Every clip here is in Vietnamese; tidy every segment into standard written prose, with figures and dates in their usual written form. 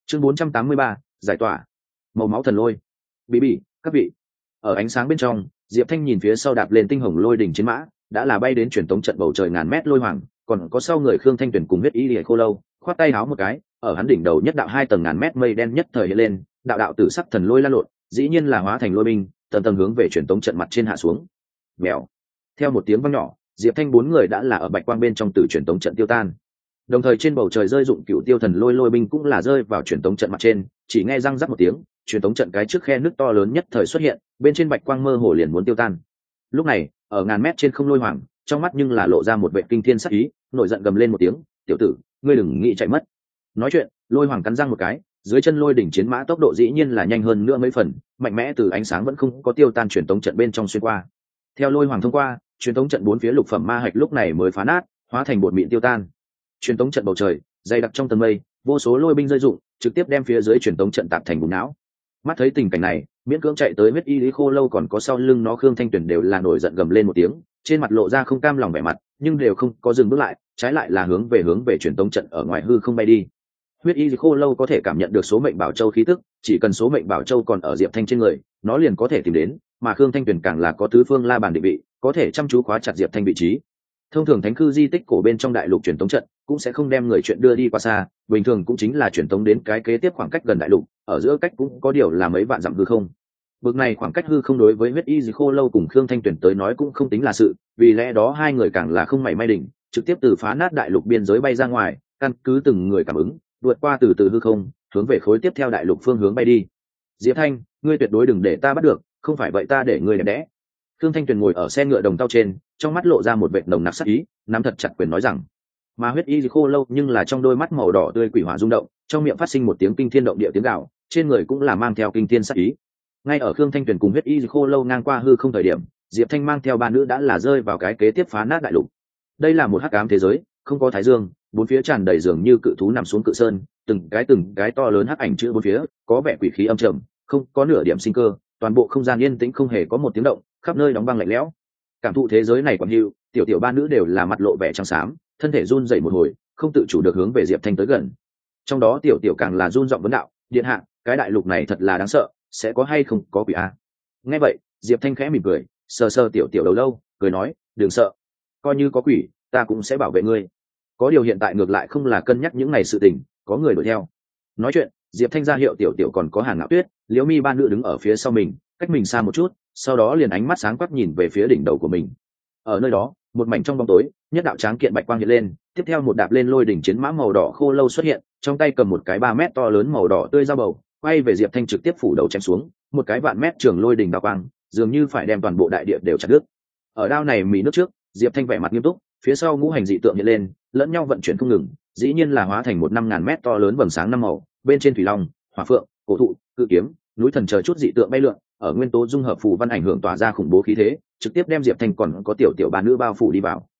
Chương 483, giải tỏa. Màu máu thần lôi. Bị các vị. Ở ánh sáng bên trong, Diệp Thanh nhìn phía sau đạp lên tinh hồng lôi đỉnh chiến mã, đã là bay đến truyền tống trận bầu trời ngàn mét lôi hoàng, còn có sau người Khương Thanh Tuyển cùng huyết y liễu khô lâu, khoát tay háo một cái, ở hắn đỉnh đầu nhất đạo 2 tầng ngàn mét mây đen nhất thời hiện lên, đạo đạo tử sắc thần lôi lan lộn, dĩ nhiên là hóa thành lôi binh, tầng tầng hướng về truyền tống trận mặt trên hạ xuống. Mèo. Theo một tiếng vang nhỏ, Diệp Thanh 4 người đã là ở bạch quang bên trong từ truyền tống trận tiêu tan. Đồng thời trên bầu trời rơi dụng cựu tiêu thần lôi binh cũng là rơi vào truyền tống trận mặt trên, chỉ nghe răng rắc một tiếng, truyền tống trận cái trước khe nước to lớn nhất thời xuất hiện, bên trên bạch quang mơ hồ liền muốn tiêu tan. Lúc này, ở ngàn mét trên không lôi hoàng, trong mắt nhưng là lộ ra một vẻ kinh thiên sắc ý, nổi giận gầm lên một tiếng, "Tiểu tử, ngươi đừng nghĩ chạy mất." Nói chuyện, lôi hoàng cắn răng một cái, dưới chân lôi đỉnh chiến mã tốc độ dĩ nhiên là nhanh hơn nữa mấy phần, mạnh mẽ từ ánh sáng vẫn không có tiêu tan truyền tống trận bên trong xuyên qua. Theo lôi hoàng thông qua, truyền tống trận 4 phía lục phẩm ma hạch lúc này mới phá nát, hóa thành bột mịn tiêu tan. Truyền tống trận bầu trời dày đặc trong tầng mây, vô số lôi binh rơi dụng, trực tiếp đem phía dưới truyền tống trận tạp thành bùn não. Mắt thấy tình cảnh này, miễn cưỡng chạy tới huyết y lý khô lâu còn có sau lưng nó Khương Thanh Tuyển đều là nổi giận gầm lên một tiếng, trên mặt lộ ra không cam lòng vẻ mặt, nhưng đều không có dừng bước lại, trái lại là hướng về truyền tống trận ở ngoài hư không bay đi. Huyết y lý khô lâu có thể cảm nhận được số mệnh bảo châu khí tức, chỉ cần số mệnh bảo châu còn ở Diệp Thanh trên người, nó liền có thể tìm đến, mà Khương Thanh Tuyển càng là có tứ phương la bàn định vị, có thể chăm chú khóa chặt Diệp Thanh vị trí. Thông thường thánh cư di tích cổ bên trong đại lục truyền tống trận cũng sẽ không đem người chuyện đưa đi qua xa, bình thường cũng chính là truyền tống đến cái kế tiếp khoảng cách gần đại lục, ở giữa cách cũng có điều là mấy vạn dặm hư không. Bực này khoảng cách hư không đối với huyết y khô lâu cùng Khương Thanh Tuyển tới nói cũng không tính là sự, vì lẽ đó hai người càng là không mảy may đỉnh, trực tiếp từ phá nát đại lục biên giới bay ra ngoài, căn cứ từng người cảm ứng, vượt qua từ hư không, hướng về khối tiếp theo đại lục phương hướng bay đi. Diệp Thanh, ngươi tuyệt đối đừng để ta bắt được, không phải vậy ta để ngươi đẹp đẽ. Khương Thanh Tuyền ngồi ở xe ngựa đồng tao trên, trong mắt lộ ra một vệt nồng nặc sắc ý, nắm thật chặt quyền nói rằng. Mà huyết y khô lâu nhưng là trong đôi mắt màu đỏ tươi quỷ hỏa rung động, trong miệng phát sinh một tiếng kinh thiên động địa tiếng gào, trên người cũng là mang theo kinh thiên sắc ý. Ngay ở Khương Thanh Tuyền cùng huyết y khô lâu ngang qua hư không thời điểm, Diệp Thanh mang theo ba nữ đã là rơi vào cái kế tiếp phá nát đại lục. Đây là một hắc ám thế giới, không có thái dương, bốn phía tràn đầy dường như cự thú nằm xuống cự sơn, từng cái to lớn hắc ảnh chữ bốn phía, có vẻ quỷ khí âm trầm, không có nửa điểm sinh cơ, toàn bộ không gian yên tĩnh không hề có một tiếng động, khắp nơi đóng băng lạnh lẽo. Cảm thụ thế giới này còn hữu, tiểu ba nữ đều là mặt lộ vẻ trắng xám, thân thể run rẩy một hồi, không tự chủ được hướng về Diệp Thanh tới gần. Trong đó tiểu càng là run giọng vấn đạo, điện hạ, cái đại lục này thật là đáng sợ, sẽ có hay không có quỷ a? Nghe vậy, Diệp Thanh khẽ mỉm cười, sờ sờ tiểu đầu lâu, cười nói, đừng sợ, coi như có quỷ, ta cũng sẽ bảo vệ ngươi. Có điều hiện tại ngược lại không là cân nhắc những ngày sự tình, có người đuổi theo. Nói chuyện, Diệp Thanh ra hiệu tiểu còn có Hàn Ngạo Tuyết, Liễu Mi ba nữ đứng ở phía sau mình, cách mình xa một chút, sau đó liền ánh mắt sáng quắc nhìn về phía đỉnh đầu của mình. Ở nơi đó, một mảnh trong bóng tối, nhất đạo tráng kiện bạch quang hiện lên, tiếp theo một đạp lên lôi đỉnh chiến mã màu đỏ khô lâu xuất hiện, trong tay cầm một cái 3 mét to lớn màu đỏ tươi dao bầu, quay về Diệp Thanh trực tiếp phủ đầu chém xuống, một cái vạn mét trường lôi đỉnh đao quang, dường như phải đem toàn bộ đại địa đều chặt đứt. Ở đao này mì nước trước, Diệp Thanh vẻ mặt nghiêm túc, phía sau ngũ hành dị tượng hiện lên, lẫn nhau vận chuyển không ngừng, dĩ nhiên là hóa thành một 5000 mét to lớn vầng sáng năm màu, bên trên thủy long, hỏa phượng, cổ thụ, cự kiếm, núi thần chờ chút dị tượng bay lượn, ở nguyên tố dung hợp phù văn ảnh hưởng tỏa ra khủng bố khí thế, trực tiếp đem Diệp Thanh còn có tiểu ba nữ bao phủ đi vào.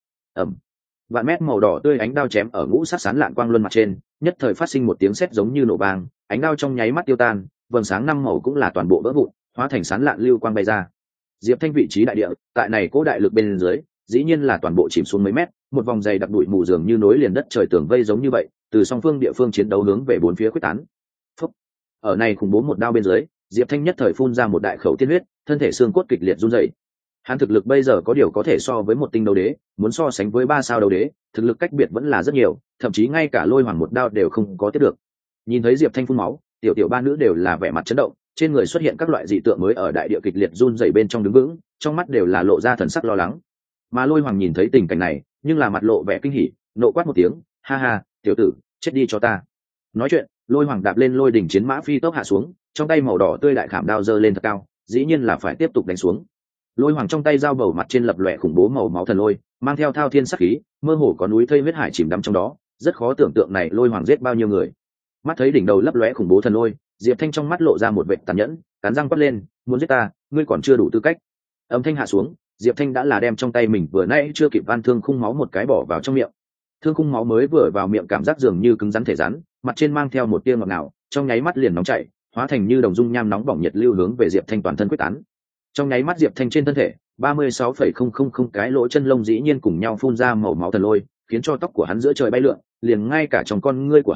Vạn mét màu đỏ tươi ánh đao chém ở ngũ sắc sán lạn quang luân mặt trên, nhất thời phát sinh một tiếng sét giống như nổ vang, ánh đao trong nháy mắt tiêu tan, vầng sáng năm màu cũng là toàn bộ vỡ vụn, hóa thành sán lạn lưu quang bay ra. Diệp Thanh vị trí đại địa, tại này cố đại lực bên dưới, dĩ nhiên là toàn bộ chìm xuống mấy mét, một vòng dày đặc bụi mù dường như nối liền đất trời tường vây giống như vậy, từ song phương địa phương chiến đấu hướng về bốn phía quyết tán. Ở này khủng bố một đao bên dưới, Diệp Thanh nhất thời phun ra một đại khẩu tiên huyết, thân thể xương cốt kịch liệt run rẩy. Hắn thực lực bây giờ có điều có thể so với một tinh đấu đế, muốn so sánh với 3 sao đấu đế, thực lực cách biệt vẫn là rất nhiều, thậm chí ngay cả lôi hoàng một đao đều không có tiếp được. Nhìn thấy Diệp Thanh phun máu, tiểu ba nữ đều là vẻ mặt chấn động, trên người xuất hiện các loại dị tượng mới ở đại địa kịch liệt run rẩy bên trong đứng vững, trong mắt đều là lộ ra thần sắc lo lắng. Mà lôi hoàng nhìn thấy tình cảnh này, nhưng là mặt lộ vẻ kinh hỉ, nộ quát một tiếng, ha ha, tiểu tử, chết đi cho ta. Nói chuyện, lôi hoàng đạp lên lôi đỉnh chiến mã phi tốc hạ xuống, trong tay màu đỏ tươi đại khảm đao giơ lên thật cao, dĩ nhiên là phải tiếp tục đánh xuống. Lôi hoàng trong tay dao bầu mặt trên lập lòe khủng bố màu máu thần lôi, mang theo thao thiên sắc khí, mơ hồ có núi thây huyết hải chìm đắm trong đó, rất khó tưởng tượng này lôi hoàng giết bao nhiêu người. Mắt thấy đỉnh đầu lấp lóe khủng bố thần lôi, Diệp Thanh trong mắt lộ ra một vệt tàn nhẫn, cắn răng quát lên, muốn giết ta, ngươi còn chưa đủ tư cách. Âm thanh hạ xuống, Diệp Thanh đã là đem trong tay mình vừa nãy chưa kịp van thương khung máu một cái bỏ vào trong miệng. Thương khung máu mới vừa vào miệng cảm giác dường như cứng rắn thể rắn, mặt trên mang theo một tia ngọt ngào, trong nháy mắt liền nóng chảy, hóa thành như đồng dung nham nóng bỏng nhiệt lưu hướng về Diệp Thanh toàn thân quyết tán. Trong nháy mắt Diệp Thanh trên thân thể 36,000 cái lỗ chân lông dĩ nhiên cùng nhau phun ra màu máu thần lôi, khiến cho tóc của hắn giữa trời bay lượn, liền ngay cả trong con ngươi của hắn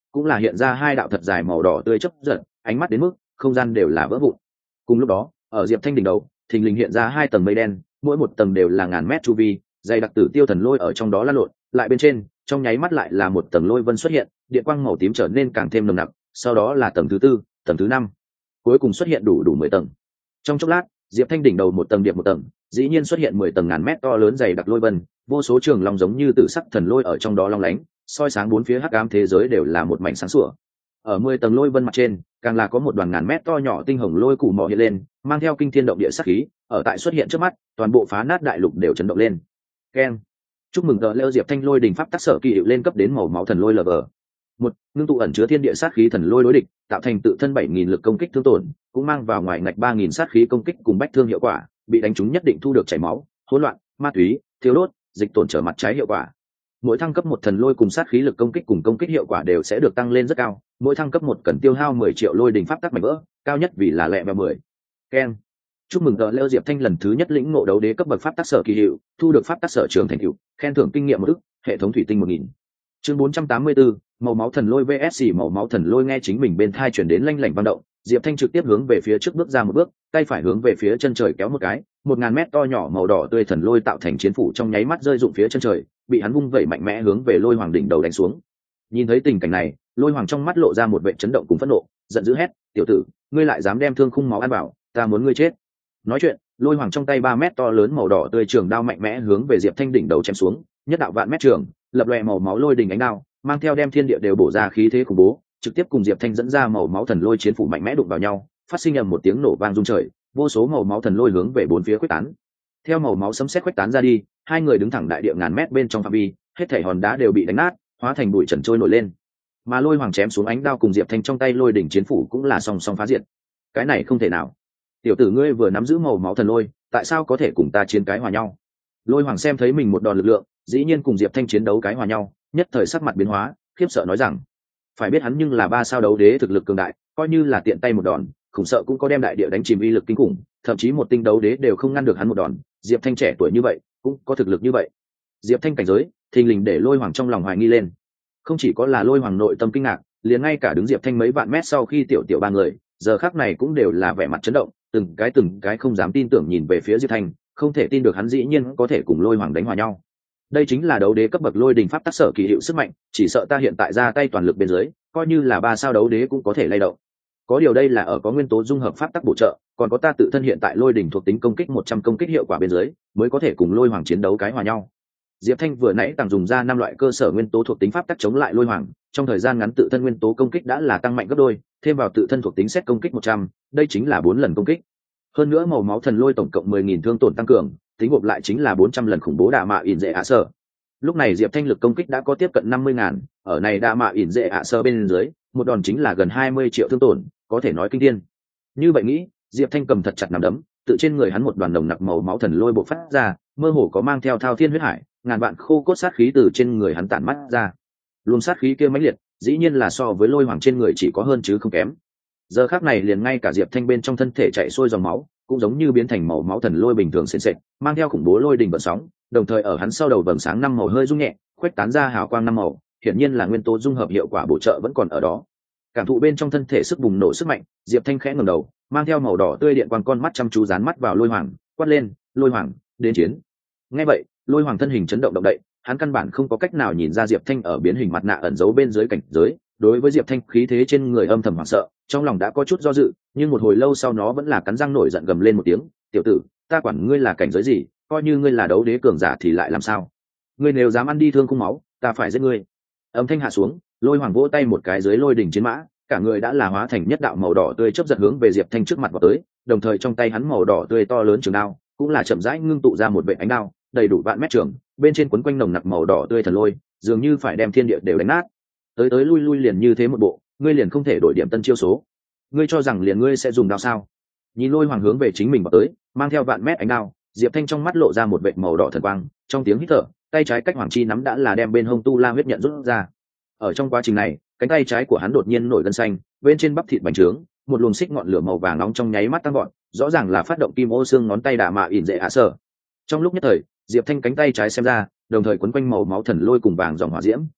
cũng là hiện ra hai đạo thật dài màu đỏ tươi chớp giật, ánh mắt đến mức không gian đều là vỡ vụn. Cùng lúc đó, ở Diệp Thanh đỉnh đầu, thình lình hiện ra hai tầng mây đen, mỗi một tầng đều là ngàn mét chu vi, dày đặc tử tiêu thần lôi ở trong đó lan lộn, lại bên trên, trong nháy mắt lại là một tầng lôi vân xuất hiện, điện quang màu tím trở nên càng thêm nồng nặc, sau đó là tầng thứ tư, tầng thứ năm, cuối cùng xuất hiện đủ 10 tầng. Trong chốc lát, Diệp Thanh đỉnh đầu một tầng điệp một tầng, dĩ nhiên xuất hiện 10 tầng ngàn mét to lớn dày đặc lôi vân, vô số trường long giống như tử sắc thần lôi ở trong đó long lánh, soi sáng bốn phía hắc ám thế giới đều là một mảnh sáng sủa. Ở 10 tầng lôi vân mặt trên, càng là có một đoàn ngàn mét to nhỏ tinh hồng lôi củ mỏ hiện lên, mang theo kinh thiên động địa sát khí, ở tại xuất hiện trước mắt, toàn bộ phá nát đại lục đều chấn động lên. Keng! Chúc mừng tờ leo Diệp Thanh lôi đỉnh pháp tác sở kỳ hiệu lên cấp đến màu máu thần lôi LV. Một, ngưng tụ ẩn chứa thiên địa sát khí thần lôi đối địch, tạo thành tự thân 7000 lực công kích thương tổn, cũng mang vào ngoài ngạch 3000 sát khí công kích cùng bách thương hiệu quả, bị đánh trúng nhất định thu được chảy máu, hỗn loạn, ma túy, thiếu đốt, dịch tổn trở mặt trái hiệu quả. Mỗi thăng cấp một thần lôi cùng sát khí lực công kích cùng công kích hiệu quả đều sẽ được tăng lên rất cao, mỗi thăng cấp một cần tiêu hao 10 triệu lôi đỉnh pháp tắc mảnh vỡ, cao nhất vì là lẹ và 10. Keng. Chúc mừng tờ leo Diệp Thanh lần thứ nhất lĩnh ngộ đấu đế cấp bậc pháp tắc sở kỳ hiệu, thu được pháp tắc sở trường thành hiệu, khen thưởng kinh nghiệm 1 ức, hệ thống thủy tinh 1000. Chương 484, màu máu thần lôi vs màu máu thần lôi. Nghe chính mình bên thai chuyển đến lanh lảnh vang động, Diệp Thanh trực tiếp hướng về phía trước bước ra một bước, tay phải hướng về phía chân trời kéo một cái, 1000 mét to nhỏ màu đỏ tươi thần lôi tạo thành chiến phủ trong nháy mắt rơi rụng phía chân trời, bị hắn vung vẩy mạnh mẽ hướng về Lôi Hoàng đỉnh đầu đánh xuống. Nhìn thấy tình cảnh này, Lôi Hoàng trong mắt lộ ra một vẻ chấn động cùng phẫn nộ, giận dữ hét: "Tiểu tử, ngươi lại dám đem thương khung máu ăn vào, ta muốn ngươi chết!" Nói chuyện, Lôi Hoàng trong tay 3 mét to lớn màu đỏ tươi trường đao mạnh mẽ hướng về Diệp Thanh đỉnh đầu chém xuống, nhất đạo vạn mét trường, lập lòe màu máu lôi đỉnh ánh đao, mang theo đem thiên địa đều bổ ra khí thế khủng bố, trực tiếp cùng Diệp Thanh dẫn ra màu máu thần lôi chiến phủ mạnh mẽ đụng vào nhau, phát sinh ầm một tiếng nổ vang rung trời, vô số màu máu thần lôi hướng về bốn phía khuếch tán. Theo màu máu sấm sét khuếch tán ra đi, hai người đứng thẳng đại địa ngàn mét bên trong phạm vi, hết thảy hòn đá đều bị đánh nát, hóa thành bụi trần trôi nổi lên. Mà Lôi Hoàng chém xuống ánh đao cùng Diệp Thanh trong tay lôi đỉnh chiến phủ cũng là song song phá diệt. Cái này không thể nào. Tiểu tử ngươi vừa nắm giữ màu máu thần lôi, tại sao có thể cùng ta chiến cái hòa nhau? Lôi Hoàng xem thấy mình một đòn lực lượng, dĩ nhiên cùng Diệp Thanh chiến đấu cái hòa nhau, nhất thời sắc mặt biến hóa, khiếp sợ nói rằng: phải biết hắn nhưng là 3 sao đấu đế thực lực cường đại, coi như là tiện tay một đòn, khủng sợ cũng có đem đại địa đánh chìm uy lực kinh khủng, thậm chí một tinh đấu đế đều không ngăn được hắn một đòn. Diệp Thanh trẻ tuổi như vậy, cũng có thực lực như vậy. Diệp Thanh cảnh giới, thình lình để Lôi Hoàng trong lòng hoài nghi lên. Không chỉ có là Lôi Hoàng nội tâm kinh ngạc, liền ngay cả đứng Diệp Thanh mấy vạn mét sau khi tiểu ba người, giờ khắc này cũng đều là vẻ mặt chấn động, từng cái không dám tin tưởng nhìn về phía Diệp Thanh, không thể tin được hắn dĩ nhiên có thể cùng Lôi Hoàng đánh hòa nhau. Đây chính là đấu đế cấp bậc lôi đình pháp tác sở kỳ hiệu sức mạnh, chỉ sợ ta hiện tại ra tay toàn lực bên dưới, coi như là 3 sao đấu đế cũng có thể lay động. Có điều đây là ở có nguyên tố dung hợp pháp tắc bổ trợ, còn có ta tự thân hiện tại lôi đỉnh thuộc tính công kích 100 công kích hiệu quả bên dưới, mới có thể cùng Lôi Hoàng chiến đấu cái hòa nhau. Diệp Thanh vừa nãy tàng dùng ra 5 loại cơ sở nguyên tố thuộc tính pháp tắc chống lại Lôi Hoàng, trong thời gian ngắn tự thân nguyên tố công kích đã là tăng mạnh gấp đôi, thêm vào tự thân thuộc tính xét công kích 100, đây chính là 4 lần công kích. Hơn nữa màu máu thần lôi tổng cộng 10.000 thương tổn tăng cường, tính gộp lại chính là 400 lần khủng bố đả mạ ỉn dễ ạ sở. Lúc này Diệp Thanh lực công kích đã có tiếp cận 50.000, ở này đả mạ ỉn dễ ạ sở bên dưới, một đòn chính là gần 20 triệu thương tổn, có thể nói kinh thiên. Như vậy nghĩ, Diệp Thanh cầm thật chặt nắm đấm, tự trên người hắn một đoàn nồng nặc màu máu thần lôi bộc phát ra, mơ hồ có mang theo thao thiên huyết hải, ngàn vạn khô cốt sát khí từ trên người hắn tản mắt ra. Luồng sát khí kia mãnh liệt, dĩ nhiên là so với Lôi Hoàng trên người chỉ có hơn chứ không kém. Giờ khắc này liền ngay cả Diệp Thanh bên trong thân thể chạy xuôi dòng máu, cũng giống như biến thành màu máu thần lôi bình thường sền sệt, mang theo khủng bố lôi đình vận sóng, đồng thời ở hắn sau đầu vầng sáng 5 màu hơi rung nhẹ, khuếch tán ra hào quang 5 màu, hiển nhiên là nguyên tố dung hợp hiệu quả bổ trợ vẫn còn ở đó. Cảm thụ bên trong thân thể sức bùng nổ sức mạnh, Diệp Thanh khẽ ngẩng đầu, mang theo màu đỏ tươi điện quang con mắt chăm chú dán mắt vào Lôi Hoàng, quát lên: "Lôi Hoàng, đến chiến!" Nghe vậy, Lôi Hoàng thân hình chấn động động đậy, hắn căn bản không có cách nào nhìn ra Diệp Thanh ở biến hình mặt nạ ẩn giấu bên dưới cảnh giới, đối với Diệp Thanh khí thế trên người âm thầm hoảng sợ, trong lòng đã có chút do dự, nhưng một hồi lâu sau nó vẫn là cắn răng nổi giận gầm lên một tiếng: "Tiểu tử, ta quản ngươi là cảnh giới gì, coi như ngươi là đấu đế cường giả thì lại làm sao? Ngươi nếu dám ăn đi thương khung máu, ta phải giết ngươi." Âm thanh hạ xuống, Lôi Hoàng vỗ tay một cái dưới lôi đỉnh chiến mã, cả người đã là hóa thành nhất đạo màu đỏ tươi chớp giật hướng về Diệp Thanh trước mặt vào tới, đồng thời trong tay hắn màu đỏ tươi to lớn trường đao, cũng là chậm rãi ngưng tụ ra một vệt ánh đao, đầy đủ vạn mét trường, bên trên quấn quanh nồng nặc màu đỏ tươi thần lôi, dường như phải đem thiên địa đều đánh nát. Tới tới lui lui liền như thế một bộ, ngươi liền không thể đổi điểm tân chiêu số? Ngươi cho rằng liền ngươi sẽ dùng đao sao? Nhìn Lôi Hoàng hướng về chính mình vào tới, mang theo vạn mét ánh đao, Diệp Thanh trong mắt lộ ra một vệt màu đỏ thần quang, trong tiếng hít thở, tay trái cách Hoàng chi nắm đã là đem bên hông tu la huyết nhận rút ra. Ở trong quá trình này, cánh tay trái của hắn đột nhiên nổi gân xanh, bên trên bắp thịt bành trướng, một luồng xích ngọn lửa màu vàng nóng trong nháy mắt tăng gọn, rõ ràng là phát động kim ô xương ngón tay đả mạ ỉn dễ hạ sở. Trong lúc nhất thời, Diệp Thanh cánh tay trái xem ra, đồng thời quấn quanh màu máu thần lôi cùng vàng dòng hỏa diễm,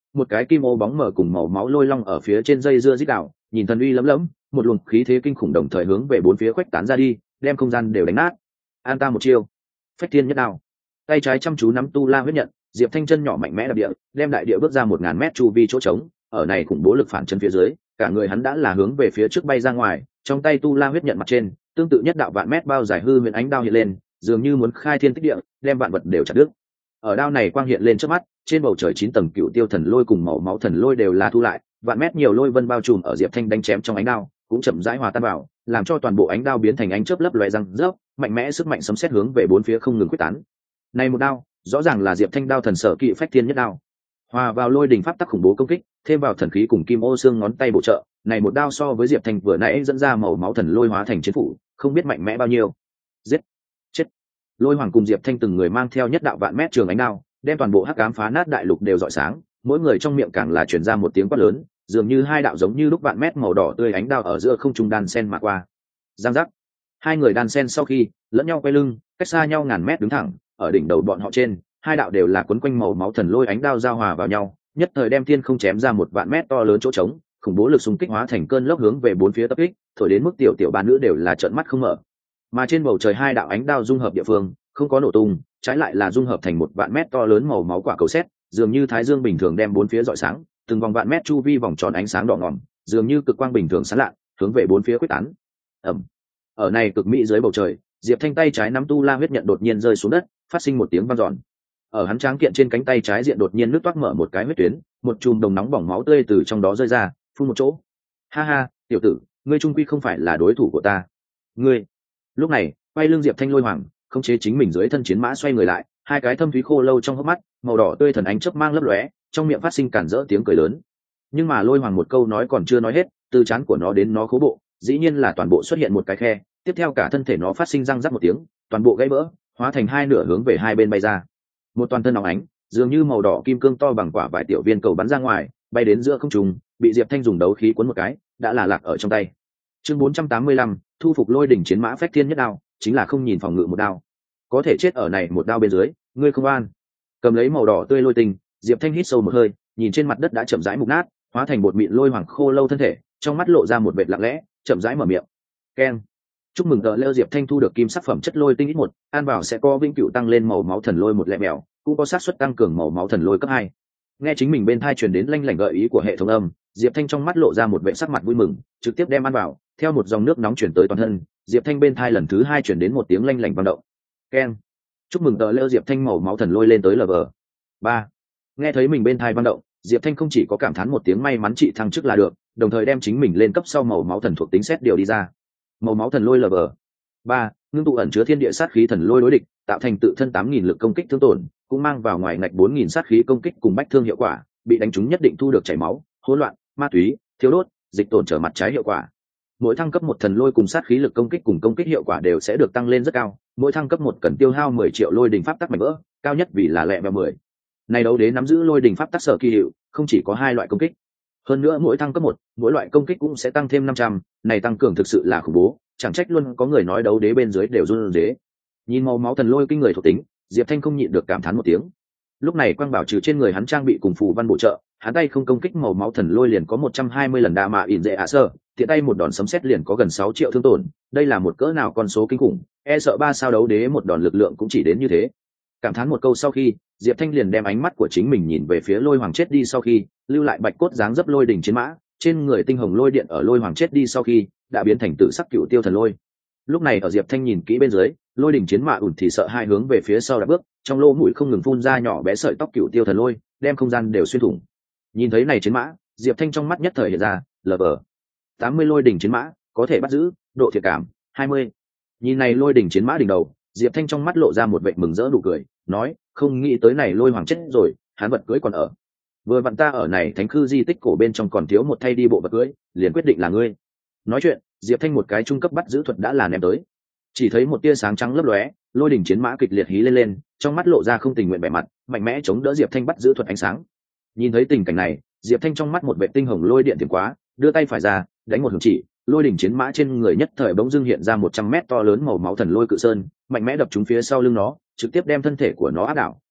một cái kim ô bóng mờ cùng màu máu lôi long ở phía trên dây dưa dít đạo, nhìn thần uy lấm lấm, một luồng khí thế kinh khủng đồng thời hướng về bốn phía khuếch tán ra đi, đem không gian đều đánh nát. An ta một chiêu, phách thiên nhất đao. Tay trái chăm chú nắm tu la huyết nhận, Diệp Thanh chân nhỏ mạnh mẽ đạp địa, đem đại địa bước ra 1000 mét chu vi chỗ trống, ở này khủng bố lực phản chân phía dưới, cả người hắn đã là hướng về phía trước bay ra ngoài, trong tay tu la huyết nhận mặt trên, tương tự nhất đạo vạn mét bao dài hư huyền ánh đao hiện lên, dường như muốn khai thiên tích địa, đem vạn vật đều chặt đứt. Ở đao này quang hiện lên trước mắt, trên bầu trời 9 tầng cựu tiêu thần lôi cùng màu máu thần lôi đều là thu lại, vạn mét nhiều lôi vân bao trùm ở Diệp Thanh đánh chém trong ánh đao, cũng chậm rãi hòa tan vào, làm cho toàn bộ ánh đao biến thành ánh chớp lấp lóe răng rớp, mạnh mẽ sức mạnh sấm sét hướng về bốn phía không ngừng quyết tán. Này một đao, rõ ràng là Diệp Thanh đao thần sở kỵ phách thiên nhất đao. Hòa vào lôi đỉnh pháp tắc khủng bố công kích, thêm vào thần khí cùng kim ô xương ngón tay bổ trợ, này một đao so với Diệp Thanh vừa nãy dẫn ra màu máu thần lôi hóa thành chiến phủ, không biết mạnh mẽ bao nhiêu. Giết, chết. Lôi Hoàng cùng Diệp Thanh từng người mang theo nhất đạo vạn mét trường ánh đao, đem toàn bộ hắc ám phá nát đại lục đều rọi sáng, mỗi người trong miệng càng là truyền ra một tiếng quát lớn, dường như hai đạo giống như lúc vạn mét màu đỏ tươi ánh đao ở giữa không trung đan sen mà qua. Giang giác. Hai người đan sen sau khi lẫn nhau quay lưng, cách xa nhau ngàn mét đứng thẳng, ở đỉnh đầu bọn họ trên, hai đạo đều là quấn quanh màu máu thần lôi ánh đao giao hòa vào nhau, nhất thời đem thiên không chém ra một vạn mét to lớn chỗ trống, khủng bố lực xung kích hóa thành cơn lốc hướng về bốn phía tập kích, thổi đến mức tiểu tiểu ba nữ đều là trợn mắt không mở. Mà trên bầu trời hai đạo ánh đao dung hợp địa phương, không có nổ tung, trái lại là dung hợp thành một vạn mét to lớn màu máu quả cầu sét, dường như thái dương bình thường đem bốn phía rọi sáng, từng vòng vạn mét chu vi vòng tròn ánh sáng đỏ ngòm, dường như cực quang bình thường sáng lạ, hướng về bốn phía quyết tán. Ầm. Ở này cực mỹ dưới bầu trời, Diệp Thanh tay trái nắm tu la huyết nhận đột nhiên rơi xuống đất, phát sinh một tiếng vang dọn. Ở hắn tráng kiện trên cánh tay trái diện đột nhiên nứt toác mở một cái huyết tuyến, một chùm đồng nóng bỏng máu tươi từ trong đó rơi ra, phun một chỗ. Ha ha, tiểu tử, ngươi trung quy không phải là đối thủ của ta. Ngươi. Lúc này, quay lưng Diệp Thanh Lôi Hoàng, khống chế chính mình dưới thân chiến mã xoay người lại, hai cái thâm thúy khô lâu trong hốc mắt, màu đỏ tươi thần ánh chớp mang lấp lóe, trong miệng phát sinh cản rỡ tiếng cười lớn. Nhưng mà Lôi Hoàng một câu nói còn chưa nói hết, từ trán của nó đến nó khố bộ, dĩ nhiên là toàn bộ xuất hiện một cái khe, tiếp theo cả thân thể nó phát sinh răng rắc một tiếng, toàn bộ gãy vỡ, hóa thành hai nửa hướng về hai bên bay ra. Một toàn thân óng ánh, dường như màu đỏ kim cương to bằng quả vài tiểu viên cầu bắn ra ngoài, bay đến giữa không trung, bị Diệp Thanh dùng đấu khí cuốn một cái, đã là lạc ở trong tay. Chương 485, thu phục Lôi đỉnh chiến mã phách thiên nhất đao, chính là không nhìn phòng ngự một đao, có thể chết ở này một đao bên dưới, ngươi không an. Cầm lấy màu đỏ tươi lôi tinh, Diệp Thanh hít sâu một hơi, nhìn trên mặt đất đã chậm rãi mục nát, hóa thành bột mịn Lôi Hoàng khô lâu thân thể, trong mắt lộ ra một vệt lặng lẽ, chậm rãi mở miệng. Keng. Chúc mừng tờ lêu Diệp Thanh thu được kim sắc phẩm chất lôi tinh ít một, an bảo sẽ có vĩnh cửu tăng lên màu máu thần lôi một lẹ mèo, cũng có xác suất tăng cường màu máu thần lôi cấp 2. Nghe chính mình bên tai truyền đến lanh lảnh gợi ý của hệ thống âm, Diệp Thanh trong mắt lộ ra một vẻ sắc mặt vui mừng, trực tiếp đem ăn vào, theo một dòng nước nóng chuyển tới toàn thân, Diệp Thanh bên tai lần thứ 2 truyền đến một tiếng lanh lảnh vang động. Keng. Chúc mừng tờ lêu Diệp Thanh màu máu thần lôi lên tới level 3. Nghe thấy mình bên tai vang động, Diệp Thanh không chỉ có cảm thán một tiếng may mắn trị thăng chức là được, đồng thời đem chính mình lên cấp sau màu máu thần thuộc tính xét điều đi ra. Màu máu thần lôi level 3, ngưng tụ ẩn chứa thiên địa sát khí thần lôi đối địch, tạo thành tự thân 8000 lực công kích thương tổn, cũng mang vào ngoài ngạch 4000 sát khí công kích cùng bách thương hiệu quả, bị đánh trúng nhất định thu được chảy máu, hỗn loạn, ma túy, thiếu đốt, dịch tổn trở mặt trái hiệu quả. Mỗi thăng cấp một thần lôi cùng sát khí lực công kích cùng công kích hiệu quả đều sẽ được tăng lên rất cao, mỗi thăng cấp một cần tiêu hao 10 triệu lôi đỉnh pháp tắc mảnh vỡ, cao nhất vì là lẹ vào 10. Này đấu đế nắm giữ lôi đỉnh pháp tắc sở kỳ hiệu, không chỉ có hai loại công kích. Hơn nữa mỗi thăng cấp một, mỗi loại công kích cũng sẽ tăng thêm 500, này tăng cường thực sự là khủng bố, chẳng trách luôn có người nói đấu đế bên dưới đều run rế. Nhìn màu máu thần lôi kinh người thuộc tính, Diệp Thanh không nhịn được cảm thán một tiếng. Lúc này quang bảo trừ trên người hắn trang bị cùng phù văn bổ trợ, hắn tay không công kích màu máu thần lôi liền có 120 lần đa mạ ỉn dễ ạ sơ, tiện tay một đòn sấm sét liền có gần 6 triệu thương tổn, đây là một cỡ nào con số kinh khủng, e sợ 3 sao đấu đế một đòn lực lượng cũng chỉ đến như thế. Cảm thán một câu sau khi, Diệp Thanh liền đem ánh mắt của chính mình nhìn về phía Lôi Hoàng chết đi sau khi, lưu lại bạch cốt dáng dấp lôi đỉnh chiến mã, trên người tinh hồng lôi điện ở Lôi Hoàng chết đi sau khi, đã biến thành tự sắc cựu tiêu thần lôi. Lúc này ở Diệp Thanh nhìn kỹ bên dưới, lôi đỉnh chiến mã ủn thì sợ hai hướng về phía sau đạp bước, trong lỗ mũi không ngừng phun ra nhỏ bé sợi tóc cựu tiêu thần lôi, đem không gian đều xuyên thủng. Nhìn thấy này chiến mã, Diệp Thanh trong mắt nhất thời hiện ra, level 80 lôi đỉnh chiến mã, có thể bắt giữ, độ thiệt cảm 20. Nhìn này lôi đỉnh chiến mã đỉnh đầu, Diệp Thanh trong mắt lộ ra một vẻ mừng rỡ nụ cười, nói, không nghĩ tới này Lôi Hoàng chết rồi, hắn vật cưới còn ở. Vừa vặn ta ở này thánh khư di tích cổ bên trong còn thiếu một thay đi bộ vật cưới, liền quyết định là ngươi. Nói chuyện, Diệp Thanh một cái trung cấp bắt giữ thuật đã là ném tới. Chỉ thấy một tia sáng trắng lấp lóe, lôi đỉnh chiến mã kịch liệt hí lên, trong mắt lộ ra không tình nguyện vẻ mặt, mạnh mẽ chống đỡ Diệp Thanh bắt giữ thuật ánh sáng. Nhìn thấy tình cảnh này, Diệp Thanh trong mắt một vệ tinh hồng lôi điện tiềm quá, đưa tay phải ra, đánh một hướng chỉ, lôi đỉnh chiến mã trên người nhất thời bỗng dưng hiện ra 100 mét to lớn màu máu thần lôi cự sơn, mạnh mẽ đập trúng phía sau lưng nó, trực tiếp đem thân thể của nó áp đảo,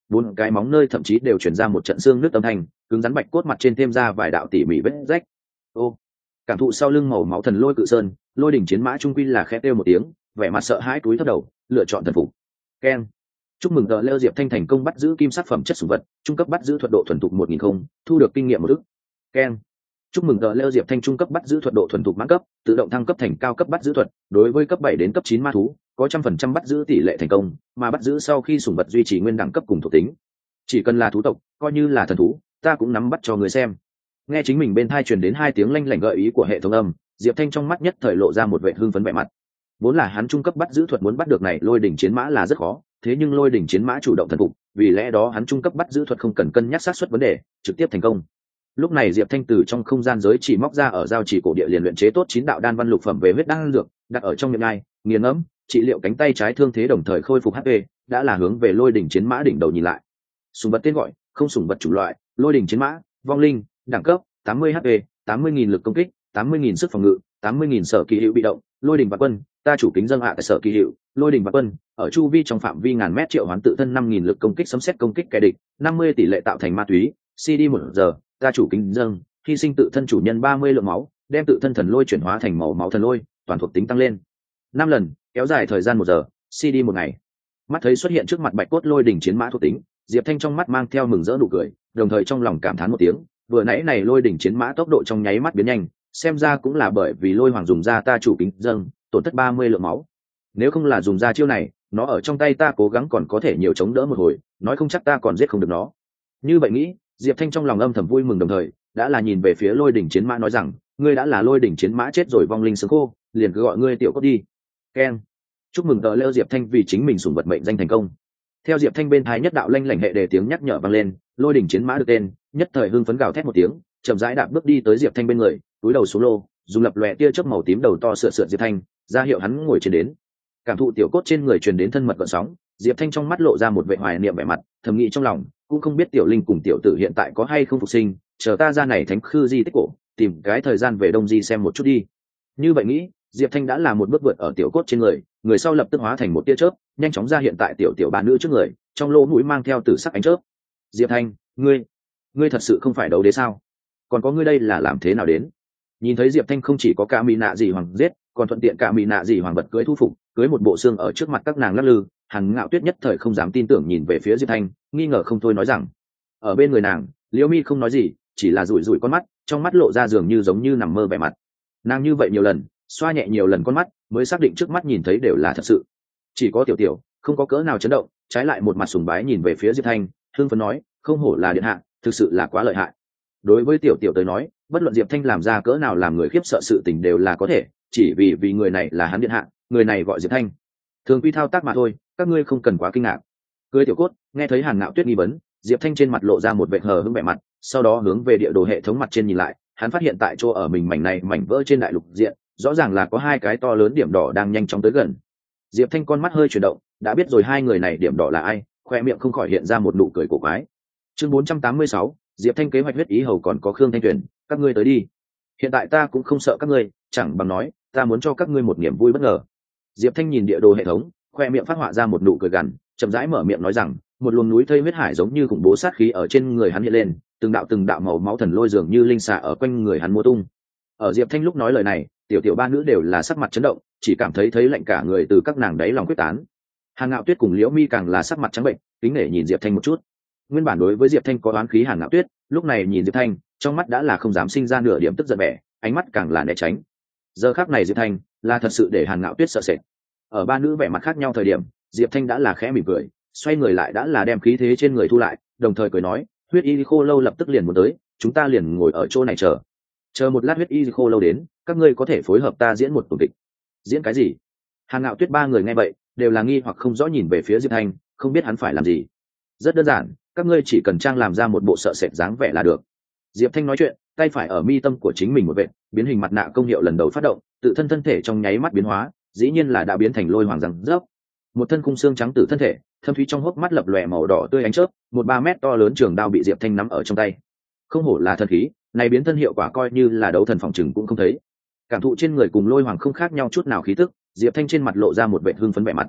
bốn cái móng nơi thậm chí đều chuyển ra một trận xương nước âm thanh, cứng rắn bạch cốt mặt trên thêm ra vài đạo tỉ mỉ vết rách. Ô, cảm thụ sau lưng màu máu thần lôi cự sơn, lôi đỉnh chiến mã trung quy là khẽ kêu một tiếng, vẻ mặt sợ hãi túi thấp đầu, lựa chọn thần phục. Keng, chúc mừng tờ lêu Diệp Thanh thành công bắt giữ kim sắc phẩm chất sủng vật, trung cấp bắt giữ thuật độ thuần thục 1000 không, thu được kinh nghiệm 1 ức. Keng, chúc mừng tờ lêu Diệp Thanh trung cấp bắt giữ thuật độ thuần thục mãn cấp, tự động thăng cấp thành cao cấp bắt giữ thuật, đối với cấp 7 đến cấp 9 ma thú có 100% bắt giữ tỷ lệ thành công, mà bắt giữ sau khi sủng vật duy trì nguyên đẳng cấp cùng thuộc tính. Chỉ cần là thú tộc, coi như là thần thú, ta cũng nắm bắt cho người xem. Nghe chính mình bên tai truyền đến 2 tiếng lanh lảnh gợi ý của hệ thống âm, Diệp Thanh trong mắt nhất thời lộ ra một vẻ hưng phấn vẻ mặt. Vốn là hắn trung cấp bắt giữ thuật muốn bắt được này lôi đỉnh chiến mã là rất khó, thế nhưng lôi đỉnh chiến mã chủ động thần phục, vì lẽ đó hắn trung cấp bắt giữ thuật không cần cân nhắc xác suất vấn đề, trực tiếp thành công. Lúc này Diệp Thanh từ trong không gian giới chỉ móc ra ở giao chỉ cổ địa liền luyện chế tốt 9 đạo đan văn lục phẩm về huyết đan dược, đặt ở trong miệng ai, nghiền ngẫm, trị liệu cánh tay trái thương thế đồng thời khôi phục HP, đã là hướng về lôi đỉnh chiến mã đỉnh đầu nhìn lại. Sùng vật tên gọi, không sùng vật chủng loại, lôi đỉnh chiến mã, vong linh, đẳng cấp 80 HP, 80.000 lực công kích, 80.000 sức phòng ngự, 80.000 sở kỳ hiệu bị động, lôi đỉnh và quân, ta chủ kính dâng hạ tại sở kỳ hiệu, lôi đỉnh và quân, ở chu vi trong phạm vi ngàn mét triệu hoán tự thân 5.000 lực công kích sấm sét công kích kẻ địch, 50 tỷ lệ tạo thành ma túy, CD 1 giờ, ta chủ kính dâng, hy sinh tự thân chủ nhân 30 lượng máu, đem tự thân thần lôi chuyển hóa thành màu máu thần lôi, toàn thuộc tính tăng lên 5 lần, kéo dài thời gian 1 giờ, CD 1 ngày. Mắt thấy xuất hiện trước mặt bạch cốt lôi đỉnh chiến mã thuộc tính, Diệp Thanh trong mắt mang theo mừng rỡ nụ cười, đồng thời trong lòng cảm thán một tiếng, vừa nãy này lôi đỉnh chiến mã tốc độ trong nháy mắt biến nhanh, xem ra cũng là bởi vì lôi hoàng dùng ra ta chủ kính dâng, tổn thất 30 lượng máu. Nếu không là dùng ra chiêu này, nó ở trong tay ta cố gắng còn có thể nhiều chống đỡ một hồi, nói không chắc ta còn giết không được nó. Như vậy nghĩ, Diệp Thanh trong lòng âm thầm vui mừng đồng thời, đã là nhìn về phía lôi đỉnh chiến mã nói rằng, ngươi đã là lôi đỉnh chiến mã chết rồi vong linh xương khô, liền cứ gọi ngươi tiểu cốt đi. Keng, chúc mừng tờ lêu Diệp Thanh vì chính mình sủng vật mệnh danh thành công. Theo Diệp Thanh bên thái nhất đạo lanh lảnh hệ đề tiếng nhắc nhở vang lên, lôi đỉnh chiến mã được tên, nhất thời hưng phấn gào thét một tiếng, chậm rãi đạp bước đi tới Diệp Thanh bên người, túi đầu xuống lô, dùng lập lòe tia chớp màu tím đầu to sượt Diệp Thanh, ra hiệu hắn ngồi trên đến. Cảm thụ tiểu cốt trên người truyền đến thân mật gợn sóng, Diệp Thanh trong mắt lộ ra một vẻ hoài niệm vẻ mặt, thầm nghĩ trong lòng, cũng không biết tiểu linh cùng tiểu tử hiện tại có hay không phục sinh, chờ ta ra này thánh khư di tích cổ, tìm cái thời gian về đông di xem một chút đi. Như vậy nghĩ, Diệp Thanh đã làm một bước vượt ở tiểu cốt trên người, người sau lập tức hóa thành một tia chớp, nhanh chóng ra hiện tại tiểu ba nữ trước người, trong lỗ mũi mang theo tử sắc ánh chớp. Diệp Thanh, ngươi thật sự không phải đấu đế sao? Còn có ngươi đây là làm thế nào đến? Nhìn thấy Diệp Thanh không chỉ có cả mỹ nạ gì hoàng giết, còn thuận tiện cả mỹ nạ gì hoàng vật cưới thu phục, cưới một bộ xương ở trước mặt các nàng lắc lư, Hàn Ngạo Tuyết nhất thời không dám tin tưởng nhìn về phía Diệp Thanh, nghi ngờ không thôi nói rằng, ở bên người nàng, Liễu Mi không nói gì, chỉ là rủi rủi con mắt, trong mắt lộ ra dường như giống như nằm mơ vẻ mặt. Nàng như vậy nhiều lần, xoa nhẹ nhiều lần con mắt, mới xác định trước mắt nhìn thấy đều là thật sự. Chỉ có tiểu không có cỡ nào chấn động, trái lại một mặt sùng bái nhìn về phía Diệp Thanh, hưng phấn nói, không hổ là điện hạ, thực sự là quá lợi hại. Đối với tiểu tới nói, bất luận Diệp Thanh làm ra cỡ nào làm người khiếp sợ sự tình đều là có thể, chỉ vì người này là hắn điện hạ, người này gọi Diệp Thanh. Thường quy thao tác mà thôi, các ngươi không cần quá kinh ngạc. Cười tiểu cốt, nghe thấy Hàn Ngạo Tuyết nghi vấn, Diệp Thanh trên mặt lộ ra một vẻ hờ hững vẻ mặt, sau đó hướng về địa đồ hệ thống mặt trên nhìn lại, hắn phát hiện tại chỗ ở mình mảnh này mảnh vỡ trên đại lục diện, rõ ràng là có 2 cái to lớn điểm đỏ đang nhanh chóng tới gần. Diệp Thanh con mắt hơi chuyển động, đã biết rồi 2 người này điểm đỏ là ai, khoe miệng không khỏi hiện ra một nụ cười cổ quái. Chương 486, Diệp Thanh kế hoạch huyết ý hầu còn có Khương Thanh Tuyền, các ngươi tới đi. Hiện tại ta cũng không sợ các ngươi, chẳng bằng nói, ta muốn cho các ngươi một niềm vui bất ngờ. Diệp Thanh nhìn địa đồ hệ thống, khoe miệng phát họa ra một nụ cười gằn, chậm rãi mở miệng nói rằng, một luồng núi thây huyết hải giống như khủng bố sát khí ở trên người hắn hiện lên, từng đạo màu máu thần lôi dường như linh xà ở quanh người hắn múa tung. Ở Diệp Thanh lúc nói lời này, tiểu ba nữ đều là sắc mặt chấn động, chỉ cảm thấy lạnh cả người từ các nàng đáy lòng quyết tán. Hàn Ngạo Tuyết cùng Liễu Mi càng là sắc mặt trắng bệnh, kính nể nhìn Diệp Thanh một chút. Nguyên bản đối với Diệp Thanh có oán khí Hàn Ngạo Tuyết, lúc này nhìn Diệp Thanh, trong mắt đã là không dám sinh ra nửa điểm tức giận vẻ, ánh mắt càng là né tránh. Giờ khắc này Diệp Thanh là thật sự để Hàn Ngạo Tuyết sợ sệt. Ở ba nữ vẻ mặt khác nhau thời điểm, Diệp Thanh đã là khẽ mỉm cười, xoay người lại đã là đem khí thế trên người thu lại, đồng thời cười nói, huyết y khô lâu lập tức liền muốn tới, chúng ta liền ngồi ở chỗ này chờ một lát huyết y khô lâu đến, các ngươi có thể phối hợp ta diễn một tuần kịch. Diễn cái gì? Hàn Ngạo Tuyết ba người nghe vậy đều là nghi hoặc không rõ nhìn về phía Diệp Thanh, không biết hắn phải làm gì. Rất đơn giản, các ngươi chỉ cần trang làm ra một bộ sợ sệt dáng vẻ là được. Diệp Thanh nói chuyện, tay phải ở mi tâm của chính mình một vệt, biến hình mặt nạ công hiệu lần đầu phát động, tự thân thể trong nháy mắt biến hóa, dĩ nhiên là đã biến thành lôi hoàng răng rớp. Một thân khung xương trắng tử thân thể, thâm thúy trong hốc mắt lập lòe màu đỏ tươi ánh chớp, một 3 mét to lớn trường đao bị Diệp Thanh nắm ở trong tay. Không hổ là thần khí, này biến thân hiệu quả coi như là đấu thần phòng trừng cũng không thấy. Cảm thụ trên người cùng lôi hoàng không khác nhau chút nào khí tức, Diệp Thanh trên mặt lộ ra một vẻ hưng phấn vẻ mặt.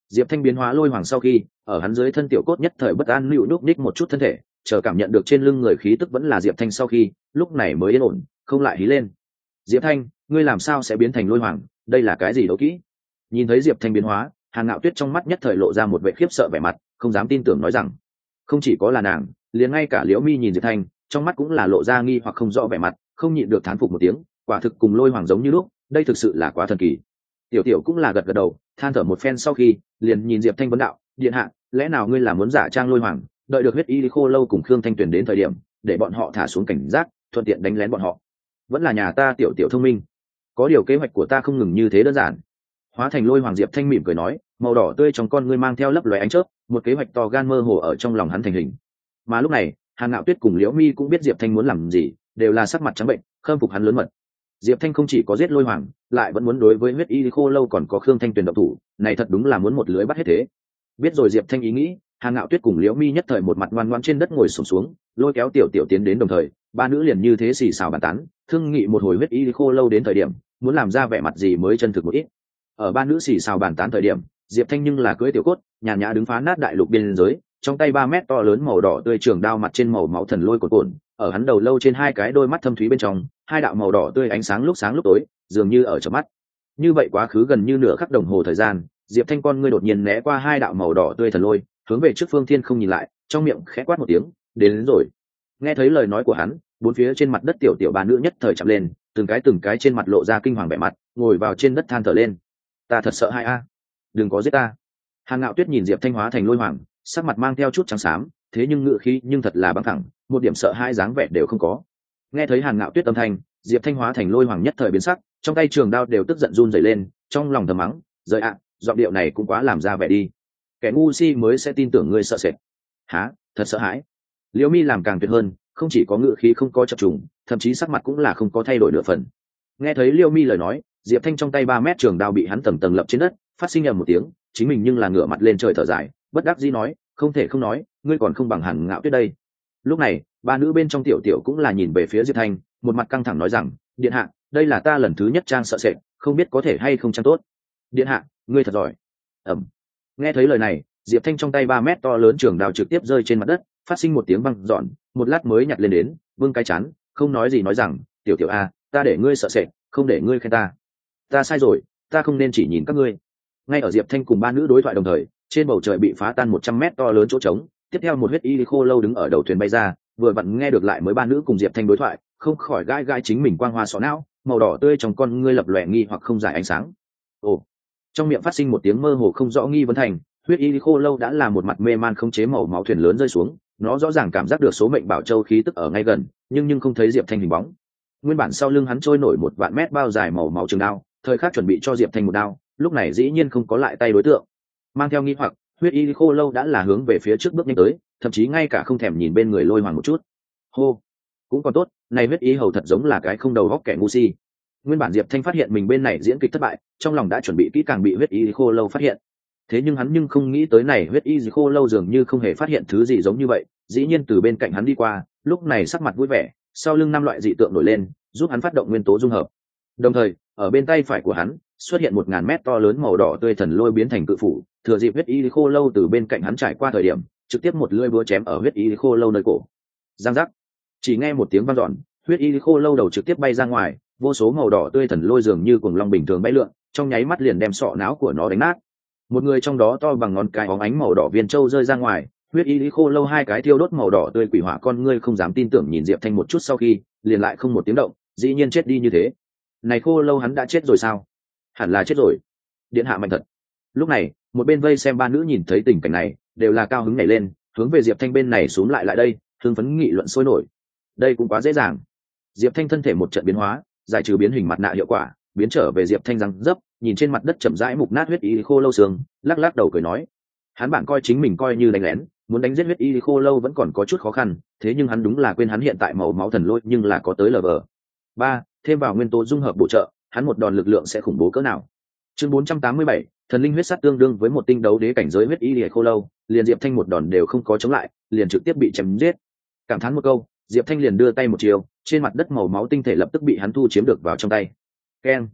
Diệp Thanh biến hóa lôi hoàng sau khi, ở hắn dưới thân tiểu cốt nhất thời bất an nữu núp ních một chút thân thể, chờ cảm nhận được trên lưng người khí tức vẫn là Diệp Thanh sau khi, lúc này mới yên ổn, không lại hí lên. Diệp Thanh, ngươi làm sao sẽ biến thành lôi hoàng, đây là cái gì đấu kỹ? Nhìn thấy Diệp Thanh biến hóa, Hàn Ngạo Tuyết trong mắt nhất thời lộ ra một vẻ khiếp sợ vẻ mặt, không dám tin tưởng nói rằng, không chỉ có là nàng, liền ngay cả Liễu Mi nhìn Diệp Thanh, trong mắt cũng là lộ ra nghi hoặc không rõ vẻ mặt, không nhịn được thán phục một tiếng, quả thực cùng lôi hoàng giống như lúc, đây thực sự là quá thần kỳ. Tiểu Tiểu cũng là gật gật đầu, than thở một phen sau khi, liền nhìn Diệp Thanh vấn đạo, điện hạ, lẽ nào ngươi là muốn giả trang lôi hoàng, đợi được huyết y khô lâu cùng Khương Thanh Tuyền đến thời điểm, để bọn họ thả xuống cảnh giác, thuận tiện đánh lén bọn họ. Vẫn là nhà ta Tiểu Tiểu thông minh, có điều kế hoạch của ta không ngừng như thế đơn giản. Hóa thành lôi hoàng Diệp Thanh mỉm cười nói, màu đỏ tươi trong con ngươi mang theo lấp lóe ánh chớp, một kế hoạch to gan mơ hồ ở trong lòng hắn thành hình. Mà lúc này, Hàn Ngạo Tuyết cùng Liễu Mi cũng biết Diệp Thanh muốn làm gì, đều là sắc mặt trắng bệnh, khâm phục hắn lớn mật. Diệp Thanh không chỉ có giết lôi hoàng, lại vẫn muốn đối với huyết y khô lâu còn có Khương Thanh Tuyền động thủ, này thật đúng là muốn một lưới bắt hết thế. Biết rồi Diệp Thanh ý nghĩ, Hàn Ngạo Tuyết cùng Liễu Mi nhất thời một mặt ngoan ngoãn trên đất ngồi xổm xuống, lôi kéo Tiểu Tiểu tiến đến đồng thời, ba nữ liền như thế xì xào bàn tán, thương nghị một hồi huyết y khô lâu đến thời điểm, muốn làm ra vẻ mặt gì mới chân thực một ít. Ở ba nữ xì xào bàn tán thời điểm, Diệp Thanh nhưng là cưỡi tiểu cốt, nhàn nhã đứng phá nát đại lục biên giới, trong tay 3 mét to lớn màu đỏ tươi trường đao mặt trên màu máu thần lôi cột cồn, ở hắn đầu lâu trên hai cái đôi mắt thâm thúy bên trong, hai đạo màu đỏ tươi ánh sáng lúc tối, dường như ở trong mắt. Như vậy quá khứ gần như nửa khắc đồng hồ thời gian, Diệp Thanh con ngươi đột nhiên né qua hai đạo màu đỏ tươi thần lôi, hướng về trước phương thiên không nhìn lại, trong miệng khẽ quát một tiếng, đến rồi. Nghe thấy lời nói của hắn, bốn phía trên mặt đất tiểu tiểu ba nữ nhất thời chạm lên, từng cái trên mặt lộ ra kinh hoàng vẻ mặt, ngồi vào trên đất than thở lên. Ta thật sợ hai a, đừng có giết ta. Hàn Ngạo Tuyết nhìn Diệp Thanh hóa thành lôi hoàng, sắc mặt mang theo chút trắng xám, thế nhưng ngựa khí nhưng thật là băng thẳng, một điểm sợ hai dáng vẻ đều không có. Nghe thấy Hàn Ngạo Tuyết âm thanh, Diệp Thanh hóa thành lôi hoàng nhất thời biến sắc, trong tay trường đao đều tức giận run rẩy lên, trong lòng thầm mắng, "Rời ạ, giọng điệu này cũng quá làm ra vẻ đi. Kẻ ngu si mới sẽ tin tưởng ngươi sợ sệt." "Hả? Thật sợ hãi?" Liễu Mi làm càng tuyệt hơn, không chỉ có ngựa khí không có chập trùng, thậm chí sắc mặt cũng là không có thay đổi nửa phần. Nghe thấy Liễu Mi lời nói, Diệp Thanh trong tay 3 mét trường đao bị hắn tầng tầng lập trên đất, phát sinh ầm một tiếng, chính mình nhưng là ngửa mặt lên trời thở dài, bất đắc dĩ nói, "Không thể không nói, ngươi còn không bằng Hàn Ngạo Tuyết đây." Lúc này, ba nữ bên trong tiểu tiểu cũng là nhìn về phía Diệp Thanh, một mặt căng thẳng nói rằng, "Điện hạ, đây là ta lần thứ nhất trang sợ sệt, không biết có thể hay không trang tốt." "Điện hạ, ngươi thật giỏi." Ầm. Nghe thấy lời này, Diệp Thanh trong tay 3 mét to lớn trường đao trực tiếp rơi trên mặt đất, phát sinh một tiếng vang dọn, một lát mới nhặt lên đến, vương cái chán, không nói gì nói rằng, "Tiểu tiểu a, ta để ngươi sợ sệt, không để ngươi khen ta. Ta sai rồi, ta không nên chỉ nhìn các ngươi." Ngay ở Diệp Thanh cùng ba nữ đối thoại đồng thời, trên bầu trời bị phá tan 100 mét to lớn chỗ trống, tiếp theo một huyết y khô lâu đứng ở đầu thuyền bay ra, vừa vặn nghe được lại mới ba nữ cùng Diệp Thanh đối thoại, không khỏi gai gai chính mình quang hoa sọ não, màu đỏ tươi trong con ngươi lập lòe nghi hoặc không giải ánh sáng. Ồ. Trong miệng phát sinh một tiếng mơ hồ không rõ nghi vấn thành, huyết y khô lâu đã là một mặt mê man không chế màu máu thuyền lớn rơi xuống, nó rõ ràng cảm giác được số mệnh bảo châu khí tức ở ngay gần, nhưng không thấy Diệp Thanh hình bóng. Nguyên bản sau lưng hắn trôi nổi một vạn mét bao dài màu máu trường đao, thời khắc chuẩn bị cho Diệp Thanh một đao, lúc này dĩ nhiên không có lại tay đối tượng. Mang theo nghi hoặc, huyết y khô lâu đã là hướng về phía trước bước nhanh tới, thậm chí ngay cả không thèm nhìn bên người lôi hoàng một chút. Hô, cũng còn tốt, này huyết y hầu thật giống là cái không đầu góc kẻ ngu si. Nguyên bản Diệp Thanh phát hiện mình bên này diễn kịch thất bại, trong lòng đã chuẩn bị kỹ càng bị huyết y khô lâu phát hiện. Thế nhưng hắn không nghĩ tới này huyết y khô lâu dường như không hề phát hiện thứ gì giống như vậy, dĩ nhiên từ bên cạnh hắn đi qua, lúc này sắc mặt vui vẻ, sau lưng 5 loại dị tượng nổi lên, giúp hắn phát động nguyên tố dung hợp. Đồng thời, ở bên tay phải của hắn xuất hiện 1000 mét to lớn màu đỏ tươi thần lôi biến thành cự phủ, thừa dịp huyết y khô lâu từ bên cạnh hắn trải qua thời điểm, trực tiếp một lưỡi búa chém ở huyết y khô lâu nơi cổ. Giang giác. Chỉ nghe một tiếng vang dọn, huyết y khô lâu đầu trực tiếp bay ra ngoài, vô số màu đỏ tươi thần lôi dường như cuồng long bình thường bay lượn, trong nháy mắt liền đem sọ não của nó đánh nát. Một người trong đó to bằng ngón cái óng ánh màu đỏ viên châu rơi ra ngoài, huyết y khô lâu hai cái thiêu đốt màu đỏ tươi quỷ hỏa con ngươi không dám tin tưởng nhìn Diệp Thanh một chút sau khi, liền lại không một tiếng động, dĩ nhiên chết đi như thế. Này khô lâu hắn đã chết rồi sao? Hẳn là chết rồi. Điện hạ mạnh thật. Lúc này, một bên vây xem ba nữ nhìn thấy tình cảnh này, đều là cao hứng nhảy lên, hướng về Diệp Thanh bên này xuống lại đây, hưng phấn nghị luận sôi nổi. Đây cũng quá dễ dàng. Diệp Thanh thân thể một trận biến hóa, giải trừ biến hình mặt nạ hiệu quả, biến trở về Diệp Thanh răng dấp, nhìn trên mặt đất chậm rãi mục nát huyết y khô lâu xương, lắc lắc đầu cười nói: hắn bạn coi chính mình coi như đánh lén, muốn đánh giết huyết y khô lâu vẫn còn có chút khó khăn, thế nhưng hắn đúng là quên hắn hiện tại màu máu thần lôi nhưng là có tới LV3, thêm vào nguyên tố dung hợp bổ trợ, hắn một đòn lực lượng sẽ khủng bố cỡ nào. Chương 487, thần linh huyết sắt tương đương với một tinh đấu đế cảnh giới huyết y khô lâu, liền Diệp Thanh một đòn đều không có chống lại, liền trực tiếp bị chém giết. Cảm thán một câu, Diệp Thanh liền đưa tay một chiều, trên mặt đất màu máu tinh thể lập tức bị hắn thu chiếm được vào trong tay. Keng.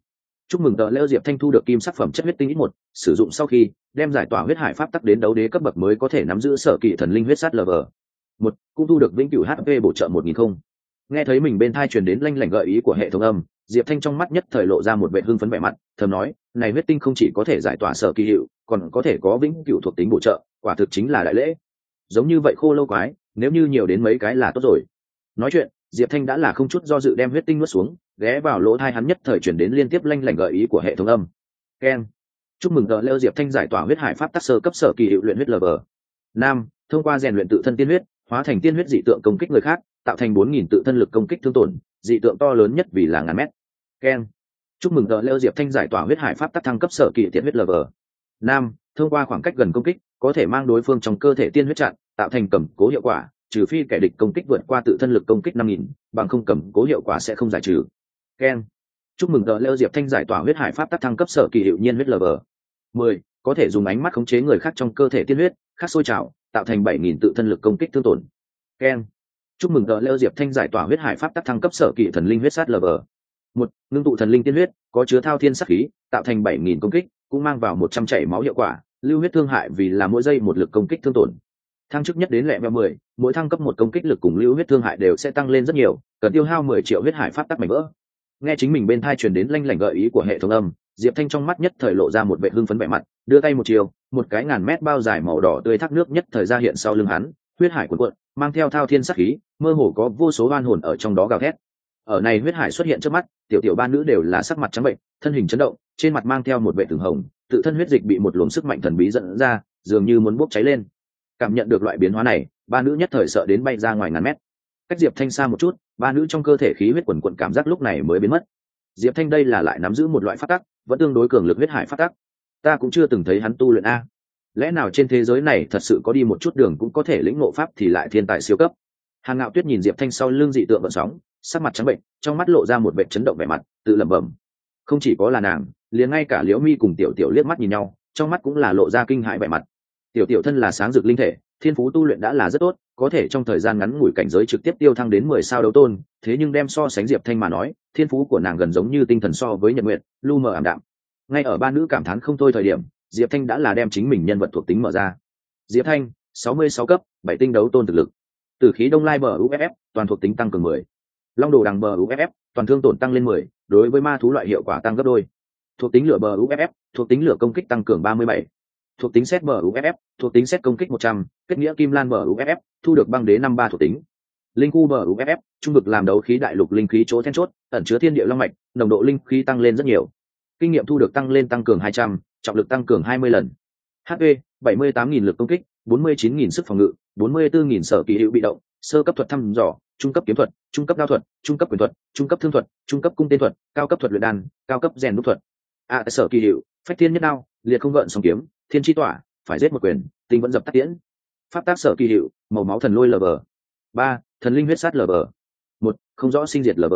chúc mừng tờ lễ diệp thanh thu được kim sắc phẩm chất huyết tinh ít một, sử dụng sau khi đem giải tỏa huyết hải pháp tắc đến đấu đế cấp bậc mới có thể nắm giữ sở kỵ thần linh huyết sát lv một, cũng thu được vĩnh cửu hp bổ trợ 1000 không. Nghe thấy mình bên thai truyền đến lanh lảnh gợi ý của hệ thống âm, diệp thanh trong mắt nhất thời lộ ra một vẻ hưng phấn vẻ mặt, thầm nói này huyết tinh không chỉ có thể giải tỏa sở kỳ hiệu, còn có thể có vĩnh cửu thuộc tính bổ trợ, quả thực chính là đại lễ. Giống như vậy khô lâu quái, nếu như nhiều đến mấy cái là tốt rồi. Nói chuyện, diệp thanh đã là không chút do dự đem huyết tinh nuốt xuống, ghé vào lỗ thai hắn nhất thời chuyển đến liên tiếp lanh lảnh gợi ý của hệ thống âm. Keng, chúc mừng tờ lêu diệp thanh giải tỏa huyết hải pháp tắc sơ cấp sở kỳ hiệu luyện huyết lv nam, thông qua rèn luyện tự thân tiên huyết hóa thành tiên huyết dị tượng công kích người khác, tạo thành 4000 tự thân lực công kích thương tổn, dị tượng to lớn nhất vì là ngàn mét. Keng, chúc mừng tờ lêu diệp thanh giải tỏa huyết hải pháp tắc thăng cấp sở kỳ tiện huyết lv nam, thông qua khoảng cách gần công kích có thể mang đối phương trong cơ thể tiên huyết chặn, tạo thành cầm cố hiệu quả, trừ phi kẻ địch công kích vượt qua tự thân lực công kích 5000, bằng không cầm cố hiệu quả sẽ không giải trừ. Keng, chúc mừng tờ lêu diệp thanh giải tỏa huyết hải pháp tắc thăng cấp sở kỳ hiệu nhiên huyết lv 10, có thể dùng ánh mắt khống chế người khác trong cơ thể tiên huyết khác sôi trào, tạo thành 7000 tự thân lực công kích thương tổn. Keng, chúc mừng tờ lêu diệp thanh giải tỏa huyết hải pháp tắc thăng cấp sở kỳ thần linh huyết sát lv 1, ngưng tụ thần linh tiên huyết có chứa thao thiên sát khí, tạo thành 7000 công kích, cũng mang vào 100 chảy máu hiệu quả, lưu huyết thương hại vì là mỗi giây một lực công kích thương tổn. Thăng chức nhất đến level 10, mỗi thăng cấp một công kích lực cùng lưu huyết thương hại đều sẽ tăng lên rất nhiều, cần tiêu hao 10 triệu huyết hải pháp tắc mảnh vỡ. Nghe chính mình bên thai truyền đến lanh lảnh gợi ý của hệ thống âm, diệp thanh trong mắt nhất thời lộ ra một vẻ hưng phấn vẻ mặt, đưa tay một chiều, một cái ngàn mét bao dài màu đỏ tươi thác nước nhất thời ra hiện sau lưng hắn, huyết hải cuồn cuộn, mang theo thao thiên sát khí, mơ hồ có vô số oan hồn ở trong đó gào thét. Ở này huyết hải xuất hiện trước mắt, tiểu tiểu ba nữ đều là sắc mặt trắng bệnh, thân hình chấn động, trên mặt mang theo một vẻ từng hồng, tự thân huyết dịch bị một luồng sức mạnh thần bí dẫn ra, dường như muốn bốc cháy lên. Cảm nhận được loại biến hóa này, ba nữ nhất thời sợ đến bay ra ngoài ngàn mét. Cách diệp thanh xa một chút, ba nữ trong cơ thể khí huyết quần quần cảm giác lúc này mới biến mất. Diệp thanh đây là lại nắm giữ một loại pháp tắc, vẫn tương đối cường lực huyết hải pháp tắc. Ta cũng chưa từng thấy hắn tu luyện a. Lẽ nào trên thế giới này thật sự có đi một chút đường cũng có thể lĩnh ngộ pháp thì lại thiên tài siêu cấp. Hàn Ngạo Tuyết nhìn diệp thanh sau lưng dị tượng vận sóng, sắc mặt trắng bệnh, trong mắt lộ ra một vẻ chấn động vẻ mặt, tự lẩm bẩm. Không chỉ có là nàng, liền ngay cả Liễu Mi cùng Tiểu Tiểu liếc mắt nhìn nhau, trong mắt cũng là lộ ra kinh hãi vẻ mặt. Tiểu Tiểu thân là sáng dược linh thể, thiên phú tu luyện đã là rất tốt, có thể trong thời gian ngắn ngủi cảnh giới trực tiếp tiêu thăng đến 10 sao đấu tôn, thế nhưng đem so sánh diệp thanh mà nói, thiên phú của nàng gần giống như tinh thần so với nhật nguyệt, lu mờ ảm đạm. Ngay ở ba nữ cảm thán không thôi thời điểm, diệp thanh đã là đem chính mình nhân vật thuộc tính mở ra. Diệp thanh 66 cấp 7 tinh đấu tôn thực lực. Tử khí đông lai bờ uff toàn thuộc tính tăng cường 10. Long đồ đằng bờ uff toàn thương tổn tăng lên 10, đối với ma thú loại hiệu quả tăng gấp đôi. Thuộc tính lửa bờ uff thuộc tính lửa công kích tăng cường 37. Thuộc tính xét bờ uff thuộc tính xét công kích 100, kết nghĩa kim lan bờ uff thu được băng đế 53 thuộc tính. Linh khu bờ uff trung vực làm đấu khí đại lục linh khí chỗ then chốt, ẩn chứa thiên địa long mạch, nồng độ linh khí tăng lên rất nhiều. Kinh nghiệm thu được tăng lên tăng cường 200, trọng lực tăng cường 20 lần. HP 78.000 lực công kích, 49.000 sức phòng ngự, 44.000 sở kỳ hữu bị động, sơ cấp thuật thăm dò, trung cấp kiếm thuật, trung cấp đao thuật, trung cấp quyền thuật, trung cấp thương thuật, trung cấp cung tên thuật, cao cấp thuật luyện đan, cao cấp rèn đúc thuật. Sở kỳ hữu, phách thiên nhất đao, liệt không gợn sóng kiếm, thiên chi tỏa, phải giết một quyền, tinh vẫn dập tắt tiễn. Pháp tác sở kỳ hữu, màu máu thần lôi lv 3, thần linh huyết sát lv 1, không rõ sinh diệt lv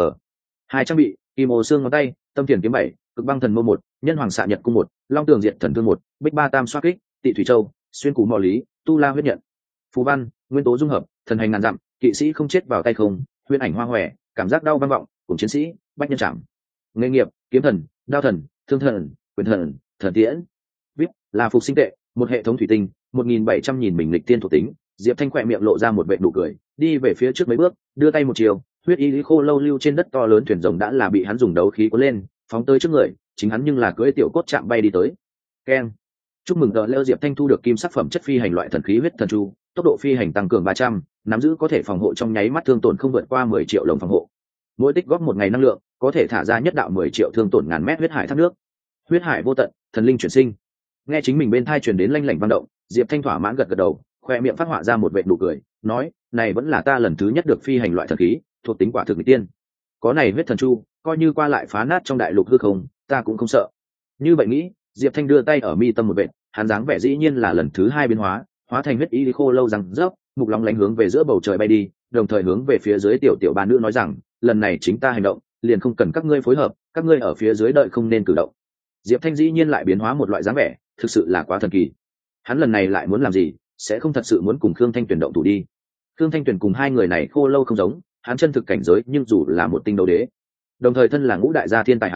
2 trang bị, kim ô xương ngón tay, tâm thiền kiếm 7, cực băng thần mâu 1, nhân hoàng xạ nhật cung 1, long tường diệt thần thương 1, bích ba tam xoát kích, tị thủy châu, xuyên cú mò lý, tu la huyết nhận. Phù văn, nguyên tố dung hợp, thần hành ngàn dặm, kỵ sĩ không chết vào tay không, huyễn ảnh hoa hòe, cảm giác đau vang vọng, cùng chiến sĩ, bách nhân trảm. Nghề nghiệp, kiếm thần, đao thần, thương thần, quyền thần, thần tiễn. Vip là phục sinh tệ, một hệ thống thủy tinh, 1700 nhìn mình lịch tiên thuộc tính. Diệp Thanh khỏe miệng lộ ra một vẻ nụ cười, đi về phía trước mấy bước, đưa tay một chiều, huyết y lý khô lâu lưu trên đất to lớn thuyền rồng đã là bị hắn dùng đấu khí cuốn lên, phóng tới trước người, chính hắn nhưng là cưỡi tiểu cốt chạm bay đi tới. Keng, chúc mừng tờ leo diệp thanh thu được kim sắc phẩm chất phi hành loại thần khí huyết thần chu, tốc độ phi hành tăng cường 300, nắm giữ có thể phòng hộ trong nháy mắt thương tổn không vượt qua 10 triệu lồng phòng hộ. Mỗi tích góp một ngày năng lượng, có thể thả ra nhất đạo 10 triệu thương tổn ngàn mét huyết hải thác nước. Huyết hải vô tận, thần linh chuyển sinh. Nghe chính mình bên thai truyền đến lanh lảnh vang động, diệp thanh thỏa mãn gật gật đầu, khoe miệng phát họa ra một vệt nụ cười, nói, này vẫn là ta lần thứ nhất được phi hành loại thần khí, thuộc tính quả thực nghịch tiên. Có này huyết thần chu, coi như qua lại phá nát trong đại lục hư không, ta cũng không sợ. Như vậy nghĩ, diệp thanh đưa tay ở mi tâm một vệt, hắn dáng vẻ dĩ nhiên là lần thứ hai biến hóa, hóa thành huyết y khô lâu răng rớp, mục lóng lánh hướng về giữa bầu trời bay đi, đồng thời hướng về phía dưới tiểu tiểu ba nữ nói rằng, lần này chính ta hành động, liền không cần các ngươi phối hợp, các ngươi ở phía dưới đợi không nên cử động. Diệp thanh dĩ nhiên lại biến hóa một loại dáng vẻ, thực sự là quá thần kỳ. Hắn lần này lại muốn làm gì, sẽ không thật sự muốn cùng Khương Thanh Tuyền động thủ đi. Khương Thanh Tuyền cùng hai người này khô lâu không giống, hắn chân thực cảnh giới nhưng dù là một tinh đấu đế, đồng thời thân là ngũ đại gia thiên tài hắn,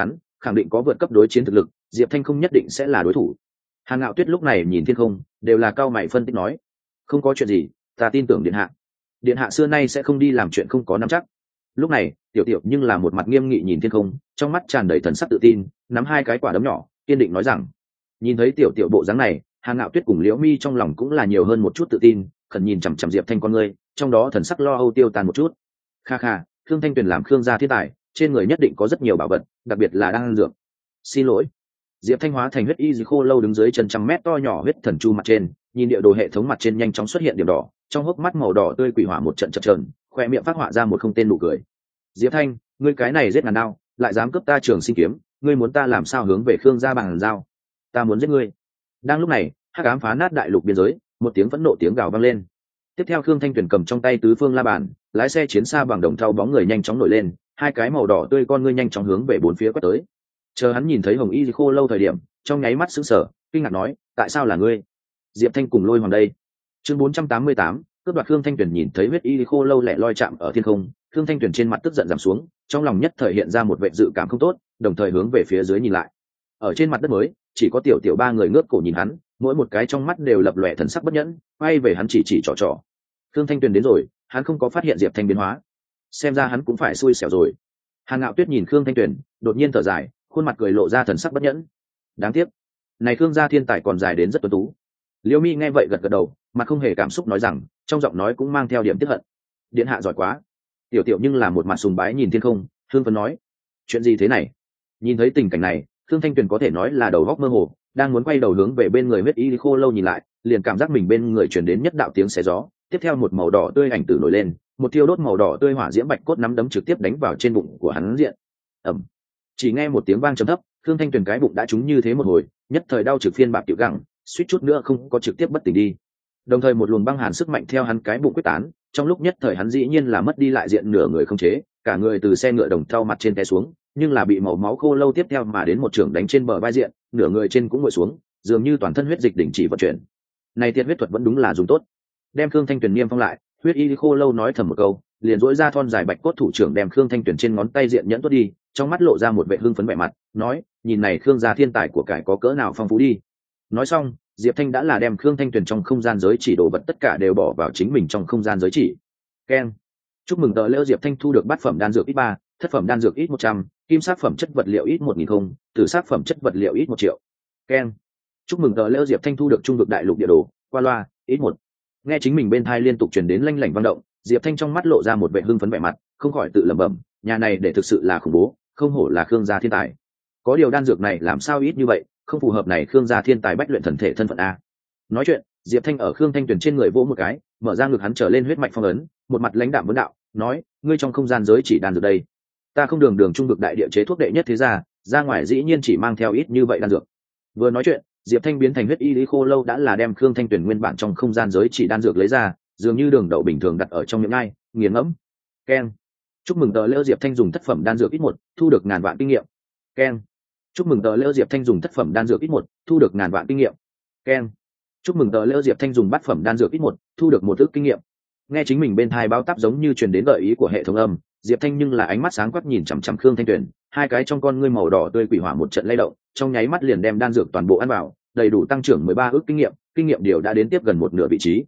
khẳng định có vượt cấp đối chiến thực lực, Diệp Thanh không nhất định sẽ là đối thủ. Hàn Ngạo Tuyết lúc này nhìn thiên không, đều là cao mày phân tích nói: "Không có chuyện gì, ta tin tưởng điện hạ. Điện hạ xưa nay sẽ không đi làm chuyện không có nắm chắc." Lúc này, Tiểu Tiểu nhưng là một mặt nghiêm nghị nhìn thiên không, trong mắt tràn đầy thần sắc tự tin, nắm hai cái quả đấm nhỏ, kiên định nói rằng: nhìn thấy Tiểu Tiểu bộ dáng này, Hàn Ngạo Tuyết cùng Liễu Mi trong lòng cũng là nhiều hơn một chút tự tin, khẩn nhìn chằm chằm Diệp Thanh con ngươi, trong đó thần sắc lo âu tiêu tan một chút. Kha kha, Khương Thanh Tuyền làm Khương gia thiên tài, trên người nhất định có rất nhiều bảo vật, đặc biệt là đan dược. Xin lỗi. Diệp Thanh hóa thành huyết y khô lâu đứng dưới chân trăm mét to nhỏ huyết thần chu mặt trên, nhìn địa đồ hệ thống mặt trên nhanh chóng xuất hiện điểm đỏ, trong hốc mắt màu đỏ tươi quỷ hỏa một trận chập chờn, khoe miệng phát họa ra một không tên nụ cười. Diệp Thanh, ngươi cái này giết ngàn đao, lại dám cướp ta Trường Sinh kiếm, ngươi muốn ta làm sao hướng về Khương gia bằng giao? Ta muốn giết ngươi. Đang lúc này, hắc ám phá nát đại lục biên giới, một tiếng phẫn nộ tiếng gào vang lên. Tiếp theo Khương Thanh Tuyền cầm trong tay tứ phương la bàn, lái xe chiến xa bằng đồng thau bóng người nhanh chóng nổi lên, hai cái màu đỏ tươi con ngươi nhanh chóng hướng về bốn phía quét tới. Chờ hắn nhìn thấy hồng y khô lâu thời điểm, trong nháy mắt sững sờ, kinh ngạc nói: tại sao là ngươi? Diệp Thanh cùng Lôi Hoàng đây. Chương 488, cướp đoạt. Khương Thanh Tuyền nhìn thấy huyết y khô lâu lẻ loi chạm ở thiên không, Khương Thanh Tuyền trên mặt tức giận giảm xuống, trong lòng nhất thời hiện ra một vệ dự cảm không tốt, đồng thời hướng về phía dưới nhìn lại. Ở trên mặt đất mới, chỉ có tiểu tiểu ba người ngước cổ nhìn hắn, mỗi một cái trong mắt đều lập lòe thần sắc bất nhẫn, quay về hắn chỉ trỏ trỏ. Khương Thanh Tuyền đến rồi, hắn không có phát hiện Diệp Thanh biến hóa, xem ra hắn cũng phải xui xẻo rồi. Hàn Ngạo Tuyết nhìn Khương Thanh Tuyền, đột nhiên thở dài, khuôn mặt cười lộ ra thần sắc bất nhẫn. Đáng tiếc, này Khương gia thiên tài còn dài đến rất tuấn tú. Liễu Mi nghe vậy gật gật đầu, mặt không hề cảm xúc nói rằng, trong giọng nói cũng mang theo điểm tiếc hận. Điện hạ giỏi quá. Tiểu Tiểu nhưng là một mặt sùng bái nhìn thiên không, Hương Phấn nói: chuyện gì thế này? Nhìn thấy tình cảnh này, Khương Thanh Tuyền có thể nói là đầu góc mơ hồ, đang muốn quay đầu hướng về bên người huyết y khô lâu nhìn lại, liền cảm giác mình bên người truyền đến nhất đạo tiếng xé gió, tiếp theo một màu đỏ tươi ảnh tử nổi lên, một thiêu đốt màu đỏ tươi hỏa diễm bạch cốt nắm đấm trực tiếp đánh vào trên bụng của hắn diện. Ầm. Chỉ nghe một tiếng vang trầm thấp, Khương Thanh Tuyền cái bụng đã trúng như thế một hồi, nhất thời đau trực phiên bạc tiểu gẳng, suýt chút nữa không có trực tiếp bất tỉnh đi. Đồng thời một luồng băng hàn sức mạnh theo hắn cái bụng quyết tán, trong lúc nhất thời hắn dĩ nhiên là mất đi lại diện nửa người không chế, cả người từ xe ngựa đồng thau mặt trên té xuống, nhưng là bị màu máu khô lâu tiếp theo mà đến một trường đánh trên bờ vai diện, nửa người trên cũng ngồi xuống, dường như toàn thân huyết dịch đình chỉ vận chuyển. Này tiệt huyết thuật vẫn đúng là dùng tốt. Đem Khương Thanh Tuyền niêm phong lại, huyết y khô lâu nói thầm một câu, liền duỗi ra thon dài bạch cốt thủ trưởng đem Khương Thanh Tuyền trên ngón tay diện nhẫn tuốt đi, trong mắt lộ ra một vẻ hưng phấn vẻ mặt, nói: nhìn này Khương gia thiên tài của cải có cỡ nào phong phú đi. Nói xong, Diệp Thanh đã là đem Khương Thanh Tuyền trong không gian giới chỉ đồ vật tất cả đều bỏ vào chính mình trong không gian giới chỉ. Keng. Chúc mừng tờ lễ Diệp Thanh thu được bát phẩm đan dược ít 3, thất phẩm đan dược ít 100, kim sát phẩm chất vật liệu ít 1000, tử sát phẩm chất vật liệu ít 1 triệu. Keng. Chúc mừng tờ lễ Diệp Thanh thu được trung vực đại lục địa đồ, qua loa, ít 1. Nghe chính mình bên tai liên tục truyền đến lanh lảnh vang động, Diệp Thanh trong mắt lộ ra một vẻ hưng phấn vẻ mặt, không khỏi tự lẩm bẩm, nhà này để thực sự là khủng bố, không hổ là Khương gia thiên tài. Có điều đan dược này làm sao ít như vậy, không phù hợp này Khương gia thiên tài bách luyện thần thể thân phận a. Nói chuyện, Diệp Thanh ở Khương Thanh Tuyền trên người vỗ một cái, mở ra ngực hắn trở lên huyết mạch phong ấn, một mặt lãnh đạm vấn đạo, nói: ngươi trong không gian giới chỉ đan dược đây, ta không đường trung vực đại địa chế thuốc đệ nhất thế gia, ra ngoài dĩ nhiên chỉ mang theo ít như vậy đan dược. Vừa nói chuyện, Diệp Thanh biến thành huyết y lý khô lâu đã là đem Khương Thanh Tuyền nguyên bản trong không gian giới chỉ đan dược lấy ra, dường như đường đậu bình thường đặt ở trong miệng ngay, nghiền ngẫm. Keng. Chúc mừng tờ lễ Diệp Thanh dùng thất phẩm đan dược ít 1, thu được ngàn vạn kinh nghiệm. Keng. Chúc mừng tờ lễ Diệp Thanh dùng thất phẩm đan dược ít 1, thu được ngàn vạn kinh nghiệm. Keng. Chúc mừng tờ lễ Diệp Thanh dùng bát phẩm đan dược ít 1, thu được 1 ức kinh nghiệm. Nghe chính mình bên tai báo táp giống như truyền đến gợi ý của hệ thống âm, Diệp Thanh nhưng là ánh mắt sáng quắc nhìn chằm chằm Khương Thanh Tuyền, hai cái trong con ngươi màu đỏ tươi quỷ hỏa một trận lay động, trong nháy mắt liền đem đan dược toàn bộ ăn vào, đầy đủ tăng trưởng 13 ức kinh nghiệm điều đã đến tiếp gần một nửa vị trí.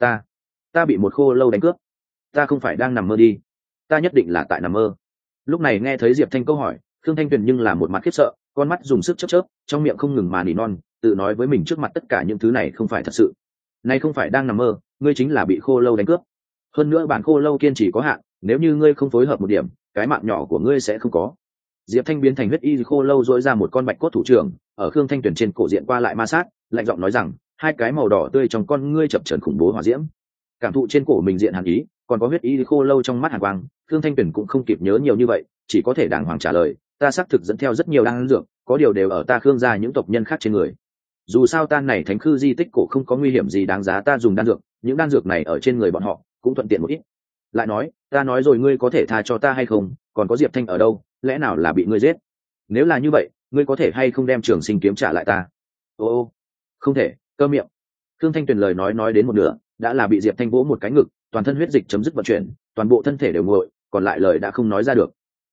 Ta bị một khô lâu đánh cướp. Ta không phải đang nằm mơ đi. Ta nhất định là tại nằm mơ. Lúc này nghe thấy Diệp Thanh câu hỏi, Khương Thanh Tuyền nhưng là một mặt khiếp sợ, con mắt dùng sức chớp chớp, trong miệng không ngừng mà nỉ non, tự nói với mình trước mặt tất cả những thứ này không phải thật sự. Này không phải đang nằm mơ, ngươi chính là bị khô lâu đánh cướp. Hơn nữa bản khô lâu kiên trì có hạn, nếu như ngươi không phối hợp một điểm, cái mạng nhỏ của ngươi sẽ không có. Diệp Thanh biến thành huyết y khô lâu dỗi ra một con bạch cốt thủ trưởng, ở Khương Thanh Tuyền trên cổ diện qua lại ma sát, lạnh giọng nói rằng, hai cái màu đỏ tươi trong con ngươi chập chờn khủng bố hỏa diễm. Cảm thụ trên cổ mình diện hàn ý, còn có huyết y khô lâu trong mắt hàn quang, Khương Thanh Tuyền cũng không kịp nhớ nhiều như vậy, chỉ có thể đàng hoàng trả lời, ta xác thực dẫn theo rất nhiều đan dược, có điều đều ở ta Khương gia những tộc nhân khác trên người. Dù sao tan này thánh khư di tích cổ không có nguy hiểm gì đáng giá ta dùng đan dược, những đan dược này ở trên người bọn họ cũng thuận tiện một ít. Lại nói, ta nói rồi ngươi có thể tha cho ta hay không, còn có Diệp Thanh ở đâu, lẽ nào là bị ngươi giết? Nếu là như vậy, ngươi có thể hay không đem Trường Sinh kiếm trả lại ta? Ô, không thể, cơ miệng. Khương Thanh Tuyền lời nói đến một nửa, đã là bị Diệp Thanh vỗ một cái ngực, toàn thân huyết dịch chấm dứt vận chuyển, toàn bộ thân thể đều nguội, còn lại lời đã không nói ra được.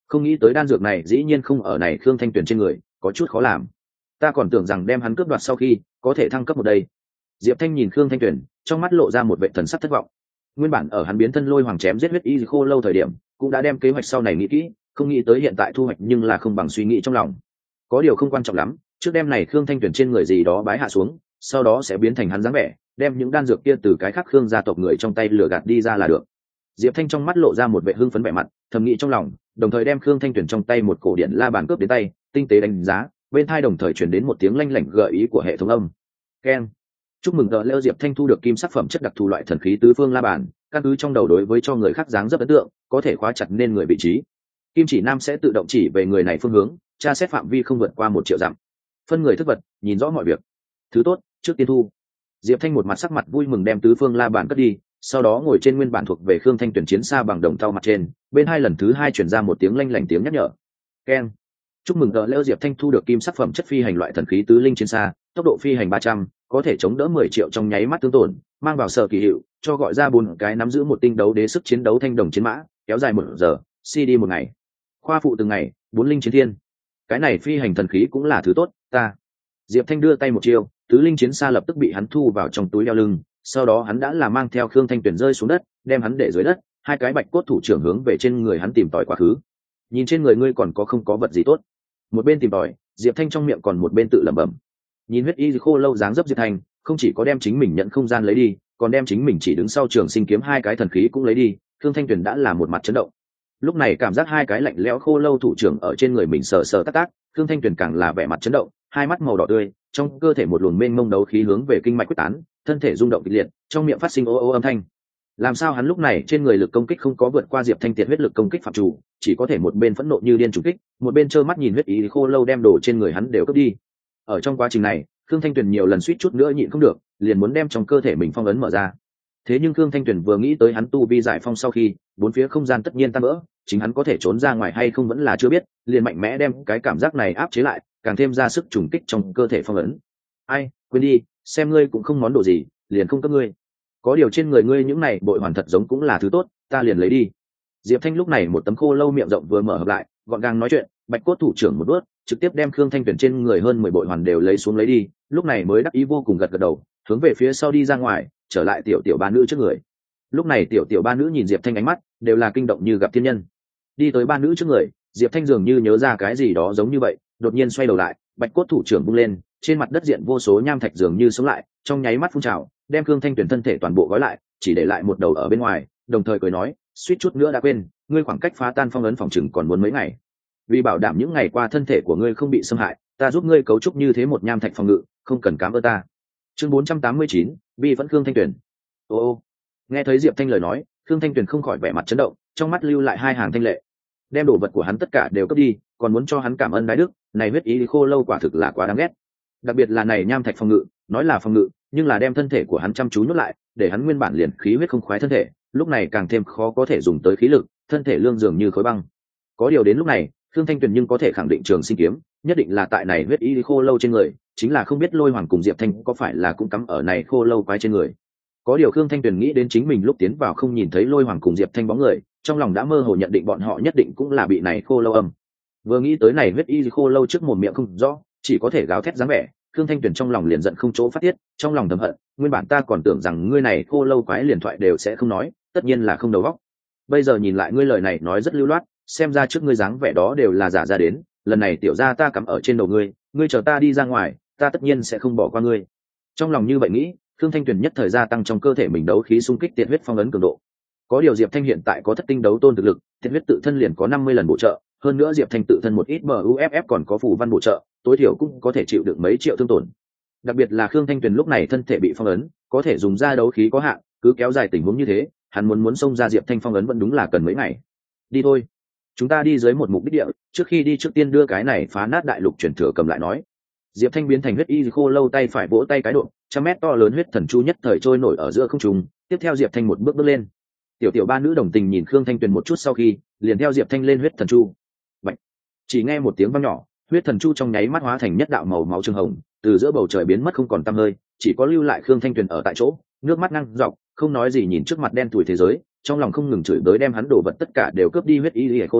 không nghĩ tới đan dược này dĩ nhiên không ở này Khương Thanh Tuyền trên người, có chút khó làm. Ta còn tưởng rằng đem hắn cướp đoạt sau khi có thể thăng cấp một đây. Diệp Thanh nhìn Khương Thanh Tuyền, trong mắt lộ ra một vẻ thần sắc thất vọng. Nguyên bản ở hắn biến thân lôi hoàng chém giết huyết y khô lâu thời điểm, cũng đã đem kế hoạch sau này nghĩ kỹ, không nghĩ tới hiện tại thu hoạch nhưng là không bằng suy nghĩ trong lòng. Có điều không quan trọng lắm, trước đêm này Khương Thanh Tuyền trên người gì đó bái hạ xuống, sau đó sẽ biến thành hắn dáng vẻ, đem những đan dược kia từ cái khác Khương gia tộc người trong tay lừa gạt đi ra là được. Diệp Thanh trong mắt lộ ra một vẻ hưng phấn vẻ mặt, thầm nghĩ trong lòng, đồng thời đem Khương Thanh Tuyền trong tay một cổ điện la bàn cướp đến tay, tinh tế đánh giá, bên tai đồng thời truyền đến một tiếng lanh lảnh gợi ý của hệ thống âm. Keng. Chúc mừng Leo Diệp Thanh thu được kim sắc phẩm chất đặc thù loại thần khí tứ phương la bàn, căn cứ trong đầu đối với cho người khác dáng rất ấn tượng, có thể khóa chặt nên người vị trí. Kim chỉ nam sẽ tự động chỉ về người này phương hướng, tra xét phạm vi không vượt qua 1 triệu dặm. Phân người thức vật, nhìn rõ mọi việc. Thứ tốt, trước tiên thu. Diệp Thanh một mặt sắc mặt vui mừng đem tứ phương la bàn cất đi, sau đó ngồi trên nguyên bản thuộc về Khương Thanh Tuyển chiến xa bằng đồng thau mặt trên, bên hai lần thứ hai truyền ra một tiếng lanh lảnh tiếng nhắc nhở. Keng. Chúc mừng Leo Diệp Thanh thu được kim sắc phẩm chất phi hành loại thần khí tứ linh chiến xa, tốc độ phi hành 300, có thể chống đỡ 10 triệu trong nháy mắt tương tổn, mang vào sở kỳ hiệu, cho gọi ra 4 cái nắm giữ một tinh đấu đế sức chiến đấu thanh đồng chiến mã, kéo dài 1 giờ, CD 1 ngày. Khoa phụ từng ngày, 4 linh chiến thiên. Cái này phi hành thần khí cũng là thứ tốt, ta. Diệp Thanh đưa tay một chiêu, tứ linh chiến xa lập tức bị hắn thu vào trong túi đeo lưng, sau đó hắn đã là mang theo Khương Thanh Tuyển rơi xuống đất, đem hắn để dưới đất, hai cái bạch cốt thủ trưởng hướng về trên người hắn tìm tòi quá khứ. Nhìn trên người ngươi còn có không có vật gì tốt. Một bên tìm tòi, Diệp Thanh trong miệng còn một bên tự lẩm bẩm. Nhìn huyết y khô lâu dáng dấp Diệp Thanh, không chỉ có đem chính mình nhận không gian lấy đi, còn đem chính mình chỉ đứng sau trường sinh kiếm hai cái thần khí cũng lấy đi, Khương Thanh Tuyển đã là một mặt chấn động. Lúc này cảm giác hai cái lạnh lẽo khô lâu thủ trưởng ở trên người mình sờ sờ tác tác, Khương Thanh Tuyển càng là vẻ mặt chấn động, hai mắt màu đỏ tươi, trong cơ thể một luồng mênh mông đấu khí hướng về kinh mạch quyết tán, thân thể rung động kịch liệt, trong miệng phát sinh ô ô âm thanh. Làm sao hắn lúc này trên người lực công kích không có vượt qua Diệp Thanh tiệt huyết lực công kích phạm chủ, chỉ có thể một bên phẫn nộ như điên trùng kích, một bên trơ mắt nhìn huyết ý khô lâu đem đồ trên người hắn đều cướp đi. Ở trong quá trình này, Khương Thanh Tuyền nhiều lần suýt chút nữa nhịn không được, liền muốn đem trong cơ thể mình phong ấn mở ra. Thế nhưng Khương Thanh Tuyền vừa nghĩ tới hắn tu vi giải phong sau khi, bốn phía không gian tất nhiên tan vỡ, chính hắn có thể trốn ra ngoài hay không vẫn là chưa biết, liền mạnh mẽ đem cái cảm giác này áp chế lại, càng thêm ra sức trùng kích trong cơ thể phong ấn. Ai, quên đi, xem ngươi cũng không món đồ gì, liền không cấp ngươi. Có điều trên người ngươi những này bội hoàn thật giống cũng là thứ tốt, ta liền lấy đi. Diệp Thanh lúc này một tấm khô lâu miệng rộng vừa mở hợp lại, gọn gàng nói chuyện, bạch cốt thủ trưởng một bước, trực tiếp đem Khương Thanh Tuyền trên người hơn 10 bội hoàn đều lấy xuống lấy đi, lúc này mới đắc ý vô cùng gật gật đầu, hướng về phía sau đi ra ngoài, trở lại tiểu tiểu ba nữ trước người. Lúc này tiểu tiểu ba nữ nhìn Diệp Thanh ánh mắt đều là kinh động như gặp thiên nhân. Đi tới ba nữ trước người, Diệp Thanh dường như nhớ ra cái gì đó giống như vậy, đột nhiên xoay đầu lại, bạch cốt thủ trưởng vung lên, trên mặt đất diện vô số nham thạch dường như sống lại, trong nháy mắt phun trào, đem Khương Thanh Tuyền thân thể toàn bộ gói lại, chỉ để lại một đầu ở bên ngoài, đồng thời cười nói, suýt chút nữa đã quên, ngươi khoảng cách phá tan phong ấn phòng chừng còn muốn mấy ngày. Vì bảo đảm những ngày qua thân thể của ngươi không bị xâm hại, ta giúp ngươi cấu trúc như thế một nham thạch phòng ngự, không cần cám ơn ta. Chương 489, Vi vẫn Khương Thanh Tuyền. Ô, nghe thấy Diệp Thanh lời nói, Khương Thanh Tuyền không khỏi vẻ mặt chấn động, trong mắt lưu lại hai hàng thanh lệ. Đem đồ vật của hắn tất cả đều cướp đi, còn muốn cho hắn cảm ơn đái đức, này huyết ý khô lâu quả thực là quá đáng ghét. Đặc biệt là này nham thạch phòng ngự, nói là phòng ngự, nhưng là đem thân thể của hắn chăm chú nhốt lại, để hắn nguyên bản liền khí huyết không khoái thân thể, lúc này càng thêm khó có thể dùng tới khí lực, thân thể lương dường như khối băng. Có điều đến lúc này, Khương Thanh Tuyền nhưng có thể khẳng định trường sinh kiếm, nhất định là tại này huyết y khô lâu trên người, chính là không biết Lôi Hoàng cùng Diệp Thanh có phải là cũng cắm ở này khô lâu quái trên người. Có điều Khương Thanh Tuyền nghĩ đến chính mình lúc tiến vào không nhìn thấy Lôi Hoàng cùng Diệp Thanh bóng người, trong lòng đã mơ hồ nhận định bọn họ nhất định cũng là bị này khô lâu âm. Vừa nghĩ tới này huyết y khô lâu trước mồm miệng không rõ, chỉ có thể gào thét dáng vẻ, Khương Thanh Tuyền trong lòng liền giận không chỗ phát tiết, trong lòng thầm hận, nguyên bản ta còn tưởng rằng ngươi này khô lâu quái liền thoại đều sẽ không nói, tất nhiên là không đầu óc. Bây giờ nhìn lại ngươi lời này nói rất lưu loát, xem ra trước ngươi dáng vẻ đó đều là giả ra đến, lần này tiểu gia ta cắm ở trên đầu ngươi, ngươi chờ ta đi ra ngoài, ta tất nhiên sẽ không bỏ qua ngươi. Trong lòng như vậy nghĩ, Khương Thanh Tuyền nhất thời gia tăng trong cơ thể mình đấu khí xung kích tiệt huyết phong ấn cường độ. Có điều Diệp Thanh hiện tại có thất tinh đấu tôn thực lực, tiệt huyết tự thân liền có 50 lần bổ trợ, hơn nữa Diệp Thanh tự thân một ít buff còn có phù văn bổ trợ, tối thiểu cũng có thể chịu được mấy triệu thương tổn. Đặc biệt là Khương Thanh Tuyền lúc này thân thể bị phong ấn, có thể dùng ra đấu khí có hạn, cứ kéo dài tình huống như thế, hắn muốn xông ra Diệp Thanh phong ấn vẫn đúng là cần mấy ngày. Đi thôi, chúng ta đi dưới một mục đích địa, trước khi đi trước tiên đưa cái này phá nát đại lục chuyển thừa cầm lại nói. Diệp Thanh biến thành huyết y khô lâu tay phải vỗ tay cái độ, 100 mét to lớn huyết thần chu nhất thời trôi nổi ở giữa không trung, tiếp theo Diệp Thanh một bước bước lên. Tiểu tiểu ba nữ đồng tình nhìn Khương Thanh Tuyền một chút sau khi, liền theo Diệp Thanh lên huyết thần chu. Bạch. Chỉ nghe một tiếng vang nhỏ, huyết thần chu trong nháy mắt hóa thành nhất đạo màu máu trường hồng, từ giữa bầu trời biến mất không còn tăm hơi, chỉ có lưu lại Khương Thanh Tuyền ở tại chỗ, nước mắt ngăng dọc, không nói gì nhìn trước mặt đen tủi thế giới, trong lòng không ngừng chửi bới đem hắn đổ vật tất cả đều cướp đi huyết y khô lâu,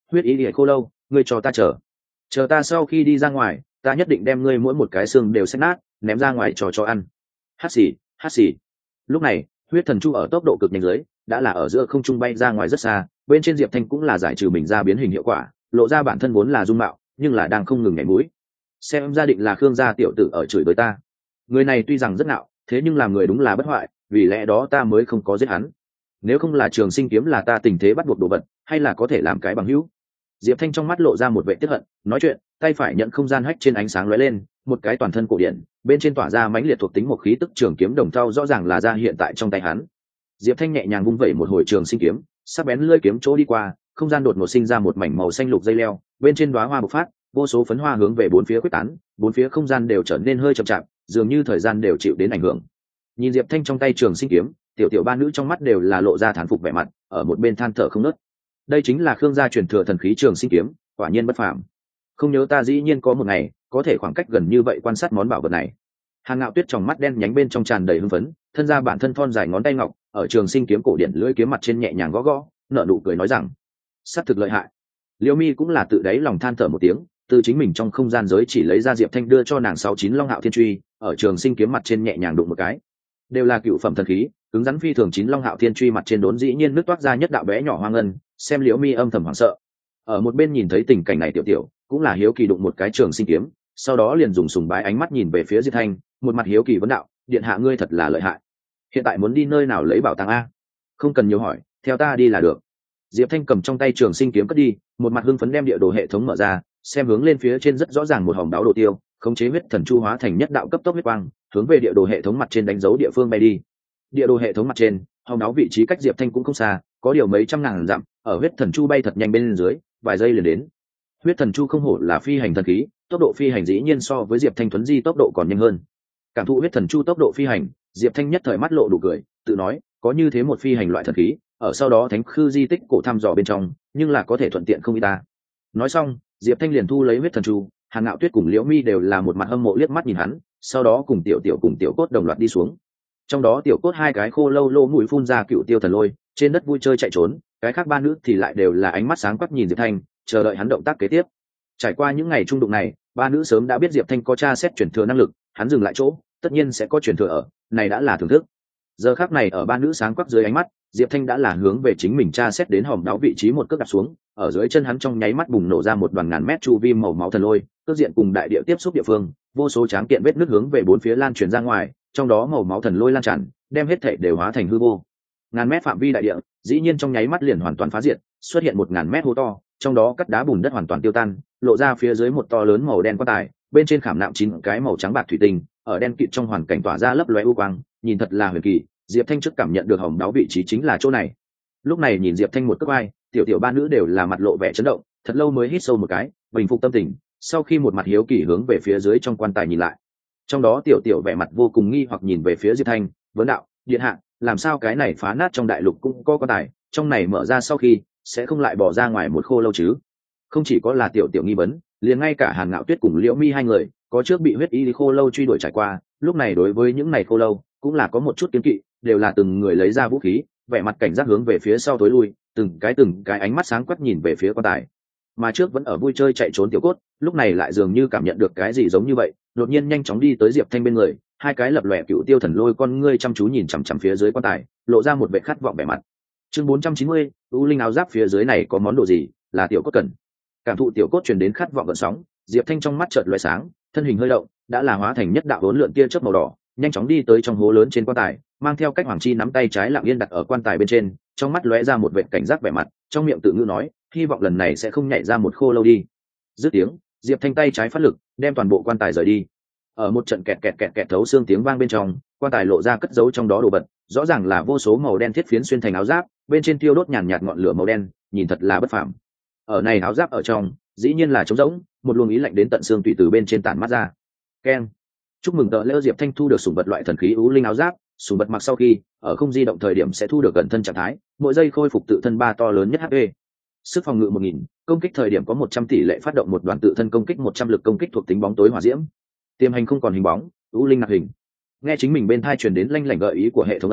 huyết y lìa khô lâu, ngươi cho ta chờ ta sau khi đi ra ngoài, ta nhất định đem ngươi mỗi một cái xương đều xách nát, ném ra ngoài cho ăn. Hát xì, hát xì. Lúc này huyết thần chu ở tốc độ cực nhanh dưới đã là ở giữa không trung bay ra ngoài rất xa, bên trên Diệp Thanh cũng là giải trừ mình ra biến hình hiệu quả, lộ ra bản thân vốn là dung mạo nhưng là đang không ngừng nhảy mũi. Xem ra định là Khương gia tiểu tử ở chửi với ta. Người này tuy rằng rất ngạo, thế nhưng làm người đúng là bất hoại, vì lẽ đó ta mới không có giết hắn. Nếu không là trường sinh kiếm là ta tình thế bắt buộc đồ vật, hay là có thể làm cái bằng hữu. Diệp Thanh trong mắt lộ ra một vẻ tiếc hận, nói chuyện, tay phải nhận không gian hách trên ánh sáng lóe lên, một cái toàn thân cổ điển, bên trên tỏa ra mãnh liệt thuộc tính một khí tức trường kiếm đồng thau rõ ràng là ra hiện tại trong tay hắn. Diệp Thanh nhẹ nhàng vung vẩy một hồi trường sinh kiếm, sắc bén lưỡi kiếm chỗ đi qua, không gian đột ngột sinh ra một mảnh màu xanh lục dây leo, bên trên đóa hoa bộc phát, vô số phấn hoa hướng về bốn phía quyết tán, bốn phía không gian đều trở nên hơi chậm chạp, dường như thời gian đều chịu đến ảnh hưởng. Nhìn Diệp Thanh trong tay trường sinh kiếm, tiểu tiểu ba nữ trong mắt đều là lộ ra thán phục vẻ mặt, ở một bên than thở không ngớt. Đây chính là Khương gia truyền thừa thần khí trường sinh kiếm, quả nhiên bất phàm. Không nhớ ta dĩ nhiên có một ngày có thể khoảng cách gần như vậy quan sát món bảo vật này. Hàn Ngạo Tuyết trong mắt đen nhánh bên trong tràn đầy hưng phấn, thân ra bản thân thon dài ngón tay ngọc ở trường sinh kiếm cổ điển lưỡi kiếm mặt trên nhẹ nhàng gõ gõ, nở nụ cười nói rằng: "Sát thực lợi hại." Liễu Mi cũng là tự đáy lòng than thở một tiếng, từ chính mình trong không gian giới chỉ lấy ra Diệp Thanh đưa cho nàng 69 Long Hạo Thiên Truy, ở trường sinh kiếm mặt trên nhẹ nhàng đụng một cái. Đều là cựu phẩm thần khí, cứng rắn phi thường. 9 Long Hạo Thiên Truy mặt trên đốn dĩ nhiên nước toát ra nhất đạo bé nhỏ hoa ngân, xem Liễu Mi âm thầm hoảng sợ. Ở một bên nhìn thấy tình cảnh này tiểu tiểu cũng là hiếu kỳ đụng một cái trường sinh kiếm, sau đó liền dùng sùng bái ánh mắt nhìn về phía Diệp Thanh, một mặt hiếu kỳ vấn đạo: "Điện hạ ngươi thật là lợi hại, hiện tại muốn đi nơi nào lấy bảo tàng a?" "Không cần nhiều hỏi, theo ta đi là được." Diệp Thanh cầm trong tay trường sinh kiếm cất đi, một mặt hưng phấn đem địa đồ hệ thống mở ra, xem hướng lên phía trên rất rõ ràng một hòn đáo đồ tiêu, khống chế huyết thần chu hóa thành nhất đạo cấp tốc huyết quang, hướng về địa đồ hệ thống mặt trên đánh dấu địa phương bay đi. Địa đồ hệ thống mặt trên, hòn đáo vị trí cách Diệp Thanh cũng không xa, có điều mấy trăm ngàn dặm, ở huyết thần chu bay thật nhanh bên dưới, vài giây liền đến. Huyết thần chu không hổ là phi hành thần khí, tốc độ phi hành dĩ nhiên so với Diệp Thanh thuấn di tốc độ còn nhanh hơn. Cảm thụ huyết thần chu tốc độ phi hành, Diệp Thanh nhất thời mắt lộ đủ cười, tự nói, có như thế một phi hành loại thần khí, ở sau đó thánh khư di tích cổ thăm dò bên trong, nhưng là có thể thuận tiện không y ta. Nói xong, Diệp Thanh liền thu lấy huyết thần chu, Hàn Ngạo Tuyết cùng Liễu Mi đều là một mặt hâm mộ liếc mắt nhìn hắn, sau đó cùng tiểu cốt đồng loạt đi xuống. Trong đó tiểu cốt hai cái khô lâu lô mũi phun ra cựu tiêu thần lôi, trên đất vui chơi chạy trốn, cái khác ba nữ thì lại đều là ánh mắt sáng quắc nhìn Diệp Thanh, chờ đợi hắn động tác kế tiếp. Trải qua những ngày trung đụng này, ba nữ sớm đã biết Diệp Thanh có tra xét chuyển thừa năng lực, hắn dừng lại chỗ, tất nhiên sẽ có chuyển thừa ở, này đã là thưởng thức. Giờ khắc này ở ba nữ sáng quắc dưới ánh mắt, Diệp Thanh đã là hướng về chính mình tra xét đến hòm đáo vị trí một cước đạp xuống, ở dưới chân hắn trong nháy mắt bùng nổ ra một đoàn ngàn mét chu vi màu máu thần lôi, cước diện cùng đại địa tiếp xúc địa phương, vô số tráng kiện vết nứt hướng về bốn phía lan truyền ra ngoài, trong đó màu máu thần lôi lan tràn, đem hết thảy đều hóa thành hư vô. Ngàn mét phạm vi đại địa, dĩ nhiên trong nháy mắt liền hoàn toàn phá diệt, xuất hiện 1000 mét hố to, trong đó cắt đá bùn đất hoàn toàn tiêu tan, lộ ra phía dưới một to lớn màu đen quan tài, bên trên khảm nạm 9 cái màu trắng bạc thủy tinh, ở đen kịt trong hoàn cảnh tỏa ra lấp lóe u quang, nhìn thật là huyền kỳ. Diệp Thanh trước cảm nhận được hòm đáo vị trí chính là chỗ này. Lúc này nhìn Diệp Thanh một cước ai, tiểu ba nữ đều là mặt lộ vẻ chấn động, thật lâu mới hít sâu một cái, bình phục tâm tình, sau khi một mặt hiếu kỳ hướng về phía dưới trong quan tài nhìn lại. Trong đó tiểu vẻ mặt vô cùng nghi hoặc nhìn về phía Diệp Thanh, vấn đạo: "Điện hạ, làm sao cái này phá nát trong đại lục cũng có quan tài, trong này mở ra sau khi sẽ không lại bỏ ra ngoài một khô lâu chứ?" Không chỉ có là tiểu nghi vấn, liền ngay cả Hàn Ngạo Tuyết cùng Liễu Mi hai người, có trước bị huyết y khô lâu truy đuổi trải qua, lúc này đối với những này khô lâu cũng là có một chút kiêng kỵ, đều là từng người lấy ra vũ khí, vẻ mặt cảnh giác hướng về phía sau tối lui, từng cái ánh mắt sáng quắc nhìn về phía quan tài. Mà trước vẫn ở vui chơi chạy trốn tiểu cốt, lúc này lại dường như cảm nhận được cái gì giống như vậy, đột nhiên nhanh chóng đi tới Diệp Thanh bên người, hai cái lập lòe cựu tiêu thần lôi con ngươi chăm chú nhìn chằm chằm phía dưới quan tài, lộ ra một vẻ khát vọng vẻ mặt. Chương 490, u linh áo giáp phía dưới này có món đồ gì, là tiểu cốt cần. Cảm thụ tiểu cốt truyền đến khát vọng gợn sóng, Diệp Thanh trong mắt chợt lóe sáng, thân hình hơi động, đã là hóa thành nhất đạo hỗn lượn tia chớp màu đỏ, nhanh chóng đi tới trong hố lớn trên quan tài, mang theo cách hoàng chi nắm tay trái lặng yên đặt ở quan tài bên trên, trong mắt lóe ra một vẻ cảnh giác vẻ mặt, trong miệng tự ngữ nói, hy vọng lần này sẽ không nhảy ra một khô lâu đi. Dứt tiếng, Diệp Thanh tay trái phát lực, đem toàn bộ quan tài rời đi. Ở một trận kẹt kẹt thấu xương tiếng vang bên trong, quan tài lộ ra cất giấu trong đó đồ vật, rõ ràng là vô số màu đen thiết phiến xuyên thành áo giáp, bên trên tiêu đốt nhàn nhạt ngọn lửa màu đen, nhìn thật là bất phàm. Ở này áo giáp ở trong, dĩ nhiên là trống rỗng, một luồng ý lạnh đến tận xương tùy từ bên trên tản mắt ra. Keng. Chúc mừng tợ lễ Diệp Thanh thu được sủng vật loại thần khí u linh áo giáp, sủng vật mặc sau khi ở không di động thời điểm sẽ thu được gần thân trạng thái, mỗi giây khôi phục tự thân 3 to lớn nhất HP. Sức phòng ngự 1000, công kích thời điểm có 100 tỷ lệ phát động một đoàn tự thân công kích 100 lực công kích thuộc tính bóng tối hỏa diễm. Tiềm hành không còn hình bóng, u linh nạp hình. Nghe chính mình bên tai truyền đến lanh lảnh gợi ý của hệ thống âm,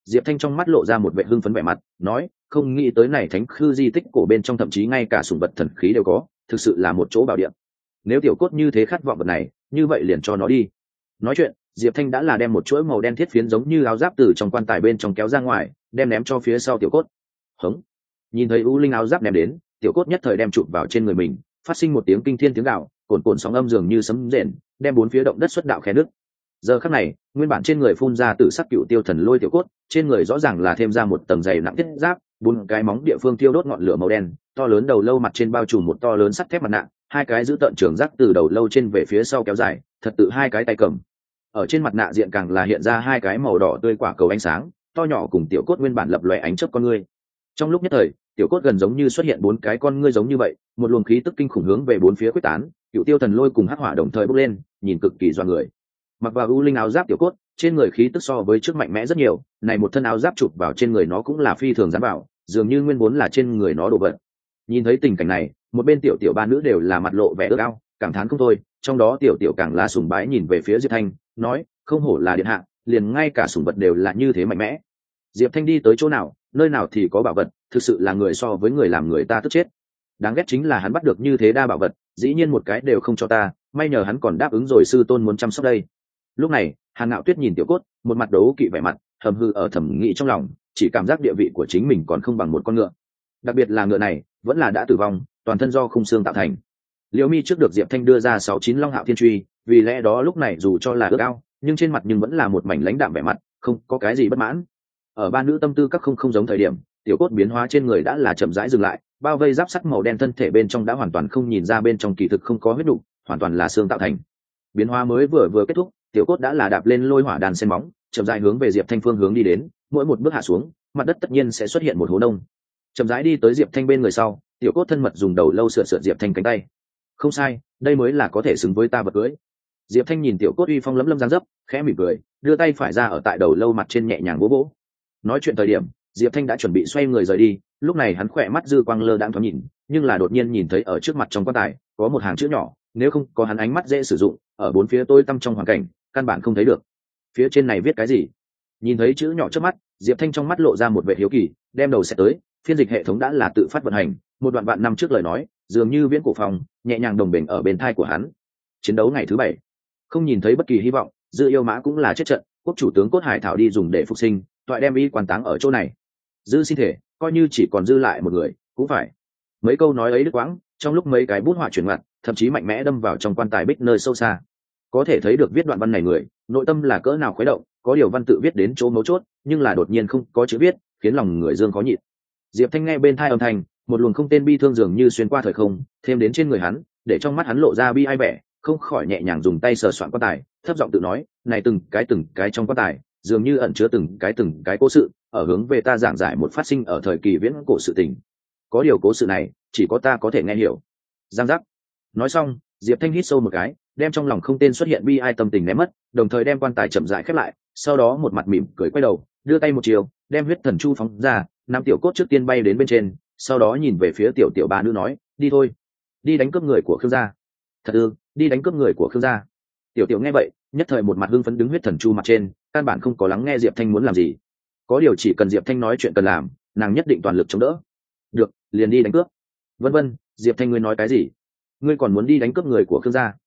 Diệp Thanh trong mắt lộ ra một vẻ hưng phấn vẻ mặt, nói, không nghĩ tới này thánh khư di tích cổ bên trong thậm chí ngay cả sủng vật thần khí đều có, thực sự là một chỗ bảo địa. Nếu tiểu cốt như thế khát vọng vật này, như vậy liền cho nó đi. Nói chuyện, Diệp Thanh đã là đem một chuỗi màu đen thiết phiến giống như áo giáp từ trong quan tài bên trong kéo ra ngoài, đem ném cho phía sau tiểu cốt. Hống. Nhìn thấy u linh áo giáp ném đến, tiểu cốt nhất thời đem chụp vào trên người mình, phát sinh một tiếng kinh thiên tiếng gào, cồn cồn sóng âm dường như sấm rền, đem bốn phía động đất xuất đạo khe nước. Giờ khắc này, nguyên bản trên người phun ra tự sắc cựu tiêu thần lôi tiểu cốt, trên người rõ ràng là thêm ra một tầng dày nặng thiết giáp, bốn cái móng địa phương tiêu đốt ngọn lửa màu đen, to lớn đầu lâu mặt trên bao trùm một to lớn sắt thép mặt nạ, hai cái giữ tận trường giác từ đầu lâu trên về phía sau kéo dài, thật tự hai cái tay cầm. Ở trên mặt nạ diện càng là hiện ra hai cái màu đỏ tươi quả cầu ánh sáng, to nhỏ cùng tiểu cốt nguyên bản lập lòe ánh chớp con ngươi. Trong lúc nhất thời, tiểu cốt gần giống như xuất hiện bốn cái con ngươi giống như vậy, một luồng khí tức kinh khủng hướng về bốn phía quyết tán, cựu tiêu thần lôi cùng hắc hỏa đồng thời bốc lên, nhìn cực kỳ doa người. Mặc vào u linh áo giáp tiểu cốt, trên người khí tức so với trước mạnh mẽ rất nhiều, này một thân áo giáp chụp vào trên người nó cũng là phi thường dám bảo, dường như nguyên vốn là trên người nó đồ vật. Nhìn thấy tình cảnh này, một bên tiểu tiểu ba nữ đều là mặt lộ vẻ ước ao, cảm thán không thôi, trong đó tiểu tiểu càng là sùng bái nhìn về phía Diệp Thanh, nói, không hổ là điện hạ, liền ngay cả sùng vật đều là như thế mạnh mẽ. Diệp Thanh đi tới chỗ nào, nơi nào thì có bảo vật, thực sự là người so với người làm người ta tức chết. Đáng ghét chính là hắn bắt được như thế đa bảo vật, dĩ nhiên một cái đều không cho ta, may nhờ hắn còn đáp ứng rồi sư tôn muốn chăm sóc đây. Lúc này, Hàn Ngạo Tuyết nhìn tiểu cốt, một mặt đấu kỵ vẻ mặt, hầm hư ở thẩm nghĩ trong lòng, chỉ cảm giác địa vị của chính mình còn không bằng một con ngựa. Đặc biệt là ngựa này, vẫn là đã tử vong, toàn thân do khung xương tạo thành. Liễu Mi trước được Diệp Thanh đưa ra 69 Long Hạo Thiên Truy, vì lẽ đó lúc này dù cho là ước ao, nhưng trên mặt nhưng vẫn là một mảnh lãnh đạm vẻ mặt, không có cái gì bất mãn. Ở ba nữ tâm tư các không giống thời điểm, tiểu cốt biến hóa trên người đã là chậm rãi dừng lại, bao vây giáp sắt màu đen thân thể bên trong đã hoàn toàn không nhìn ra bên trong kỳ thực không có huyết nục, hoàn toàn là xương tạo thành. Biến hóa mới vừa kết thúc, tiểu cốt đã là đạp lên lôi hỏa đàn sen móng, chậm rãi hướng về Diệp Thanh phương hướng đi đến, mỗi một bước hạ xuống, mặt đất tất nhiên sẽ xuất hiện một hố nông. Chậm rãi đi tới Diệp Thanh bên người sau, tiểu cốt thân mật dùng đầu lâu sượt Diệp Thanh cánh tay. Không sai, đây mới là có thể xứng với ta vật cưới. Diệp Thanh nhìn tiểu cốt uy phong lấm lấm giang dấp, khẽ mỉm cười, đưa tay phải ra ở tại đầu lâu mặt trên nhẹ nhàng vỗ vỗ. Nói chuyện thời điểm, Diệp Thanh đã chuẩn bị xoay người rời đi, lúc này hắn khỏe mắt dư quang lơ đãng thoáng nhìn, nhưng là đột nhiên nhìn thấy ở trước mặt trong quan tài có một hàng chữ nhỏ, nếu không có hắn ánh mắt dễ sử dụng, ở bốn phía tối tăm trong hoàn cảnh, căn bản không thấy được. Phía trên này viết cái gì? Nhìn thấy chữ nhỏ trước mắt, Diệp Thanh trong mắt lộ ra một vẻ hiếu kỳ, đem đầu sẽ tới, phiên dịch hệ thống đã là tự phát vận hành, một đoạn vạn năm trước lời nói, dường như viễn cổ phòng, nhẹ nhàng đồng bền ở bên thai của hắn. Chiến đấu ngày thứ 7, không nhìn thấy bất kỳ hy vọng, Dư Yêu Mã cũng là chết trận, quốc chủ tướng cốt hải thảo đi dùng để phục sinh, toại đem y quan táng ở chỗ này. Dư xin thể, coi như chỉ còn dư lại một người, cũng phải. Mấy câu nói ấy đứt quãng, trong lúc mấy cái bút họa chuyển ngoặt, thậm chí mạnh mẽ đâm vào trong quan tài bích nơi sâu xa. Có thể thấy được viết đoạn văn này người, nội tâm là cỡ nào khuấy động, có điều văn tự viết đến chỗ mấu chốt, nhưng là đột nhiên không có chữ viết, khiến lòng người dương khó nhịn. Diệp Thanh nghe bên tai âm thanh, một luồng không tên bi thương dường như xuyên qua thời không, thêm đến trên người hắn, để trong mắt hắn lộ ra bi ai vẻ, không khỏi nhẹ nhàng dùng tay sờ soạn quan tài, thấp giọng tự nói, này từng cái trong quan tài, dường như ẩn chứa từng cái cố sự, ở hướng về ta giảng giải một phát sinh ở thời kỳ viễn cổ sự tình. Có điều cố sự này, chỉ có ta có thể nghe hiểu. Giang giác. Nói xong, Diệp Thanh hít sâu một cái, đem trong lòng không tên xuất hiện bi ai tâm tình ném mất, đồng thời đem quan tài chậm rãi khép lại, sau đó một mặt mỉm cười quay đầu, đưa tay một chiều, đem huyết thần chu phóng ra, nam tiểu cốt trước tiên bay đến bên trên, sau đó nhìn về phía tiểu tiểu ba nữ nói, đi thôi, đi đánh cướp người của Khương gia. Thật ư? Đi đánh cướp người của Khương gia? Tiểu tiểu nghe vậy, nhất thời một mặt hưng phấn đứng huyết thần chu mặt trên, căn bản không có lắng nghe Diệp Thanh muốn làm gì. Có điều chỉ cần Diệp Thanh nói chuyện cần làm, nàng nhất định toàn lực chống đỡ. Được, liền đi đánh cướp. Vân vân, Diệp Thanh ngươi nói cái gì? Ngươi còn muốn đi đánh cướp người của Khương gia?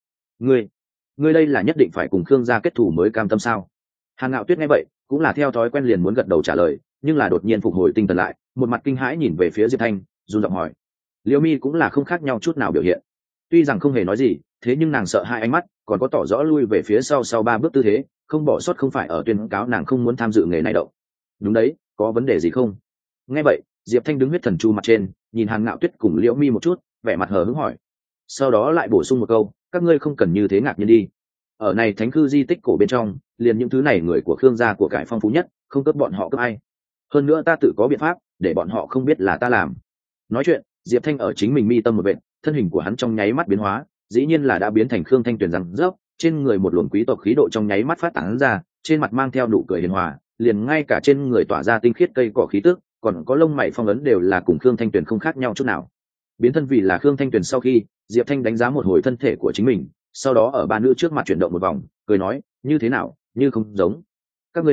Ngươi đây là nhất định phải cùng Khương gia kết thù mới cam tâm sao? Hàn Ngạo Tuyết nghe vậy, cũng là theo thói quen liền muốn gật đầu trả lời, nhưng là đột nhiên phục hồi tinh thần lại, một mặt kinh hãi nhìn về phía Diệp Thanh, run giọng hỏi. Liễu Mi cũng là không khác nhau chút nào biểu hiện. Tuy rằng không hề nói gì, thế nhưng nàng sợ hai ánh mắt, còn có tỏ rõ lui về phía sau 3 bước tư thế, không bỏ sót không phải ở tuyên cáo nàng không muốn tham dự nghề này đâu. Đúng đấy, có vấn đề gì không? Nghe vậy, Diệp Thanh đứng huyết thần chu mặt trên, nhìn Hàn Ngạo Tuyết cùng Liễu Mi một chút, vẻ mặt hờ hững hỏi. Sau đó lại bổ sung một câu, các ngươi không cần như thế ngạc nhiên đi. Ở này thánh cư di tích cổ bên trong, liền những thứ này người của Khương gia của cải phong phú nhất, không cướp bọn họ cướp ai. Hơn nữa ta tự có biện pháp, để bọn họ không biết là ta làm. Nói chuyện, Diệp Thanh ở chính mình mi tâm một vệt, thân hình của hắn trong nháy mắt biến hóa, dĩ nhiên là đã biến thành Khương Thanh Tuyền răng rớp, trên người một luồng quý tộc khí độ trong nháy mắt phát tán ra, trên mặt mang theo nụ cười hiền hòa, liền ngay cả trên người tỏa ra tinh khiết cây cỏ khí tức, còn có lông mày phong ấn đều là cùng Khương Thanh Tuyền không khác nhau chút nào. Biến thân vì là Khương Thanh Tuyền sau khi, Diệp Thanh đánh giá một hồi thân thể của chính mình, sau đó ở ba nữ trước mặt chuyển động một vòng, cười nói, như thế nào, như không giống. Các ngươi nói,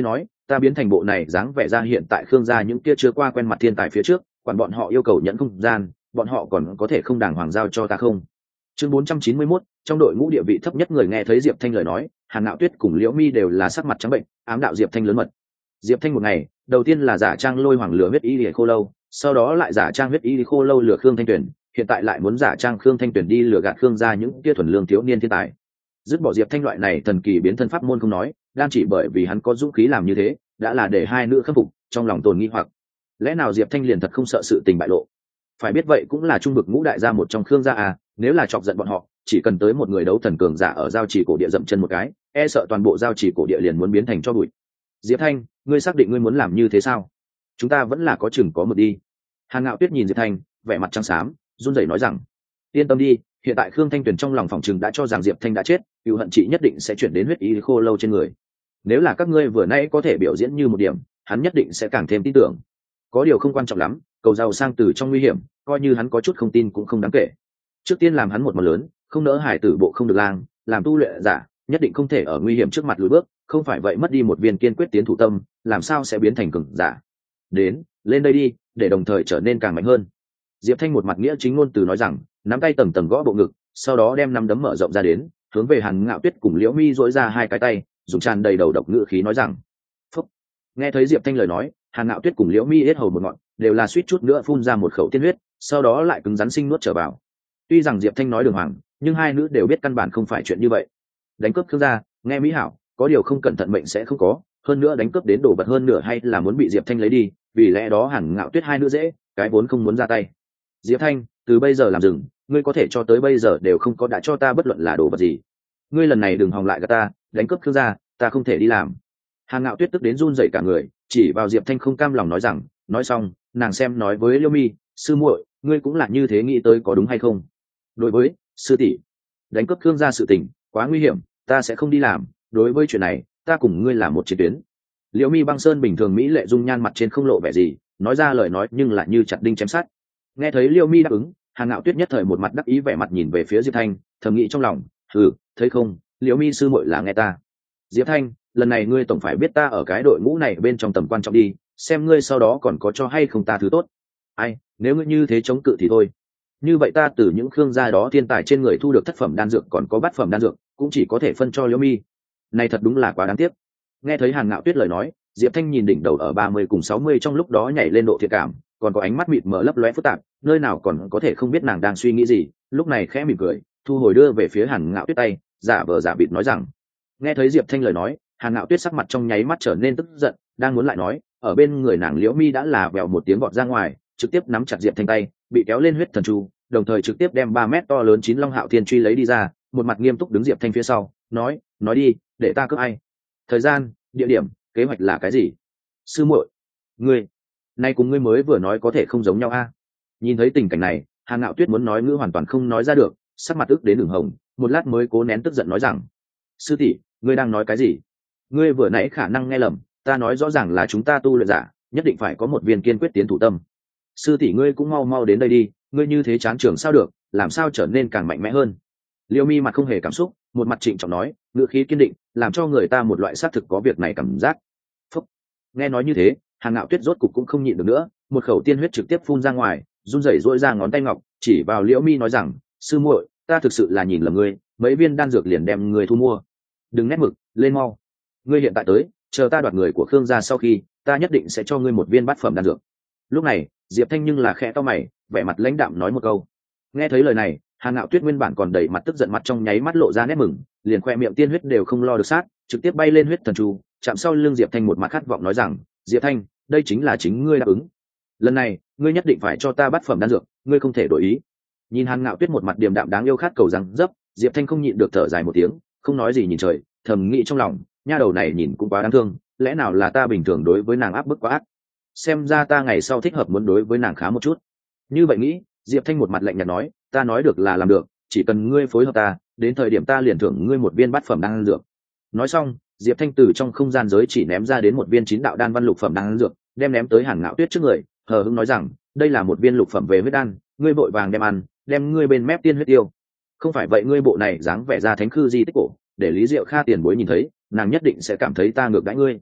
ta biến thành bộ này dáng vẻ ra hiện tại Khương gia những kia chưa qua quen mặt thiên tài phía trước, quản bọn họ yêu cầu nhận không gian, bọn họ còn có thể không đàng hoàng giao cho ta không? Chương 491, trong đội ngũ địa vị thấp nhất người nghe thấy Diệp Thanh lời nói, Hàn Ngạo Tuyết cùng Liễu Mi đều là sắc mặt trắng bệnh, ám đạo Diệp Thanh lớn mật. Diệp Thanh một ngày, đầu tiên là giả trang lôi hoàng lửa huyết y lìa khô lâu, sau đó lại giả trang huyết y khô lâu lừa Khương Thanh Tuyển, hiện tại lại muốn giả trang Khương Thanh Tuyển đi lừa gạt Khương gia những kia thuần lương thiếu niên thiên tài. Dứt bỏ Diệp Thanh loại này thần kỳ biến thân pháp môn không nói, đang chỉ bởi vì hắn có dũng khí làm như thế, đã là để hai nữ khâm phục, trong lòng tồn nghi hoặc. Lẽ nào Diệp Thanh liền thật không sợ sự tình bại lộ? Phải biết vậy cũng là trung vực ngũ đại gia một trong Khương gia à, nếu là chọc giận bọn họ, chỉ cần tới một người đấu thần cường giả ở giao chỉ cổ địa dậm chân một cái, e sợ toàn bộ giao chỉ cổ địa liền muốn biến thành cho bụi. Diệp Thanh, ngươi xác định ngươi muốn làm như thế sao? Chúng ta vẫn là có chừng có mực đi. Hàn Ngạo Tuyết nhìn Diệp Thanh, vẻ mặt trắng xám, run rẩy nói rằng: yên tâm đi, hiện tại Khương Thanh Tuyền trong lòng phòng chừng đã cho rằng Diệp Thanh đã chết, cựu hận chị nhất định sẽ chuyển đến huyết ý khô lâu trên người. Nếu là các ngươi vừa nãy có thể biểu diễn như một điểm, hắn nhất định sẽ càng thêm tin tưởng. Có điều không quan trọng lắm, cầu giàu sang từ trong nguy hiểm, coi như hắn có chút không tin cũng không đáng kể. Trước tiên làm hắn một món lớn, không nỡ hải tử bộ không được lang, làm tu luyện giả, nhất định không thể ở nguy hiểm trước mặt lùi bước, không phải vậy mất đi một viên kiên quyết tiến thủ tâm, làm sao sẽ biến thành cường giả. Đến, lên đây đi, để đồng thời trở nên càng mạnh hơn. Diệp Thanh một mặt nghĩa chính ngôn từ nói rằng, nắm tay tầng tầng gõ bộ ngực, sau đó đem nắm đấm mở rộng ra đến, hướng về Hàn Ngạo Tuyết cùng Liễu Mi duỗi ra hai cái tay, dùng tràn đầy đầu độc ngữ khí nói rằng: phúc. Nghe thấy Diệp Thanh lời nói, Hàn Ngạo Tuyết cùng Liễu Mi hết hầu một ngọn, đều là suýt chút nữa phun ra một khẩu tiên huyết, sau đó lại cứng rắn sinh nuốt trở vào. Tuy rằng Diệp Thanh nói đường hoàng, nhưng hai nữ đều biết căn bản không phải chuyện như vậy. Đánh cướp Khương gia, nghe mỹ hảo, có điều không cẩn thận mệnh sẽ không có, hơn nữa đánh cướp đến đổ bật hơn nửa hay là muốn bị Diệp Thanh lấy đi, vì lẽ đó Hàn Ngạo Tuyết hai nữ dễ, cái vốn không muốn ra tay. Diệp Thanh, từ bây giờ làm dừng, ngươi có thể cho tới bây giờ đều không có đã cho ta bất luận là đồ vật gì. Ngươi lần này đừng hòng lại gạt ta, đánh cướp Khương gia, ta không thể đi làm. Hàn Ngạo Tuyết tức đến run rẩy cả người, chỉ vào Diệp Thanh không cam lòng nói rằng, nói xong, nàng xem nói với Liễu Mi, sư muội, ngươi cũng là như thế nghĩ tới có đúng hay không? Đối với sư tỷ, đánh cướp Khương gia sự tình quá nguy hiểm, ta sẽ không đi làm, đối với chuyện này, ta cùng ngươi làm một chiến tuyến. Liễu Mi Băng Sơn bình thường mỹ lệ dung nhan mặt trên không lộ vẻ gì, nói ra lời nói nhưng lại như chặt đinh chém sắt. Nghe thấy Liễu Mi đáp ứng, Hàn Ngạo Tuyết nhất thời một mặt đắc ý vẻ mặt nhìn về phía Diệp Thanh, thầm nghĩ trong lòng, thấy không, Liễu Mi sư muội là nghe ta. Diệp Thanh, lần này ngươi tổng phải biết ta ở cái đội ngũ này bên trong tầm quan trọng đi, xem ngươi sau đó còn có cho hay không ta thứ tốt. Ai, nếu ngươi như thế chống cự thì thôi. Như vậy ta từ những Khương gia đó thiên tài trên người thu được thất phẩm đan dược còn có bát phẩm đan dược, cũng chỉ có thể phân cho Liễu Mi. Này thật đúng là quá đáng tiếc. Nghe thấy Hàn Ngạo Tuyết lời nói, Diệp Thanh nhìn đỉnh đầu ở 30 cùng 60 trong lúc đó nhảy lên độ thiện cảm, còn có ánh mắt mịt mờ lấp lóe phức tạp, nơi nào còn có thể không biết nàng đang suy nghĩ gì, lúc này khẽ mỉm cười, thu hồi đưa về phía Hàn Ngạo Tuyết tay, giả vờ giả vịt nói rằng. Nghe thấy Diệp Thanh lời nói, Hàn Ngạo Tuyết sắc mặt trong nháy mắt trở nên tức giận, đang muốn lại nói, ở bên người nàng Liễu Mi đã là vèo một tiếng vọt ra ngoài, trực tiếp nắm chặt Diệp Thanh tay, bị kéo lên huyết thần chu, đồng thời trực tiếp đem 3 mét to lớn chín long hạo thiên truy lấy đi ra, một mặt nghiêm túc đứng Diệp Thanh phía sau, nói đi, để ta cướp ai? Thời gian, địa điểm, kế hoạch là cái gì? Sư muội, ngươi, nay cùng ngươi mới vừa nói có thể không giống nhau a? Nhìn thấy tình cảnh này, Hàn Ngạo Tuyết muốn nói ngữ hoàn toàn không nói ra được, sắc mặt ức đến đường hồng, một lát mới cố nén tức giận nói rằng: sư tỷ, ngươi đang nói cái gì? Ngươi vừa nãy khả năng nghe lầm, ta nói rõ ràng là chúng ta tu luyện giả, nhất định phải có một viên kiên quyết tiến thủ tâm. Sư tỷ ngươi cũng mau đến đây đi, ngươi như thế chán trường sao được, làm sao trở nên càng mạnh mẽ hơn? Liễu Mi mặt không hề cảm xúc, một mặt trịnh trọng nói, ngữ khí kiên định, làm cho người ta một loại xác thực có việc này cảm giác. Phúc. Nghe nói như thế, Hàn Ngạo Tuyết rốt cục cũng không nhịn được nữa, một khẩu tiên huyết trực tiếp phun ra ngoài, run rẩy duỗi ra ngón tay ngọc, chỉ vào Liễu Mi nói rằng, sư muội, ta thực sự là nhìn lầm ngươi, mấy viên đan dược liền đem ngươi thu mua. Đừng nét mực, lên mau. Ngươi hiện tại tới, chờ ta đoạt người của Khương gia sau khi, ta nhất định sẽ cho ngươi một viên bát phẩm đan dược. Lúc này, Diệp Thanh nhưng là khẽ cau mày, vẻ mặt lãnh đạm nói một câu. Nghe thấy lời này, Hàn Ngạo Tuyết nguyên bản còn đầy mặt tức giận mặt trong nháy mắt lộ ra nét mừng, liền khoe miệng tiên huyết đều không lo được sát, trực tiếp bay lên huyết thần chu, chạm sau lưng Diệp Thanh một mặt khát vọng nói rằng, Diệp Thanh, đây chính là chính ngươi đáp ứng. Lần này, ngươi nhất định phải cho ta bát phẩm đan dược, ngươi không thể đổi ý. Nhìn Hàn Ngạo Tuyết một mặt điềm đạm đáng yêu khát cầu rằng dấp, Diệp Thanh không nhịn được thở dài một tiếng, không nói gì nhìn trời, thầm nghĩ trong lòng, nha đầu này nhìn cũng quá đáng thương, lẽ nào là ta bình thường đối với nàng áp bức quá ác? Xem ra ta ngày sau thích hợp muốn đối với nàng khá một chút. Như vậy nghĩ, Diệp Thanh một mặt lạnh nhạt nói, ta nói được là làm được, chỉ cần ngươi phối hợp ta, đến thời điểm ta liền thưởng ngươi một viên bát phẩm đan dược. Nói xong, Diệp Thanh từ trong không gian giới chỉ ném ra đến một viên chín đạo đan văn lục phẩm đan dược, đem ném tới Hàn Ngạo Tuyết trước người, hờ hững nói rằng, đây là một viên lục phẩm về huyết đan, ngươi vội vàng đem ăn, đem ngươi bên mép tiên huyết tiêu. Không phải vậy ngươi bộ này dáng vẻ ra thánh khư di tích cổ, để Lý Diệu Kha tiền bối nhìn thấy, nàng nhất định sẽ cảm thấy ta ngược đãi ngươi.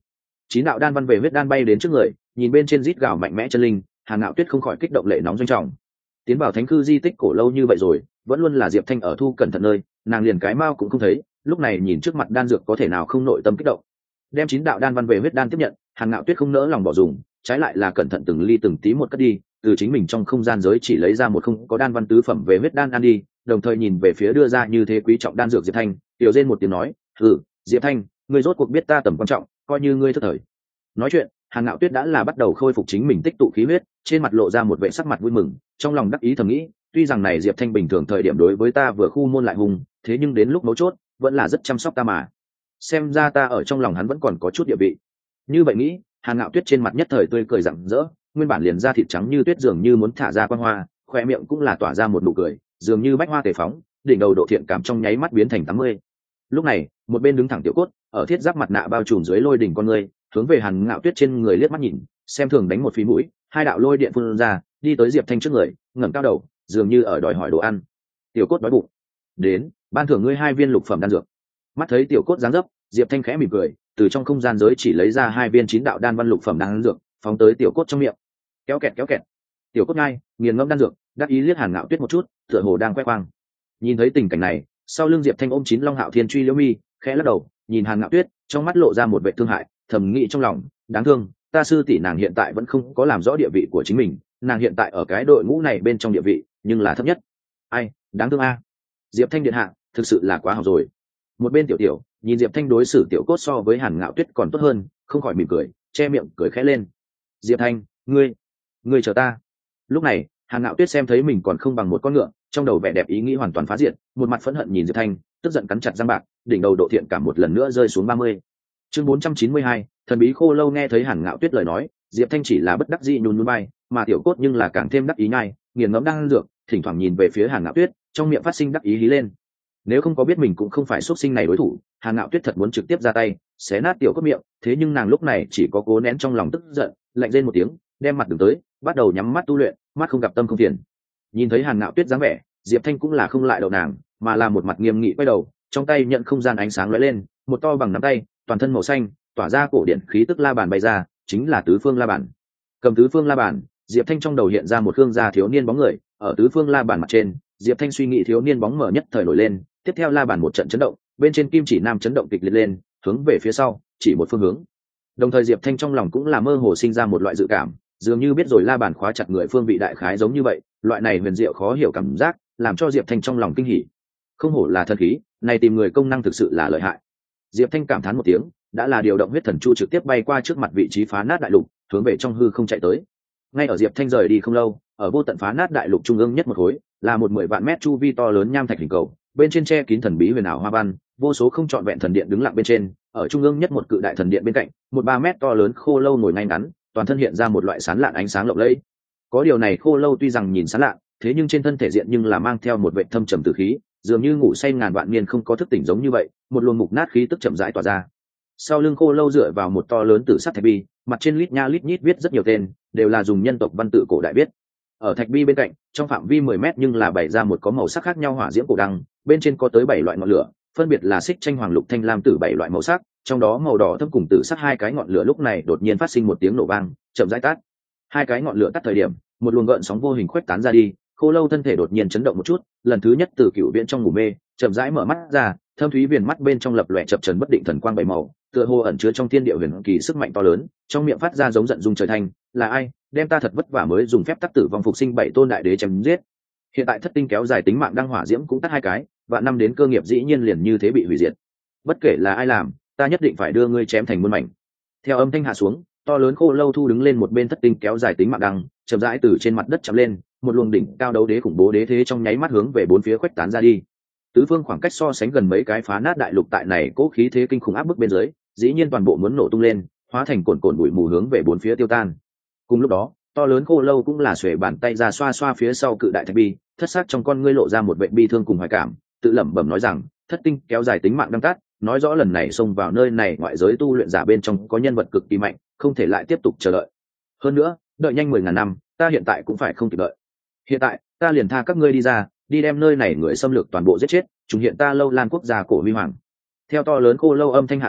Chín đạo đan văn về huyết đan bay đến trước người, nhìn bên trên rít gào mạnh mẽ chân linh, Hàn Ngạo Tuyết không khỏi kích động lệ nóng doanh trọng. Tiến vào thánh cư di tích cổ lâu như vậy rồi, vẫn luôn là Diệp Thanh ở thu cẩn thận nơi, nàng liền cái mao cũng không thấy, lúc này nhìn trước mặt đan dược có thể nào không nội tâm kích động. Đem 9 đạo đan văn về huyết đan tiếp nhận, Hàn Ngạo Tuyết không nỡ lòng bỏ dùng, trái lại là cẩn thận từng ly từng tí một cất đi, từ chính mình trong không gian giới chỉ lấy ra một không có đan văn tứ phẩm về huyết đan ăn đi, đồng thời nhìn về phía đưa ra như thế quý trọng đan dược Diệp Thanh, tiểu rên một tiếng nói, Diệp Thanh, ngươi rốt cuộc biết ta tầm quan trọng, coi như ngươi thất thời." Nói chuyện, Hàn Ngạo Tuyết đã là bắt đầu khôi phục chính mình tích tụ khí huyết, trên mặt lộ ra một vẻ sắc mặt vui mừng, trong lòng đắc ý thầm nghĩ, tuy rằng này Diệp Thanh bình thường thời điểm đối với ta vừa khu môn lại hùng, thế nhưng đến lúc mấu chốt, vẫn là rất chăm sóc ta mà. Xem ra ta ở trong lòng hắn vẫn còn có chút địa vị. Như vậy nghĩ, Hàn Ngạo Tuyết trên mặt nhất thời tươi cười rạng rỡ, nguyên bản liền da thịt trắng như tuyết dường như muốn thả ra quang hoa, khoe miệng cũng là tỏa ra một nụ cười, dường như bách hoa tề phóng, đỉnh đầu độ thiện cảm trong nháy mắt biến thành 80. Lúc này, một bên đứng thẳng Tiểu Cốt, ở thiết giáp mặt nạ bao trùm dưới lôi đỉnh con người, hướng về Hàn Ngạo Tuyết trên người liếc mắt nhìn, xem thường đánh một phí mũi, hai đạo lôi điện phun ra, đi tới Diệp Thanh trước người, ngẩng cao đầu, dường như ở đòi hỏi đồ ăn. Tiểu Cốt đói bụng, đến, ban thưởng ngươi 2 viên lục phẩm đan dược. Mắt thấy Tiểu Cốt dáng dấp, Diệp Thanh khẽ mỉm cười, từ trong không gian giới chỉ lấy ra 2 viên 9 đạo đan văn lục phẩm đan dược, phóng tới Tiểu Cốt trong miệng. Kéo kẹt. Tiểu Cốt ngay, nghiền ngẫm đan dược, đắc ý liếc Hàn Ngạo Tuyết một chút, tựa hồ đang khoe khoang. Nhìn thấy tình cảnh này, sau lưng Diệp Thanh ôm 9 Long Hạo Thiên truy liễu mi, khẽ lắc đầu, nhìn Hàn Ngạo Tuyết, trong mắt lộ ra một vẻ thương hại, thầm nghĩ trong lòng, đáng thương, ta sư tỷ nàng hiện tại vẫn không có làm rõ địa vị của chính mình, nàng hiện tại ở cái đội ngũ này bên trong địa vị, nhưng là thấp nhất. Ai, đáng thương a. Diệp Thanh điện hạ, thực sự là quá hảo rồi. Một bên Tiểu Tiểu, nhìn Diệp Thanh đối xử Tiểu Cốt so với Hàn Ngạo Tuyết còn tốt hơn, không khỏi mỉm cười, che miệng cười khẽ lên. Diệp Thanh, ngươi chờ ta. Lúc này, Hàn Ngạo Tuyết xem thấy mình còn không bằng một con ngựa, trong đầu vẻ đẹp ý nghĩ hoàn toàn phá diệt, một mặt phẫn hận nhìn Diệp Thanh, tức giận cắn chặt răng bạc, đỉnh đầu độ thiện cảm một lần nữa rơi xuống 30. Chương 492, thần bí khô lâu. Nghe thấy Hàn Ngạo Tuyết lời nói, Diệp Thanh chỉ là bất đắc dĩ nhún nhún vai, mà Tiểu Cốt nhưng là càng thêm đắc ý nhai, nghiền ngẫm đang dược, thỉnh thoảng nhìn về phía Hàn Ngạo Tuyết, trong miệng phát sinh đắc ý hí lên. Nếu không có biết mình cũng không phải xuất sinh này đối thủ, Hàn Ngạo Tuyết thật muốn trực tiếp ra tay, xé nát Tiểu Cốt miệng, thế nhưng nàng lúc này chỉ có cố nén trong lòng tức giận, lạnh rên một tiếng, đem mặt đường tới, bắt đầu nhắm mắt tu luyện, mắt không gặp tâm không phiền. Nhìn thấy Hàn Ngạo Tuyết dáng vẻ, Diệp Thanh cũng là không lại đầu nàng, mà là một mặt nghiêm nghị quay đầu, trong tay nhận không gian ánh sáng lóe lên, một to bằng nắm tay, toàn thân màu xanh, tỏa ra cổ điện khí tức la bàn bay ra, chính là tứ phương la bàn. Cầm tứ phương la bàn, Diệp Thanh trong đầu hiện ra một gương gia thiếu niên bóng người, ở tứ phương la bàn mặt trên, Diệp Thanh suy nghĩ thiếu niên bóng mờ nhất thời nổi lên, tiếp theo la bàn một trận chấn động, bên trên kim chỉ nam chấn động kịch liệt lên, hướng về phía sau, chỉ một phương hướng. Đồng thời Diệp Thanh trong lòng cũng là mơ hồ sinh ra một loại dự cảm, dường như biết rồi la bàn khóa chặt người phương vị đại khái giống như vậy, loại này huyền diệu khó hiểu cảm giác, làm cho Diệp Thanh trong lòng kinh hỉ. Không hổ là thần khí, này tìm người công năng thực sự là lợi hại. Diệp Thanh cảm thán một tiếng, đã là điều động huyết thần chu trực tiếp bay qua trước mặt vị trí phá nát đại lục, hướng về trong hư không chạy tới. Ngay ở Diệp Thanh rời đi không lâu, ở vô tận phá nát đại lục trung ương nhất một khối, là một 10 vạn mét chu vi to lớn nham thạch hình cầu, bên trên che kín thần bí huyền ảo hoa văn, vô số không trọn vẹn thần điện đứng lặng bên trên, ở trung ương nhất một cự đại thần điện bên cạnh, một 3 mét to lớn khô lâu ngồi ngay ngắn, toàn thân hiện ra một loại sáng lạn ánh sáng lộng lẫy. Có điều này khô lâu tuy rằng nhìn sáng lạn, thế nhưng trên thân thể diện nhưng là mang theo một vệ thâm trầm tử khí, dường như ngủ say ngàn vạn niên không có thức tỉnh giống như vậy, một luồng mục nát khí tức chậm rãi tỏa ra. Sau lưng khô lâu dựa vào một to lớn tử sắc thạch bi, mặt trên lít nha lít nhít viết rất nhiều tên, đều là dùng nhân tộc văn tự cổ đại viết. Ở thạch bi bên cạnh, trong phạm vi 10 mét nhưng là bày ra một có màu sắc khác nhau hỏa diễm cổ đăng, bên trên có tới 7 loại ngọn lửa, phân biệt là xích tranh hoàng lục thanh lam tử 7 loại màu sắc, trong đó màu đỏ thâm cùng tử sắc hai cái ngọn lửa lúc này đột nhiên phát sinh một tiếng nổ vang, chậm rãi tắt. Hai cái ngọn lửa tắt thời điểm, một luồng gợn sóng vô hình khuếch tán ra đi, khô lâu thân thể đột nhiên chấn động một chút, lần thứ nhất từ cựu viễn trong ngủ mê, chậm rãi mở mắt ra, thâm thúy viền mắt bên trong lập lòe chập chờn bất định thần quang bảy màu, tựa hồ ẩn chứa trong thiên địa huyền kỳ sức mạnh to lớn, trong miệng phát ra giống giận dung trời thanh, là ai đem ta thật vất vả mới dùng phép tắc tử vong phục sinh 7 tôn đại đế chém giết. Hiện tại thất tinh kéo dài tính mạng đang hỏa diễm cũng tắt hai cái, và năm đến cơ nghiệp dĩ nhiên liền như thế bị hủy diệt. Bất kể là ai làm, ta nhất định phải đưa ngươi chém thành muôn mảnh. Theo âm thanh hạ xuống, to lớn khô lâu thu đứng lên một bên thất tinh kéo dài tính mạng đằng, chậm rãi từ trên mặt đất chậm lên, một luồng đỉnh cao đấu đế khủng bố đế thế trong nháy mắt hướng về bốn phía khuếch tán ra đi. Tứ phương khoảng cách so sánh gần mấy cái phá nát đại lục tại này cố khí thế kinh khủng áp bức bên dưới, dĩ nhiên toàn bộ muốn nổ tung lên, hóa thành cồn bụi mù hướng về bốn phía tiêu tan. Cùng lúc đó, to lớn khô lâu cũng là xuề bàn tay ra xoa xoa phía sau cự đại thạch bi, thất sắc trong con ngươi lộ ra một vẻ bi thương cùng hoài cảm, tự lẩm bẩm nói rằng, thất tinh kéo dài tính mạng đang tát, nói rõ lần này xông vào nơi này ngoại giới tu luyện giả bên trong có nhân vật cực kỳ mạnh, không thể lại tiếp tục chờ đợi. Hơn nữa, đợi nhanh 10.000 năm, ta hiện tại cũng phải không kịp đợi. Hiện tại, ta liền tha các ngươi đi ra, đi đem nơi này người xâm lược toàn bộ giết chết, chúng hiện ta Lâu Lan quốc gia cổ huy hoàng. Theo to lớn khô lâu âm thanh hạ xuống,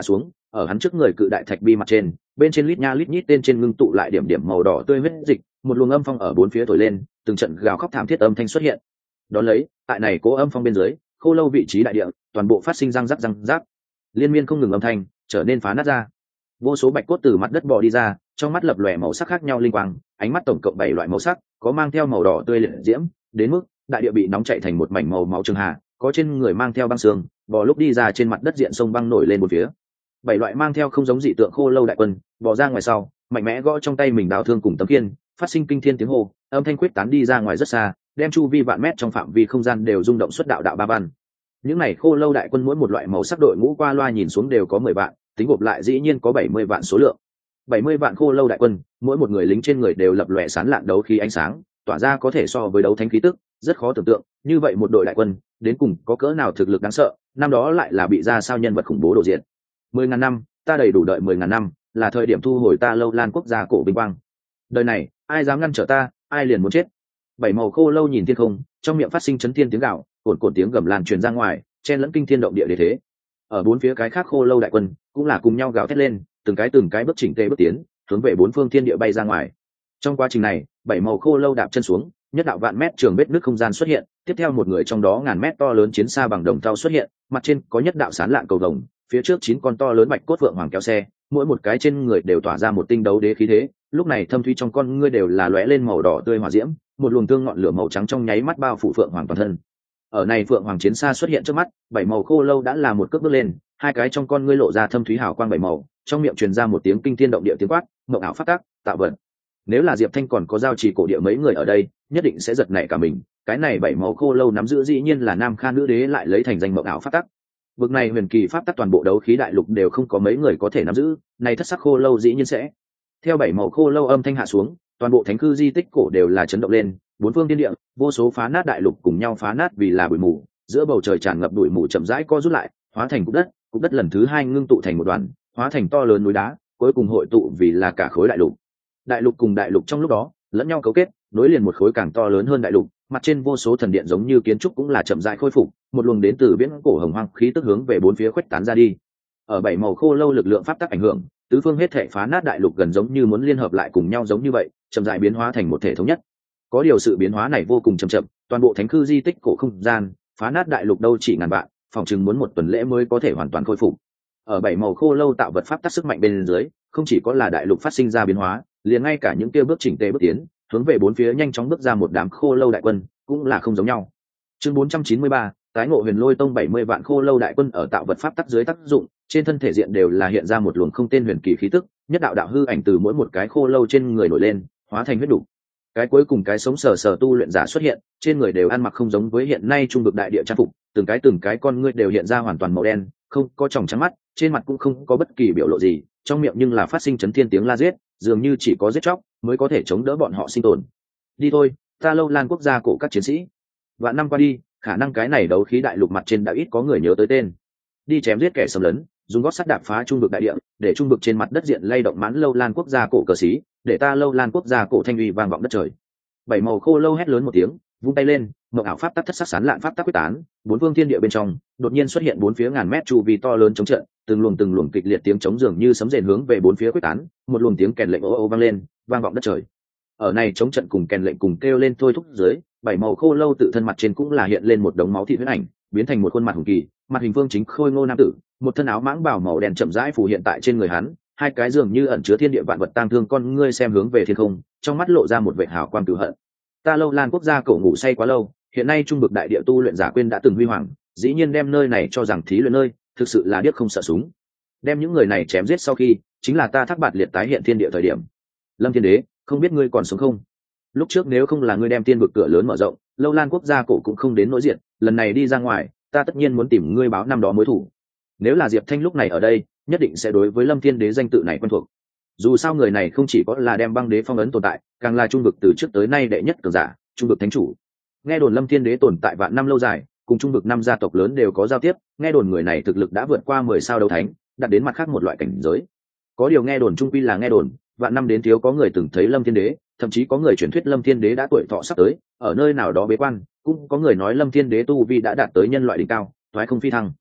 ở hắn trước người cự đại thạch bi mặt trên, bên trên lít nha lít nhít tên trên ngưng tụ lại điểm điểm màu đỏ tươi huyết dịch, một luồng âm phong ở bốn phía thổi lên, từng trận gào khóc thảm thiết âm thanh xuất hiện. Đón lấy, tại này cố âm phong bên dưới, khô lâu vị trí đại địa, toàn bộ phát sinh răng rắc, liên miên không ngừng âm thanh, trở nên phá nát ra. Vô số bạch cốt từ mặt đất bò đi ra, trong mắt lập lòe màu sắc khác nhau linh quang, ánh mắt tổng cộng 7 loại màu sắc, có mang theo màu đỏ tươi liệt diễm, đến mức đại địa bị nóng chảy thành một mảnh màu máu trường hà, có trên người mang theo băng xương, bò lúc đi ra trên mặt đất diện sông băng nổi lên một phía. 7 loại mang theo không giống dị tượng khô lâu đại quân, bò ra ngoài sau, mạnh mẽ gõ trong tay mình đào thương cùng tấm khiên, phát sinh kinh thiên tiếng hô, âm thanh quyết tán đi ra ngoài rất xa, đem chu vi vạn mét trong phạm vi không gian đều rung động xuất đạo đạo ba văn. Những này khô lâu đại quân mỗi một loại màu sắc đội ngũ qua loa nhìn xuống đều có 10 vạn, tính gộp lại dĩ nhiên có 70 vạn số lượng. 70 vạn khô lâu đại quân, mỗi một người lính trên người đều lập lòe sáng lạn đấu khí ánh sáng, tỏa ra có thể so với đấu thánh khí tức, rất khó tưởng tượng, như vậy một đội đại quân, đến cùng có cỡ nào thực lực đáng sợ, năm đó lại là bị ra sao nhân vật khủng bố đổ diện. 10.000 năm, ta đầy đủ đợi 10.000 năm, là thời điểm thu hồi ta Lâu Lan quốc gia cổ vinh quang. Đời này, ai dám ngăn trở ta, ai liền muốn chết. 7 màu khô lâu nhìn thiên không, trong miệng phát sinh chấn thiên tiếng gào, cồn tiếng gầm lan truyền ra ngoài, chen lẫn kinh thiên động địa để thế. Ở bốn phía cái khác khô lâu đại quân, cũng là cùng nhau gào thét lên, từng cái bước chỉnh tề bước tiến, hướng về bốn phương thiên địa bay ra ngoài. Trong quá trình này, 7 màu khô lâu đạp chân xuống, nhất đạo vạn mét trường vết nước không gian xuất hiện, tiếp theo một người trong đó ngàn mét to lớn chiến xa bằng đồng thau xuất hiện, mặt trên có nhất đạo sán lạn cầu vồng, phía trước 9 con to lớn bạch cốt vượng hoàng kéo xe, mỗi một cái trên người đều tỏa ra một tinh đấu đế khí thế, lúc này thâm thúy trong con ngươi đều là lóe lên màu đỏ tươi hỏa diễm, một luồng tương ngọn lửa màu trắng trong nháy mắt bao phủ phượng hoàng toàn thân. Ở này phượng hoàng chiến xa xuất hiện trước mắt, 7 màu khô lâu đã là một cước bước lên, hai cái trong con ngươi lộ ra thâm thúy hào quang 7 màu, trong miệng truyền ra một tiếng kinh thiên động địa tiếng quát, mộng ảo phát tác, tạo vận. Nếu là Diệp Thanh còn có giao trì cổ địa mấy người ở đây, nhất định sẽ giật nảy cả mình, cái này 7 màu khô lâu nắm giữ dĩ nhiên là Nam Kha nữ đế lại lấy thành danh mộng ảo phát tác. Vực này huyền kỳ pháp tắc toàn bộ đấu khí đại lục đều không có mấy người có thể nắm giữ, này thất sắc khô lâu dĩ nhiên sẽ. Theo 7 màu khô lâu âm thanh hạ xuống, toàn bộ thánh cư di tích cổ đều là chấn động lên, bốn phương thiên địa, vô số phá nát đại lục cùng nhau phá nát vì là bụi mù, giữa bầu trời tràn ngập bụi mù chậm rãi co rút lại, hóa thành cục đất lần thứ hai ngưng tụ thành một đoàn, hóa thành to lớn núi đá, cuối cùng hội tụ vì là cả khối đại lục. Đại lục cùng đại lục trong lúc đó, lẫn nhau cấu kết, nối liền một khối càng to lớn hơn đại lục, mặt trên vô số thần điện giống như kiến trúc cũng là chậm rãi khôi phục, một luồng đến từ viễn cổ hồng hoang khí tức hướng về bốn phía khuếch tán ra đi. Ở 7 màu khô lâu lực lượng pháp tắc ảnh hưởng, tứ phương hết thể phá nát đại lục gần giống như muốn liên hợp lại cùng nhau giống như vậy, chậm rãi biến hóa thành một thể thống nhất. Có điều sự biến hóa này vô cùng chậm chậm, toàn bộ thánh cư di tích cổ không gian, phá nát đại lục đâu chỉ ngàn vạn, phòng chừng muốn một tuần lễ mới có thể hoàn toàn khôi phục. Ở 7 màu khô lâu tạo vật pháp tắc sức mạnh bên dưới, không chỉ có là đại lục phát sinh ra biến hóa, liền ngay cả những kia bước chỉnh tề bước tiến, hướng về bốn phía nhanh chóng bước ra một đám khô lâu đại quân, cũng là không giống nhau. Chương 493, tái ngộ Huyền Lôi Tông 70 vạn khô lâu đại quân ở tạo vật pháp tắc dưới tác dụng, trên thân thể diện đều là hiện ra một luồng không tên huyền kỳ khí tức, nhất đạo đạo hư ảnh từ mỗi một cái khô lâu trên người nổi lên, hóa thành huyết đủ. Cái cuối cùng cái sống sờ tu luyện giả xuất hiện, trên người đều ăn mặc không giống với hiện nay trung vực đại địa trang phục, từng cái con ngươi đều hiện ra hoàn toàn màu đen, không có tròng trắng mắt, trên mặt cũng không có bất kỳ biểu lộ gì, trong miệng nhưng là phát sinh chấn thiên tiếng la giết, dường như chỉ có giết chóc mới có thể chống đỡ bọn họ sinh tồn. Đi thôi, ta Lâu Lan quốc gia cổ các chiến sĩ. Vạn năm qua đi, khả năng cái này đấu khí đại lục mặt trên đã ít có người nhớ tới tên. Đi chém giết kẻ xâm lấn, dùng gót sắt đạp phá trung vực đại địa, để trung vực trên mặt đất diện lay động mãn Lâu Lan quốc gia cổ cờ xí, để ta Lâu Lan quốc gia cổ thanh uy vang vọng đất trời. 7 màu khô lâu hét lớn một tiếng, vung tay lên, mộng ảo pháp tắc thất sắc sán lạn pháp tắc quyết tán, bốn phương thiên địa bên trong đột nhiên xuất hiện bốn phía ngàn mét chu vi to lớn chống trận, từng luồng kịch liệt tiếng chống dường như sấm rền hướng về bốn phía quyết tán, một luồng tiếng kèn lệnh ồ ồ vang lên, vang vọng đất trời. Ở này chống trận cùng kèn lệnh cùng kêu lên thôi thúc dưới, 7 màu khô lâu tự thân mặt trên cũng là hiện lên một đống máu thịt huyết ảnh, biến thành một khuôn mặt hùng kỳ, mặt hình phương chính khôi ngô nam tử, một thân áo mãng bào màu đen chậm rãi phù hiện tại trên người hắn, hai cái dường như ẩn chứa thiên địa vạn vật tang thương con ngươi xem hướng về thiên không, trong mắt lộ ra một vệt hào quang cừu hận. Ta Lâu Lan quốc gia cổ ngủ say quá lâu, hiện nay trung vực đại địa tu luyện giả quên đã từng huy hoàng, dĩ nhiên đem nơi này cho rằng thí luyện nơi, thực sự là điếc không sợ súng. Đem những người này chém giết sau khi, chính là ta Thác Bạt Liệt tái hiện thiên địa thời điểm. Lâm Thiên Đế, không biết ngươi còn sống không? Lúc trước nếu không là ngươi đem tiên vực cửa lớn mở rộng, Lâu Lan quốc gia cổ cũng không đến nỗi diện, lần này đi ra ngoài, ta tất nhiên muốn tìm ngươi báo năm đó mối thù. Nếu là Diệp Thanh lúc này ở đây, nhất định sẽ đối với Lâm Thiên Đế danh tự này quen thuộc. Dù sao người này không chỉ có là đem băng đế phong ấn tồn tại, càng là trung vực từ trước tới nay đệ nhất cường giả, trung vực thánh chủ. Nghe đồn Lâm Thiên Đế tồn tại vạn năm lâu dài, cùng trung vực năm gia tộc lớn đều có giao tiếp, nghe đồn người này thực lực đã vượt qua 10 sao đấu thánh, đạt đến mặt khác một loại cảnh giới. Có điều nghe đồn trung quy là nghe đồn, vạn năm đến thiếu có người từng thấy Lâm Thiên Đế, thậm chí có người truyền thuyết Lâm Thiên Đế đã tuổi thọ sắp tới, ở nơi nào đó bế quan, cũng có người nói Lâm Thiên Đế tu vi đã đạt tới nhân loại đỉnh cao, toái không phi thăng.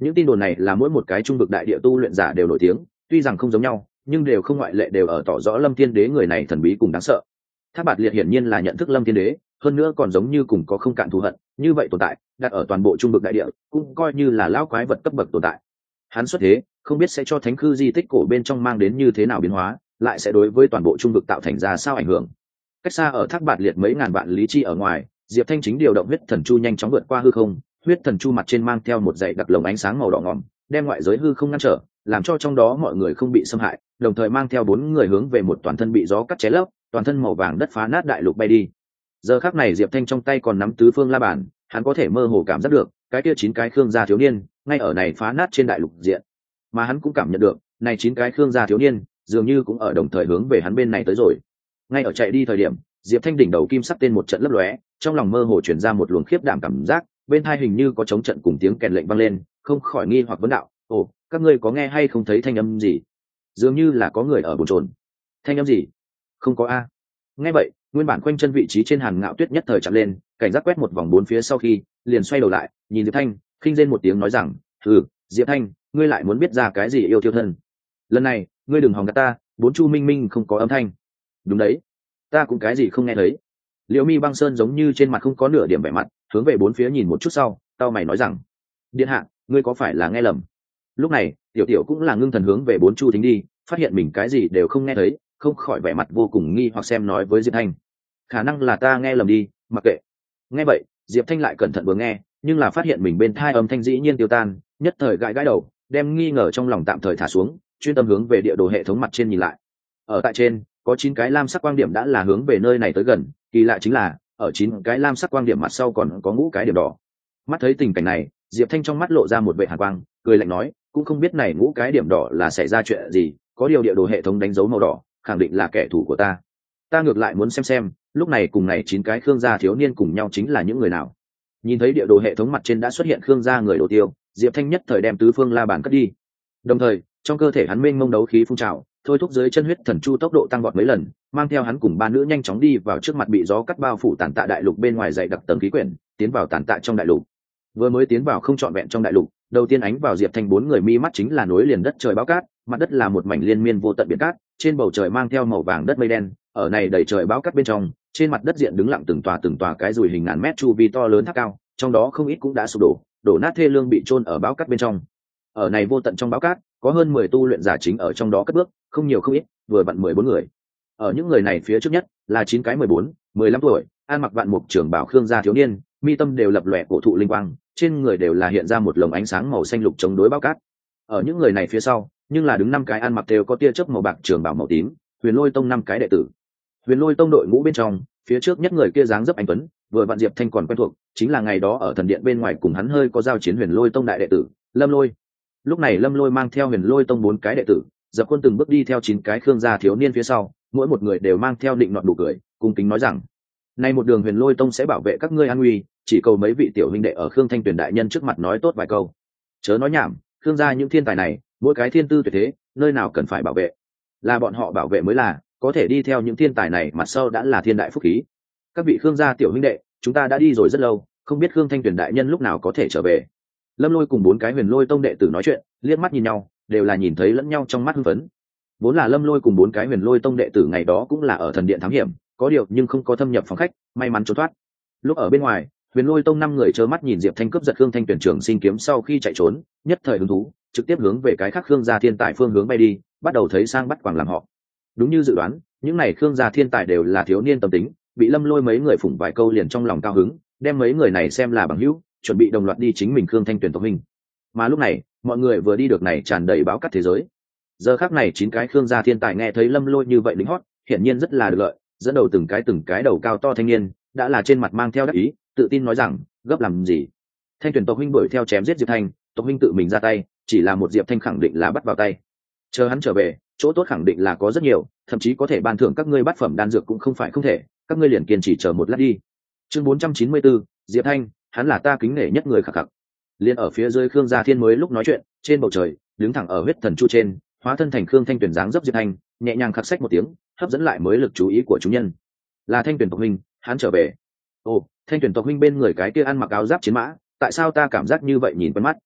Những tin đồn này là mỗi một cái trung vực đại địa tu luyện giả đều nổi tiếng, tuy rằng không giống nhau nhưng đều không ngoại lệ, đều ở tỏ rõ Lâm Thiên Đế người này thần bí cùng đáng sợ. Thác Bạt Liệt hiển nhiên là nhận thức Lâm Thiên Đế, hơn nữa còn giống như cùng có không cạn thù hận, như vậy tồn tại đặt ở toàn bộ trung vực đại địa cũng coi như là lão quái vật cấp bậc tồn tại. Hắn xuất thế không biết sẽ cho thánh khư di tích cổ bên trong mang đến như thế nào biến hóa, lại sẽ đối với toàn bộ trung vực tạo thành ra sao ảnh hưởng. Cách xa ở Thác Bạt Liệt mấy ngàn vạn lý chi ở ngoài, Diệp Thanh chính điều động huyết thần chu nhanh chóng vượt qua hư không. Huyết thần chu mặt trên mang theo một dãy đặc lồng ánh sáng màu đỏ ngòm, đem ngoại giới hư không ngăn trở, làm cho trong đó mọi người không bị xâm hại, đồng thời mang theo 4 người hướng về một toàn thân bị gió cắt xé lấp, toàn thân màu vàng đất phá nát đại lục bay đi. Giờ khắc này Diệp Thanh trong tay còn nắm tứ phương la bàn, hắn có thể mơ hồ cảm giác được cái kia 9 cái khương gia thiếu niên ngay ở này phá nát trên đại lục diện, mà hắn cũng cảm nhận được này 9 cái khương gia thiếu niên dường như cũng ở đồng thời hướng về hắn bên này tới rồi. Ngay ở chạy đi thời điểm, Diệp Thanh đỉnh đầu kim sắc tên một trận lấp lóe, trong lòng mơ hồ truyền ra một luồng khiếp đảm cảm giác, bên tai hình như có trống trận cùng tiếng kèn lệnh vang lên, không khỏi nghi hoặc vấn đạo: "Ồ, các ngươi có nghe hay không thấy thanh âm gì? Dường như là có người ở bồn chồn." "Thanh âm gì?" "Không có a." Nghe vậy, nguyên bản quanh chân vị trí trên Hàn Ngạo Tuyết nhất thời chạm lên, cảnh giác quét một vòng bốn phía sau khi, liền xoay đầu lại, nhìn Diệp Thanh, khinh rên một tiếng nói rằng: "Hừ, Diệp Thanh, ngươi lại muốn biết ra cái gì yêu tiêu thân? Lần này, ngươi đừng hòng gạt ta, bốn chu minh minh không có âm thanh." "Đúng đấy, ta cũng cái gì không nghe thấy." Liễu Mi Băng Sơn giống như trên mặt không có nửa điểm vẻ mặt, hướng về bốn phía nhìn một chút sau, tao mày nói rằng: "Điện hạ, ngươi có phải là nghe lầm?" Lúc này, Tiểu Tiểu cũng là ngưng thần hướng về bốn chu thính đi, phát hiện mình cái gì đều không nghe thấy, không khỏi vẻ mặt vô cùng nghi hoặc xem nói với Diệp Thanh: "Khả năng là ta nghe lầm đi, mặc kệ." Nghe vậy, Diệp Thanh lại cẩn thận vừa nghe, nhưng là phát hiện mình bên tai âm thanh dĩ nhiên tiêu tan, nhất thời gãi gãi đầu, đem nghi ngờ trong lòng tạm thời thả xuống, chuyên tâm hướng về địa đồ hệ thống mặt trên nhìn lại. Ở tại trên, có 9 cái lam sắc quang điểm đã là hướng về nơi này tới gần, kỳ lạ chính là, ở 9 cái lam sắc quang điểm mặt sau còn có ngũ cái điểm đỏ. Mắt thấy tình cảnh này, Diệp Thanh trong mắt lộ ra một vẻ hàn quang, cười lạnh nói: "Cũng không biết này ngũ cái điểm đỏ là xảy ra chuyện gì, có điều địa đồ hệ thống đánh dấu màu đỏ, khẳng định là kẻ thù của ta. Ta ngược lại muốn xem, lúc này cùng này 9 cái khương gia thiếu niên cùng nhau chính là những người nào." Nhìn thấy địa đồ hệ thống mặt trên đã xuất hiện khương gia người đồ tiêu, Diệp Thanh nhất thời đem tứ phương la bàn cất đi. Đồng thời, trong cơ thể hắn mênh mông đấu khí phun trào, thôi thúc dưới chân huyết thần chu tốc độ tăng vọt mấy lần, mang theo hắn cùng ba nữ nhanh chóng đi vào trước mặt bị gió cắt bao phủ tàn tạ đại lục bên ngoài dày đặc tầng khí quyển, tiến vào tàn tạ trong đại lục. Vừa mới tiến vào không trọn vẹn trong đại lục, đầu tiên ánh vào Diệp Thanh 4 người mi mắt chính là nối liền đất trời báo cát, mặt đất là một mảnh liên miên vô tận biển cát, trên bầu trời mang theo màu vàng đất mây đen, ở này đầy trời báo cát bên trong, trên mặt đất diện đứng lặng từng tòa cái dùi hình ngàn mét chu vi to lớn tháp cao, trong đó không ít cũng đã sụp đổ nát thê lương bị chôn ở báo cát bên trong. Ở này vô tận trong báo cát, có hơn 10 tu luyện giả chính ở trong đó cất bước, không nhiều không ít, vừa vặn 14 người. Ở những người này phía trước nhất là 9 cái 14, 15 tuổi, ăn mặc vạn mục trưởng bảo khương gia thiếu niên, mi tâm đều lập lòe cổ thụ linh quang, trên người đều là hiện ra một lồng ánh sáng màu xanh lục chống đối báo cát. Ở những người này phía sau, nhưng là đứng 5 cái ăn mặc đều có tia chớp màu bạc trưởng bảo màu tím, Huyền Lôi Tông 5 cái đệ tử. Huyền Lôi Tông đội ngũ bên trong, phía trước nhất người kia dáng dấp anh tuấn, vừa vặn Diệp Thanh còn quen thuộc, chính là ngày đó ở thần điện bên ngoài cùng hắn hơi có giao chiến Huyền Lôi Tông đại đệ tử, Lâm Lôi. Lúc này Lâm Lôi mang theo Huyền Lôi Tông 4 cái đệ tử, dập khuôn từng bước đi theo 9 cái khương gia thiếu niên phía sau, mỗi một người đều mang theo định nọt đủ cười, cung kính nói rằng: "Nay một đường Huyền Lôi Tông sẽ bảo vệ các ngươi an nguy, chỉ cầu mấy vị tiểu huynh đệ ở Khương Thanh Tuyền đại nhân trước mặt nói tốt vài câu." Chớ nói nhảm, khương gia những thiên tài này, mỗi cái thiên tư tuyệt thế, nơi nào cần phải bảo vệ, là bọn họ bảo vệ mới là, có thể đi theo những thiên tài này mặt sau đã là thiên đại phúc khí. Các vị khương gia tiểu huynh đệ, chúng ta đã đi rồi rất lâu, không biết Khương Thanh Tuyền đại nhân lúc nào có thể trở về. Lâm Lôi cùng 4 cái Huyền Lôi Tông đệ tử nói chuyện, liếc mắt nhìn nhau, đều là nhìn thấy lẫn nhau trong mắt hưng phấn. Vốn là Lâm Lôi cùng 4 cái Huyền Lôi Tông đệ tử ngày đó cũng là ở thần điện thám hiểm, có điều nhưng không có thâm nhập phòng khách, may mắn trốn thoát. Lúc ở bên ngoài, Huyền Lôi Tông 5 người trơ mắt nhìn Diệp Thanh cướp giật Khương Thanh Tuyển trường sinh kiếm sau khi chạy trốn, nhất thời hứng thú, trực tiếp hướng về cái khác Khương gia thiên tài phương hướng bay đi, bắt đầu thấy sang bắt quàng làm họ. Đúng như dự đoán, những này Khương gia thiên tài đều là thiếu niên tâm tính, bị Lâm Lôi mấy người phụng vài câu liền trong lòng cao hứng, đem mấy người này xem là bằng hữu, chuẩn bị đồng loạt đi chính mình Khương Thanh Tuyển tộc hình. Mà lúc này, mọi người vừa đi được này tràn đầy báo cát thế giới. Giờ khắc này 9 cái Khương gia thiên tài nghe thấy Lâm Lôi như vậy lính hót, hiển nhiên rất là được lợi, dẫn đầu từng cái đầu cao to thanh niên, đã là trên mặt mang theo đắc ý, tự tin nói rằng: "Gấp làm gì? Thanh Tuyển tộc huynh đuổi theo chém giết Diệp Thanh, tộc huynh tự mình ra tay, chỉ là một Diệp Thanh khẳng định là bắt vào tay. Chờ hắn trở về, chỗ tốt khẳng định là có rất nhiều, thậm chí có thể ban thưởng các ngươi bát phẩm đan dược cũng không phải không thể, các ngươi liền kiên trì chờ một lát đi." Chương 494, Diệp Thanh, hắn là ta kính nể nhất người khắc khắc. Liên ở phía dưới Khương gia thiên mới lúc nói chuyện, trên bầu trời, đứng thẳng ở huyết thần chu trên, hóa thân thành Khương Thanh Tuyển dáng dấp Diệp Thanh, nhẹ nhàng khắc sách một tiếng, hấp dẫn lại mới lực chú ý của chúng nhân. Là Thanh Tuyển tộc huynh, hắn trở về. Ồ, Thanh Tuyển tộc huynh bên người cái kia ăn mặc áo giáp chiến mã, tại sao ta cảm giác như vậy nhìn quen mắt?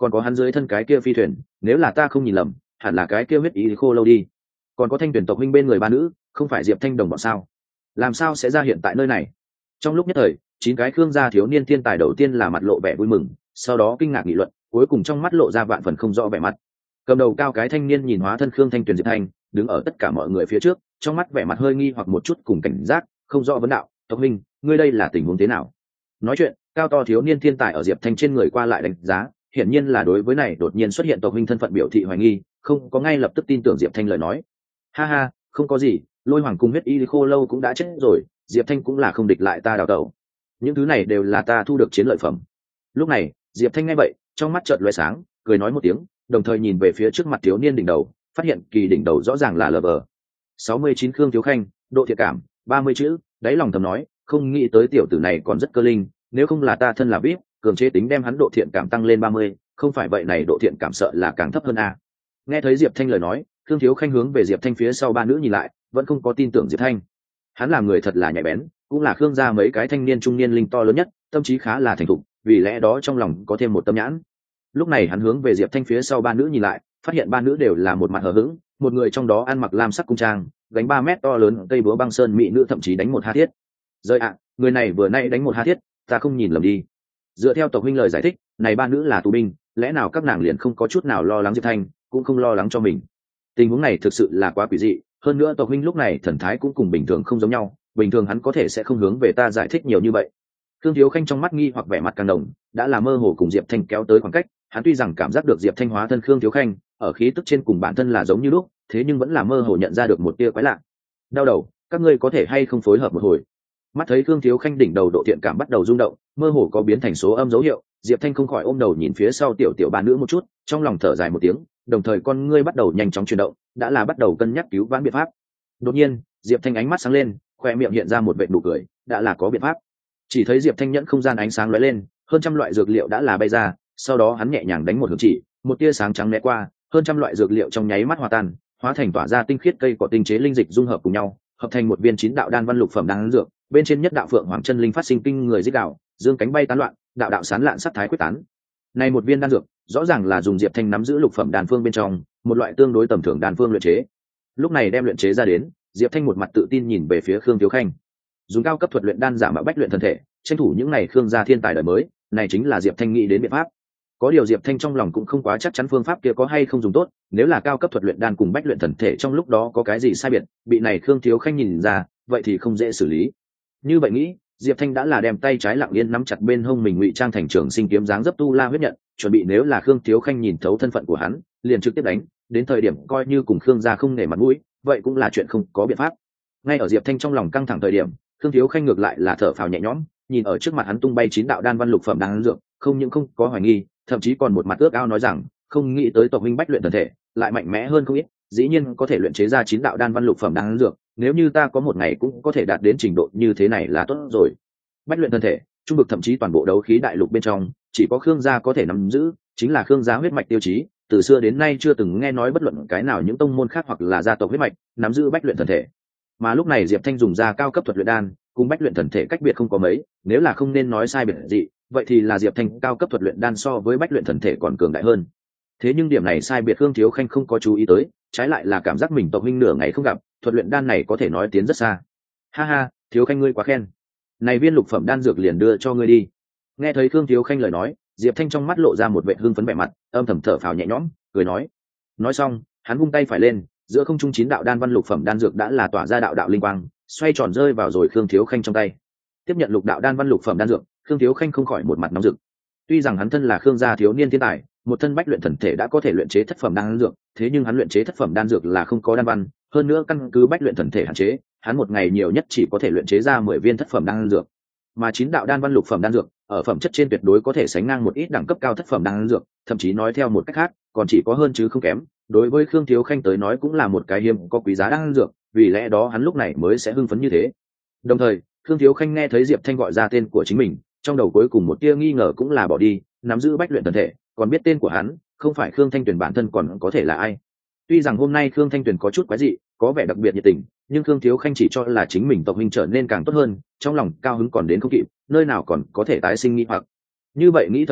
còn có hắn dưới thân cái kia phi thuyền, nếu là ta không nhìn lầm hẳn là cái kia huyết ý khô lâu đi. Còn có thanh tuyển tộc huynh bên người ba nữ, không phải Diệp Thanh đồng bọn sao? Làm sao sẽ ra hiện tại nơi này? Trong lúc nhất thời, 9 cái Khương gia thiếu niên thiên tài đầu tiên là mặt lộ vẻ vui mừng, sau đó kinh ngạc nghị luận, cuối cùng trong mắt lộ ra vạn phần không rõ vẻ mặt. Cầm đầu cao cái thanh niên nhìn hóa thân Khương Thanh Tuyền Diệp Thanh, đứng ở tất cả mọi người phía trước, trong mắt vẻ mặt hơi nghi hoặc một chút cùng cảnh giác, không rõ vấn đạo, "Tộc huynh, ngươi đây là tình huống thế nào?" Nói chuyện, cao to thiếu niên thiên tài ở Diệp Thanh trên người qua lại đánh giá, hiển nhiên là đối với này đột nhiên xuất hiện tộc huynh thân phận biểu thị hoài nghi, không có ngay lập tức tin tưởng Diệp Thanh lời nói. "Ha ha, không có gì, Lôi Hoàng cùng huyết y khô lâu cũng đã chết rồi, Diệp Thanh cũng là không địch lại ta đào tẩu. Những thứ này đều là ta thu được chiến lợi phẩm." Lúc này, Diệp Thanh nghe vậy, trong mắt chợt lóe sáng, cười nói một tiếng, đồng thời nhìn về phía trước mặt thiếu niên đỉnh đầu, phát hiện kỳ đỉnh đầu rõ ràng là LV69 Khương Thiếu Khanh, độ thiện cảm 30 chữ, đáy lòng thầm nói, không nghĩ tới tiểu tử này còn rất cơ linh, nếu không là ta thân là VIP, cường chế tính đem hắn độ thiện cảm tăng lên 30, không phải vậy này độ thiện cảm sợ là càng thấp hơn a. Nghe thấy Diệp Thanh lời nói, Khương Thiếu Khanh hướng về Diệp Thanh phía sau ba nữ nhìn lại, vẫn không có tin tưởng Diệp Thanh. Hắn là người thật là nhạy bén, cũng là Khương gia mấy cái thanh niên trung niên linh to lớn nhất, tâm trí khá là thành thục, vì lẽ đó trong lòng có thêm một tâm nhãn. Lúc này hắn hướng về Diệp Thanh phía sau ba nữ nhìn lại, phát hiện ba nữ đều là một mặt hờ hững, một người trong đó ăn mặc lam sắc cung trang, gánh 3 mét to lớn cây búa băng sơn mỹ nữ thậm chí đánh một ha thiết. Rơi ạ, người này vừa nay đánh một ha thiết, ta không nhìn lầm đi. Dựa theo tộc huynh lời giải thích, này ba nữ là tù binh, lẽ nào các nàng liền không có chút nào lo lắng Diệp Thanh, cũng không lo lắng cho mình. Tình huống này thực sự là quá quỷ dị, hơn nữa tộc huynh lúc này thần thái cũng cùng bình thường không giống nhau, bình thường hắn có thể sẽ không hướng về ta giải thích nhiều như vậy. Khương Thiếu Khanh trong mắt nghi hoặc vẻ mặt càng đồng, đã là mơ hồ cùng Diệp Thanh kéo tới khoảng cách, hắn tuy rằng cảm giác được Diệp Thanh hóa thân Khương Thiếu Khanh, ở khí tức trên cùng bản thân là giống như lúc, thế nhưng vẫn là mơ hồ nhận ra được một tia quái lạ. Đau đầu, các ngươi có thể hay không phối hợp một hồi? Mắt thấy Khương Thiếu Khanh đỉnh đầu độ thiện cảm bắt đầu rung động, mơ hồ có biến thành số âm dấu hiệu, Diệp Thanh không khỏi ôm đầu nhìn phía sau tiểu tiểu ba nữ một chút, trong lòng thở dài một tiếng, đồng thời con ngươi bắt đầu nhanh chóng chuyển động, đã là bắt đầu cân nhắc cứu vãn biện pháp. Đột nhiên, Diệp Thanh ánh mắt sáng lên, khoe miệng hiện ra một vệt nụ cười, đã là có biện pháp. Chỉ thấy Diệp Thanh nhẫn không gian ánh sáng lóe lên, hơn trăm loại dược liệu đã là bay ra, sau đó hắn nhẹ nhàng đánh một hướng chỉ, một tia sáng trắng né qua, hơn trăm loại dược liệu trong nháy mắt hòa tan, hóa thành tỏa ra tinh khiết cây cỏ tinh chế linh dịch dung hợp cùng nhau, hợp thành một viên 9 đạo đan văn lục phẩm đan dược, bên trên nhất đạo phượng hoàng chân linh phát sinh kinh người rít đạo, dương cánh bay tán loạn, đạo đạo sán lạn sắc thái quyết tán. Này một viên đan dược, rõ ràng là dùng Diệp Thanh nắm giữ lục phẩm đan phương bên trong, một loại tương đối tầm thường đan phương luyện chế. Lúc này đem luyện chế ra đến, Diệp Thanh một mặt tự tin nhìn về phía Khương Thiếu Khanh. Dùng cao cấp thuật luyện đan giả mạo bách luyện thân thể, tranh thủ những này Khương gia thiên tài đời mới, này chính là Diệp Thanh nghĩ đến biện pháp. Có điều Diệp Thanh trong lòng cũng không quá chắc chắn phương pháp kia có hay không dùng tốt, nếu là cao cấp thuật luyện đan cùng bách luyện thần thể trong lúc đó có cái gì sai biệt, bị này Khương Thiếu Khanh nhìn ra, vậy thì không dễ xử lý. Như vậy nghĩ, Diệp Thanh đã là đem tay trái lặng yên nắm chặt bên hông mình ngụy trang thành trường sinh kiếm dáng dấp tu la huyết nhận, chuẩn bị nếu là Khương Thiếu Khanh nhìn thấu thân phận của hắn, liền trực tiếp đánh, đến thời điểm coi như cùng Khương gia không nể mặt mũi, vậy cũng là chuyện không có biện pháp. Ngay ở Diệp Thanh trong lòng căng thẳng thời điểm, Khương Thiếu Khanh ngược lại là thở phào nhẹ nhõm, nhìn ở trước mặt hắn tung bay 9 đạo đan văn lục phẩm đan dược, không những không có hoài nghi, thậm chí còn một mặt ước ao nói rằng, không nghĩ tới tộc huynh bách luyện thần thể, lại mạnh mẽ hơn không ít, dĩ nhiên có thể luyện chế ra 9 đạo đan văn lục phẩm đan dược, nếu như ta có một ngày cũng có thể đạt đến trình độ như thế này là tốt rồi. Bách luyện thần thể, trung vực thậm chí toàn bộ đấu khí đại lục bên trong, chỉ có Khương gia có thể nắm giữ, chính là Khương gia huyết mạch tiêu chí, từ xưa đến nay chưa từng nghe nói bất luận cái nào những tông môn khác hoặc là gia tộc huyết mạch nắm giữ bách luyện thần thể. Mà lúc này Diệp Thanh dùng ra cao cấp thuật luyện đan, cùng bách luyện thần thể cách biệt không có mấy, nếu là không nên nói sai biệt gì, vậy thì là Diệp Thanh cao cấp thuật luyện đan so với bách luyện thần thể còn cường đại hơn. Thế nhưng điểm này sai biệt Khương Thiếu Khanh không có chú ý tới, trái lại là cảm giác mình tộc huynh nửa ngày không gặp, thuật luyện đan này có thể nói tiến rất xa. Ha ha, Thiếu Khanh ngươi quá khen. Này viên lục phẩm đan dược liền đưa cho ngươi đi. Nghe thấy Khương Thiếu Khanh lời nói, Diệp Thanh trong mắt lộ ra một vẻ hưng phấn vẻ mặt, âm thầm thở phào nhẹ nhõm, cười nói. Nói xong, hắn vung tay phải lên, giữa không trung 9 đạo đan văn lục phẩm đan dược đã là tỏa ra đạo đạo linh quang, xoay tròn rơi vào rồi Khương Thiếu Khanh trong tay. Tiếp nhận lục đạo đan văn lục phẩm đan dược, Khương Thiếu Khanh không khỏi một mặt nóng rực. Tuy rằng hắn thân là Khương gia thiếu niên thiên tài, một thân bách luyện thần thể đã có thể luyện chế thất phẩm đan dược, thế nhưng hắn luyện chế thất phẩm đan dược là không có đan văn, hơn nữa căn cứ bách luyện thần thể hạn chế, hắn một ngày nhiều nhất chỉ có thể luyện chế ra 10 viên thất phẩm đan dược. Mà 9 đạo đan văn lục phẩm đan dược, ở phẩm chất trên tuyệt đối có thể sánh ngang một ít đẳng cấp cao thất phẩm đan dược, thậm chí nói theo một cách khác, còn chỉ có hơn chứ không kém. Đối với Khương Thiếu Khanh tới nói cũng là một cái hiếm có quý giá đan dược, vì lẽ đó hắn lúc này mới sẽ hưng phấn như thế. Đồng thời, Khương Thiếu Khanh nghe thấy Diệp Thanh gọi ra tên của chính mình, trong đầu cuối cùng một tia nghi ngờ cũng là bỏ đi, nắm giữ bách luyện thần thể, còn biết tên của hắn, không phải Khương Thanh Tuyền bản thân còn có thể là ai. Tuy rằng hôm nay Khương Thanh Tuyền có chút quái dị, có vẻ đặc biệt nhiệt tình, nhưng Khương Thiếu Khanh chỉ cho là chính mình tộc huynh trở nên càng tốt hơn, trong lòng cao hứng còn đến không kịp, nơi nào còn có thể tái sinh nghi hoặc. Như vậy nghĩ thời điểm,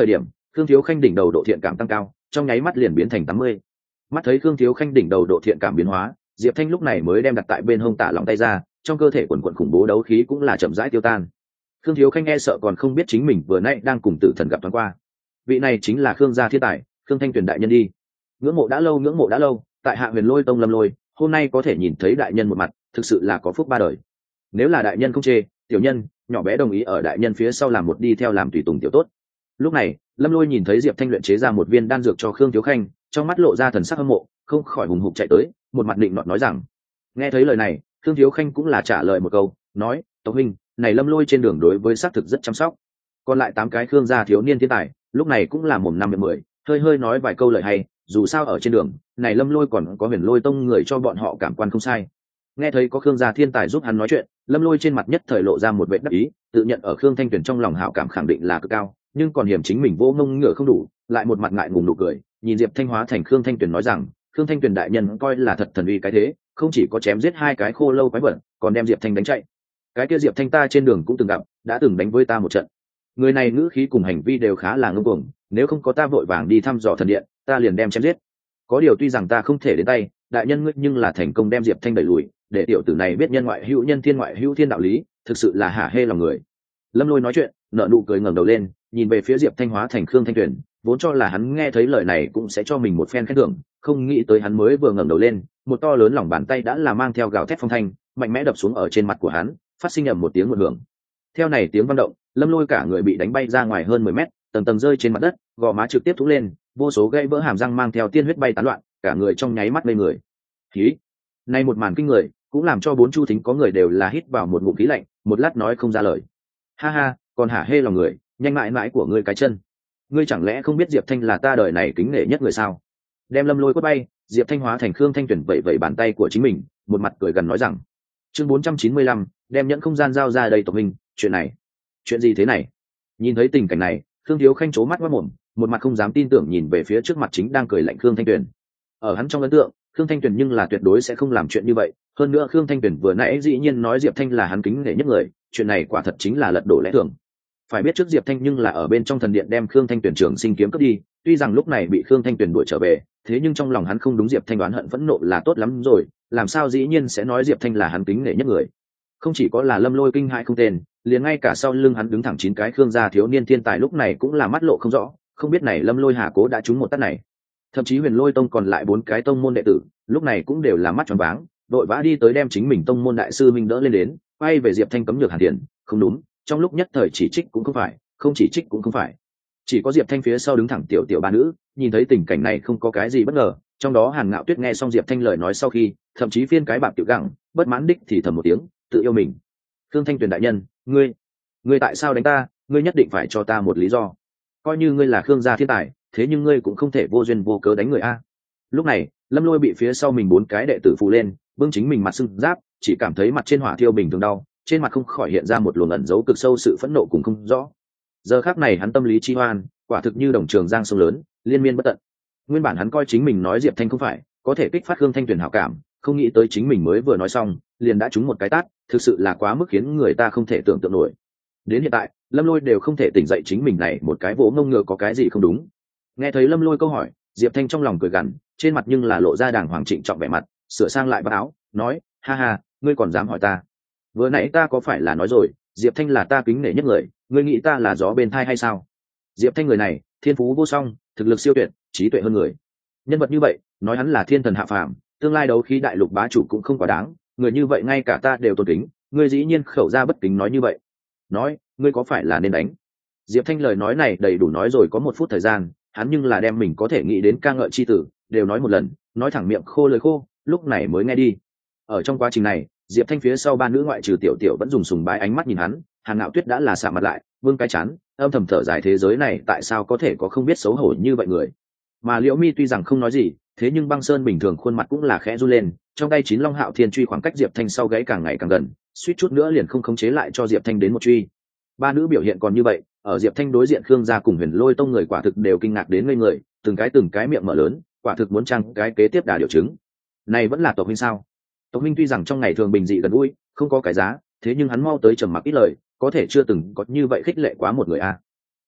Khương Thiếu Khanh đỉnh đầu độ thiện cảm tăng cao, trong nháy mắt liền biến thành 80. Mắt thấy Khương Thiếu Khanh đỉnh đầu độ thiện cảm biến hóa, Diệp Thanh lúc này mới đem đặt tại bên hông tả lòng tay ra, trong cơ thể quần quần khủng bố đấu khí cũng là chậm rãi tiêu tan. Khương Thiếu Khanh e sợ còn không biết chính mình vừa nãy đang cùng tử thần gặp thoáng qua. Vị này chính là Khương gia thiên tài, Khương Thanh Tuyền đại nhân đi. Ngưỡng mộ đã lâu, tại Hạ Huyền Lôi Tông Lâm Lôi, hôm nay có thể nhìn thấy đại nhân một mặt, thực sự là có phúc ba đời. Nếu là đại nhân không chê, tiểu nhân, nhỏ bé đồng ý ở đại nhân phía sau làm một đi theo làm tùy tùng tiểu tốt. Lúc này, Lâm Lôi nhìn thấy Diệp Thanh luyện chế ra một viên đan dược cho Khương Thiếu Khanh, trong mắt lộ ra thần sắc hâm mộ, không khỏi hùng hục chạy tới, một mặt định nọt nói rằng. Nghe thấy lời này, Khương Thiếu Khanh cũng là trả lời một câu, nói: "Tộc huynh, này Lâm Lôi trên đường đối với xác thực rất chăm sóc." Còn lại 8 cái Khương gia thiếu niên thiên tài, lúc này cũng là mồm năm miệng mười, hơi nói vài câu lời hay, dù sao ở trên đường, này Lâm Lôi còn có Huyền Lôi Tông người cho bọn họ cảm quan không sai. Nghe thấy có Khương gia thiên tài giúp hắn nói chuyện, Lâm Lôi trên mặt nhất thời lộ ra một vẻ đắc ý, tự nhận ở Khương Thanh Tuyền trong lòng hảo cảm khẳng định là cực cao, nhưng còn hiểm chính mình vô ngông ngựa không đủ, lại một mặt ngại ngùng nụ cười, nhìn Diệp Thanh hóa thành Khương Thanh Tuyền nói rằng, Khương Thanh Tuyền đại nhân coi là thật thần uy cái thế, không chỉ có chém giết 2 cái khô lâu quái vật, còn đem Diệp Thanh đánh chạy. Cái kia Diệp Thanh ta trên đường cũng từng gặp, đã từng đánh với ta một trận. Người này ngữ khí cùng hành vi đều khá là ngông cuồng, nếu không có ta vội vàng đi thăm dò thần điện, ta liền đem chém giết. Có điều tuy rằng ta không thể đến tay, đại nhân ngươi nhưng là thành công đem Diệp Thanh đẩy lùi, để tiểu tử này biết nhân ngoại hữu nhân, thiên ngoại hữu thiên đạo lý, thực sự là hả hê lòng người. Lâm Lôi nói chuyện, nở nụ cười ngẩng đầu lên, nhìn về phía Diệp Thanh hóa thành Khương Thanh Tuyền, vốn cho là hắn nghe thấy lời này cũng sẽ cho mình một phen khen thưởng, không nghĩ tới hắn mới vừa ngẩng đầu lên, một to lớn lòng bàn tay đã là mang theo gào thét phong thanh, mạnh mẽ đập xuống ở trên mặt của hắn, phát sinh ầm một tiếng một hưởng. Theo này tiếng vang động, Lâm Lôi cả người bị đánh bay ra ngoài hơn 10 mét, tầng tầng rơi trên mặt đất, gò má trực tiếp thủng lên, vô số gãy vỡ hàm răng mang theo tiên huyết bay tán loạn, cả người trong nháy mắt ngây người. Khí, này một màn kinh người, cũng làm cho 4 chu thính có người đều là hít vào một ngụm khí lạnh, một lát nói không ra lời. Ha ha, còn hả hê lòng người, nhanh mãi mãi của ngươi cái chân. Ngươi chẳng lẽ không biết Diệp Thanh là ta đời này kính nể nhất người sao? Đem Lâm Lôi quất bay, Diệp Thanh hóa thành Khương Thanh Tuyền vẫy vẫy bàn tay của chính mình, một mặt cười gần nói rằng. Chương 495, đem nhẫn không gian giao ra đây tộc mình, chuyện gì thế này? Nhìn thấy tình cảnh này, Khương Thiếu Khanh trố mắt ngoác mồm, một mặt không dám tin tưởng nhìn về phía trước mặt chính đang cười lạnh Khương Thanh Tuyền. Ở hắn trong ấn tượng, Khương Thanh Tuyền nhưng là tuyệt đối sẽ không làm chuyện như vậy, hơn nữa Khương Thanh Tuyền vừa nãy dĩ nhiên nói Diệp Thanh là hắn kính nể nhất người, chuyện này quả thật chính là lật đổ lẽ thường. Phải biết trước Diệp Thanh nhưng là ở bên trong thần điện đem Khương Thanh Tuyền trường sinh kiếm cướp đi, tuy rằng lúc này bị Khương Thanh Tuyền đuổi trở về, thế nhưng trong lòng hắn không đúng Diệp Thanh đoán hận phẫn nộ là tốt lắm rồi, làm sao dĩ nhiên sẽ nói Diệp Thanh là hắn kính nể nhất người. Không chỉ có là Lâm Lôi kinh hãi không tên, liền ngay cả sau lưng hắn đứng thẳng 9 cái Khương gia thiếu niên thiên tài lúc này cũng là mắt lộ không rõ, không biết này Lâm Lôi hà cố đã trúng một tát này. Thậm chí Huyền Lôi Tông còn lại 4 cái tông môn đệ tử, lúc này cũng đều là mắt tròn váng, đội vã đi tới đem chính mình tông môn đại sư minh đỡ lên đến, quay về Diệp Thanh cấm nhược hàn tiền, không đúng, trong lúc nhất thời chỉ trích cũng không phải, không chỉ trích cũng không phải. Chỉ có Diệp Thanh phía sau đứng thẳng tiểu ba nữ, nhìn thấy tình cảnh này không có cái gì bất ngờ, trong đó Hàn Ngạo Tuyết nghe xong Diệp Thanh lời nói sau khi, thậm chí phiên cái bạc tiểu gặng, bất mãn đích thì thầm một tiếng, tự yêu mình. Khương Thanh Tuyền đại nhân, ngươi tại sao đánh ta, ngươi nhất định phải cho ta một lý do. Coi như ngươi là Khương gia thiên tài, thế nhưng ngươi cũng không thể vô duyên vô cớ đánh người a. Lúc này, Lâm Lôi bị phía sau mình 4 cái đệ tử phụ lên, bưng chính mình mặt sưng giáp, chỉ cảm thấy mặt trên hỏa thiêu bình thường đau, trên mặt không khỏi hiện ra một luồng ẩn giấu cực sâu sự phẫn nộ cùng không rõ. Giờ khắc này hắn tâm lý chi hoan, quả thực như đồng trường giang sông lớn, liên miên bất tận. Nguyên bản hắn coi chính mình nói Diệp Thanh không phải có thể kích phát Khương Thanh Tuyền hảo cảm, không nghĩ tới chính mình mới vừa nói xong, liền đã trúng một cái tát, thực sự là quá mức khiến người ta không thể tưởng tượng nổi. Đến hiện tại, Lâm Lôi đều không thể tỉnh dậy chính mình này một cái vỗ ngông ngựa có cái gì không đúng. Nghe thấy Lâm Lôi câu hỏi, Diệp Thanh trong lòng cười gằn, trên mặt nhưng là lộ ra đàng hoàng trịnh trọng vẻ mặt, sửa sang lại vạt áo, nói: "Ha ha, ngươi còn dám hỏi ta? Vừa nãy ta có phải là nói rồi, Diệp Thanh là ta kính nể nhất người, ngươi nghĩ ta là gió bên thai hay sao?" Diệp Thanh người này, thiên phú vô song, thực lực siêu tuyệt, trí tuệ hơn người. Nhân vật như vậy, nói hắn là thiên thần hạ phàm, tương lai đấu khí đại lục bá chủ cũng không quá đáng, người như vậy ngay cả ta đều tôn kính, ngươi dĩ nhiên khẩu ra bất kính nói như vậy. Nói, ngươi có phải là nên đánh? Diệp Thanh lời nói này đầy đủ nói rồi có 1 phút thời gian, hắn nhưng là đem mình có thể nghĩ đến ca ngợi chi tử, đều nói một lần, nói thẳng miệng khô lời khô, lúc này mới nghe đi. Ở trong quá trình này, Diệp Thanh phía sau 3 nữ ngoại trừ tiểu tiểu vẫn dùng sùng bái ánh mắt nhìn hắn, Hàn Ngạo Tuyết đã là sạm mặt lại, vương cái chán, âm thầm thở dài thế giới này tại sao có thể có không biết xấu hổ như vậy người. Mà Liễu Mi tuy rằng không nói gì, thế nhưng Băng Sơn bình thường khuôn mặt cũng là khẽ run lên, trong tay 9 Long Hạo Thiên truy khoảng cách Diệp Thanh sau gáy càng ngày càng gần, suýt chút nữa liền không khống chế lại cho Diệp Thanh đến một truy. 3 nữ biểu hiện còn như vậy, ở Diệp Thanh đối diện Khương gia cùng Huyền Lôi Tông người quả thực đều kinh ngạc đến ngây người, từng cái miệng mở lớn, quả thực muốn trang cái kế tiếp đà điều chứng. Này vẫn là tộc huynh sao? Tộc huynh tuy rằng trong ngày thường bình dị gần gũi, không có cái giá, thế nhưng hắn mau tới trầm mặc ít lời, có thể chưa từng có như vậy khích lệ quá một người a.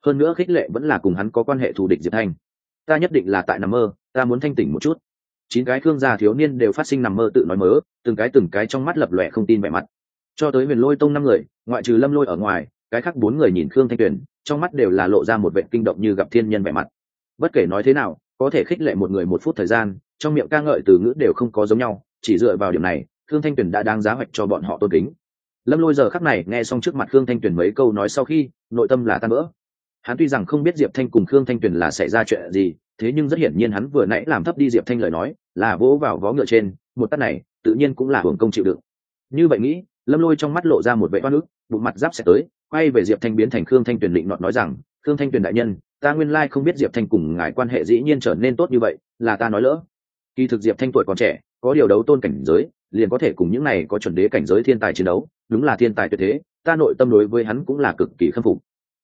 hơn nữa khích lệ vẫn là cùng hắn có quan hệ thù địch Diệp Thanh. Ta nhất định là tại nằm mơ, ta muốn thanh tỉnh một chút. 9 cái Khương gia thiếu niên đều phát sinh nằm mơ tự nói mớ, từng cái trong mắt lập lòe không tin vẻ mặt. Cho tới Huyền Lôi Tông 5 người, ngoại trừ Lâm Lôi ở ngoài, cái khác 4 người nhìn Khương Thanh Tuyền, trong mắt đều là lộ ra một vẻ kinh động như gặp thiên nhân vẻ mặt. Bất kể nói thế nào, có thể khích lệ một người 1 phút thời gian, trong miệng ca ngợi từ ngữ đều không có giống nhau, chỉ dựa vào điểm này, Khương Thanh Tuyền đã đáng giá hoạch cho bọn họ tôn kính. Lâm Lôi giờ khắc này nghe xong trước mặt Khương Thanh Tuyền mấy câu nói sau khi, nội tâm là tan vỡ. Hắn tuy rằng không biết Diệp Thanh cùng Khương Thanh Tuyền là xảy ra chuyện gì, thế nhưng rất hiển nhiên hắn vừa nãy làm thấp đi Diệp Thanh lời nói, là vỗ vào vó ngựa trên, một tát này, tự nhiên cũng là hưởng công chịu đựng. Như vậy nghĩ, Lâm Lôi trong mắt lộ ra một vẻ oan ức, bụng mặt giáp sẽ tới, quay về Diệp Thanh biến thành Khương Thanh Tuyền định nọt nói rằng, Khương Thanh Tuyền đại nhân, ta nguyên lai không biết Diệp Thanh cùng ngài quan hệ dĩ nhiên trở nên tốt như vậy, là ta nói lỡ. Kỳ thực Diệp Thanh tuổi còn trẻ, có điều đấu tôn cảnh giới, liền có thể cùng những này có chuẩn đế cảnh giới thiên tài chiến đấu, đúng là thiên tài tuyệt thế, ta nội tâm đối với hắn cũng là cực kỳ khâm phục.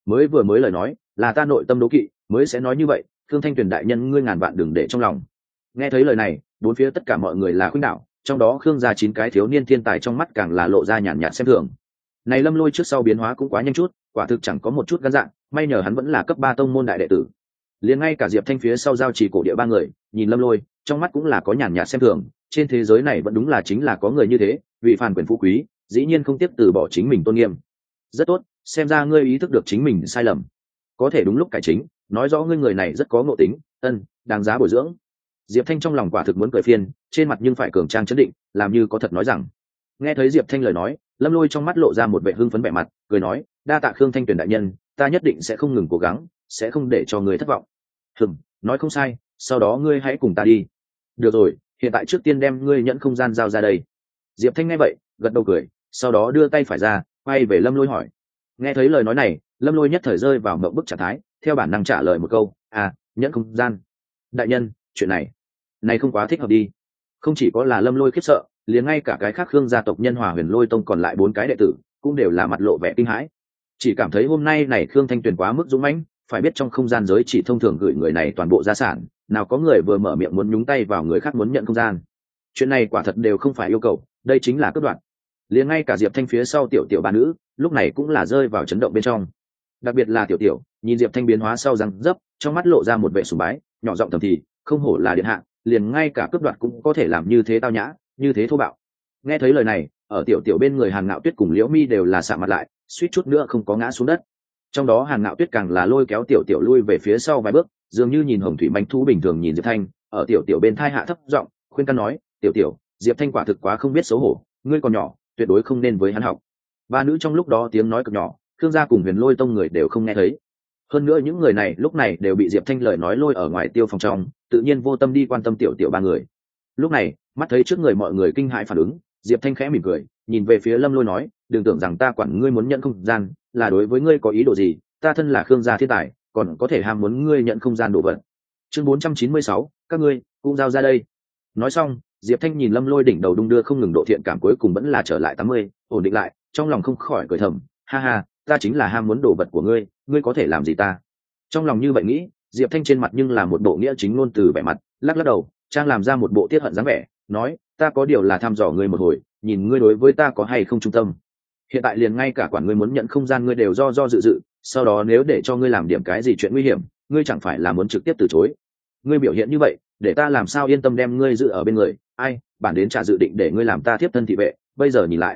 Mới lời nói, là ta nội tâm đố kỵ, mới sẽ nói như vậy, Khương Thanh Tuyền đại nhân ngươi ngàn vạn đừng để trong lòng. Nghe thấy lời này, bốn phía tất cả mọi người là khuynh đảo, trong đó Khương gia 9 cái thiếu niên thiên tài trong mắt càng là lộ ra nhàn nhạt xem thường. Này Lâm Lôi trước sau biến hóa cũng quá nhanh chút, quả thực chẳng có một chút gan dạng, may nhờ hắn vẫn là cấp 3 tông môn đại đệ tử. Liền ngay cả Diệp Thanh phía sau giao trì cổ địa 3 người, nhìn Lâm Lôi, trong mắt cũng là có nhàn nhạt xem thường, trên thế giới này vẫn đúng là chính là có người như thế, vì phản quyền phú quý, dĩ nhiên không tiếp từ bỏ chính mình tôn nghiêm. Rất tốt, xem ra ngươi ý thức được chính mình sai lầm, có thể đúng lúc cải chính, nói rõ ngươi người này rất có ngộ tính, đáng giá bồi dưỡng. Diệp Thanh trong lòng quả thực muốn cười phiền, trên mặt nhưng phải cường trang chấn định, làm như có thật nói rằng. Nghe thấy Diệp Thanh lời nói, Lâm Lôi trong mắt lộ ra một vẻ hưng phấn vẻ mặt, cười nói, đa tạ Khương Thanh Tuyền đại nhân, ta nhất định sẽ không ngừng cố gắng, sẽ không để cho ngươi thất vọng. Nói không sai, sau đó ngươi hãy cùng ta đi. Được rồi, hiện tại trước tiên đem ngươi nhẫn không gian giao ra đây. Diệp Thanh nghe vậy, gật đầu cười, sau đó đưa tay phải ra, quay về Lâm Lôi hỏi. Nghe thấy lời nói này, Lâm Lôi nhất thời rơi vào mộng bức trạng thái, theo bản năng trả lời một câu, nhẫn không gian. Đại nhân, chuyện này không quá thích hợp đi. Không chỉ có là Lâm Lôi khiếp sợ, liền ngay cả cái khác Khương gia tộc nhân Hòa Huyền Lôi Tông còn lại 4 cái đệ tử cũng đều là mặt lộ vẻ kinh hãi, chỉ cảm thấy hôm nay này Khương Thanh Tuyền quá mức dũng mãnh, phải biết trong không gian giới chỉ thông thường gửi người này toàn bộ gia sản, nào có người vừa mở miệng muốn nhúng tay vào người khác muốn nhận không gian. Chuyện này quả thật đều không phải yêu cầu, đây chính là cướp đoạt. Liền ngay cả Diệp Thanh phía sau tiểu ba nữ lúc này cũng là rơi vào chấn động bên trong, đặc biệt là tiểu nhìn Diệp Thanh biến hóa sau răng dấp, trong mắt lộ ra một vẻ sùng bái, nhỏ giọng thầm thì, không hổ là điện hạ, liền ngay cả cướp đoạt cũng có thể làm như thế tao nhã, như thế thô bạo. Nghe thấy lời này, ở tiểu bên người Hàn Ngạo Tuyết cùng Liễu Mi đều là sạm mặt lại, suýt chút nữa không có ngã xuống đất. Trong đó Hàn Ngạo Tuyết càng là lôi kéo tiểu lui về phía sau vài bước, dường như nhìn hồng thủy manh thú bình thường nhìn Diệp Thanh, ở tiểu bên thai hạ thấp giọng khuyên can nói, tiểu Diệp Thanh quả thực quá không biết xấu hổ, ngươi còn nhỏ, tuyệt đối không nên với hắn học. Ba nữ trong lúc đó tiếng nói cực nhỏ, Khương gia cùng Huyền Lôi Tông người đều không nghe thấy. Hơn nữa những người này lúc này đều bị Diệp Thanh lời nói lôi ở ngoài tiêu phòng trong, tự nhiên vô tâm đi quan tâm tiểu ba người. Lúc này, mắt thấy trước người mọi người kinh hãi phản ứng, Diệp Thanh khẽ mỉm cười, nhìn về phía Lâm Lôi nói, đừng tưởng rằng ta quản ngươi muốn nhận không gian, là đối với ngươi có ý đồ gì, ta thân là Khương gia thiên tài, còn có thể ham muốn ngươi nhận không gian đồ vật. Chương 496, các ngươi cũng giao ra đây. Nói xong, Diệp Thanh nhìn Lâm Lôi đỉnh đầu đung đưa không ngừng độ thiện cảm cuối cùng vẫn là trở lại 80, ổn định lại, trong lòng không khỏi cười thầm, ha ha, ta chính là ham muốn đồ vật của ngươi, ngươi có thể làm gì ta? Trong lòng như vậy nghĩ, Diệp Thanh trên mặt nhưng là một bộ nghĩa chính ngôn từ vẻ mặt, lắc đầu, trang làm ra một bộ tiết hận dáng vẻ, nói, ta có điều là thăm dò ngươi một hồi, nhìn ngươi đối với ta có hay không trung tâm. Hiện tại liền ngay cả quản ngươi muốn nhận không gian ngươi đều do dự, sau đó nếu để cho ngươi làm điểm cái gì chuyện nguy hiểm, ngươi chẳng phải là muốn trực tiếp từ chối. Ngươi biểu hiện như vậy, để ta làm sao yên tâm đem ngươi giữ ở bên người, bản đến trả dự định để ngươi làm ta tiếp thân thị vệ, bây giờ nhìn lại,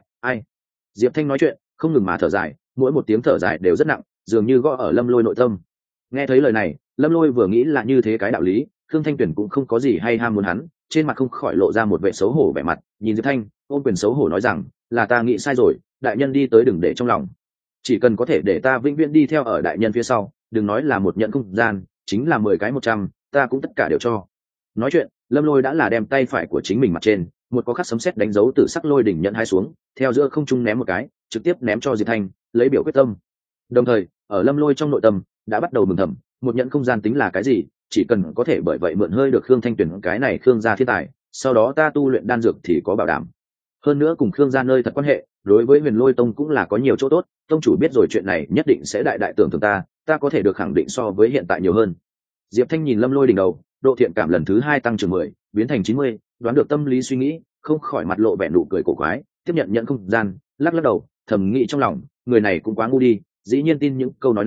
Diệp Thanh nói chuyện, không ngừng mà thở dài, mỗi một tiếng thở dài đều rất nặng, dường như gõ ở Lâm Lôi nội tâm. Nghe thấy lời này, Lâm Lôi vừa nghĩ là như thế cái đạo lý, Khương Thanh Tuyền cũng không có gì hay ham muốn hắn, trên mặt không khỏi lộ ra một vẻ xấu hổ vẻ mặt, nhìn Diệp Thanh, ôm quyền xấu hổ nói rằng, là ta nghĩ sai rồi, đại nhân đi tới đừng để trong lòng, chỉ cần có thể để ta vĩnh viễn đi theo ở đại nhân phía sau, đừng nói là một nhận không gian, chính là 10 cái 100, ta cũng tất cả đều cho. Nói chuyện, Lâm Lôi đã là đem tay phải của chính mình mặt trên, một có khắc sấm sét đánh dấu từ sắc lôi đỉnh nhận hai xuống, theo giữa không trung ném một cái, trực tiếp ném cho Diệp Thanh, lấy biểu quyết tâm. Đồng thời, ở Lâm Lôi trong nội tâm đã bắt đầu mừng thầm, một nhận không gian tính là cái gì, chỉ cần có thể bởi vậy mượn hơi được Khương Thanh Tuyền cái này Khương gia thiên tài, sau đó ta tu luyện đan dược thì có bảo đảm. Hơn nữa cùng Khương gia nơi thật quan hệ, đối với Huyền Lôi Tông cũng là có nhiều chỗ tốt, tông chủ biết rồi chuyện này nhất định sẽ đại tưởng thưởng ta có thể được khẳng định so với hiện tại nhiều hơn. Diệp Thanh nhìn Lâm Lôi đỉnh đầu, độ thiện cảm lần thứ 2 tăng trưởng 10, biến thành 90, đoán được tâm lý suy nghĩ, không khỏi mặt lộ vẻ nụ cười cổ quái, tiếp nhận không gian, lắc đầu, thầm nghĩ trong lòng, người này cũng quá ngu đi, dĩ nhiên tin những câu nói này,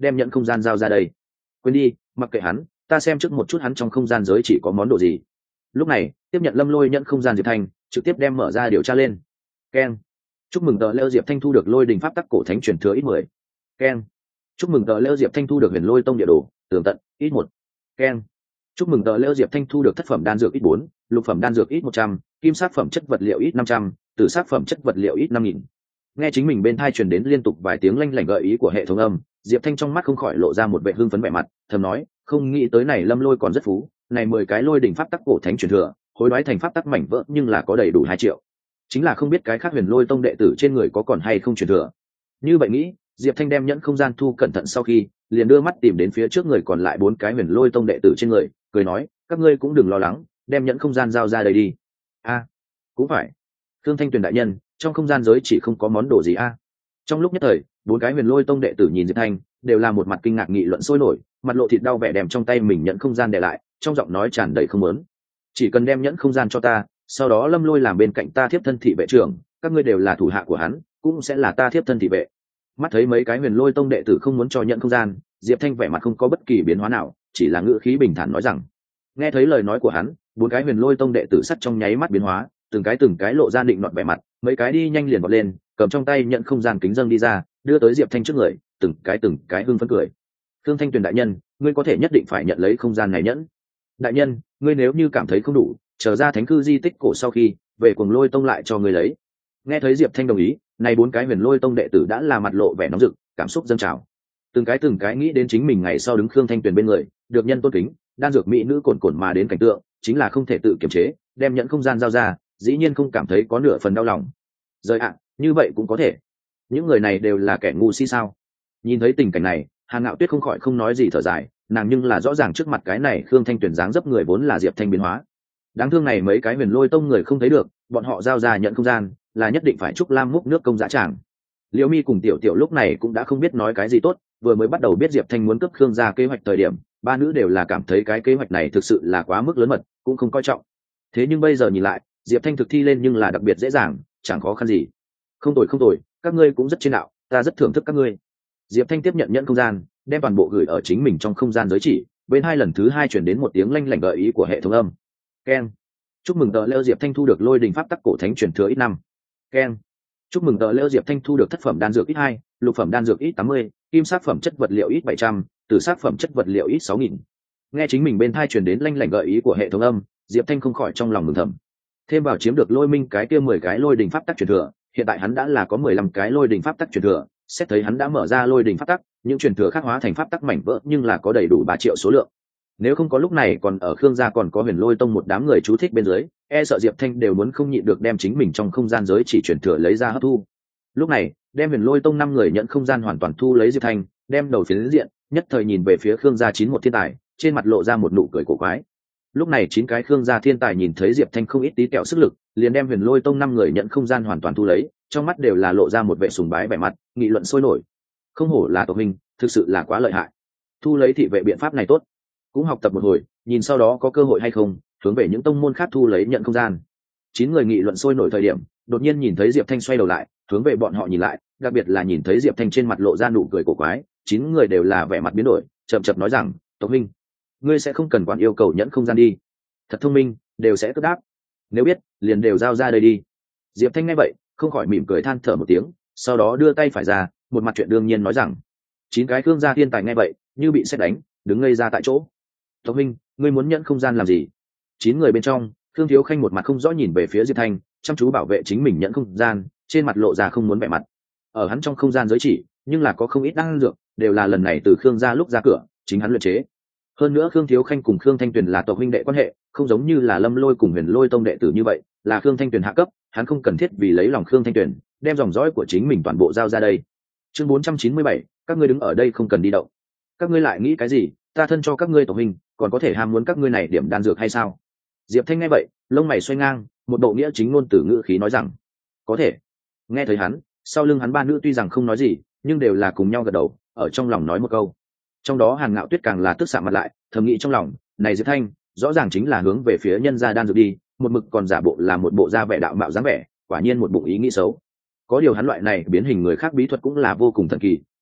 đem nhận không gian giao ra đây. Quên đi, mặc kệ hắn, ta xem trước một chút hắn trong không gian giới chỉ có món đồ gì. Lúc này tiếp nhận Lâm Lôi nhận không gian Diệp Thanh trực tiếp đem mở ra điều tra lên. Keng. Chúc mừng tờ lêu Diệp Thanh thu được lôi đình pháp tắc cổ thánh truyền thừa ít 10. Keng. Chúc mừng tờ lêu Diệp Thanh thu được huyền lôi tông địa đồ tường tận ít 1. Keng. Chúc mừng tờ lêu Diệp Thanh thu được thất phẩm đan dược ít 4, lục phẩm đan dược ít 100, kim sát phẩm chất vật liệu ít 500, tử sát phẩm chất vật liệu ít 5000. Nghe chính mình bên tai truyền đến liên tục vài tiếng lanh lảnh gợi ý của hệ thống âm, Diệp Thanh trong mắt không khỏi lộ ra một vẻ hưng phấn vẻ mặt, thầm nói, không nghĩ tới này Lâm Lôi còn rất phú, này 10 cái lôi đỉnh pháp tắc cổ thánh truyền thừa, hối đoái thành pháp tắc mảnh vỡ nhưng là có đầy đủ 2 triệu. Chính là không biết cái khác huyền lôi tông đệ tử trên người có còn hay không truyền thừa. Như vậy nghĩ, Diệp Thanh đem nhẫn không gian thu cẩn thận sau khi, liền đưa mắt tìm đến phía trước người còn lại 4 cái huyền lôi tông đệ tử trên người, cười nói, các ngươi cũng đừng lo lắng, đem nhẫn không gian giao ra đây đi. A, cũng phải. Thương Thanh Tuyền đại nhân, trong không gian giới chỉ không có món đồ gì a. Trong lúc nhất thời, 4 cái huyền lôi tông đệ tử nhìn Diệp Thanh, đều là một mặt kinh ngạc nghị luận sôi nổi, mặt lộ thịt đau vẻ đem trong tay mình nhẫn không gian để lại, trong giọng nói tràn đầy không muốn. Chỉ cần đem nhẫn không gian cho ta, sau đó Lâm Lôi làm bên cạnh ta thiếp thân thị vệ trưởng, các ngươi đều là thủ hạ của hắn, cũng sẽ là ta thiếp thân thị vệ. Mắt thấy mấy cái huyền lôi tông đệ tử không muốn cho nhẫn không gian, Diệp Thanh vẻ mặt không có bất kỳ biến hóa nào, chỉ là ngữ khí bình thản nói rằng. Nghe thấy lời nói của hắn, 4 cái huyền lôi tông đệ tử sắt trong nháy mắt biến hóa, từng cái lộ ra định nọt vẻ mặt, mấy cái đi nhanh liền vọt lên, cầm trong tay nhận không gian kính dâng đi ra, đưa tới Diệp Thanh trước người, từng cái hưng phấn cười. Thương Thanh Tuyền đại nhân, ngươi có thể nhất định phải nhận lấy không gian này nhẫn. Đại nhân, ngươi nếu như cảm thấy không đủ, trở ra thánh cư di tích cổ sau khi về Cuồng Lôi tông lại cho ngươi lấy. Nghe thấy Diệp Thanh đồng ý, này 4 cái huyền lôi tông đệ tử đã là mặt lộ vẻ nóng rực, cảm xúc dâng trào. Từng cái nghĩ đến chính mình ngày sau đứng Khương Thanh Tuyền bên người, được nhân tôn kính, đan dược mỹ nữ cồn mà đến cảnh tượng, chính là không thể tự kiềm chế, đem nhận không gian giao ra, dĩ nhiên không cảm thấy có nửa phần đau lòng. Rời ạ, như vậy cũng có thể. Những người này đều là kẻ ngu si sao? Nhìn thấy tình cảnh này, Hàn Ngạo Tuyết không khỏi không nói gì thở dài, nàng nhưng là rõ ràng trước mặt cái này Khương Thanh Tuyền dáng dấp người vốn là Diệp Thanh biến hóa. Đáng thương này mấy cái huyền lôi tông người không thấy được, bọn họ giao ra nhận không gian, là nhất định phải chúc Lam múc nước công dã tràng. Liễu Mi cùng Tiểu Tiểu lúc này cũng đã không biết nói cái gì tốt, vừa mới bắt đầu biết Diệp Thanh muốn cướp Khương gia kế hoạch thời điểm, ba nữ đều là cảm thấy cái kế hoạch này thực sự là quá mức lớn mật, cũng không coi trọng. Thế nhưng bây giờ nhìn lại, Diệp Thanh thực thi lên nhưng là đặc biệt dễ dàng, chẳng khó khăn gì. Không tồi, các ngươi cũng rất trên đạo, ta rất thưởng thức các ngươi. Diệp Thanh tiếp nhận nhẫn không gian, đem toàn bộ gửi ở chính mình trong không gian giới chỉ, bên hai lần thứ 2 truyền đến một tiếng lanh lảnh gợi ý của hệ thống âm. Keng. Chúc mừng tờ lêu Diệp Thanh thu được lôi đình pháp tắc cổ thánh truyền thừa ít 5. Keng. Chúc mừng tờ lêu Diệp Thanh thu được thất phẩm đan dược ít 2, lục phẩm đan dược ít 80, kim sát phẩm chất vật liệu ít 700, tử sát phẩm chất vật liệu ít 6000. Nghe chính mình bên thai truyền đến lanh lảnh gợi ý của hệ thống âm, Diệp Thanh không khỏi trong lòng mừng thầm. Thêm vào chiếm được lôi minh cái kia 10 cái lôi đình pháp tắc truyền thừa, hiện tại hắn đã là có 15 cái lôi đình pháp tắc truyền thừa, xét thấy hắn đã mở ra lôi đình pháp tắc, những truyền thừa khác hóa thành pháp tắc mảnh vỡ nhưng là có đầy đủ 3 triệu số lượng. Nếu không có lúc này còn ở Khương gia còn có Huyền Lôi tông một đám người chú thích bên dưới, e sợ Diệp Thanh đều muốn không nhịn được đem chính mình trong không gian giới chỉ truyền thừa lấy ra hấp thu. Lúc này, đem Huyền Lôi tông 5 người nhận không gian hoàn toàn thu lấy Diệp Thanh, đem đầu phiến diện, nhất thời nhìn về phía Khương gia 91 thiên tài, trên mặt lộ ra một nụ cười cổ quái. Lúc này 9 cái Khương gia thiên tài nhìn thấy Diệp Thanh không ít tí kẹo sức lực, liền đem Huyền Lôi tông 5 người nhận không gian hoàn toàn thu lấy, trong mắt đều là lộ ra một vẻ sùng bái vẻ mặt, nghị luận sôi nổi. Không hổ là tộc huynh, thực sự là quá lợi hại. Thu lấy thị vệ biện pháp này tốt, cũng học tập một hồi, nhìn sau đó có cơ hội hay không, hướng về những tông môn khác thu lấy nhận không gian. 9 người nghị luận sôi nổi thời điểm, đột nhiên nhìn thấy Diệp Thanh xoay đầu lại, hướng về bọn họ nhìn lại, đặc biệt là nhìn thấy Diệp Thanh trên mặt lộ ra nụ cười cổ quái, 9 người đều là vẻ mặt biến đổi, chậm chậm nói rằng, "Tộc huynh, ngươi sẽ không cần quản yêu cầu nhẫn không gian đi." Thật thông minh, đều sẽ cất đáp. Nếu biết, liền đều giao ra đây đi. Diệp Thanh nghe vậy, không khỏi mỉm cười than thở một tiếng, sau đó đưa tay phải ra, một mặt chuyện đương nhiên nói rằng, 9 cái Khương gia thiên tài nghe vậy, như bị sét đánh, đứng ngây ra tại chỗ. "Tộc huynh, ngươi muốn nhẫn không gian làm gì?" 9 người bên trong, Khương Thiếu Khanh một mặt không rõ nhìn về phía Diệp Thanh, chăm chú bảo vệ chính mình nhẫn không gian, trên mặt lộ ra không muốn vẻ mặt. Ở hắn trong không gian giới chỉ, nhưng là có không ít đan dược, đều là lần này từ Khương gia lúc ra cửa, chính hắn luyện chế. Hơn nữa Khương Thiếu Khanh cùng Khương Thanh Tuyền là tộc huynh đệ quan hệ, không giống như là Lâm Lôi cùng Huyền Lôi tông đệ tử như vậy, là Khương Thanh Tuyền hạ cấp, hắn không cần thiết vì lấy lòng Khương Thanh Tuyền, đem dòng dõi của chính mình toàn bộ giao ra đây. Chương 497, các ngươi đứng ở đây không cần đi động. Các ngươi lại nghĩ cái gì, ta thân cho các ngươi tộc huynh, còn có thể ham muốn các ngươi này điểm đan dược hay sao? Diệp Thanh nghe vậy, lông mày xoay ngang, một bộ nghĩa chính ngôn từ ngữ khí nói rằng, có thể. Nghe thấy hắn, sau lưng hắn ba nữ tuy rằng không nói gì, nhưng đều là cùng nhau gật đầu, ở trong lòng nói một câu. Trong đó Hàn Ngạo Tuyết càng là tức sạm mặt lại, thầm nghĩ trong lòng, này Diệp Thanh, rõ ràng chính là hướng về phía nhân gia đan dược đi, một mực còn giả bộ là một bộ da vẻ đạo mạo dáng vẻ, quả nhiên một bụng ý nghĩ xấu. Có điều hắn loại này biến hình người khác bí thuật cũng là vô cùng thần kỳ,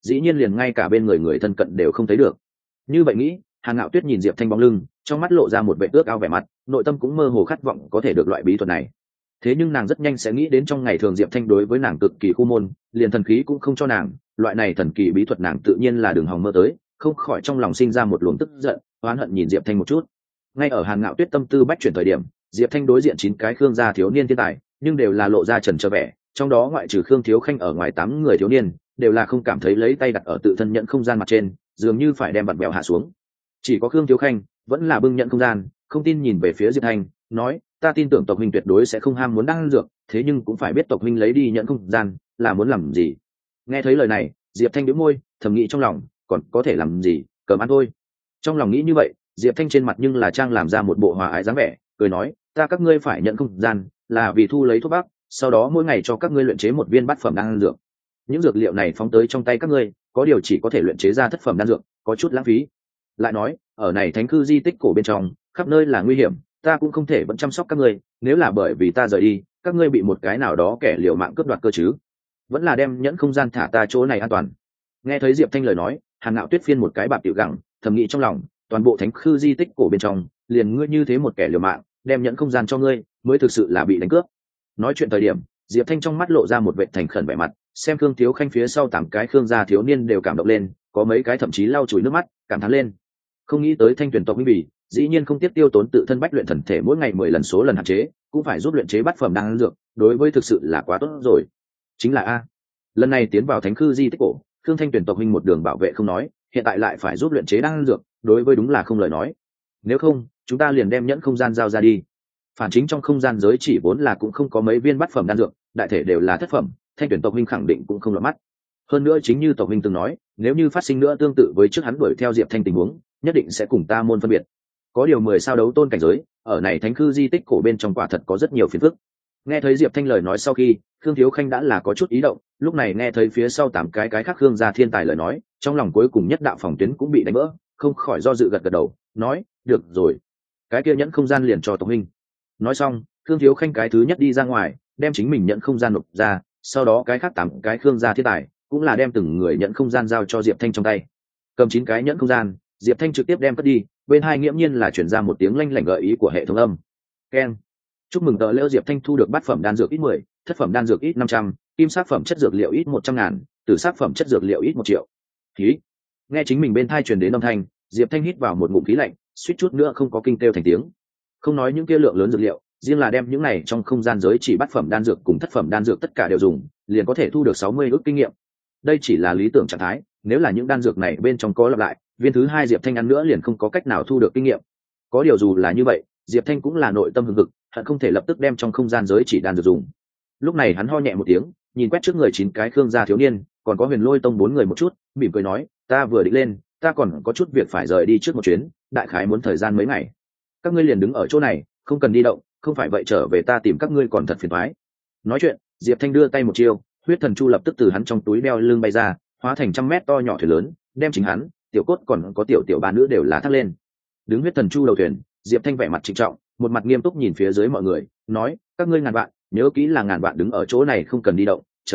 dĩ nhiên liền ngay cả bên người thân cận đều không thấy được. Như vậy nghĩ, Hàn Ngạo Tuyết nhìn Diệp Thanh bóng lưng, trong mắt lộ ra một vẻ ước ao vẻ mặt, nội tâm cũng mơ hồ khát vọng có thể được loại bí thuật này. Thế nhưng nàng rất nhanh sẽ nghĩ đến trong ngày thường Diệp Thanh đối với nàng cực kỳ khu môn, liền thần khí cũng không cho nàng, loại này thần kỳ bí thuật nàng tự nhiên là đường hòng mơ tới, không khỏi trong lòng sinh ra một luồng tức giận, oán hận nhìn Diệp Thanh một chút. Ngay ở Hàn Ngạo Tuyết tâm tư bách chuyển thời điểm, Diệp Thanh đối diện 9 cái Khương gia thiếu niên thiên tài, nhưng đều là lộ ra trần trơ vẻ, trong đó ngoại trừ Khương Thiếu Khanh ở ngoài 8 người thiếu niên, đều là không cảm thấy lấy tay đặt ở tự thân nhận không gian mặt trên, dường như phải đem vặn bèo hạ xuống. Chỉ có Khương Thiếu Khanh vẫn là bưng nhận không gian, không tin nhìn về phía Diệp Thanh, nói: "Ta tin tưởng tộc huynh tuyệt đối sẽ không ham muốn đan dược, thế nhưng cũng phải biết tộc huynh lấy đi nhận không gian là muốn làm gì." Nghe thấy lời này, Diệp Thanh nhếch môi, thầm nghĩ trong lòng, còn có thể làm gì, cầm ăn thôi. Trong lòng nghĩ như vậy, Diệp Thanh trên mặt nhưng là trang làm ra một bộ hòa ái dáng vẻ, cười nói: "Ta các ngươi phải nhận không gian, là vì thu lấy thuốc bắc, sau đó mỗi ngày cho các ngươi luyện chế một viên bát phẩm đan dược. Những dược liệu này phóng tới trong tay các ngươi, có điều chỉ có thể luyện chế ra thất phẩm đan dược, có chút lãng phí. Lại nói, ở này thánh cư di tích cổ bên trong, khắp nơi là nguy hiểm, ta cũng không thể vẫn chăm sóc các ngươi, nếu là bởi vì ta rời đi, các ngươi bị một cái nào đó kẻ liều mạng cướp đoạt cơ chứ? Vẫn là đem nhẫn không gian thả ta chỗ này an toàn." Nghe thấy Diệp Thanh lời nói, Hàn Ngạo Tuyết phiên một cái bạc tiểu gẳng, thầm nghĩ trong lòng, toàn bộ thánh cư di tích cổ bên trong, liền ngươi như thế một kẻ liều mạng, đem nhẫn không gian cho ngươi, mới thực sự là bị đánh cướp. Nói chuyện thời điểm, Diệp Thanh trong mắt lộ ra một vẻ thành khẩn vẻ mặt, xem Khương Thiếu Khanh phía sau 8 cái Khương gia thiếu niên đều cảm động lên, có mấy cái thậm chí lau chùi nước mắt, cảm thán lên. Không nghĩ tới Thanh Tuyền tộc minh bỉ, dĩ nhiên không tiếp tiêu tốn tự thân bách luyện thần thể mỗi ngày 10 lần số lần hạn chế, cũng phải giúp luyện chế bát phẩm đan dược, đối với thực sự là quá tốt rồi. Chính là a, lần này tiến vào thánh cư di tích cổ, Khương Thanh Tuyền tộc minh một đường bảo vệ không nói, hiện tại lại phải giúp luyện chế đan dược, đối với đúng là không lời nói. Nếu không, chúng ta liền đem nhẫn không gian giao ra đi. Phản chính trong không gian giới chỉ vốn là cũng không có mấy viên bát phẩm đan dược, đại thể đều là thất phẩm, Thanh Tuyển tộc huynh khẳng định cũng không lọt mắt. Hơn nữa chính như tộc huynh từng nói, nếu như phát sinh nữa tương tự với trước hắn đuổi theo Diệp Thanh tình huống, nhất định sẽ cùng ta môn phân biệt. Có điều 10 sao đấu tôn cảnh giới, ở này thánh cư di tích cổ bên trong quả thật có rất nhiều phiền phức. Nghe thấy Diệp Thanh lời nói sau khi, Khương Thiếu Khanh đã là có chút ý động, lúc này nghe thấy phía sau 8 cái khác Khương gia thiên tài lời nói, trong lòng cuối cùng nhất đạo phòng tuyến cũng bị đánh vỡ, không khỏi do dự gật gật đầu, nói: "Được rồi, cái kia nhẫn không gian liền cho tộc huynh." Nói xong, Khương Thiếu Khanh cái thứ nhất đi ra ngoài, đem chính mình nhận không gian nộp ra, sau đó cái khác 8 cái Khương gia thiên tài cũng là đem từng người nhận không gian giao cho Diệp Thanh trong tay. Cầm 9 cái nhẫn không gian, Diệp Thanh trực tiếp đem cất đi, bên hai nghiễm nhiên là chuyển ra một tiếng lanh lảnh gợi ý của hệ thống âm. Keng. Chúc mừng tờ lễ Diệp Thanh thu được bát phẩm đan dược ít 10, thất phẩm đan dược ít 500, kim sắc phẩm chất dược liệu ít 100.000, tử sắc phẩm chất dược liệu ít 1 triệu. Khí. Nghe chính mình bên thai truyền đến âm thanh, Diệp Thanh hít vào một ngụm khí lạnh, suýt chút nữa không có kinh kêu thành tiếng. Không nói những kia lượng lớn dược liệu, riêng là đem những này trong không gian giới chỉ bát phẩm đan dược cùng thất phẩm đan dược tất cả đều dùng, liền có thể thu được 60 ức kinh nghiệm. Đây chỉ là lý tưởng trạng thái, nếu là những đan dược này bên trong có lặp lại, viên thứ 2 Diệp Thanh ăn nữa liền không có cách nào thu được kinh nghiệm. Có điều dù là như vậy, Diệp Thanh cũng là nội tâm hừng hực, hận không thể lập tức đem trong không gian giới chỉ đan dược dùng. Lúc này hắn ho nhẹ một tiếng, nhìn quét trước người 9 cái Khương gia thiếu niên, còn có Huyền Lôi Tông 4 người một chút, mỉm cười nói: "Ta vừa định lên, ta còn có chút việc phải rời đi trước một chuyến, đại khái muốn thời gian mấy ngày. Các ngươi liền đứng ở chỗ này, không cần đi động, không phải vậy trở về ta tìm các ngươi còn thật phiền toái." Nói chuyện, Diệp Thanh đưa tay một chiêu, huyết thần chu lập tức từ hắn trong túi đeo lưng bay ra, hóa thành trăm mét to nhỏ thuyền lớn, đem chính hắn, tiểu cốt còn có tiểu ba nữ đều là thác lên. Đứng huyết thần chu đầu thuyền, Diệp Thanh vẻ mặt trịnh trọng, một mặt nghiêm túc nhìn phía dưới mọi người, nói: "Các ngươi ngàn vạn, nhớ kỹ là ngàn vạn đứng ở chỗ này không cần đi động, chờ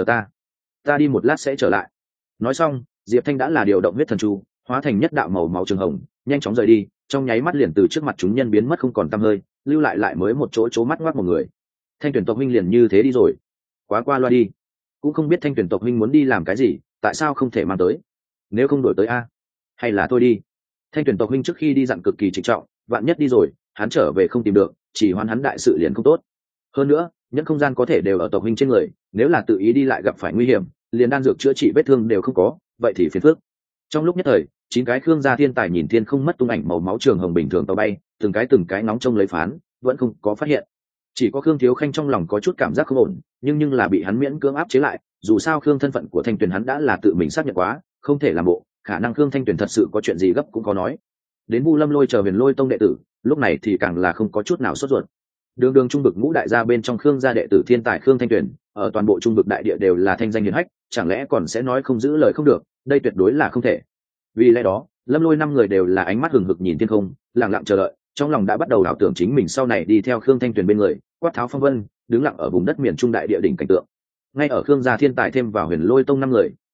ta đi một lát sẽ trở lại." Nói xong, Diệp Thanh đã là điều động huyết thần chu, hóa thành nhất đạo màu máu trường hồng, nhanh chóng rời đi, trong nháy mắt liền từ trước mặt chúng nhân biến mất không còn tăm hơi, lưu lại mới một chỗ mắt ngoác một người. Thanh Tuyển tộc huynh liền như thế đi rồi, quá qua loa đi. Cũng không biết Thanh Tuyển tộc huynh muốn đi làm cái gì, tại sao không thể mang tới? Nếu không đổi tới a, hay là tôi đi. Thanh Tuyển tộc huynh trước khi đi dặn cực kỳ trịnh trọng, vạn nhất đi rồi, hắn trở về không tìm được, chỉ hoán hắn đại sự liền không tốt. Hơn nữa, những không gian có thể đều ở tộc huynh trên người, nếu là tự ý đi lại gặp phải nguy hiểm, liền đan dược chữa trị vết thương đều không có, vậy thì phiền phức. Trong lúc nhất thời, 9 cái Khương gia thiên tài nhìn thiên không mất tung ảnh màu máu trường hồng bình thường tàu bay, từng cái nóng trông lấy phán, vẫn không có phát hiện. Chỉ có Khương Thiếu Khanh trong lòng có chút cảm giác không ổn, nhưng là bị hắn miễn cưỡng áp chế lại, dù sao Khương thân phận của Thanh Tuyền hắn đã là tự mình xác nhận quá, không thể làm bộ, khả năng Khương Thanh Tuyền thật sự có chuyện gì gấp cũng có nói. Đến Vu Lâm Lôi chờ Huyền Lôi Tông đệ tử, lúc này thì càng là không có chút nào sốt ruột. Đường trung vực ngũ đại gia bên trong Khương gia đệ tử thiên tài Khương Thanh Tuyền, ở toàn bộ trung vực đại địa đều là thanh danh hiển hách, chẳng lẽ còn sẽ nói không giữ lời không được, đây tuyệt đối là không thể. Vì lẽ đó, Lâm Lôi 5 người đều là ánh mắt hừng hực nhìn thiên không, lặng lặng chờ đợi, trong lòng đã bắt đầu ảo tưởng chính mình sau này đi theo Khương Thanh Tuyền bên người, quát tháo phong vân, đứng lặng ở vùng đất miền trung đại địa đỉnh cảnh tượng. Ngay ở Khương gia thiên tài thêm vào Huyền Lôi Tông 5 người,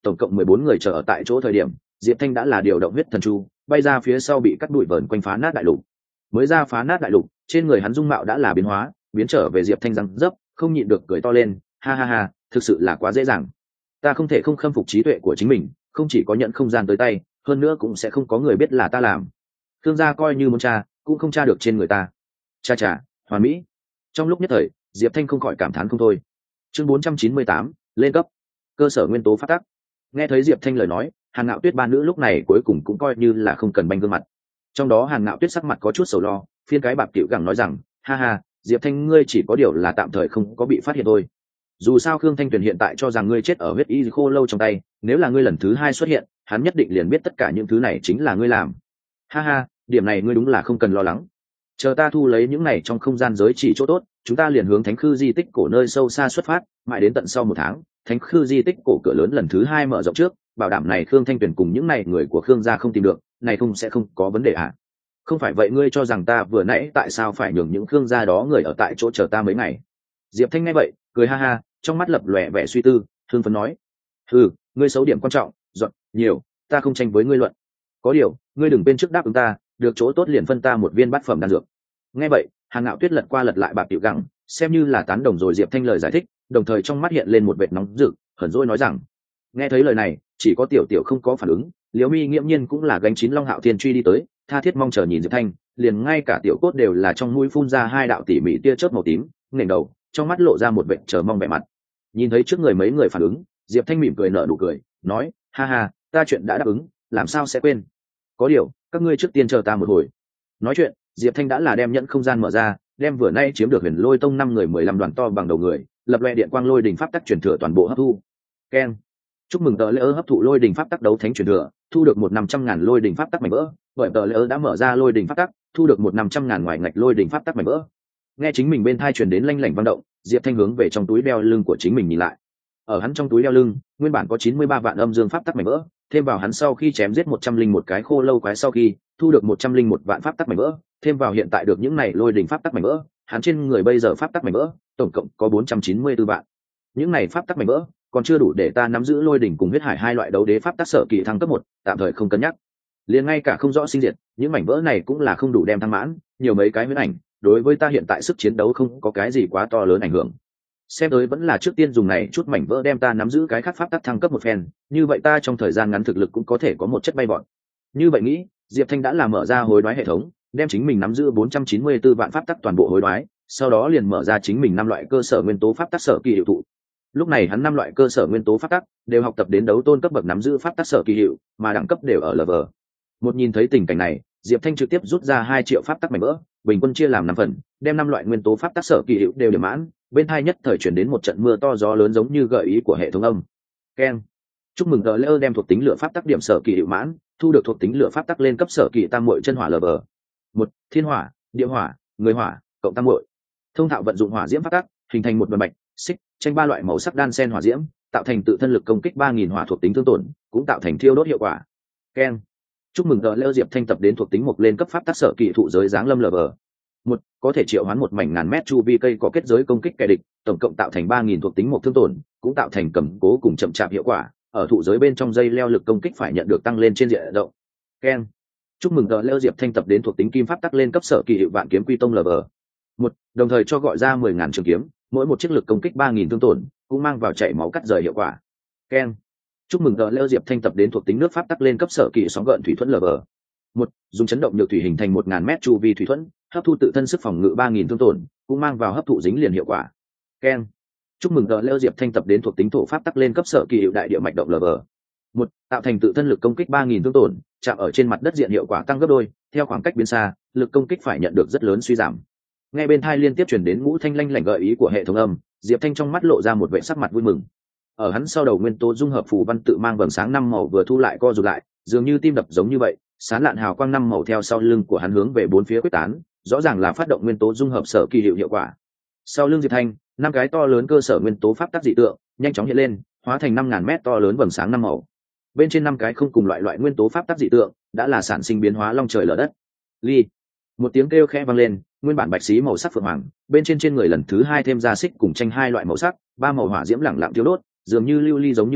tổng cộng 14 người chờ ở tại chỗ thời điểm, Diệp Thanh đã là điều động huyết thần chu, bay ra phía sau bị cắt đuổi vờn quanh phá nát đại lục. Mới ra phá nát đại lục, trên người hắn dung mạo đã là biến hóa, biến trở về Diệp Thanh răng dấp, không nhịn được cười to lên, ha ha ha, thực sự là quá dễ dàng. Ta không thể không khâm phục trí tuệ của chính mình, không chỉ có nhận không gian tới tay, hơn nữa cũng sẽ không có người biết là ta làm. Thương gia coi như muốn tra, cũng không tra được trên người ta. Cha cha, hoàn mỹ. Trong lúc nhất thời, Diệp Thanh không khỏi cảm thán không thôi. Chương 498, lên cấp. Cơ sở nguyên tố phát tắc. Nghe thấy Diệp Thanh lời nói, Hàn Ngạo Tuyết ba nữ lúc này cuối cùng cũng coi như là không cần banh gương mặt. Trong đó Hàn Ngạo Tuyết sắc mặt có chút sầu lo, phiên cái bạc tiểu gẳng nói rằng, ha ha, Diệp Thanh ngươi chỉ có điều là tạm thời không có bị phát hiện thôi. Dù sao Khương Thanh Tuyền hiện tại cho rằng ngươi chết ở huyết y khô lâu trong tay, nếu là ngươi lần thứ hai xuất hiện, hắn nhất định liền biết tất cả những thứ này chính là ngươi làm. Ha ha, điểm này ngươi đúng là không cần lo lắng. Chờ ta thu lấy những này trong không gian giới chỉ chỗ tốt, chúng ta liền hướng Thánh Khư di tích cổ nơi sâu xa xuất phát, mãi đến tận sau 1 tháng, Thánh Khư di tích cổ cửa lớn lần thứ 2 mở rộng trước, bảo đảm này Khương Thanh Tuyền cùng những này người của Khương gia không tìm được, này không sẽ không có vấn đề à? Không phải vậy ngươi cho rằng ta vừa nãy tại sao phải nhường những Khương gia đó người ở tại chỗ chờ ta mấy ngày? Diệp Thanh nghe vậy, cười ha ha, trong mắt lập lòe vẻ suy tư, hưng phấn nói: ngươi xấu điểm quan trọng, dọn nhiều, ta không tranh với ngươi luận. Có điều, ngươi đừng bên trước đáp ứng ta, được chỗ tốt liền phân ta một viên bát phẩm đan dược. Nghe vậy, Hàn Ngạo Tuyết lật qua lật lại bạc tiểu gẳng, xem như là tán đồng rồi Diệp Thanh lời giải thích, đồng thời trong mắt hiện lên một vệt nóng rực, hờn dỗi nói rằng: nghe thấy lời này, chỉ có tiểu tiểu không có phản ứng, Liễu Mi nghiễm nhiên cũng là gánh chín Long Hạo Thiên truy đi tới, tha thiết mong chờ nhìn Diệp Thanh, liền ngay cả tiểu cốt đều là trong mũi phun ra 2 đạo tỉ mỉ tia chớp màu tím, ngẩng đầu, trong mắt lộ ra một vệt chờ mong vẻ mặt. Nhìn thấy trước người mấy người phản ứng, Diệp Thanh mỉm cười nở nụ cười, nói: ha ha, ta chuyện đã đáp ứng, làm sao sẽ quên? Có điều, các ngươi trước tiên chờ ta một hồi. Nói chuyện, Diệp Thanh đã là đem nhẫn không gian mở ra, đem vừa nay chiếm được Huyền Lôi Tông 5 người 15 đoàn to bằng đầu người, lập loè điện quang lôi đỉnh pháp tắc truyền thừa toàn bộ hấp thu. Keng. Chúc mừng tờ lễ hấp thụ lôi đỉnh pháp tắc đấu thánh truyền thừa, thu được 1/500.000 lôi đỉnh pháp tắc mảnh vỡ, bởi tờ lễ đã mở ra lôi đỉnh pháp tắc, thu được 1/500.000 ngoài ngạch lôi đỉnh pháp tắc mảnh vỡ. Nghe chính mình bên tai truyền đến lanh lảnh vang động, Diệp Thanh hướng về trong túi đeo lưng của chính mình nhìn lại. Ở hắn trong túi đeo lưng, nguyên bản có 93 vạn âm dương pháp tắc mảnh vỡ, thêm vào hắn sau khi chém giết 101 cái khô lâu quái sau khi thu được 101 vạn pháp tắc mảnh vỡ, thêm vào hiện tại được những này lôi đỉnh pháp tắc mảnh vỡ, hắn trên người bây giờ pháp tắc mảnh vỡ tổng cộng có 494 vạn. Những này pháp tắc mảnh vỡ còn chưa đủ để ta nắm giữ lôi đỉnh cùng huyết hải 2 loại đấu đế pháp tắc sở kỳ thăng cấp 1, tạm thời không cân nhắc. Liền ngay cả không rõ sinh diệt, những mảnh vỡ này cũng là không đủ đem thăng mãn, nhiều mấy cái huyễn ảnh, đối với ta hiện tại sức chiến đấu không có cái gì quá to lớn ảnh hưởng. Xem tới vẫn là trước tiên dùng này chút mảnh vỡ đem ta nắm giữ cái khác pháp tắc thăng cấp một phen, như vậy ta trong thời gian ngắn thực lực cũng có thể có một chất bay vọt. Như vậy nghĩ, Diệp Thanh đã làm mở ra hối đoái hệ thống, đem chính mình nắm giữ 494 vạn pháp tắc toàn bộ hối đoái, sau đó liền mở ra chính mình 5 loại cơ sở nguyên tố pháp tắc sở kỳ hiệu thụ. Lúc này hắn 5 loại cơ sở nguyên tố pháp tắc đều học tập đến đấu tôn cấp bậc nắm giữ pháp tắc sở kỳ hiệu, mà đẳng cấp đều ở level. Một nhìn thấy tình cảnh này, Diệp Thanh trực tiếp rút ra 2 triệu pháp tắc mảnh vỡ, bình quân chia làm 5 phần, đem 5 loại nguyên tố pháp tắc sở kỳ hiệu đều điểm mãn, bên hai nhất thời chuyển đến một trận mưa to gió lớn giống như gợi ý của hệ thống âm. Keng. Chúc mừng tờ lễ đem thuộc tính lửa pháp tắc điểm sở kỳ hiệu mãn, thu được thuộc tính lửa pháp tắc lên cấp sở kỳ tam muội chân hỏa level 1, thiên hỏa, địa hỏa, người hỏa, cộng tam muội. Thông thạo vận dụng hỏa diễm pháp tắc, hình thành một đoàn bạch, xích, tranh 3 loại màu sắc đan xen hỏa diễm, tạo thành tự thân lực công kích 3000 hỏa thuộc tính thương tổn, cũng tạo thành thiêu đốt hiệu quả. Keng. Chúc mừng tờ lễ Diệp Thanh tập đến thuộc tính mục lên cấp pháp tắc sở kỳ thụ giới dáng lâm level 1, có thể triệu hoán một mảnh ngàn mét chu vi cây có kết giới công kích kẻ địch, tổng cộng tạo thành 3000 thuộc tính một thương tổn, cũng tạo thành cầm cố cùng chậm chạp hiệu quả, ở thụ giới bên trong dây leo lực công kích phải nhận được tăng lên trên diện rộng. Ken. Chúc mừng tờ leo Diệp Thanh tập đến thuộc tính kim pháp tắc lên cấp sở kỳ hiệu vạn kiếm quy tông level 1, đồng thời cho gọi ra 10.000 trường kiếm, mỗi một chiếc lực công kích 3000 thương tổn, cũng mang vào chảy máu cắt rời hiệu quả. Ken. Chúc mừng tờ leo Diệp Thanh tập đến thuộc tính nước pháp tắc lên cấp sở kỳ sóng gợn thủy thuẫn level 1, dùng chấn động nhược thủy hình thành 1000 mét chu vi thủy thuẫn, hấp thu tự thân sức phòng ngự 3000 thương tổn, cũng mang vào hấp thụ dính liền hiệu quả. Ken. Chúc mừng tờ leo Diệp Thanh tập đến thuộc tính thổ pháp tắc lên cấp sở kỳ hiệu đại địa mạch động level 1, tạo thành tự thân lực công kích 3000 thương tổn, chạm ở trên mặt đất diện hiệu quả tăng gấp đôi, theo khoảng cách biến xa, lực công kích phải nhận được rất lớn suy giảm. Nghe bên tai liên tiếp truyền đến ngũ thanh lanh lảnh gợi ý của hệ thống âm, Diệp Thanh trong mắt lộ ra một vẻ sắc mặt vui mừng. Ở hắn sau đầu nguyên tố dung hợp phù văn tự mang vầng sáng 5 màu vừa thu lại co rụt lại, dường như tim đập giống như vậy, sáng lạn hào quang 5 màu theo sau lưng của hắn hướng về bốn phía quyết tán, rõ ràng là phát động nguyên tố dung hợp sở kỳ hiệu quả. Sau lưng Diệp Thanh, 5 cái to lớn cơ sở nguyên tố pháp tắc dị tượng nhanh chóng hiện lên, hóa thành 5000 mét to lớn vầng sáng 5 màu. Bên trên 5 cái không cùng loại nguyên tố pháp tắc dị tượng đã là sản sinh biến hóa long trời lở đất. Ly. Một tiếng kêu khẽ vang lên, nguyên bản bạch xí màu sắc phượng hoàng, bên trên người lần thứ 2 thêm ra xích cùng tranh 2 loại màu sắc, 3 màu hỏa diễm lẳng lặng thiêu đốt, dường như lưu ly giống như vậy,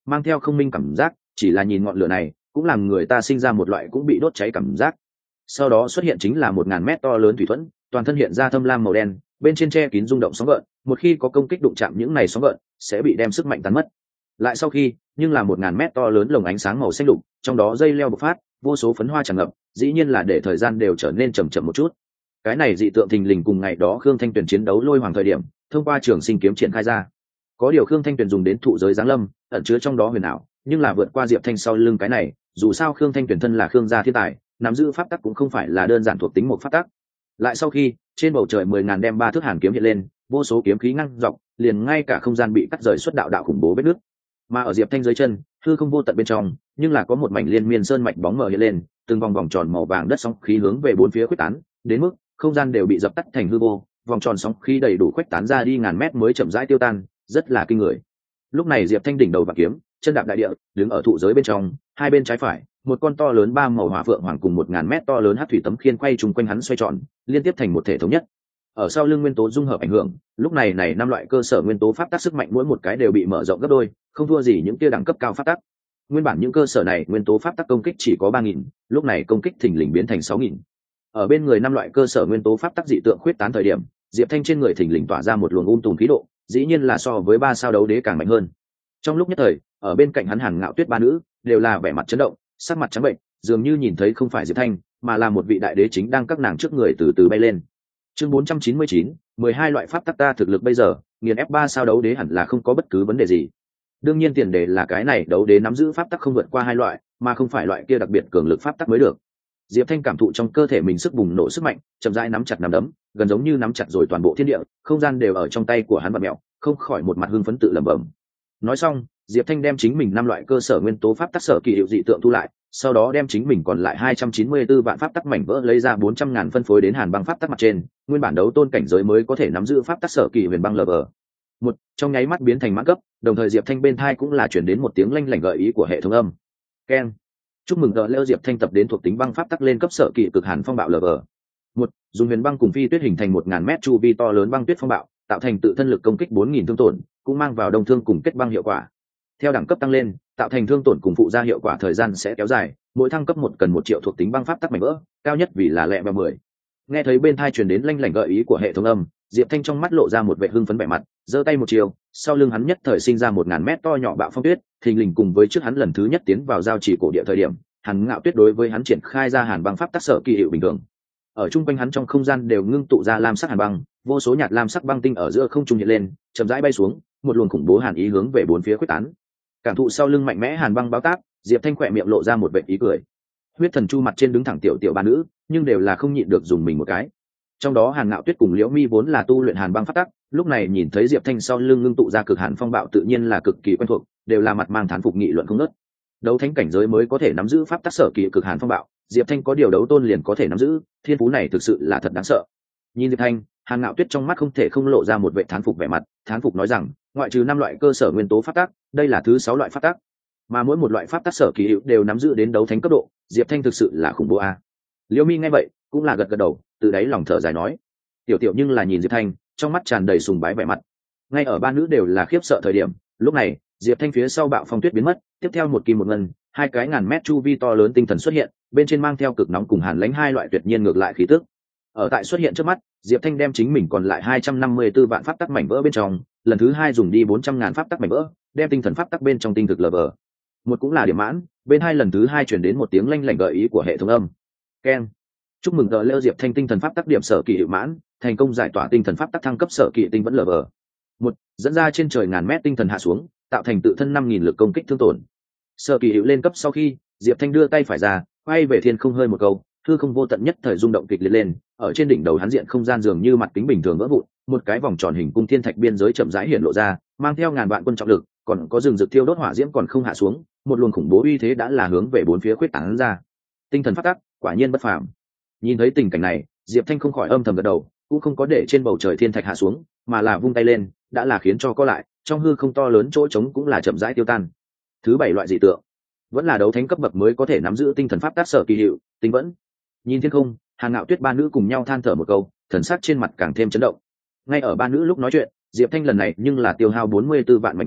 mang theo không minh cảm giác, chỉ là nhìn ngọn lửa này cũng làm người ta sinh ra một loại cũng bị đốt cháy cảm giác. Sau đó xuất hiện chính là 1000 mét to lớn thủy thuẫn, toàn thân hiện ra thâm lam màu đen, bên trên che kín rung động sóng gợn, một khi có công kích đụng chạm những này sóng gợn sẽ bị đem sức mạnh tán mất. Lại sau khi, nhưng là 1000 mét to lớn lồng ánh sáng màu xanh lục, trong đó dây leo bộc phát, vô số phấn hoa tràn ngập, dĩ nhiên là để thời gian đều trở nên chậm chậm một chút. Cái này dị tượng thình lình cùng ngày đó Khương Thanh Tuyền chiến đấu lôi hoàng thời điểm, thông qua trường sinh kiếm triển khai ra. Có điều Khương Thanh Tuyền dùng đến thụ giới giáng lâm, ẩn chứa trong đó huyền ảo, nhưng là vượt qua Diệp Thanh sau lưng cái này, dù sao Khương Thanh Tuyền thân là Khương gia thiên tài, nắm giữ pháp tắc cũng không phải là đơn giản thuộc tính một pháp tắc. Lại sau khi, trên bầu trời 10.000 đem 3 thước hàn kiếm hiện lên, vô số kiếm khí ngăn dọc, liền ngay cả không gian bị cắt rời xuất đạo đạo khủng bố vết nứt. Mà ở Diệp Thanh dưới chân, hư không vô tận bên trong, nhưng là có một mảnh liên miên sơn mạch bóng mờ hiện lên, từng vòng vòng tròn màu vàng đất sóng khí hướng về bốn phía khuếch tán, đến mức không gian đều bị dập tắt thành hư vô, vòng tròn sóng khí đầy đủ khuếch tán ra đi ngàn mét mới chậm rãi tiêu tan, rất là kinh người. Lúc này Diệp Thanh đỉnh đầu và kiếm, chân đạp đại địa, đứng ở thụ giới bên trong, hai bên trái phải, một con to lớn ba màu hỏa phượng hoàng cùng 1000 mét to lớn hắc thủy tấm khiên quay trùng quanh hắn xoay tròn, liên tiếp thành một thể thống nhất. Ở sau lưng nguyên tố dung hợp ảnh hưởng, lúc này năm loại cơ sở nguyên tố pháp tắc sức mạnh mỗi một cái đều bị mở rộng gấp đôi, không thua gì những kia đẳng cấp cao pháp tắc. Nguyên bản những cơ sở này nguyên tố pháp tắc công kích chỉ có 3000, lúc này công kích thình lình biến thành 6000. Ở bên người năm loại cơ sở nguyên tố pháp tắc dị tượng khuyết tán thời điểm, Diệp Thanh trên người thình lình tỏa ra một luồng tùm khí độ, dĩ nhiên là so với 3 sao đấu đế càng mạnh hơn. Trong lúc nhất thời, ở bên cạnh hắn Hàn Ngạo Tuyết ba nữ đều là vẻ mặt chấn động, sắc mặt trắng bệnh, dường như nhìn thấy không phải Diệp Thanh, mà là một vị đại đế chính đang các nàng trước người từ từ bay lên. Chương 499, 12 loại pháp tắc ta thực lực bây giờ, nghiền ép 3 sao đấu đế hẳn là không có bất cứ vấn đề gì. Đương nhiên tiền đề là cái này đấu đế nắm giữ pháp tắc không vượt qua 2 loại, mà không phải loại kia đặc biệt cường lực pháp tắc mới được. Diệp Thanh cảm thụ trong cơ thể mình sức bùng nổ sức mạnh, chậm rãi nắm chặt nắm đấm, gần giống như nắm chặt rồi toàn bộ thiên địa, không gian đều ở trong tay của hắn vặn mèo, không khỏi một mặt hưng phấn tự lẩm bẩm. Nói xong, Diệp Thanh đem chính mình 5 loại cơ sở nguyên tố pháp tắc sở kỳ hiệu dị tượng thu lại, sau đó đem chính mình còn lại 294 vạn pháp tắc mảnh vỡ lấy ra 400.000 phân phối đến Hàn Băng pháp tắc mặt trên, nguyên bản đấu tôn cảnh giới mới có thể nắm giữ pháp tắc sở kỳ huyền băng lv. Một trong nháy mắt biến thành mãn cấp, đồng thời Diệp Thanh bên tai cũng là truyền đến một tiếng lanh lảnh gợi ý của hệ thống âm. Keng. Chúc mừng gỡ leo Diệp Thanh tập đến thuộc tính băng pháp tắc lên cấp sở kỳ cực hàn phong bạo lv. Một, dùng huyền băng cùng phi tuyết hình thành 1000 mét chu vi to lớn băng tuyết phong bạo, tạo thành tự thân lực công kích 4000 thương tổn, cũng mang vào đông thương cùng kết băng hiệu quả. Theo đẳng cấp tăng lên, tạo thành thương tổn cùng phụ gia hiệu quả thời gian sẽ kéo dài, mỗi thăng cấp một cần 1 triệu thuộc tính băng pháp tắc mảnh vỡ, cao nhất vì là lẹ và 10. Nghe thấy bên tai truyền đến lanh lảnh gợi ý của hệ thống âm, Diệp Thanh trong mắt lộ ra một vẻ hưng phấn vẻ mặt, giơ tay một chiều, sau lưng hắn nhất thời sinh ra 1000 mét to nhỏ bạo phong tuyết, thình lình cùng với trước hắn lần thứ nhất tiến vào giao chỉ cổ địa thời điểm, Hàn Ngạo Tuyết đối với hắn triển khai ra hàn băng pháp tắc sở kỳ hiệu bình thường. Ở trung quanh hắn trong không gian đều ngưng tụ ra lam sắc hàn băng, vô số nhạt lam sắc băng tinh ở giữa không trung hiện lên, chậm rãi bay xuống, một luồng khủng bố hàn ý hướng về bốn phía khuếch tán. Cảm thụ sau lưng mạnh mẽ hàn băng báo tác, Diệp Thanh khỏe miệng lộ ra một vệt ý cười. Huyết thần chu mặt trên đứng thẳng tiểu tiểu ba nữ, nhưng đều là không nhịn được dùng mình một cái. Trong đó Hàn Ngạo Tuyết cùng Liễu Mi vốn là tu luyện hàn băng pháp tắc, lúc này nhìn thấy Diệp Thanh sau lưng ngưng tụ ra cực hàn phong bạo tự nhiên là cực kỳ quen thuộc, đều là mặt mang thán phục nghị luận không ngớt. Đấu thánh cảnh giới mới có thể nắm giữ pháp tắc sở kỳ cực hàn phong bạo, Diệp Thanh có điều đấu tôn liền có thể nắm giữ, thiên phú này thực sự là thật đáng sợ. Nhìn Diệp Thanh, Hàn Ngạo Tuyết trong mắt không thể không lộ ra một vẻ thán phục vẻ mặt, thán phục nói rằng, ngoại trừ 5 loại cơ sở nguyên tố pháp tắc, đây là thứ 6 loại pháp tắc, mà mỗi một loại pháp tắc sở kỳ hiệu đều nắm giữ đến đấu thánh cấp độ, Diệp Thanh thực sự là khủng bố a. Liễu Mi nghe vậy, cũng là gật gật đầu, từ đáy lòng thở dài nói, tiểu tiểu nhưng là nhìn Diệp Thanh, trong mắt tràn đầy sùng bái vẻ mặt. Ngay ở ba nữ đều là khiếp sợ thời điểm, lúc này, Diệp Thanh phía sau bạo phong tuyết biến mất, tiếp theo một kim một ngân, 2 cái ngàn mét chu vi to lớn tinh thần xuất hiện, bên trên mang theo cực nóng cùng hàn lãnh 2 loại tuyệt nhiên ngược lại khí tức. Ở tại xuất hiện trước mắt, Diệp Thanh đem chính mình còn lại 254 vạn pháp tắc mảnh vỡ bên trong, lần thứ 2 dùng đi 400.000 pháp tắc mảnh vỡ, đem tinh thần pháp tắc bên trong tinh thực lv. Một cũng là điểm mãn, bên hai lần thứ 2 truyền đến một tiếng lanh lảnh gợi ý của hệ thống âm. Keng. Chúc mừng gỡ leo Diệp Thanh tinh thần pháp tắc điểm sở kỳ hiệu mãn, thành công giải tỏa tinh thần pháp tắc thăng cấp sở kỳ tinh vẫn lv. Một, dẫn ra trên trời ngàn mét tinh thần hạ xuống, tạo thành tự thân 5000 lực công kích thương tổn. Sở kỳ hiệu lên cấp sau khi, Diệp Thanh đưa tay phải ra, quay về thiên không hơi một câu, hư không vô tận nhất thời rung động kịch liệt lên, ở trên đỉnh đầu hắn diện không gian dường như mặt kính bình thường vỡ vụn, một cái vòng tròn hình cung thiên thạch biên giới chậm rãi hiện lộ ra, mang theo ngàn vạn quân trọng lực, còn có rừng rực thiêu đốt hỏa diễm còn không hạ xuống, một luồng khủng bố uy thế đã là hướng về bốn phía khuyết tán ra. Tinh thần pháp tắc, quả nhiên bất phàm. Nhìn thấy tình cảnh này, Diệp Thanh không khỏi âm thầm gật đầu, cũng không có để trên bầu trời thiên thạch hạ xuống, mà là vung tay lên, đã là khiến cho co lại, trong hư không to lớn chỗ trống cũng là chậm rãi tiêu tan. Thứ 7 loại dị tượng, vẫn là đấu thánh cấp bậc mới có thể nắm giữ tinh thần pháp tắc sở kỳ hiệu, tinh vẫn. Nhìn thiên không, Hàn Ngạo Tuyết ba nữ cùng nhau than thở một câu, thần sắc trên mặt càng thêm chấn động. Ngay ở ba nữ lúc nói chuyện, Diệp Thanh lần này nhưng là tiêu hao 44 vạn mảnh vỡ,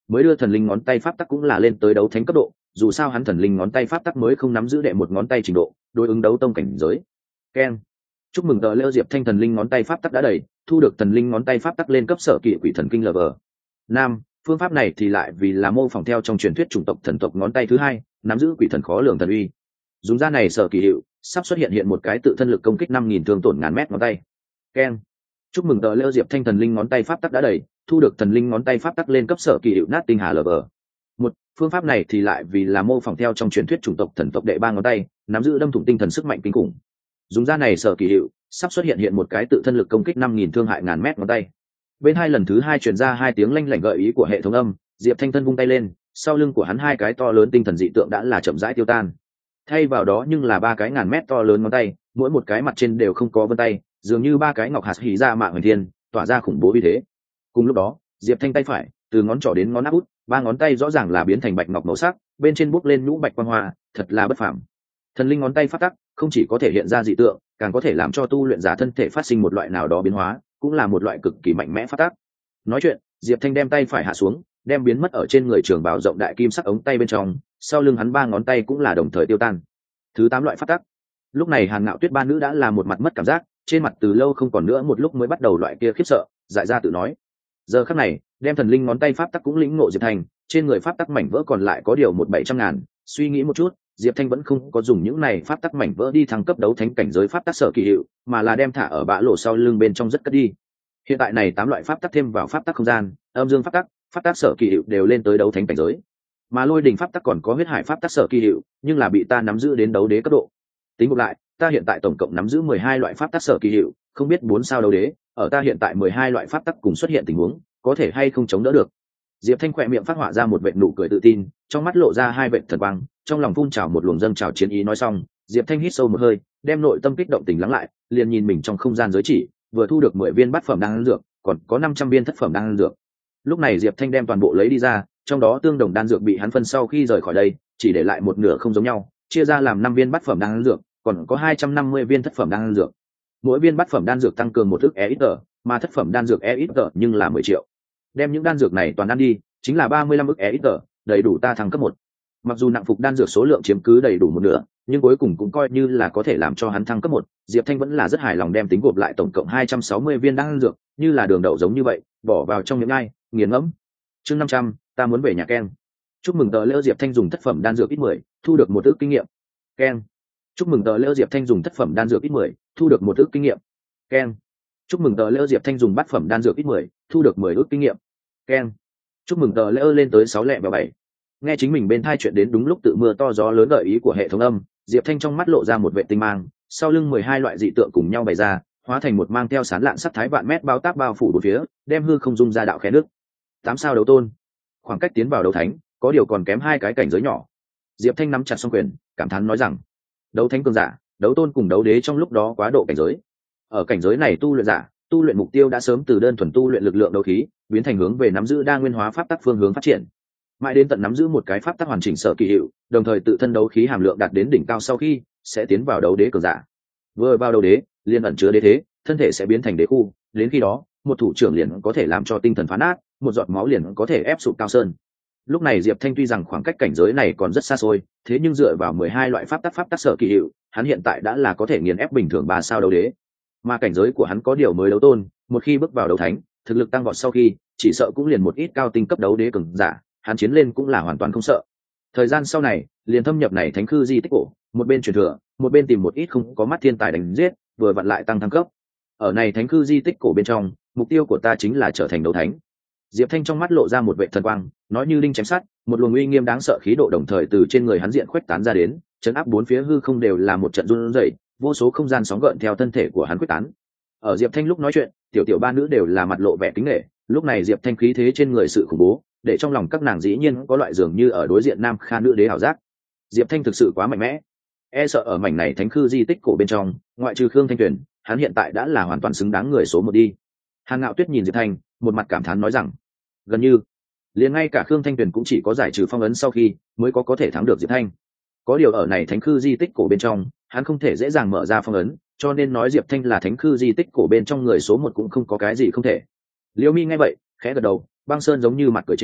mới đưa thần linh ngón tay pháp tắc cũng là lên tới đấu thánh cấp độ, dù sao hắn thần linh ngón tay pháp tắc mới không nắm giữ đệ một ngón tay trình độ, đối ứng đấu tông cảnh giới. Keng. Chúc mừng tờ Lêu Diệp Thanh thần linh ngón tay pháp tắc đã đầy, thu được thần linh ngón tay pháp tắc lên cấp sở kỳ quỷ thần kinh LV. Nam, phương pháp này thì lại vì là mô phỏng theo trong truyền thuyết chủng tộc thần tộc ngón tay thứ hai, nắm giữ quỷ thần khó lường thần uy. Dùng ra này sở kỳ hiệu, sắp xuất hiện một cái tự thân lực công kích 5000 thương tổn ngàn mét ngón tay. Keng. Chúc mừng tờ Lêu Diệp Thanh thần linh ngón tay pháp tắc đã đầy, thu được thần linh ngón tay pháp tắc lên cấp sở kỳ hiệu nát tinh hà LV. Một, phương pháp này thì lại vì là mô phỏng theo trong truyền thuyết chủng tộc thần tộc đệ ba ngón tay, nắm giữ đâm thủng tinh thần sức mạnh kinh khủng. Dùng ra này sở kỳ hiệu, sắp xuất hiện một cái tự thân lực công kích 5000 thương hại ngàn mét ngón tay. Bên hai lần thứ hai truyền ra hai tiếng lanh lảnh gợi ý của hệ thống âm, Diệp Thanh thân vung tay lên, sau lưng của hắn hai cái to lớn tinh thần dị tượng đã là chậm rãi tiêu tan. Thay vào đó nhưng là ba cái ngàn mét to lớn ngón tay, mỗi một cái mặt trên đều không có vân tay, dường như ba cái ngọc hạt hỉ ra mạng huyền thiên, tỏa ra khủng bố uy thế. Cùng lúc đó, Diệp Thanh tay phải, từ ngón trỏ đến ngón áp út, ba ngón tay rõ ràng là biến thành bạch ngọc màu sắc, bên trên bút lên nhũ bạch quang hoa, thật là bất phàm. Thần linh ngón tay phát tắc, không chỉ có thể hiện ra dị tượng, càng có thể làm cho tu luyện giả thân thể phát sinh một loại nào đó biến hóa, cũng là một loại cực kỳ mạnh mẽ phát tác. Nói chuyện, Diệp Thanh đem tay phải hạ xuống, đem biến mất ở trên người trường bảo rộng đại kim sắc ống tay bên trong, sau lưng hắn ba ngón tay cũng là đồng thời tiêu tan. Thứ 8 loại phát tác. Lúc này Hàn Ngạo Tuyết ba nữ đã là một mặt mất cảm giác, trên mặt từ lâu không còn nữa một lúc mới bắt đầu loại kia khiếp sợ, dại ra tự nói. Giờ khắc này, đem thần linh ngón tay pháp tắc cũng lĩnh ngộ Diệp Thanh, trên người pháp tắc mảnh vỡ còn lại có điều 1-700 ngàn, suy nghĩ một chút, Diệp Thanh vẫn không có dùng những này pháp tắc mảnh vỡ đi thăng cấp đấu thánh cảnh giới pháp tắc sở kỳ hiệu, mà là đem thả ở bã lộ sau lưng bên trong rất cất đi. Hiện tại này 8 loại pháp tắc thêm vào pháp tắc không gian, âm dương pháp tắc sở kỳ hiệu đều lên tới đấu thánh cảnh giới. Mà lôi đỉnh pháp tắc còn có huyết hải pháp tắc sở kỳ hiệu, nhưng là bị ta nắm giữ đến đấu đế cấp độ. Tính ngược lại, ta hiện tại tổng cộng nắm giữ 12 loại pháp tắc sở kỳ hiệu, không biết 4 sao đấu đế, ở ta hiện tại 12 loại pháp tắc cùng xuất hiện tình huống, có thể hay không chống đỡ được. Diệp Thanh khỏe miệng phát họa ra một vệt nụ cười tự tin, trong mắt lộ ra hai vệt thần quang, trong lòng phun trào một luồng dâng trào chiến ý. Nói xong, Diệp Thanh hít sâu một hơi, đem nội tâm kích động tỉnh lắng lại, liền nhìn mình trong không gian giới chỉ, vừa thu được 10 viên bát phẩm đan dược, còn có 500 viên thất phẩm đan dược. Lúc này Diệp Thanh đem toàn bộ lấy đi ra, trong đó tương đồng đan dược bị hắn phân sau khi rời khỏi đây, chỉ để lại một nửa không giống nhau, chia ra làm 5 viên bát phẩm đan dược, còn có 250 viên thất phẩm đan dược. Mỗi viên bát phẩm đan dược tăng cường một ức EXP, mà thất phẩm đan dược EXP nhưng là 10 triệu. Đem những đan dược này toàn ăn đi, chính là 35 ức EXP, đầy đủ ta thăng cấp 1. Mặc dù nặng phục đan dược số lượng chiếm cứ đầy đủ một nửa, nhưng cuối cùng cũng coi như là có thể làm cho hắn thăng cấp 1. Diệp Thanh vẫn là rất hài lòng, đem tính gộp lại tổng cộng 260 viên đan dược, như là đường đậu giống như vậy, bỏ vào trong miệng ngay, nghiền ngẫm. Chương 500, ta muốn về nhà Ken. Chúc mừng tờ Lêu Diệp Thanh dùng thất phẩm đan dược ít 10, thu được 1 ức kinh nghiệm. Ken. Chúc mừng tờ Lêu Diệp Thanh dùng thất phẩm đan dược ít 10, thu được 1 ức kinh nghiệm. Ken. Chúc mừng tờ Lêu Diệp Thanh dùng bát phẩm đan dược ít 10, thu được 10 ức kinh nghiệm. Ken. Chúc mừng tờ Lêu lên tới 6 lẹ và 7. Nghe chính mình bên thai chuyện đến đúng lúc tự mưa to gió lớn gợi ý của hệ thống âm, Diệp Thanh trong mắt lộ ra một vệ tinh mang, sau lưng 12 loại dị tượng cùng nhau bày ra, hóa thành một mang theo sán lạn sắc thái vạn mét bao tác bao phủ bốn phía, đem hư không dung ra đạo khẽ nước. 8 sao đấu tôn, khoảng cách tiến vào đấu thánh, có điều còn kém 2 cái cảnh giới nhỏ. Diệp Thanh nắm chặt song quyền, cảm thán nói rằng, đấu thánh cường giả, đấu tôn cùng đấu đế trong lúc đó quá độ cảnh giới. Ở cảnh giới này tu luyện giả, tu luyện mục tiêu đã sớm từ đơn thuần tu luyện lực lượng đấu khí, biến thành hướng về nắm giữ đa nguyên hóa pháp tắc phương hướng phát triển. Mãi đến tận nắm giữ một cái pháp tắc hoàn chỉnh sở kỳ hiệu, đồng thời tự thân đấu khí hàm lượng đạt đến đỉnh cao sau khi, sẽ tiến vào đấu đế cường giả. Vừa vào đấu đế, liền ẩn chứa đế thế, thân thể sẽ biến thành đế khu, đến khi đó, một thủ trưởng liền có thể làm cho tinh thần phá nát, một giọt máu liền có thể ép sụp cao sơn. Lúc này Diệp Thanh tuy rằng khoảng cách cảnh giới này còn rất xa xôi, thế nhưng dựa vào 12 loại pháp tắc sở kỳ hiệu, hắn hiện tại đã là có thể nghiền ép bình thường 3 sao đấu đế. Mà cảnh giới của hắn có điều mới đấu tôn, một khi bước vào đấu thánh, thực lực tăng vọt sau khi, chỉ sợ cũng liền một ít cao tinh cấp đấu đế cường giả, hắn chiến lên cũng là hoàn toàn không sợ. Thời gian sau này, liền thâm nhập này thánh khư di tích cổ, một bên truyền thừa, một bên tìm một ít không có mắt thiên tài đánh giết, vừa vặn lại tăng thăng cấp. Ở này thánh khư di tích cổ bên trong, mục tiêu của ta chính là trở thành đấu thánh. Diệp Thanh trong mắt lộ ra một vệ thần quang, nói như đinh chém sắt, một luồng uy nghiêm đáng sợ khí độ đồng thời từ trên người hắn diện khuếch tán ra đến, chấn áp bốn phía hư không đều là một trận run rẩy, vô số không gian sóng gợn theo thân thể của hắn khuếch tán. Ở Diệp Thanh lúc nói chuyện, tiểu ba nữ đều là mặt lộ vẻ kính nể, lúc này Diệp Thanh khí thế trên người sự khủng bố, để trong lòng các nàng dĩ nhiên có loại dường như ở đối diện nam kha nữ đế ảo giác. Diệp Thanh thực sự quá mạnh mẽ, e sợ ở mảnh này thánh khư di tích cổ bên trong, ngoại trừ Khương Thanh Tuyền, hắn hiện tại đã là hoàn toàn xứng đáng người số 1 đi. Hàn Ngạo Tuyết nhìn Diệp Thanh, một mặt cảm thán nói rằng, gần như liền ngay cả Khương Thanh Tuyền cũng chỉ có giải trừ phong ấn sau khi mới có thể thắng được Diệp Thanh. Có điều ở này thánh khư di tích cổ bên trong, hắn không thể dễ dàng mở ra phong ấn, cho nên nói Diệp Thanh là thánh khư di tích cổ bên trong người số 1 cũng không có cái gì không thể. Liễu Mi nghe vậy, khẽ gật đầu, băng sơn giống như mặt cười trên,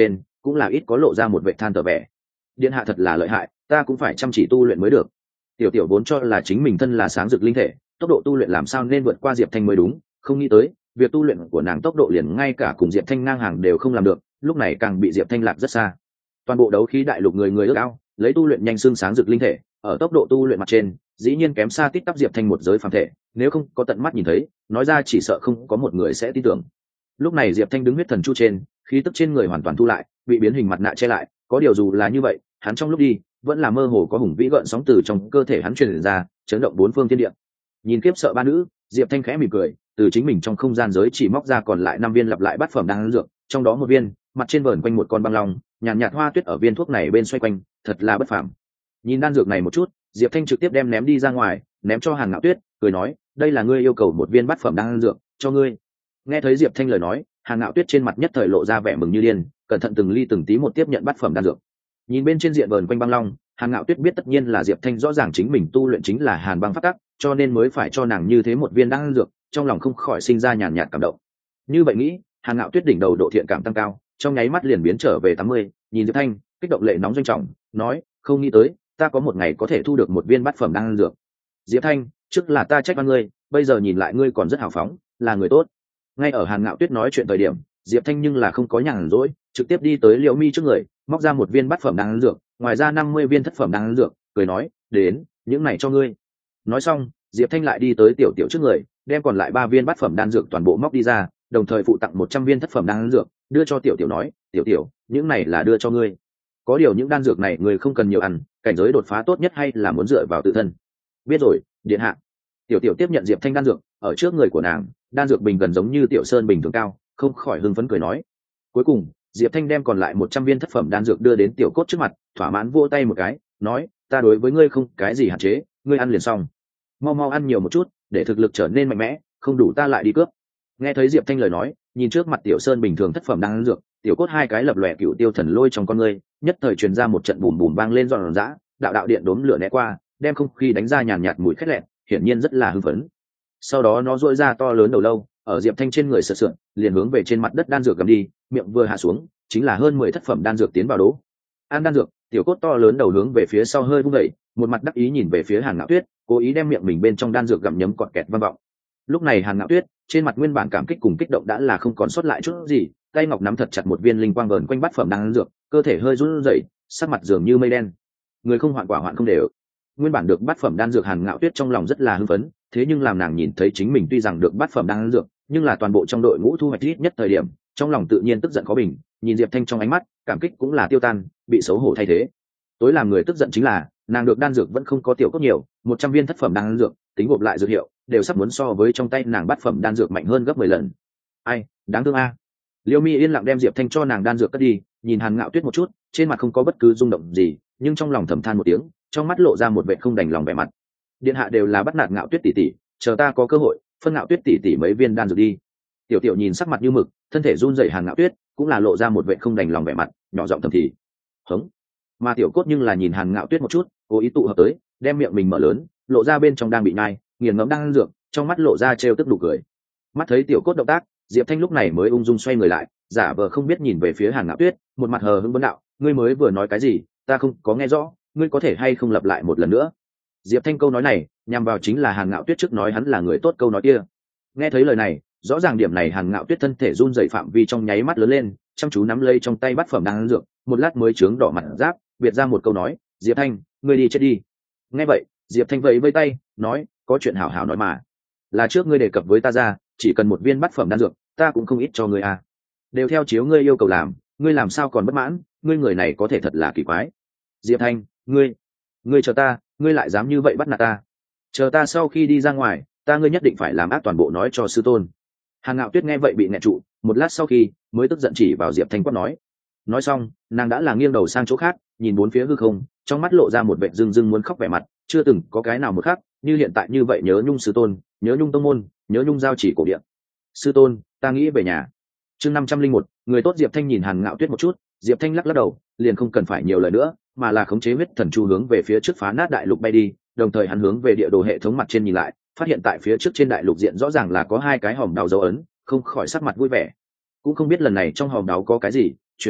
cũng là ít có lộ ra một vệ than thở vẻ. Điện hạ thật là lợi hại, ta cũng phải chăm chỉ tu luyện mới được. Tiểu tiểu vốn cho là chính mình thân là sáng rực linh thể, tốc độ tu luyện làm sao nên vượt qua Diệp Thanh mới đúng, không nghĩ tới việc tu luyện của nàng tốc độ liền ngay cả cùng Diệp Thanh ngang hàng đều không làm được, lúc này càng bị Diệp Thanh lạc rất xa. Toàn bộ đấu khí đại lục người người ước ao, lấy tu luyện nhanh xương sáng rực linh thể, ở tốc độ tu luyện mặt trên, dĩ nhiên kém xa tít tắp Diệp Thanh một giới phàm thể, nếu không có tận mắt nhìn thấy, nói ra chỉ sợ không có một người sẽ tin tưởng. Lúc này Diệp Thanh đứng huyết thần chu trên, khí tức trên người hoàn toàn thu lại, bị biến hình mặt nạ che lại, có điều dù là như vậy, hắn trong lúc đi, vẫn là mơ hồ có hùng vĩ gợn sóng từ trong cơ thể hắn truyền ra, chấn động bốn phương thiên địa. Nhìn kiếp sợ ba nữ, Diệp Thanh khẽ mỉm cười, từ chính mình trong không gian giới chỉ móc ra còn lại 5 viên lặp lại bát phẩm đan dược, trong đó một viên, mặt trên vờn quanh một con băng long, nhàn nhạt hoa tuyết ở viên thuốc này bên xoay quanh, thật là bất phàm. Nhìn đan dược này một chút, Diệp Thanh trực tiếp đem ném đi ra ngoài, ném cho Hàn Ngạo Tuyết, cười nói, đây là ngươi yêu cầu một viên bát phẩm đan dược, cho ngươi. Nghe thấy Diệp Thanh lời nói, Hàn Ngạo Tuyết trên mặt nhất thời lộ ra vẻ mừng như điên, cẩn thận từng ly từng tí một tiếp nhận bát phẩm đan dược. Nhìn bên trên diện vờn quanh băng long, Hàn Ngạo Tuyết biết tất nhiên là Diệp Thanh rõ ràng chính mình tu luyện chính là Hàn băng pháp tắc, cho nên mới phải cho nàng như thế một viên đan dược, trong lòng không khỏi sinh ra nhàn nhạt cảm động. Như vậy nghĩ, Hàn Ngạo Tuyết đỉnh đầu độ thiện cảm tăng cao, trong nháy mắt liền biến trở về 80, nhìn Diệp Thanh, kích động lệ nóng doanh trọng, nói, không nghĩ tới, ta có một ngày có thể thu được một viên bát phẩm đan dược. Diệp Thanh, trước là ta trách oan ngươi, bây giờ nhìn lại ngươi còn rất hào phóng, là người tốt. Ngay ở Hàn Ngạo Tuyết nói chuyện thời điểm, Diệp Thanh nhưng là không có nhàn rỗi, trực tiếp đi tới Liễu Mi trước người, móc ra một viên bát phẩm đan dược, ngoài ra 50 viên thất phẩm đan dược, cười nói, đến, những này cho ngươi. Nói xong, Diệp Thanh lại đi tới tiểu tiểu trước người, đem còn lại 3 viên bát phẩm đan dược toàn bộ móc đi ra, đồng thời phụ tặng 100 viên thất phẩm đan dược, đưa cho tiểu tiểu nói, tiểu tiểu, những này là đưa cho ngươi. Có điều những đan dược này ngươi không cần nhiều ăn, cảnh giới đột phá tốt nhất hay là muốn dựa vào tự thân. Biết rồi, điện hạ. Tiểu tiểu tiếp nhận Diệp Thanh đan dược, ở trước người của nàng, đan dược bình gần giống như tiểu sơn bình thường cao, không khỏi hưng phấn cười nói. Cuối cùng, Diệp Thanh đem còn lại 100 viên thất phẩm đan dược đưa đến tiểu cốt trước mặt, thỏa mãn vỗ tay một cái, nói, ta đối với ngươi không cái gì hạn chế, ngươi ăn liền xong. Mau mau ăn nhiều một chút, để thực lực trở nên mạnh mẽ, không đủ ta lại đi cướp. Nghe thấy Diệp Thanh lời nói, nhìn trước mặt tiểu sơn bình thường thất phẩm đan dược, tiểu cốt hai cái lập lòe cựu tiêu thần lôi trong con ngươi, nhất thời truyền ra một trận bùm bùm vang lên giòn giã, đạo đạo điện đốm lửa né qua, đem không khí đánh ra nhàn nhạt mùi khét lẹn, hiển nhiên rất là hưng phấn. Sau đó nó duỗi ra to lớn đầu lâu, ở Diệp Thanh trên người sượt sượt, liền hướng về trên mặt đất đan dược gầm đi, miệng vừa hạ xuống, chính là hơn 10 thất phẩm đan dược tiến vào đố. Ăn đan dược, tiểu cốt to lớn đầu hướng về phía sau hơi vung dậy, một mặt đắc ý nhìn về phía Hàn Ngạo Tuyết, cố ý đem miệng mình bên trong đan dược gặm nhấm cọt kẹt vang vọng. Lúc này Hàn Ngạo Tuyết, trên mặt nguyên bản cảm kích cùng kích động đã là không còn sót lại chút gì, tay ngọc nắm thật chặt một viên linh quang vờn quanh bát phẩm đan dược, cơ thể hơi run rẩy, sắc mặt dường như mây đen. Người không hoạn quả hoạn không đều. Nguyên bản được bát phẩm đan dược Hàn Ngạo Tuyết trong lòng rất là hưng phấn, thế nhưng làm nàng nhìn thấy chính mình tuy rằng được bát phẩm đan dược, nhưng là toàn bộ trong đội ngũ thu hoạch ít nhất thời điểm, trong lòng tự nhiên tức giận khó bình, nhìn Diệp Thanh trong ánh mắt, cảm kích cũng là tiêu tan, bị xấu hổ thay thế. Tối làm người tức giận chính là, nàng được đan dược vẫn không có tiểu cốt nhiều, 100 viên thất phẩm đan dược, tính gộp lại dược hiệu, đều sắp muốn so với trong tay nàng bát phẩm đan dược mạnh hơn gấp 10 lần. Ai, đáng thương a. Liêu Mi yên lặng đem Diệp Thanh cho nàng đan dược cất đi, nhìn Hàn Ngạo Tuyết một chút, trên mặt không có bất cứ rung động gì, nhưng trong lòng thầm than một tiếng, trong mắt lộ ra một vẻ không đành lòng vẻ mặt. Điện hạ đều là bắt nạt Ngạo Tuyết tỷ tỷ, chờ ta có cơ hội, phân Ngạo Tuyết tỷ tỷ mấy viên đan dược đi. Tiểu tiểu nhìn sắc mặt như mực, thân thể run rẩy Hàn Ngạo Tuyết, cũng là lộ ra một vẻ không đành lòng vẻ mặt, nhỏ giọng thầm thì. Hống. Mà tiểu cốt nhưng là nhìn Hàn Ngạo Tuyết một chút, cố ý tụ hợp tới, đem miệng mình mở lớn, lộ ra bên trong đang bị nhai, nghiền ngẫm đang ăn dược, trong mắt lộ ra trêu tức nụ cười. Mắt thấy tiểu cốt động tác, Diệp Thanh lúc này mới ung dung xoay người lại, giả vờ không biết nhìn về phía Hàn Ngạo Tuyết, một mặt hờ hững vấn đạo, ngươi mới vừa nói cái gì, ta không có nghe rõ, ngươi có thể hay không lặp lại một lần nữa. Diệp Thanh câu nói này, nhằm vào chính là Hàn Ngạo Tuyết trước nói hắn là người tốt câu nói kia. Nghe thấy lời này, rõ ràng điểm này Hàn Ngạo Tuyết thân thể run rẩy phạm vi trong nháy mắt lớn lên, chăm chú nắm lấy trong tay bát phẩm đang ăn dược, một lát mới trướng đỏ mặt giáp, biệt ra một câu nói, Diệp Thanh, ngươi đi chết đi. Nghe vậy, Diệp Thanh vẫy vẫy tay, nói, có chuyện hảo hảo nói mà. Là trước ngươi đề cập với ta ra, chỉ cần một viên bát phẩm đan dược, ta cũng không ít cho ngươi à. Đều theo chiếu ngươi yêu cầu làm, ngươi làm sao còn bất mãn, ngươi người này có thể thật là kỳ quái. Diệp Thanh, ngươi chờ ta, ngươi lại dám như vậy bắt nạt ta. Chờ ta sau khi đi ra ngoài, ta ngươi nhất định phải làm ác toàn bộ nói cho sư tôn. Hàn Ngạo Tuyết nghe vậy bị nghẹn trụ, một lát sau khi mới tức giận chỉ vào Diệp Thanh quát nói. Nói xong, nàng đã là nghiêng đầu sang chỗ khác, nhìn bốn phía hư không, trong mắt lộ ra một vẻ rưng rưng muốn khóc vẻ mặt, chưa từng có cái nào một khác, như hiện tại như vậy nhớ nhung sư tôn, nhớ nhung tông môn, nhớ nhung giao chỉ cổ địa. Sư tôn, ta nghĩ về nhà. Chương 501, người tốt. Diệp Thanh nhìn Hàn Ngạo Tuyết một chút, Diệp Thanh lắc lắc đầu, liền không cần phải nhiều lời nữa, mà là khống chế huyết thần chu hướng về phía trước phá nát đại lục bay đi, đồng thời hắn hướng về địa đồ hệ thống mặt trên nhìn lại, phát hiện tại phía trước trên đại lục diện rõ ràng là có hai cái hòm đào dấu ấn, không khỏi sắc mặt vui vẻ. Cũng không biết lần này trong hòm đáo có cái gì, truyền thừa,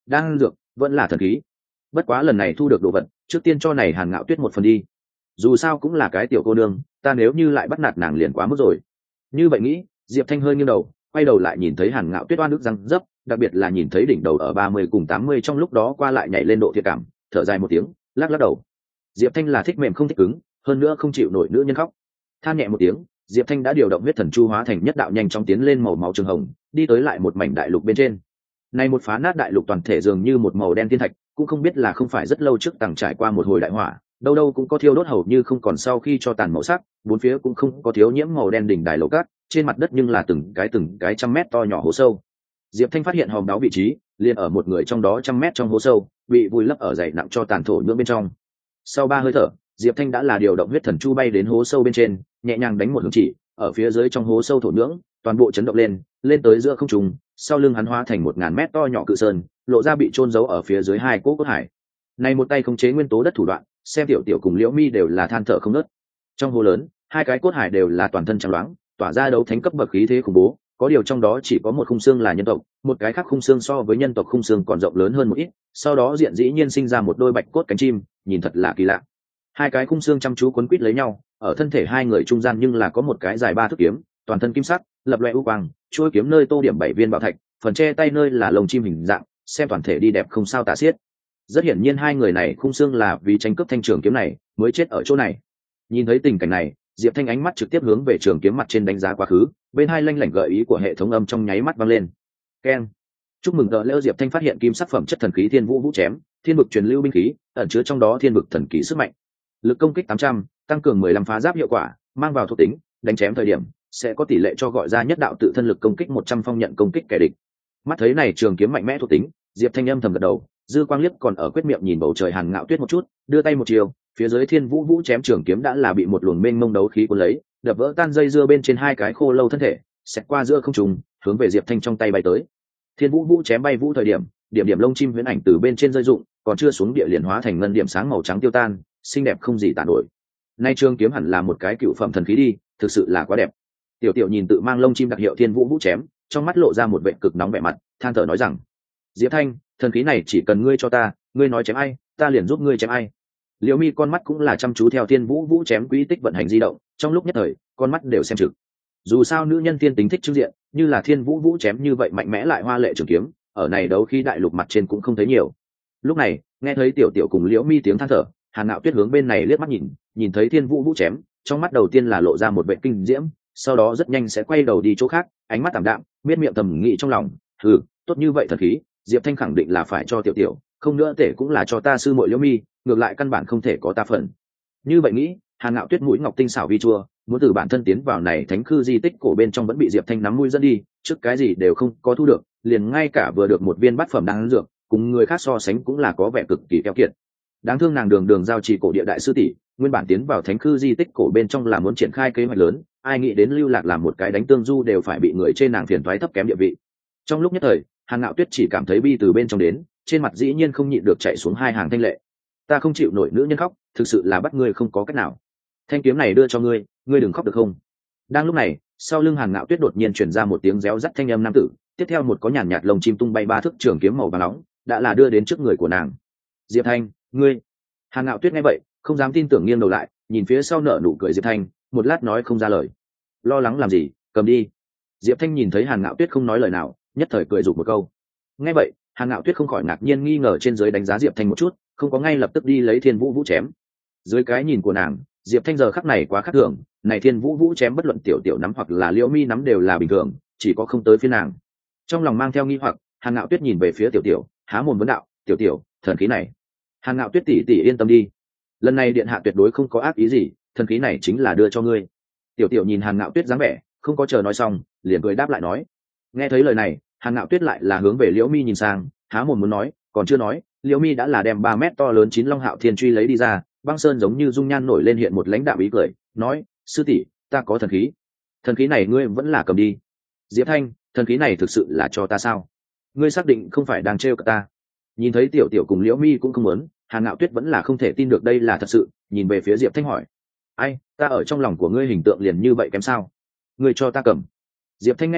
đang dược vẫn là thần khí. Bất quá lần này thu được đồ vật, trước tiên cho này Hàn Ngạo Tuyết một phần đi, dù sao cũng là cái tiểu cô nương, ta nếu như lại bắt nạt nàng liền quá mức rồi. Như vậy nghĩ, Diệp Thanh hơi nghiêng đầu, quay đầu lại nhìn thấy Hàn Ngạo Tuyết oan ức răng dấp, đặc biệt là nhìn thấy đỉnh đầu ở 30 cùng 80 trong lúc đó qua lại nhảy lên độ thiệt cảm, thở dài một tiếng, lắc lắc đầu. Diệp Thanh là thích mềm không thích cứng, hơn nữa không chịu nổi nữ nhân khóc. Than nhẹ một tiếng, Diệp Thanh đã điều động huyết thần chu hóa thành nhất đạo nhanh chóng tiến lên màu máu trường hồng, đi tới lại một mảnh đại lục bên trên. Này một phá nát đại lục toàn thể dường như một màu đen thiên thạch, cũng không biết là không phải rất lâu trước tầng trải qua một hồi đại hỏa, đâu đâu cũng có thiêu đốt hầu như không còn sau khi cho tàn màu sắc, bốn phía cũng không có thiếu nhiễm màu đen đỉnh đài lầu cát, trên mặt đất nhưng là từng cái trăm mét to nhỏ hố sâu. Diệp Thanh phát hiện hòm đáo vị trí, liền ở một người trong đó trăm mét trong hố sâu, bị vùi lấp ở dày nặng cho tàn thổ nhưỡng bên trong. Sau 3 hơi thở, Diệp Thanh đã là điều động huyết thần chu bay đến hố sâu bên trên, nhẹ nhàng đánh một hướng chỉ, ở phía dưới trong hố sâu thổ nhưỡng, toàn bộ chấn động lên, lên tới giữa không trung, sau lưng hắn hóa thành 1000 mét to nhỏ cự sơn, lộ ra bị chôn giấu ở phía dưới hai cỗ cốt hải. Này một tay khống chế nguyên tố đất thủ đoạn, xem Tiểu Tiểu cùng Liễu Mi đều là than thở không ngớt. Trong hố lớn, hai cái cốt hải đều là toàn thân trắng loáng, tỏa ra đấu thánh cấp bậc khí thế khủng bố, có điều trong đó chỉ có một khung xương là nhân tộc, một cái khác khung xương so với nhân tộc khung xương còn rộng lớn hơn một ít, sau đó diện dĩ nhiên sinh ra một đôi bạch cốt cánh chim, nhìn thật là kỳ lạ. Hai cái khung xương chăm chú quấn quýt lấy nhau, ở thân thể hai người trung gian nhưng là có một cái dài 3 thước kiếm, toàn thân kim sắc, lập loè u quang, chuôi kiếm nơi tô điểm 7 viên bảo thạch, phần che tay nơi là lông chim hình dạng, xem toàn thể đi đẹp không sao tả xiết. Rất hiển nhiên hai người này khung xương là vì tranh cướp thanh trường kiếm này mới chết ở chỗ này. Nhìn thấy tình cảnh này, Diệp Thanh ánh mắt trực tiếp hướng về trường kiếm mặt trên đánh giá quá khứ, bên hai lanh lảnh gợi ý của hệ thống âm trong nháy mắt vang lên. Keng. Chúc mừng đỡ leo Diệp Thanh phát hiện kim sắc phẩm chất thần khí Thiên Vũ Vũ chém, thiên vực truyền lưu binh khí, ẩn chứa trong đó thiên vực thần kỹ sức mạnh. Lực công kích 800, tăng cường 15 phá giáp hiệu quả, mang vào thuộc tính, đánh chém thời điểm sẽ có tỷ lệ cho gọi ra nhất đạo tự thân lực công kích 100 phong nhận công kích kẻ địch. Mắt thấy này trường kiếm mạnh mẽ thuộc tính, Diệp Thanh âm thầm gật đầu, dư quang liếc còn ở quyết miệng nhìn bầu trời Hàn Ngạo Tuyết một chút, đưa tay một chiều, phía dưới Thiên Vũ Vũ chém trường kiếm đã là bị một luồng mênh mông đấu khí cuốn lấy, đập vỡ tan dây dưa bên trên hai cái khô lâu thân thể, xẹt qua giữa không trung, hướng về Diệp Thanh trong tay bay tới. Thiên Vũ Vũ chém bay vũ thời điểm, điểm điểm lông chim huyễn ảnh từ bên trên rơi rụng, còn chưa xuống địa liền hóa thành ngân điểm sáng màu trắng tiêu tan, xinh đẹp không gì tả nổi. Nay trường kiếm hẳn là một cái cựu phẩm thần khí đi, thực sự là quá đẹp. Tiểu Tiểu nhìn tự mang lông chim đặc hiệu Thiên Vũ Vũ chém, trong mắt lộ ra một vẻ cực nóng vẻ mặt, than thở nói rằng: Diệp Thanh, thần khí này chỉ cần ngươi cho ta, ngươi nói chém ai, ta liền giúp ngươi chém ai. Liễu Mi con mắt cũng là chăm chú theo Thiên Vũ Vũ chém quỹ tích vận hành di động, trong lúc nhất thời, con mắt đều xem trực. Dù sao nữ nhân thiên tính thích trưng diện, như là Thiên Vũ Vũ chém như vậy mạnh mẽ lại hoa lệ trường kiếm, ở này đấu khí đại lục mặt trên cũng không thấy nhiều. Lúc này, nghe thấy Tiểu Tiểu cùng Liễu Mi tiếng than thở, Hàn Ngạo Tuyết hướng bên này liếc mắt nhìn, nhìn thấy Thiên Vũ Vũ chém, trong mắt đầu tiên là lộ ra một vẻ kinh diễm, sau đó rất nhanh sẽ quay đầu đi chỗ khác, ánh mắt tạm đạm, miết miệng thầm nghĩ trong lòng: tốt như vậy thần khí, Diệp Thanh khẳng định là phải cho Tiểu Tiểu, không nữa tể cũng là cho ta sư muội Liễu Mi, ngược lại căn bản không thể có ta phần. Như vậy nghĩ, Hàn Ngạo Tuyết mũi ngọc tinh xảo vi chua, muốn từ bản thân tiến vào này thánh khư di tích cổ bên trong vẫn bị Diệp Thanh nắm mũi dẫn đi, trước cái gì đều không có thu được, liền ngay cả vừa được một viên bát phẩm đan dược, cùng người khác so sánh cũng là có vẻ cực kỳ keo kiệt. Đáng thương nàng đường đường giao trì cổ địa đại sư tỷ, nguyên bản tiến vào thánh khư di tích cổ bên trong là muốn triển khai kế hoạch lớn, ai nghĩ đến lưu lạc làm một cái đánh tương du đều phải bị người trên nàng phiền toái thấp kém địa vị. Trong lúc nhất thời, Hàn Ngạo Tuyết chỉ cảm thấy bi từ bên trong đến, trên mặt dĩ nhiên không nhịn được chạy xuống hai hàng thanh lệ. Ta không chịu nổi nữ nhân khóc, thực sự là bắt ngươi không có cách nào. Thanh kiếm này đưa cho ngươi, ngươi đừng khóc được không? Đang lúc này, sau lưng Hàn Ngạo Tuyết đột nhiên truyền ra một tiếng réo rắt thanh âm nam tử, tiếp theo một có nhàn nhạt lồng chim tung bay 3 thước trường kiếm màu vàng nóng, đã là đưa đến trước người của nàng. Diệp Thanh, ngươi. Hàn Ngạo Tuyết nghe vậy, không dám tin tưởng nghiêng đầu lại, nhìn phía sau nở nụ cười Diệp Thanh, một lát nói không ra lời. Lo lắng làm gì, cầm đi. Diệp Thanh nhìn thấy Hàn Ngạo Tuyết không nói lời nào, nhất thời cười rụt một câu. Nghe vậy, Hàn Ngạo Tuyết không khỏi ngạc nhiên nghi ngờ trên dưới đánh giá Diệp Thanh một chút, không có ngay lập tức đi lấy Thiên Vũ Vũ chém. Dưới cái nhìn của nàng, Diệp Thanh giờ khắc này quá khác thường, này Thiên Vũ Vũ chém bất luận Tiểu Tiểu nắm hoặc là Liễu Mi nắm đều là bình thường, chỉ có không tới phía nàng. Trong lòng mang theo nghi hoặc, Hàn Ngạo Tuyết nhìn về phía Tiểu Tiểu, há mồm vấn đạo: "Tiểu Tiểu, thần khí này?" Hàn Ngạo Tuyết tỷ tỷ yên tâm đi, lần này điện hạ tuyệt đối không có ác ý gì, thần khí này chính là đưa cho ngươi. Tiểu Tiểu nhìn Hàn Ngạo Tuyết dáng vẻ, không có chờ nói xong, liền cười đáp lại nói. Nghe thấy lời này, Hàn Ngạo Tuyết lại là hướng về Liễu Mi nhìn sang, há mồm muốn nói, còn chưa nói, Liễu Mi đã là đem 3 mét to lớn chín long hạo thiên truy lấy đi ra, băng sơn giống như dung nhan nổi lên hiện một lãnh đạo ý cười, nói: "Sư tỷ, ta có thần khí. Thần khí này ngươi vẫn là cầm đi." Diệp Thanh, thần khí này thực sự là cho ta sao? Ngươi xác định không phải đang trêu cả ta? Nhìn thấy Tiểu Tiểu cùng Liễu Mi cũng không muốn, Hàn Ngạo Tuyết vẫn là không thể tin được đây là thật sự, nhìn về phía Diệp Thanh hỏi: "Ai, ta ở trong lòng của ngươi hình tượng liền như vậy kém sao? Ngươi cho ta cầm." Diệp Thanh nghe vậy,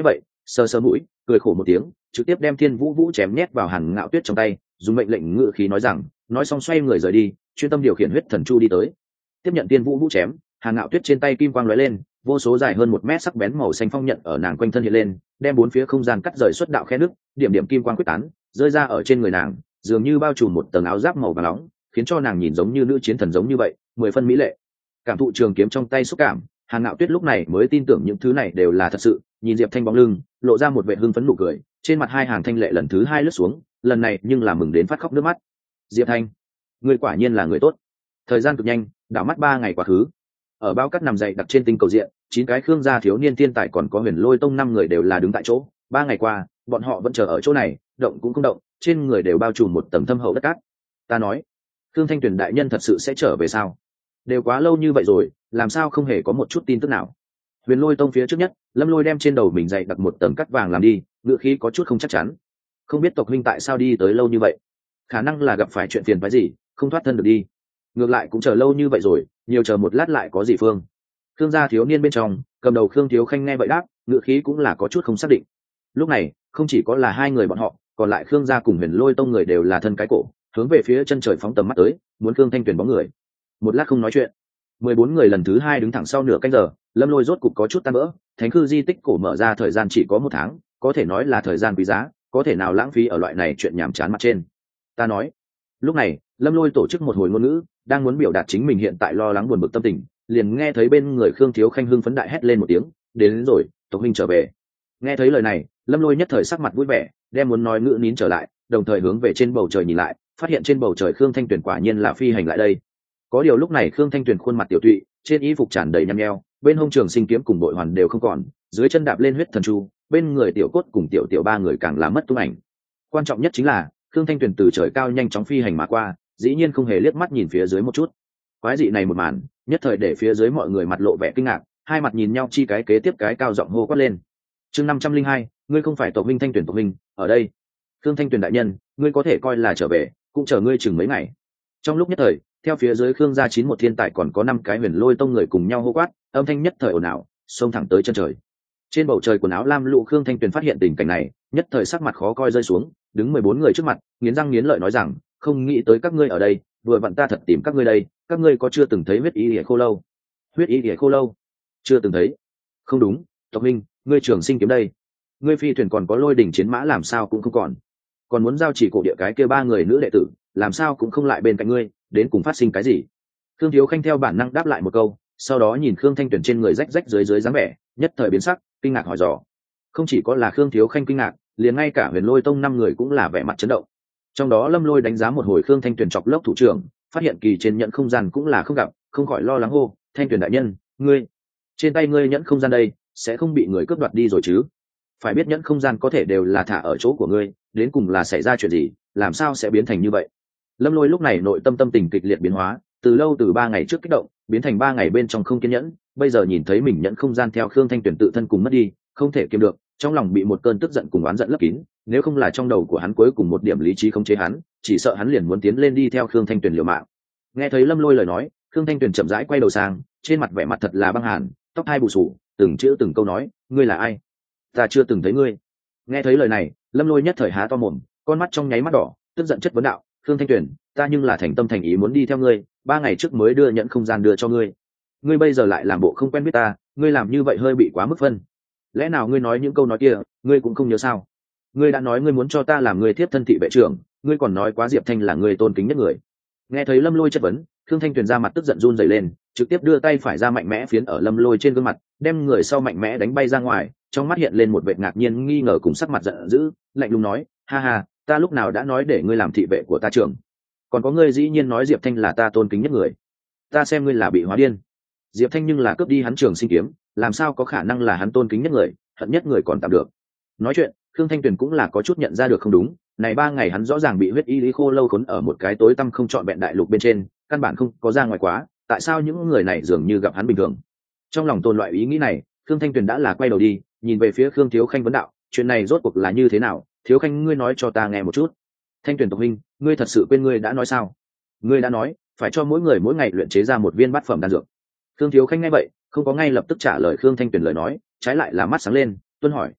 sờ sờ mũi cười khổ một tiếng, trực tiếp đem Thiên Vũ Vũ chém nhét vào Hàn Ngạo Tuyết trong tay, dùng mệnh lệnh ngự khí nói rằng, nói xong xoay người rời đi, chuyên tâm điều khiển huyết thần chu đi tới. Tiếp nhận Thiên Vũ Vũ chém, Hàn Ngạo Tuyết trên tay kim quang lóe lên, vô số dài hơn 1 mét sắc bén màu xanh phong nhận ở nàng quanh thân hiện lên, đem bốn phía không gian cắt rời xuất đạo khe nứt, điểm điểm kim quang quyết tán, rơi ra ở trên người nàng, dường như bao trùm một tầng áo giáp màu vàng nóng, khiến cho nàng nhìn giống như nữ chiến thần giống như vậy, 10 phân mỹ lệ. Cảm thụ trường kiếm trong tay xúc cảm, Hàn Ngạo Tuyết lúc này mới tin tưởng những thứ này đều là thật sự, nhìn Diệp Thanh bóng lưng, lộ ra một vẻ hưng phấn nụ cười, trên mặt hai hàng thanh lệ lần thứ hai lướt xuống, lần này nhưng là mừng đến phát khóc nước mắt. Diệp Thanh, ngươi quả nhiên là người tốt. Thời gian cực nhanh, đảo mắt 3 ngày quá khứ. Ở bao cát nằm dậy đặt trên tinh cầu diện, 9 cái Khương gia thiếu niên thiên tài còn có Huyền Lôi Tông 5 người đều là đứng tại chỗ. 3 ngày qua, bọn họ vẫn chờ ở chỗ này, động cũng không động, trên người đều bao trùm một tầng thâm hậu đất cát. Ta nói, Khương Thanh Tuyền đại nhân thật sự sẽ trở về sao? Đều quá lâu như vậy rồi, làm sao không hề có một chút tin tức nào? Huyền Lôi Tông phía trước nhất, Lâm Lôi đem trên đầu mình dậy đặt một tầng cát vàng làm đi, ngựa khí có chút không chắc chắn. Không biết tộc huynh tại sao đi tới lâu như vậy? Khả năng là gặp phải chuyện phiền phức gì, không thoát thân được đi. Ngược lại cũng chờ lâu như vậy rồi, nhiều chờ một lát lại có gì phương. Khương gia thiếu niên bên trong, cầm đầu Khương Thiếu Khanh nghe vậy đáp, ngựa khí cũng là có chút không xác định. Lúc này, không chỉ có là hai người bọn họ, còn lại Khương gia cùng Huyền Lôi Tông người đều là thân cái cổ, hướng về phía chân trời phóng tầm mắt tới, muốn Khương Thanh Tuyền bóng người. Một lát không nói chuyện, 14 người lần thứ 2 đứng thẳng sau nửa canh giờ, Lâm Lôi rốt cục có chút tan vỡ. Thánh Khư di tích cổ mở ra thời gian chỉ có 1 tháng, có thể nói là thời gian quý giá, có thể nào lãng phí ở loại này chuyện nhảm chán mặt trên. Ta nói. Lúc này, Lâm Lôi tổ chức một hồi ngôn ngữ, đang muốn biểu đạt chính mình hiện tại lo lắng buồn bực tâm tình, liền nghe thấy bên người Khương Thiếu Khanh hưng phấn đại hét lên một tiếng, đến rồi, tộc huynh trở về. Nghe thấy lời này, Lâm Lôi nhất thời sắc mặt vui vẻ, đem muốn nói ngữ nín trở lại, đồng thời hướng về trên bầu trời nhìn lại, phát hiện trên bầu trời Khương Thanh Tuyền quả nhiên là phi hành lại đây. Có điều lúc này Khương Thanh Tuyền khuôn mặt tiểu tụy, trên y phục tràn đầy nhăn nheo, bên hông trường sinh kiếm cùng bội hoàn đều không còn, dưới chân đạp lên huyết thần chu, bên người tiểu cốt cùng tiểu tiểu ba người càng là mất tung ảnh. Quan trọng nhất chính là Khương Thanh Tuyền từ trời cao nhanh chóng phi hành mà qua, dĩ nhiên không hề liếc mắt nhìn phía dưới một chút. Quái dị này một màn, nhất thời để phía dưới mọi người mặt lộ vẻ kinh ngạc, hai mặt nhìn nhau chi cái kế tiếp cái cao giọng hô quát lên. Chương 502, ngươi không phải tộc huynh Thanh Tuyền tộc huynh, ở đây. Khương Thanh Tuyền đại nhân, ngươi có thể coi là trở về, cũng chờ ngươi chừng mấy ngày. Trong lúc nhất thời, theo phía dưới Khương gia 91 thiên tài còn có 5 cái Huyền Lôi Tông người cùng nhau hô quát, âm thanh nhất thời ồn ào, xông thẳng tới chân trời. Trên bầu trời quần áo lam lũ Khương Thanh Tuyền phát hiện tình cảnh này, nhất thời sắc mặt khó coi rơi xuống, đứng 14 người trước mặt, nghiến răng nghiến lợi nói rằng, không nghĩ tới các ngươi ở đây, vừa vặn ta thật tìm các ngươi đây, các ngươi có chưa từng thấy huyết y liễu khô lâu? Huyết y liễu khô lâu? Chưa từng thấy. Không đúng, tộc huynh, ngươi trường sinh kiếm đây, ngươi phi thuyền còn có lôi đỉnh chiến mã làm sao cũng không còn muốn giao chỉ cổ địa cái kia 3 người nữ đệ tử, làm sao cũng không lại bên cạnh ngươi, đến cùng phát sinh cái gì? Khương Thiếu Khanh theo bản năng đáp lại một câu, sau đó nhìn Khương Thanh Tuyền trên người rách rách dưới dáng vẻ, nhất thời biến sắc, kinh ngạc hỏi dò. Không chỉ có là Khương Thiếu Khanh kinh ngạc, liền ngay cả Huyền Lôi Tông 5 người cũng là vẻ mặt chấn động. Trong đó Lâm Lôi đánh giá một hồi Khương Thanh Tuyền chọc lốc thủ trưởng, phát hiện kỳ trên nhận không gian cũng là không gặp, không khỏi lo lắng hô, Thanh Tuyền đại nhân, ngươi trên tay ngươi nhẫn không gian đây, sẽ không bị người cướp đoạt đi rồi chứ? Phải biết nhẫn không gian có thể đều là thả ở chỗ của ngươi, đến cùng là xảy ra chuyện gì, làm sao sẽ biến thành như vậy? Lâm Lôi lúc này nội tâm tình kịch liệt biến hóa, từ 3 ngày trước kích động, biến thành 3 ngày bên trong không kiên nhẫn, bây giờ nhìn thấy mình nhẫn không gian theo Khương Thanh Tuyền tự thân cùng mất đi, không thể kiềm được, trong lòng bị một cơn tức giận cùng oán giận lấp kín, nếu không là trong đầu của hắn cuối cùng một điểm lý trí không chế hắn, chỉ sợ hắn liền muốn tiến lên đi theo Khương Thanh Tuyền liều mạng. Nghe thấy Lâm Lôi lời nói, Khương Thanh Tuyền chậm rãi quay đầu sang, trên mặt vẻ mặt thật là băng hàn, tóc hai bù xù, từng chữ từng câu nói, ngươi là ai? Ta chưa từng thấy ngươi. Nghe thấy lời này, Lâm Lôi nhất thời há to mồm, con mắt trong nháy mắt đỏ, tức giận chất vấn đạo, Khương Thanh Tuyền, ta nhưng là thành tâm thành ý muốn đi theo ngươi, 3 ngày trước mới đưa nhẫn không gian đưa cho ngươi, ngươi bây giờ lại làm bộ không quen biết ta, ngươi làm như vậy hơi bị quá mức phân. Lẽ nào ngươi nói những câu nói kia, ngươi cũng không nhớ sao? Ngươi đã nói ngươi muốn cho ta làm người tiếp thân thị vệ trưởng, ngươi còn nói quá Diệp Thanh là người tôn kính nhất người. Nghe thấy Lâm Lôi chất vấn, Khương Thanh Tuyền ra mặt tức giận run rẩy lên, trực tiếp đưa tay phải ra mạnh mẽ phiến ở Lâm Lôi trên gương mặt, đem người sau mạnh mẽ đánh bay ra ngoài, trong mắt hiện lên một vẻ ngạc nhiên nghi ngờ cùng sắc mặt giận dữ, lạnh lùng nói, ha ha, ta lúc nào đã nói để ngươi làm thị vệ của ta trưởng? Còn có ngươi dĩ nhiên nói Diệp Thanh là ta tôn kính nhất người, ta xem ngươi là bị hóa điên. Diệp Thanh nhưng là cướp đi hắn trường sinh kiếm, làm sao có khả năng là hắn tôn kính nhất người, hận nhất người còn tạm được. Nói chuyện, Khương Thanh Tuyền cũng là có chút nhận ra được không đúng, này 3 ngày hắn rõ ràng bị huyết y lý khô lâu khốn ở một cái tối tăm không trọn vẹn đại lục bên trên, căn bản không có ra ngoài quá, tại sao những người này dường như gặp hắn bình thường? Trong lòng tồn loại ý nghĩ này, Khương Thanh Tuyền đã là quay đầu đi, nhìn về phía Khương Thiếu Khanh vấn đạo, chuyện này rốt cuộc là như thế nào? Thiếu Khanh ngươi nói cho ta nghe một chút. Thanh Tuyền tộc huynh, ngươi thật sự quên ngươi đã nói sao? Ngươi đã nói phải cho mỗi người mỗi ngày luyện chế ra một viên bát phẩm đan dược. Khương Thiếu Khanh nghe vậy, không có ngay lập tức trả lời Khương Thanh Tuyền lời nói, trái lại là mắt sáng lên, tuân hỏi.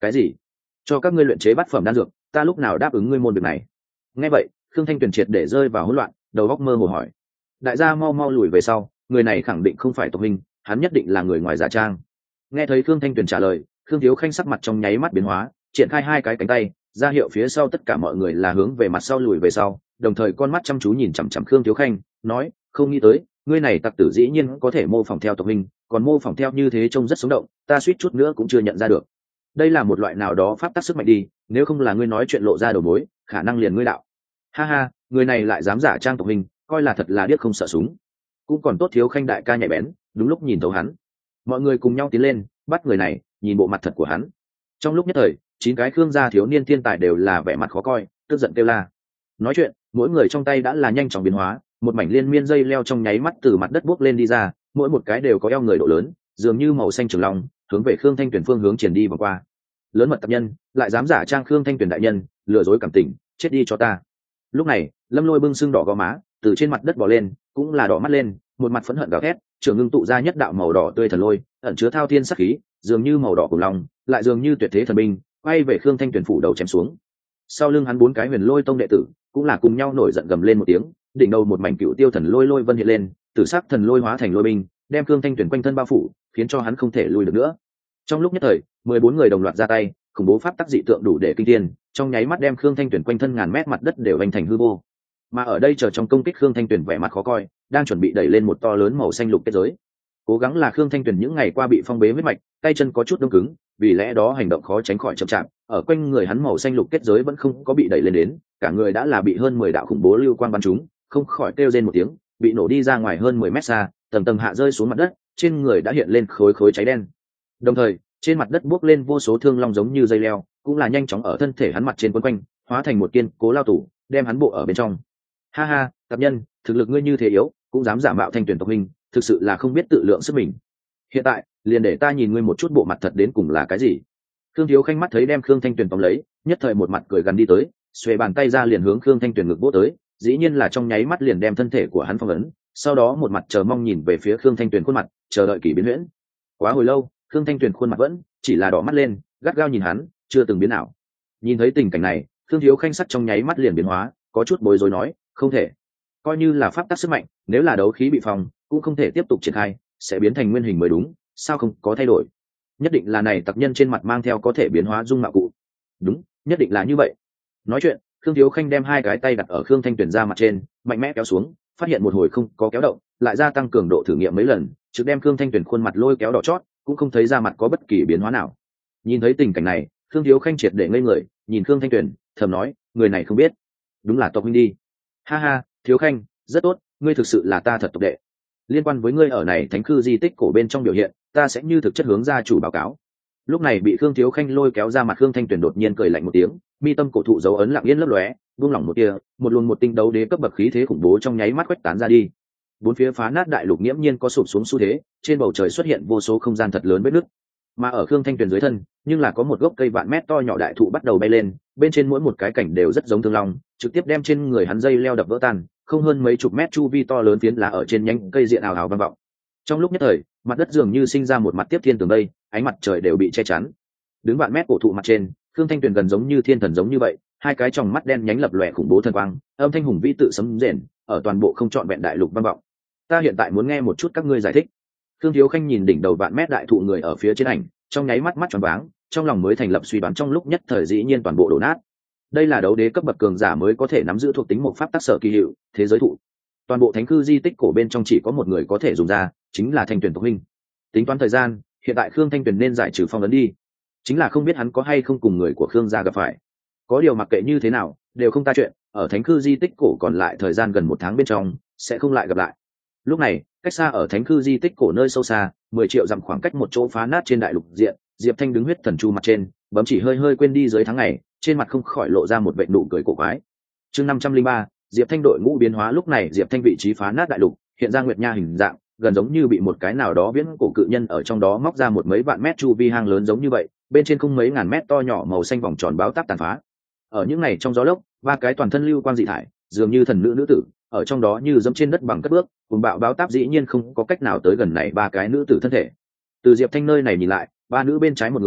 cái gì? Cho các ngươi luyện chế bát phẩm đan dược, ta lúc nào đáp ứng ngươi môn việc này? Nghe vậy, Khương Thanh Tuyền triệt để rơi vào hỗn loạn, đầu óc mơ hồ hỏi. Đại gia mau mau lùi về sau, người này khẳng định không phải tộc huynh, hắn nhất định là người ngoài giả trang. Nghe thấy Khương Thanh Tuyền trả lời, Khương Thiếu Khanh sắc mặt trong nháy mắt biến hóa, triển khai hai cái cánh tay, ra hiệu phía sau tất cả mọi người là hướng về mặt sau lùi về sau, đồng thời con mắt chăm chú nhìn chằm chằm Khương Thiếu Khanh, nói, không nghĩ tới, ngươi này tặc tử dĩ nhiên có thể mô phỏng theo tộc huynh, còn mô phỏng theo như thế trông rất sống động, ta suýt chút nữa cũng chưa nhận ra được. Đây là một loại nào đó pháp tắc sức mạnh đi, nếu không là ngươi nói chuyện lộ ra đầu mối, khả năng liền ngươi đạo. Ha ha, người này lại dám giả trang tộc huynh, coi là thật là điếc không sợ súng. Cũng còn tốt Thiếu Khanh đại ca nhạy bén, đúng lúc nhìn thấu hắn. Mọi người cùng nhau tiến lên, bắt người này, nhìn bộ mặt thật của hắn. Trong lúc nhất thời, 9 cái Khương gia thiếu niên thiên tài đều là vẻ mặt khó coi, tức giận kêu la. Nói chuyện, mỗi người trong tay đã là nhanh chóng biến hóa, một mảnh liên miên dây leo trong nháy mắt từ mặt đất buốc lên đi ra, mỗi một cái đều có eo người độ lớn, dường như màu xanh trường long, hướng về Khương Thanh Tuyền phương hướng triển đi vòng qua. Lớn mật tập nhân, lại dám giả trang Khương Thanh Tuyền đại nhân, lừa dối cảm tình, chết đi cho ta. Lúc này, Lâm Lôi bưng sưng đỏ gò má, từ trên mặt đất bò lên, cũng là đỏ mắt lên, một mặt phẫn hận gào thét, trường ngưng tụ ra nhất đạo màu đỏ tươi thần lôi, ẩn chứa thao thiên sát khí, dường như màu đỏ của long, lại dường như tuyệt thế thần binh, quay về Khương Thanh Tuyền phủ đầu chém xuống. Sau lưng hắn 4 cái Huyền Lôi tông đệ tử, cũng là cùng nhau nổi giận gầm lên một tiếng, đỉnh đầu một mảnh cựu tiêu thần lôi lôi vân hiện lên, tử sắc thần lôi hóa thành lôi binh, đem Khương Thanh Tuyền quanh thân bao phủ, khiến cho hắn không thể lùi được nữa. Trong lúc nhất thời, 14 người đồng loạt ra tay, khủng bố pháp tắc dị tượng đủ để kinh thiên, trong nháy mắt đem Khương Thanh Tuyền quanh thân ngàn mét mặt đất đều vành thành hư vô. Mà ở đây chờ trong công kích Khương Thanh Tuyền vẻ mặt khó coi, đang chuẩn bị đẩy lên một to lớn màu xanh lục kết giới. Cố gắng là Khương Thanh Tuyền những ngày qua bị phong bế huyết mạch, tay chân có chút đông cứng, vì lẽ đó hành động khó tránh khỏi chậm chạp, ở quanh người hắn màu xanh lục kết giới vẫn không có bị đẩy lên đến, cả người đã là bị hơn 10 đạo khủng bố lưu quang bắn trúng, không khỏi kêu rên một tiếng, bị nổ đi ra ngoài hơn 10 mét xa, tầng tầng hạ rơi xuống mặt đất, trên người đã hiện lên khối khối cháy đen. Đồng thời, trên mặt đất buốc lên vô số thương long giống như dây leo, cũng là nhanh chóng ở thân thể hắn mặt trên quấn quanh, hóa thành một kiên cố lao tủ, đem hắn bộ ở bên trong. Ha ha, tập nhân, thực lực ngươi như thế yếu, cũng dám giả mạo Thanh Tuyền tộc huynh, thực sự là không biết tự lượng sức mình. Hiện tại, liền để ta nhìn ngươi một chút bộ mặt thật đến cùng là cái gì. Khương Thiếu Khanh mắt thấy đem Khương Thanh Tuyền tóm lấy, nhất thời một mặt cười gần đi tới, xuề bàn tay ra liền hướng Khương Thanh Tuyền ngực vỗ tới, dĩ nhiên là trong nháy mắt liền đem thân thể của hắn phong ấn, sau đó một mặt chờ mong nhìn về phía Khương Thanh Tuyền khuôn mặt, chờ đợi kỳ biến huyễn. Quá hồi lâu, Khương Thanh Tuyền khuôn mặt vẫn chỉ là đỏ mắt lên, gắt gao nhìn hắn, chưa từng biến nào. Nhìn thấy tình cảnh này, Khương Thiếu Khanh sắc trong nháy mắt liền biến hóa, có chút bối rối nói, không thể. Coi như là pháp tắc sức mạnh, nếu là đấu khí bị phòng, cũng không thể tiếp tục triển khai, sẽ biến thành nguyên hình mới đúng, sao không có thay đổi? Nhất định là này tặc nhân trên mặt mang theo có thể biến hóa dung mạo cụ. Đúng, nhất định là như vậy. Nói chuyện, Khương Thiếu Khanh đem hai cái tay đặt ở Khương Thanh Tuyền ra mặt trên, mạnh mẽ kéo xuống, phát hiện một hồi không có kéo động, lại gia tăng cường độ thử nghiệm mấy lần, trực đem Khương Thanh Tuyền khuôn mặt lôi kéo đỏ chót, cũng không thấy ra mặt có bất kỳ biến hóa nào. Nhìn thấy tình cảnh này, Khương Thiếu Khanh triệt để ngây người, nhìn Khương Thanh Tuyền, thầm nói, người này không biết, đúng là tộc huynh đi. Ha ha, Thiếu Khanh, rất tốt, ngươi thực sự là ta thật tộc đệ. Liên quan với ngươi ở này thánh cư di tích cổ bên trong biểu hiện, ta sẽ như thực chất hướng gia chủ báo cáo. Lúc này bị Khương Thiếu Khanh lôi kéo ra mặt Khương Thanh Tuyền đột nhiên cười lạnh một tiếng, mi tâm cổ thụ dấu ấn lặng yên lấp lóe, buông lỏng một tia, một luồng một tinh đấu đế cấp bậc khí thế khủng bố trong nháy mắt quét tán ra đi. Bốn phía phá nát đại lục nghiễm nhiên có sụp xuống xu thế, trên bầu trời xuất hiện vô số không gian thật lớn vết nứt. Mà ở Khương Thanh Tuyền dưới thân, nhưng là có một gốc cây vạn mét to nhỏ đại thụ bắt đầu bay lên, bên trên mỗi một cái cảnh đều rất giống thương long, trực tiếp đem trên người hắn dây leo đập vỡ tan, không hơn mấy chục mét chu vi to lớn phiến lá ở trên nhánh cây diện ào ào vang vọng. Trong lúc nhất thời, mặt đất dường như sinh ra một mặt tiếp thiên tường đây, ánh mặt trời đều bị che chắn. Đứng vạn mét cổ thụ mặt trên, Khương Thanh Tuyền gần giống như thiên thần giống như vậy, hai cái tròng mắt đen nhánh lập lòe khủng bố thần quang, âm thanh hùng vĩ tự sấm rền, ở toàn bộ không trọn vẹn đại lục vang vọng. Ta hiện tại muốn nghe một chút các ngươi giải thích. Khương Thiếu Khanh nhìn đỉnh đầu vạn mét đại thụ người ở phía trên ảnh, trong nháy mắt mắt tròn váng, trong lòng mới thành lập suy đoán trong lúc nhất thời dĩ nhiên toàn bộ đổ nát. Đây là đấu đế cấp bậc cường giả mới có thể nắm giữ thuộc tính một pháp tác sở kỳ hiệu, thế giới thụ. Toàn bộ thánh cư di tích cổ bên trong chỉ có một người có thể dùng ra, chính là Thanh Tuyền tộc huynh. Tính toán thời gian, hiện tại Khương Thanh Tuyền nên giải trừ phong ấn đi. Chính là không biết hắn có hay không cùng người của Khương gia gặp phải. Có điều mặc kệ như thế nào, đều không ta chuyện, ở thánh cư di tích cổ còn lại thời gian gần 1 tháng bên trong, sẽ không lại gặp lại. Lúc này, cách xa ở thánh cư di tích cổ nơi sâu xa, 10 triệu dặm khoảng cách một chỗ phá nát trên đại lục diện, Diệp Thanh đứng huyết thần chu mặt trên, bấm chỉ hơi hơi quên đi dưới tháng ngày, trên mặt không khỏi lộ ra một vệt nụ cười cổ quái. Chương 503, Diệp Thanh đội ngũ biến hóa lúc này Diệp Thanh vị trí phá nát đại lục, hiện ra nguyệt nha hình dạng, gần giống như bị một cái nào đó viễn cổ cự nhân ở trong đó móc ra một mấy vạn mét chu vi hang lớn giống như vậy, bên trên không mấy ngàn mét to nhỏ màu xanh vòng tròn báo táp tàn phá. Ở những này trong gió lốc, ba cái toàn thân lưu quang dị thải, dường như thần nữ nữ tử, ở trong đó như dẫm trên đất bằng cất bước, cùng bạo báo táp dĩ nhiên không có cách nào tới gần này ba cái nữ tử thân thể. Từ Diệp Thanh nơi này nhìn lại, ba nữ bên trái một người,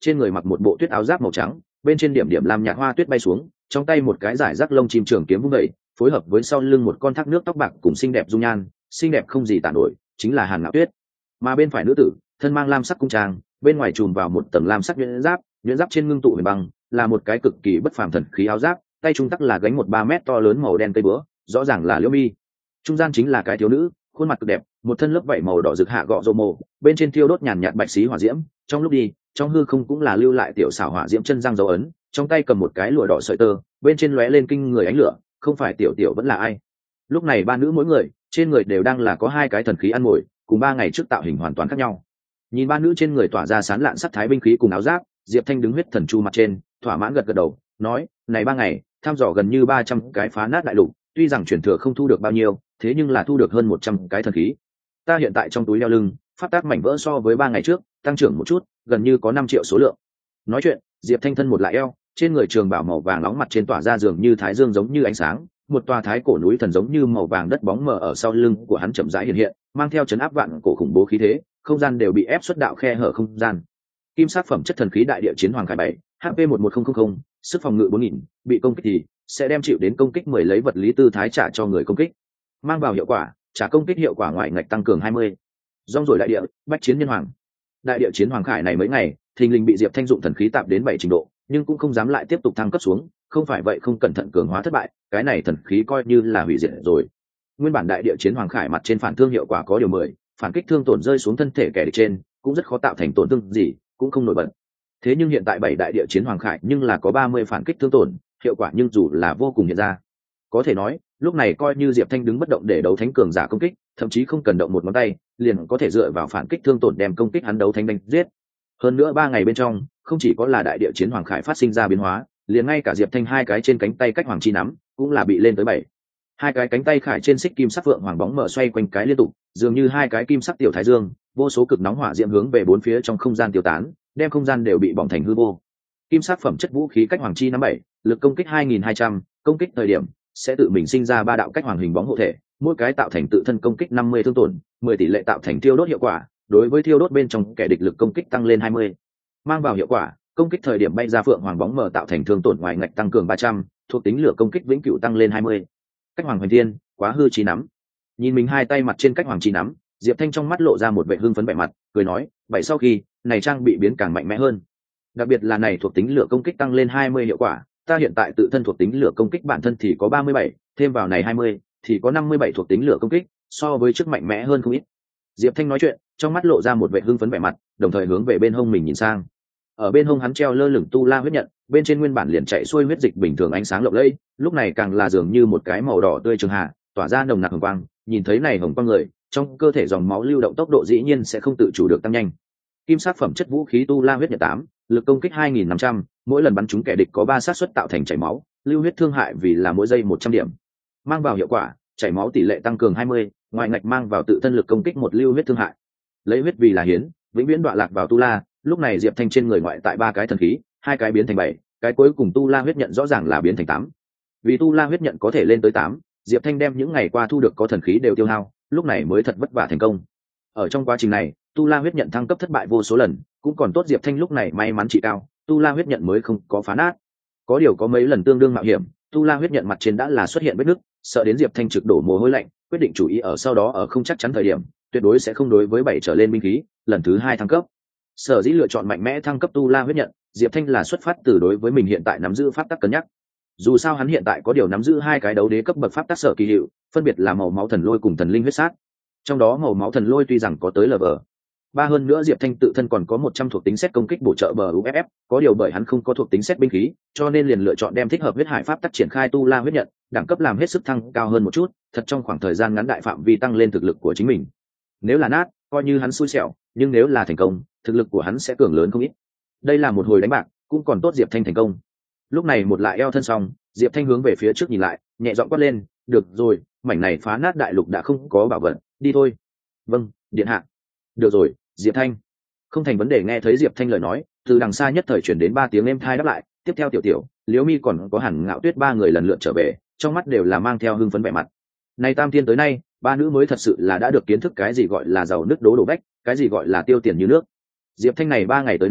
trên người mặc một bộ tuyết áo giáp màu trắng, bên trên điểm điểm làm nhạt hoa tuyết bay xuống, trong tay một cái giải rác lông chim trường kiếm vung dậy, phối hợp với sau lưng một con thác nước tóc bạc cùng xinh đẹp dung nhan, xinh đẹp không gì tả nổi, chính là Hàn Ngạo Tuyết. Mà bên phải nữ tử, thân mang lam sắc cung trang, bên ngoài trùm vào một tầng lam sắc nhuyễn giáp trên ngưng tụ huyền băng, là một cái cực kỳ bất phàm thần khí áo giáp, tay trung tắc là gánh một 3 mét to lớn màu đen cây búa, rõ ràng là Liễu Mi. Trung gian chính là cái thiếu nữ, khuôn mặt cực đẹp, một thân lớp vảy màu đỏ rực hạ gọ rô mồ, bên trên thiêu đốt nhàn nhạt bạch xí hỏa diễm, trong lúc đi, trong hư không cũng là lưu lại tiểu xảo hỏa diễm chân răng dấu ấn, trong tay cầm một cái lụa đỏ sợi tơ, bên trên lóe lên kinh người ánh lửa, không phải tiểu tiểu vẫn là ai. Lúc này ba nữ mỗi người, trên người đều đang là có 2 cái thần khí ăn mồi, cùng 3 ngày trước tạo hình hoàn toàn khác nhau. Nhìn ba nữ trên người tỏa ra sán lạn sắc thái binh khí cùng áo giáp, Diệp Thanh đứng huyết thần chu mặt trên, thỏa mãn gật gật đầu, nói, này 3 ngày, tham dò gần như 300 cái phá nát đại lục, tuy rằng truyền thừa không thu được bao nhiêu, thế nhưng là thu được hơn 100 cái thần khí. Ta hiện tại trong túi đeo lưng, pháp tác mảnh vỡ so với 3 ngày trước, tăng trưởng một chút, gần như có 5 triệu số lượng. Nói chuyện, Diệp Thanh thân một lại eo, trên người trường bảo màu vàng nóng mặt trên tỏa ra dường như thái dương giống như ánh sáng, một tòa thái cổ núi thần giống như màu vàng đất bóng mờ ở sau lưng của hắn chậm rãi hiện hiện, mang theo chấn áp vạn cổ khủng bố khí thế, không gian đều bị ép xuất đạo khe hở không gian. Kim sắc phẩm chất thần khí đại địa chiến hoàng khải 7, HP 11000, sức phòng ngự 4000, bị công kích thì sẽ đem chịu đến công kích 10 lấy vật lý tư thái trả cho người công kích. Mang vào hiệu quả, trả công kích hiệu quả ngoại ngạch tăng cường 20. Rong rồi đại địa, bách chiến nhân hoàng. Đại địa chiến hoàng khải này mấy ngày, thình lình bị Diệp Thanh dụng thần khí tạp đến 7 trình độ, nhưng cũng không dám lại tiếp tục thăng cấp xuống, không phải vậy không cẩn thận cường hóa thất bại, cái này thần khí coi như là hủy diệt rồi. Nguyên bản đại địa chiến hoàng khải mặt trên phản thương hiệu quả có điều 10, phản kích thương tổn rơi xuống thân thể kẻ địch trên, cũng rất khó tạo thành tổn thương gì, cũng không nổi bật. Thế nhưng hiện tại 7 đại địa chiến hoàng khải nhưng là có 30 phản kích thương tổn, hiệu quả nhưng dù là vô cùng hiện ra. Có thể nói, lúc này coi như Diệp Thanh đứng bất động để đấu thánh cường giả công kích, thậm chí không cần động một ngón tay, liền có thể dựa vào phản kích thương tổn đem công kích hắn đấu thánh đánh giết. Hơn nữa 3 ngày bên trong, không chỉ có là đại địa chiến hoàng khải phát sinh ra biến hóa, liền ngay cả Diệp Thanh 2 cái trên cánh tay cách hoàng chi nắm, cũng là bị lên tới 7. 2 cái cánh tay khải trên xích kim sắc vượng hoàng bóng mở xoay quanh cái liên tục, dường như 2 cái kim sắc tiểu thái dương, vô số cực nóng hỏa diễm hướng về bốn phía trong không gian tiêu tán, đem không gian đều bị bỏng thành hư vô. Kim sắc phẩm chất vũ khí cách hoàng chi nắm 7, lực công kích 2200, công kích thời điểm sẽ tự mình sinh ra 3 đạo cách hoàng hình bóng hộ thể, mỗi cái tạo thành tự thân công kích 50 thương tổn, 10 tỷ lệ tạo thành thiêu đốt hiệu quả, đối với thiêu đốt bên trong kẻ địch lực công kích tăng lên 20. Mang vào hiệu quả, công kích thời điểm bay ra phượng hoàng bóng mở tạo thành thương tổn ngoài ngạch tăng cường 300, thuộc tính lửa công kích vĩnh cửu tăng lên 20. Cách hoàng hoành thiên, quá hư chi nắm. Nhìn mình 2 tay mặt trên cách hoàng chi nắm, Diệp Thanh trong mắt lộ ra một vẻ hưng phấn vẻ mặt, cười nói, vậy sau khi này trang bị biến càng mạnh mẽ hơn. Đặc biệt là này thuộc tính lửa công kích tăng lên 20 hiệu quả, ta hiện tại tự thân thuộc tính lửa công kích bản thân thì có 37, thêm vào này 20 thì có 57 thuộc tính lửa công kích, so với trước mạnh mẽ hơn không ít. Diệp Thanh nói chuyện, trong mắt lộ ra một vẻ hưng phấn vẻ mặt, đồng thời hướng về bên hông mình nhìn sang. Ở bên hông hắn treo lơ lửng tu la huyết nhận, bên trên nguyên bản liền chạy xuôi huyết dịch bình thường ánh sáng lộng lẫy, lúc này càng là dường như một cái màu đỏ tươi trường hạ, tỏa ra nồng nặc hồng quang, nhìn thấy này hồng quang người, trong cơ thể dòng máu lưu động tốc độ dĩ nhiên sẽ không tự chủ được tăng nhanh. Kim sắc phẩm chất vũ khí tu la huyết nhận 8, lực công kích 2500, mỗi lần bắn trúng kẻ địch có 3 xác suất tạo thành chảy máu, lưu huyết thương hại vì là mỗi giây 100 điểm. Mang vào hiệu quả, chảy máu tỷ lệ tăng cường 20, ngoài ngạch mang vào tự thân lực công kích 1 lưu huyết thương hại. Lấy huyết vì là hiến, vĩnh viễn đọa lạc vào tu la, lúc này Diệp Thanh trên người ngoại tại 3 cái thần khí, 2 cái biến thành 7, cái cuối cùng tu la huyết nhận rõ ràng là biến thành 8. Vì tu la huyết nhận có thể lên tới 8, Diệp Thanh đem những ngày qua thu được có thần khí đều tiêu hao, lúc này mới thật vất vả thành công. Ở trong quá trình này, tu la huyết nhận thăng cấp thất bại vô số lần, cũng còn tốt Diệp Thanh lúc này may mắn trị cao, tu la huyết nhận mới không có phá nát. Có điều có mấy lần tương đương mạo hiểm, tu la huyết nhận mặt trên đã là xuất hiện vết nứt, sợ đến Diệp Thanh trực đổ mồ hôi lạnh, quyết định chủ ý ở sau đó ở không chắc chắn thời điểm, tuyệt đối sẽ không đối với 7 trở lên binh khí, lần thứ 2 thăng cấp. Sở dĩ lựa chọn mạnh mẽ thăng cấp tu la huyết nhận, Diệp Thanh là xuất phát từ đối với mình hiện tại nắm giữ pháp tắc cân nhắc. Dù sao hắn hiện tại có điều nắm giữ 2 cái đấu đế cấp bậc pháp tắc sở kỳ hiệu, phân biệt là màu máu thần lôi cùng thần linh huyết sát. Trong đó màu máu thần lôi tuy rằng có tới Lv3 hơn nữa Diệp Thanh tự thân còn có 100 thuộc tính xét công kích bổ trợ BUFF, có điều bởi hắn không có thuộc tính xét binh khí, cho nên liền lựa chọn đem thích hợp huyết hải pháp tắc triển khai tu la huyết nhận, đẳng cấp làm hết sức thăng cao hơn một chút, thật trong khoảng thời gian ngắn đại phạm vi tăng lên thực lực của chính mình. Nếu là nát, coi như hắn xui xẻo, nhưng nếu là thành công, thực lực của hắn sẽ cường lớn không ít. Đây là một hồi đánh bạc, cũng còn tốt Diệp Thanh thành công. Lúc này một lại eo thân xong, Diệp Thanh hướng về phía trước nhìn lại, nhẹ giọng quát lên, "Được rồi, mảnh này phá nát đại lục đã không có bảo vật, đi thôi." "Vâng, điện hạ." "Được rồi, Diệp Thanh." Không thành vấn đề, nghe thấy Diệp Thanh lời nói, từ đằng xa nhất thời chuyển đến 3 tiếng êm thai đáp lại, tiếp theo Tiểu Tiểu, Liễu Mi còn có Hàn Ngạo Tuyết 3 người lần lượt trở về, trong mắt đều là mang theo hưng phấn vẻ mặt. Này tam tiên tới nay, 3 nữ mới thật sự là đã được kiến thức cái gì gọi là giàu nước đố đổ vách, cái gì gọi là tiêu tiền như nước. Diệp Thanh này 3 ngày tới nay,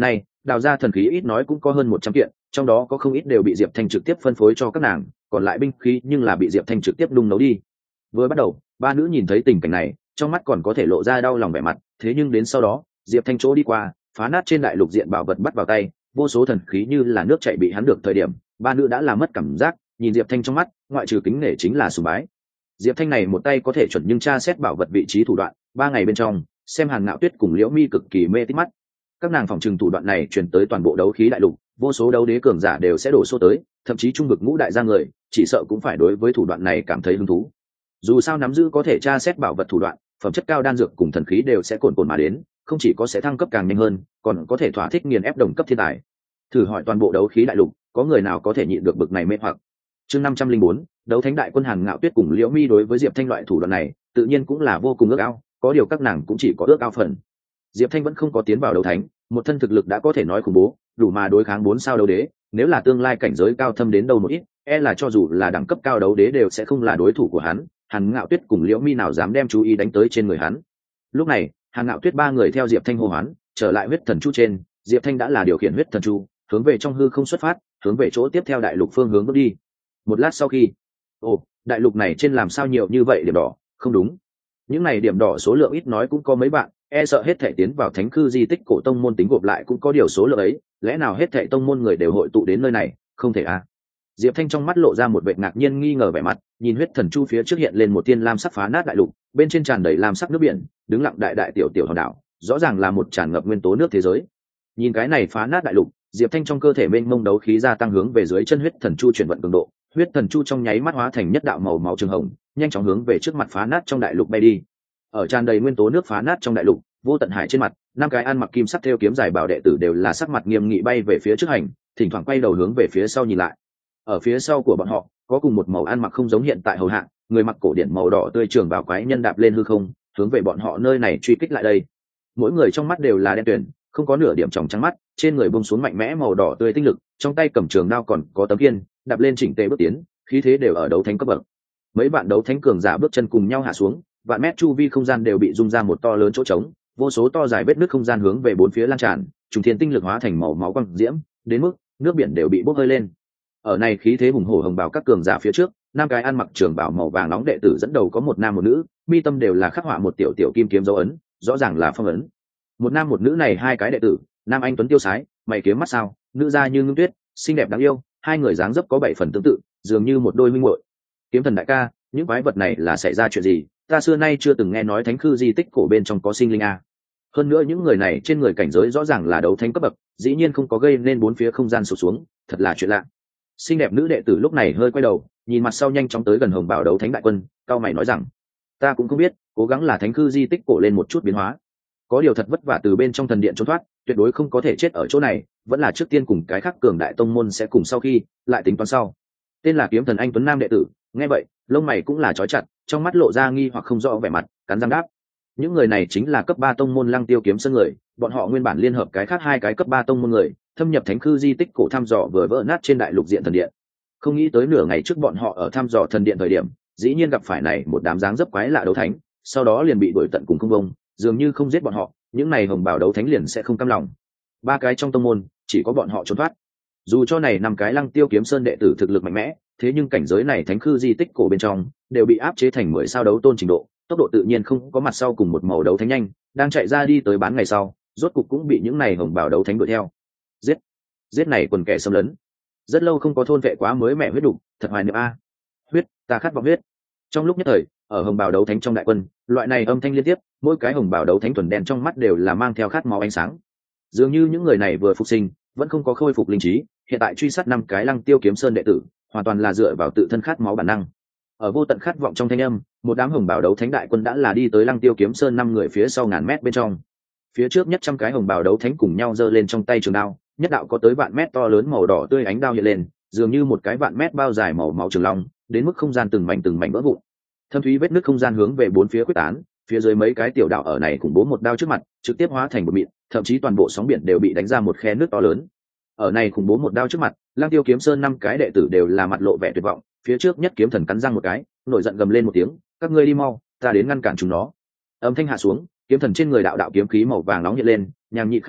đào ra thần khí ít nói cũng có hơn 100 kiện, trong đó có không ít đều bị Diệp Thanh trực tiếp phân phối cho các nàng, còn lại binh khí nhưng là bị Diệp Thanh trực tiếp đun nấu đi. Vừa bắt đầu, ba nữ nhìn thấy tình cảnh này, trong mắt còn có thể lộ ra đau lòng vẻ mặt, thế nhưng đến sau đó, Diệp Thanh chỗ đi qua, phá nát trên đại lục diện bảo vật bắt vào tay, vô số thần khí như là nước chảy bị hắn được thời điểm, ba nữ đã làm mất cảm giác, nhìn Diệp Thanh trong mắt, ngoại trừ kính nể chính là sùng bái. Diệp Thanh này một tay có thể chuẩn nhưng tra xét bảo vật vị trí thủ đoạn, 3 ngày bên trong, xem Hàn Ngạo Tuyết cùng Liễu Mi cực kỳ mê tít mắt. Các nàng phòng trừng thủ đoạn này truyền tới toàn bộ đấu khí đại lục, vô số đấu đế cường giả đều sẽ đổ số tới, thậm chí trung vực ngũ đại gia người, chỉ sợ cũng phải đối với thủ đoạn này cảm thấy hứng thú. Dù sao nắm giữ có thể tra xét bảo vật thủ đoạn, phẩm chất cao đan dược cùng thần khí đều sẽ cồn mà đến, không chỉ có sẽ thăng cấp càng nhanh hơn, còn có thể thỏa thích nghiền ép đồng cấp thiên tài. Thử hỏi toàn bộ đấu khí đại lục, có người nào có thể nhịn được bực này mê hoặc. Chương 504, đấu thánh đại quân Hàn Ngạo Tuyết cùng Liễu Mi đối với Diệp Thanh loại thủ đoạn này, tự nhiên cũng là vô cùng ước ao, có điều các nàng cũng chỉ có ước ao phần. Diệp Thanh vẫn không có tiến vào đấu thánh, một thân thực lực đã có thể nói khủng bố, đủ mà đối kháng 4 sao đấu đế, nếu là tương lai cảnh giới cao thâm đến đâu một ít, e là cho dù là đẳng cấp cao đấu đế đều sẽ không là đối thủ của hắn. Hàn Ngạo Tuyết cùng Liễu Mi nào dám đem chú ý đánh tới trên người hắn. Lúc này, Hàn Ngạo Tuyết 3 người theo Diệp Thanh hô hoán, trở lại huyết thần chu trên, Diệp Thanh đã là điều khiển huyết thần chu, hướng về trong hư không xuất phát, hướng về chỗ tiếp theo đại lục phương hướng bước đi. Một lát sau khi, đại lục này trên làm sao nhiều như vậy điểm đỏ, không đúng. Những này điểm đỏ số lượng ít nói cũng có mấy bạn, e sợ hết thảy tiến vào thánh cư di tích cổ tông môn tính gộp lại cũng có điều số lượng ấy, lẽ nào hết thảy tông môn người đều hội tụ đến nơi này, không thể à? Diệp Thanh trong mắt lộ ra một vẻ ngạc nhiên nghi ngờ vẻ mặt, nhìn huyết thần chu phía trước hiện lên một tiên lam sắc phá nát đại lục, bên trên tràn đầy lam sắc nước biển, đứng lặng đại đại tiểu tiểu hòn đảo, rõ ràng là một tràn ngập nguyên tố nước thế giới. Nhìn cái này phá nát đại lục, Diệp Thanh trong cơ thể mênh mông đấu khí gia tăng hướng về dưới chân huyết thần chu chuyển vận cường độ, huyết thần chu trong nháy mắt hóa thành nhất đạo màu máu trường hồng, nhanh chóng hướng về trước mặt phá nát trong đại lục bay đi. Ở tràn đầy nguyên tố nước phá nát trong đại lục, vô tận hải trên mặt, 5 cái ăn mặc kim sắc theo kiếm dài bảo đệ tử đều là sắc mặt nghiêm nghị bay về phía trước hành, thỉnh thoảng quay đầu hướng về phía sau nhìn lại. Ở phía sau của bọn họ, có cùng một màu ăn mặc không giống hiện tại hầu hạ, người mặc cổ điển màu đỏ tươi trường bảo quái nhân đạp lên hư không, hướng về bọn họ nơi này truy kích lại đây. Mỗi người trong mắt đều là đen tuyền, không có nửa điểm tròng trắng mắt, trên người buông xuống mạnh mẽ màu đỏ tươi tinh lực, trong tay cầm trường đao còn có tấm kiên, đạp lên chỉnh tề bước tiến, khí thế đều ở đấu thánh cấp bậc. Mấy bạn đấu thánh cường giả bước chân cùng nhau hạ xuống, vạn mét chu vi không gian đều bị rung ra một to lớn chỗ trống, vô số to dài vết nứt không gian hướng về bốn phía lan tràn, trùng thiên tinh lực hóa thành màu máu quang diễm, đến mức nước biển đều bị bốc hơi lên. Ở này khí thế hùng hổ hồng bào các cường giả phía trước, 5 cái ăn mặc trường bào màu vàng nóng đệ tử dẫn đầu có một nam một nữ, mi tâm đều là khắc họa một tiểu tiểu kim kiếm dấu ấn, rõ ràng là phong ấn. Một nam một nữ này 2 cái đệ tử, nam anh tuấn tiêu sái, mày kiếm mắt sao, nữ da như ngưng tuyết, xinh đẹp đáng yêu, 2 người dáng dấp có 7 phần tương tự, dường như một đôi minh muội. Kiếm thần đại ca, những quái vật này là xảy ra chuyện gì? Ta xưa nay chưa từng nghe nói thánh khư di tích cổ bên trong có sinh linh a. Hơn nữa những người này trên người cảnh giới rõ ràng là đấu thánh cấp bậc, dĩ nhiên không có gây nên bốn phía không gian sụp xuống, thật là chuyện lạ. Xinh đẹp nữ đệ tử lúc này hơi quay đầu, nhìn mặt sau nhanh chóng tới gần hồng bảo đấu thánh đại quân, cao mày nói rằng: ta cũng không biết, cố gắng là thánh khư di tích cổ lên một chút biến hóa. Có điều thật vất vả từ bên trong thần điện trốn thoát, tuyệt đối không có thể chết ở chỗ này, vẫn là trước tiên cùng cái khác cường đại tông môn sẽ cùng sau khi lại tính toán sau. Tên là kiếm thần anh tuấn nam đệ tử, nghe vậy lông mày cũng là chói chặt, trong mắt lộ ra nghi hoặc không rõ vẻ mặt, cắn răng đáp: những người này chính là cấp 3 tông môn Lăng Tiêu kiếm sơn người, bọn họ nguyên bản liên hợp cái khác 2 cái cấp 3 tông môn người, thâm nhập thánh khư di tích cổ thăm dò vừa vỡ nát trên đại lục diện thần điện. Không nghĩ tới nửa ngày trước bọn họ ở thăm dò thần điện thời điểm, dĩ nhiên gặp phải này một đám dáng dấp quái lạ đấu thánh, sau đó liền bị đuổi tận cùng không công, dường như không giết bọn họ, những này hồng bảo đấu thánh liền sẽ không cam lòng. 3 cái trong tông môn, chỉ có bọn họ trốn thoát. Dù cho này 5 cái Lăng Tiêu kiếm sơn đệ tử thực lực mạnh mẽ, thế nhưng cảnh giới này thánh khư di tích cổ bên trong đều bị áp chế thành 10 sao đấu tôn trình độ, tốc độ tự nhiên không có mặt sau cùng một màu đấu thánh nhanh, đang chạy ra đi tới bán ngày sau, rốt cục cũng bị những này hồng bảo đấu thánh đuổi theo. Giết này quần kẻ xâm lấn. Rất lâu không có thôn vệ quá mới mẹ huyết đục, thật hoài niệm a. Huyết, ta khát vọng huyết. Trong lúc nhất thời, ở hồng bảo đấu thánh trong đại quân, loại này âm thanh liên tiếp, mỗi cái hồng bảo đấu thánh thuần đen trong mắt đều là mang theo khát máu ánh sáng. Dường như những người này vừa phục sinh, vẫn không có khôi phục linh trí, hiện tại truy sát 5 cái Lăng Tiêu kiếm sơn đệ tử, hoàn toàn là dựa vào tự thân khát máu bản năng. Ở vô tận khát vọng trong thanh âm, một đám hồng bảo đấu thánh đại quân đã là đi tới Lăng Tiêu kiếm sơn 5 người phía sau ngàn mét bên trong. Phía trước nhất trăm cái hồng bảo đấu thánh cùng nhau giơ lên trong tay trường đao, nhất đạo có tới vạn mét to lớn màu đỏ tươi ánh đao hiện lên, dường như một cái vạn mét bao dài màu máu trường long, đến mức không gian từng mảnh vỡ vụn. Thâm thúy vết nứt không gian hướng về bốn phía quyết tán, phía dưới mấy cái tiểu đảo ở này khủng bố một đao trước mặt, trực tiếp hóa thành một mịn, thậm chí toàn bộ sóng biển đều bị đánh ra một khe nước to lớn. Ở này khủng bố một đao trước mặt, Lăng Tiêu kiếm sơn 5 cái đệ tử đều là mặt lộ vẻ tuyệt vọng, phía trước nhất kiếm thần cắn răng một cái, nổi giận gầm lên một tiếng: các ngươi đi mau, ta đến ngăn cản chúng nó. Âm thanh hạ xuống, kiếm thần trên người đạo đạo kiếm khí màu vàng nóng hiện lên, nhàng nhị khắp nơi,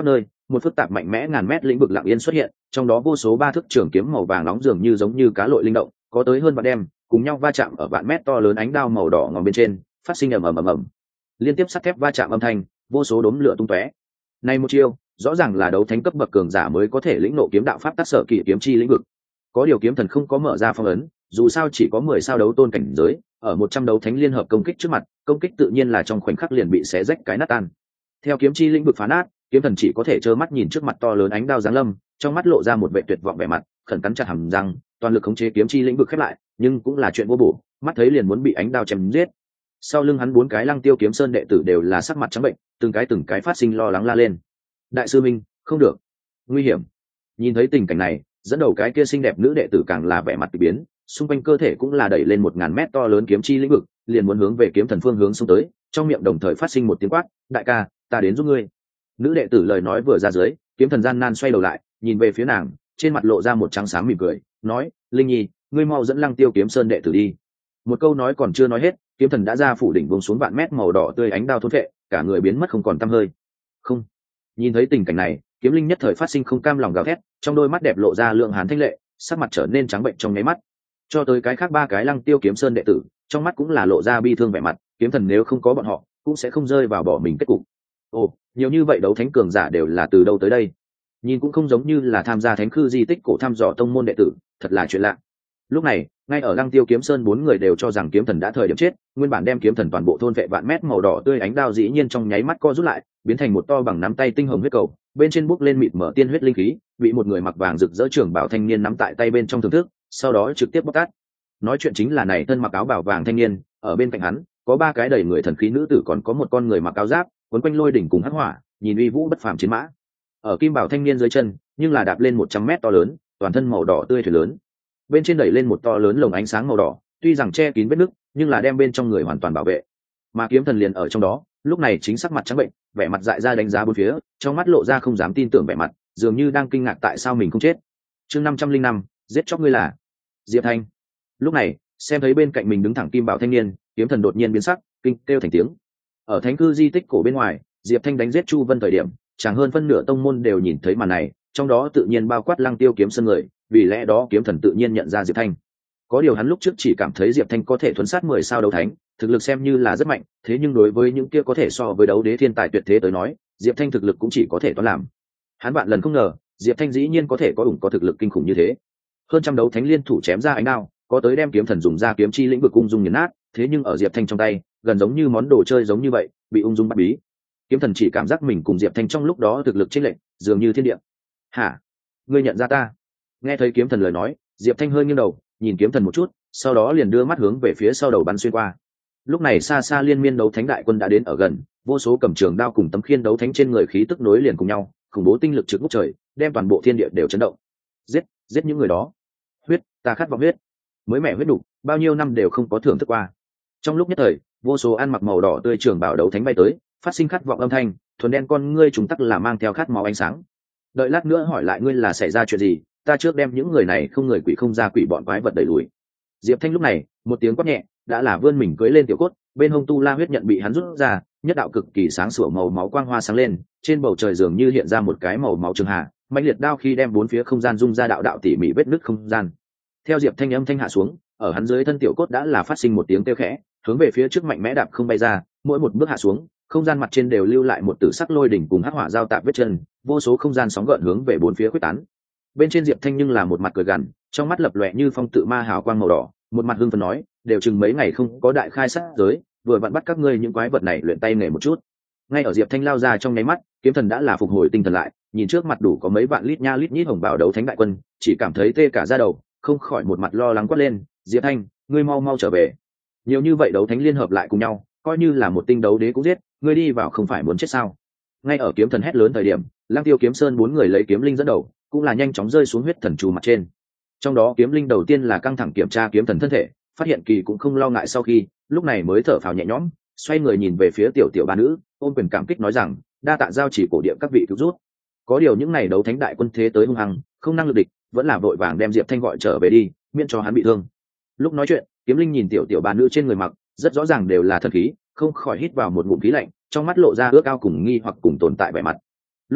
một phức tạp mạnh mẽ ngàn mét lĩnh vực lặng yên xuất hiện, trong đó vô số ba thước trường kiếm màu vàng nóng dường như giống như cá lội linh động, có tới hơn vạn đem, cùng nhau va chạm ở vạn mét to lớn ánh đao màu đỏ ngòm bên trên, phát sinh ầm ầm ầm ầm. Liên tiếp sắt thép va chạm âm thanh, vô số đốm lửa tung tóe. Này một chiêu, rõ ràng là đấu thánh cấp bậc cường giả mới có thể lĩnh ngộ kiếm đạo pháp tác sở kỳ kiếm chi lĩnh vực. Có điều kiếm thần không có mở ra phong ấn, dù sao chỉ có 10 sao đấu tôn cảnh giới, ở 100 đấu thánh liên hợp công kích trước mặt, công kích tự nhiên là trong khoảnh khắc liền bị xé rách cái nát tan. Theo kiếm chi lĩnh vực phá nát, kiếm thần chỉ có thể trơ mắt nhìn trước mặt to lớn ánh đao giáng lâm, trong mắt lộ ra một vẻ tuyệt vọng vẻ mặt, khẩn cắn chặt hàm răng, toàn lực khống chế kiếm chi lĩnh vực khép lại, nhưng cũng là chuyện vô bổ, mắt thấy liền muốn bị ánh đao chém giết. Sau lưng hắn 4 cái Lăng Tiêu kiếm sơn đệ tử đều là sắc mặt trắng bệnh, từng cái phát sinh lo lắng la lên. Đại sư minh, không được, nguy hiểm. Nhìn thấy tình cảnh này, dẫn đầu cái kia xinh đẹp nữ đệ tử càng là vẻ mặt kỳ biến, xung quanh cơ thể cũng là đẩy lên 1000 mét to lớn kiếm chi lĩnh vực, liền muốn hướng về kiếm thần phương hướng xông tới, trong miệng đồng thời phát sinh một tiếng quát, đại ca, ta đến giúp ngươi. Nữ đệ tử lời nói vừa ra dưới, kiếm thần gian nan xoay đầu lại, nhìn về phía nàng, trên mặt lộ ra một trắng xám mỉm cười, nói, linh nhi, ngươi mau dẫn Lăng Tiêu kiếm sơn đệ tử đi. Một câu nói còn chưa nói hết, kiếm thần đã ra phủ đỉnh buông xuống vạn mét màu đỏ tươi ánh đao thôn phệ, cả người biến mất không còn tăm hơi. Không. Nhìn thấy tình cảnh này, kiếm linh nhất thời phát sinh không cam lòng gào thét, trong đôi mắt đẹp lộ ra lượng hàn thanh lệ, sắc mặt trở nên trắng bệnh trong nháy mắt. Cho tới cái khác 3 cái Lăng Tiêu kiếm sơn đệ tử, trong mắt cũng là lộ ra bi thương vẻ mặt, kiếm thần nếu không có bọn họ, cũng sẽ không rơi vào bỏ mình kết cục. Ồ, nhiều như vậy đấu thánh cường giả đều là từ đâu tới đây? Nhìn cũng không giống như là tham gia thánh khư di tích cổ thăm dò tông môn đệ tử, thật là chuyện lạ. Lúc này, ngay ở Lăng Tiêu kiếm sơn 4 người đều cho rằng kiếm thần đã thời điểm chết, nguyên bản đem kiếm thần toàn bộ thôn vệ vạn mét màu đỏ tươi ánh đao dĩ nhiên trong nháy mắt co rút lại, biến thành một to bằng nắm tay tinh hồng huyết cầu, bên trên bốc lên mịt mở tiên huyết linh khí, bị một người mặc vàng rực rỡ trưởng bảo thanh niên nắm tại tay bên trong thưởng thức, sau đó trực tiếp bóc tát. Nói chuyện chính là này thân mặc áo bảo vàng thanh niên, ở bên cạnh hắn có 3 cái đầy người thần khí nữ tử, còn có một con người mặc áo giáp, quấn quanh lôi đỉnh cùng hắc hỏa, nhìn uy vũ bất phàm chiến mã. Ở kim bảo thanh niên dưới chân, nhưng là đạp lên 100 mét to lớn, toàn thân màu đỏ tươi thuyền lớn. Bên trên đẩy lên một to lớn lồng ánh sáng màu đỏ, tuy rằng che kín vết nứt, nhưng là đem bên trong người hoàn toàn bảo vệ. Mà kiếm thần liền ở trong đó, lúc này chính sắc mặt trắng bệnh, vẻ mặt dại ra đánh giá bốn phía, trong mắt lộ ra không dám tin tưởng vẻ mặt, dường như đang kinh ngạc tại sao mình không chết. Chương 505, giết chóc ngươi là Diệp Thanh. Lúc này, xem thấy bên cạnh mình đứng thẳng kim bảo thanh niên, kiếm thần đột nhiên biến sắc, kinh kêu thành tiếng. Ở thánh cư di tích cổ bên ngoài, Diệp Thanh đánh giết Chu Vân thời điểm, chẳng hơn phân nửa tông môn đều nhìn thấy màn này, trong đó tự nhiên bao quát Lăng Tiêu kiếm sơn người, vì lẽ đó kiếm thần tự nhiên nhận ra Diệp Thanh. Có điều hắn lúc trước chỉ cảm thấy Diệp Thanh có thể thuấn sát 10 sao đấu thánh, thực lực xem như là rất mạnh, thế nhưng đối với những kia có thể so với đấu đế thiên tài tuyệt thế tới nói, Diệp Thanh thực lực cũng chỉ có thể toán làm. Hắn vạn lần không ngờ, Diệp Thanh dĩ nhiên có thể có thực lực kinh khủng như thế. Hơn trăm đấu thánh liên thủ chém ra ánh đao, có tới đem kiếm thần dùng ra kiếm chi lĩnh vực ung dung nghiền nát, thế nhưng ở Diệp Thanh trong tay, gần giống như món đồ chơi giống như vậy, bị ung dung bắt bí. Kiếm thần chỉ cảm giác mình cùng Diệp Thanh trong lúc đó thực lực chênh lệch, dường như thiên địa. "Hả? Ngươi nhận ra ta?" Nghe thấy kiếm thần lời nói, Diệp Thanh hơi nghiêng đầu, nhìn kiếm thần một chút, sau đó liền đưa mắt hướng về phía sau đầu bắn xuyên qua. Lúc này xa xa liên miên đấu thánh đại quân đã đến ở gần, vô số cầm trường đao cùng tấm khiên đấu thánh trên người khí tức nối liền cùng nhau, khủng bố tinh lực trực ngút trời, đem toàn bộ thiên địa đều chấn động. Giết những người đó. Huyết, ta khát vọng huyết. Mới mẻ huyết đủ, bao nhiêu năm đều không có thưởng thức qua. Trong lúc nhất thời, vô số ăn mặc màu đỏ tươi trường bảo đấu thánh bay tới, phát sinh khát vọng âm thanh, thuần đen con ngươi chúng tắc là mang theo khát máu ánh sáng. Đợi lát nữa hỏi lại ngươi là xảy ra chuyện gì, ta trước đem những người này không người quỷ không ra quỷ bọn quái vật đẩy lùi. Diệp Thanh lúc này, một tiếng quát nhẹ, đã là vươn mình cưỡi lên tiểu cốt, bên hông tu la huyết nhận bị hắn rút ra, nhất đạo cực kỳ sáng sủa màu máu quang hoa sáng lên, trên bầu trời dường như hiện ra một cái màu máu trường hạ, mãnh liệt đao khi đem bốn phía không gian dung ra đạo đạo tỉ mỉ vết nứt không gian. Theo Diệp Thanh âm thanh hạ xuống, ở hắn dưới thân tiểu cốt đã là phát sinh một tiếng kêu khẽ, hướng về phía trước mạnh mẽ đạp không bay ra, mỗi một bước hạ xuống, không gian mặt trên đều lưu lại một tử sắc lôi đỉnh cùng hắc hỏa giao tạp vết chân, vô số không gian sóng gợn hướng về bốn phía quyết tán. Bên trên Diệp Thanh nhưng là một mặt cười gằn, trong mắt lập lòe như phong tự ma hào quang màu đỏ, một mặt hưng phấn nói, đều chừng mấy ngày không có đại khai sát giới, vừa vặn bắt các ngươi những quái vật này luyện tay nghề một chút. Ngay ở Diệp Thanh lao ra trong nháy mắt, kiếm thần đã là phục hồi tinh thần lại, nhìn trước mặt đủ có mấy vạn lít nha lít nhít hồng bảo đấu thánh đại quân, chỉ cảm thấy tê cả da đầu, không khỏi một mặt lo lắng quát lên, Diệp Thanh, ngươi mau mau trở về. Nhiều như vậy đấu thánh liên hợp lại cùng nhau, coi như là một tinh đấu đế cũng giết, ngươi đi vào không phải muốn chết sao? Ngay ở kiếm thần hét lớn thời điểm, Lăng Tiêu kiếm sơn 4 người lấy kiếm linh dẫn đầu, cũng là nhanh chóng rơi xuống huyết thần trù mặt trên. Trong đó kiếm linh đầu tiên là căng thẳng kiểm tra kiếm thần thân thể, phát hiện kỳ cũng không lo ngại, sau khi lúc này mới thở phào nhẹ nhõm, xoay người nhìn về phía tiểu tiểu ba nữ, ôm quyền cảm kích nói rằng, đa tạ giao chỉ cổ địa các vị cứu rút. Có điều những này đấu thánh đại quân thế tới hung hăng, không năng lực địch, vẫn là vội vàng đem Diệp Thanh gọi trở về đi, miễn cho hắn bị thương. Lúc nói chuyện, kiếm linh nhìn tiểu tiểu ba nữ trên người mặc, rất rõ ràng đều là thần khí, không khỏi hít vào một ngụm khí lạnh, trong mắt lộ ra ước ao cùng nghi hoặc cùng tồn tại vẻ mặt. Lúc nào,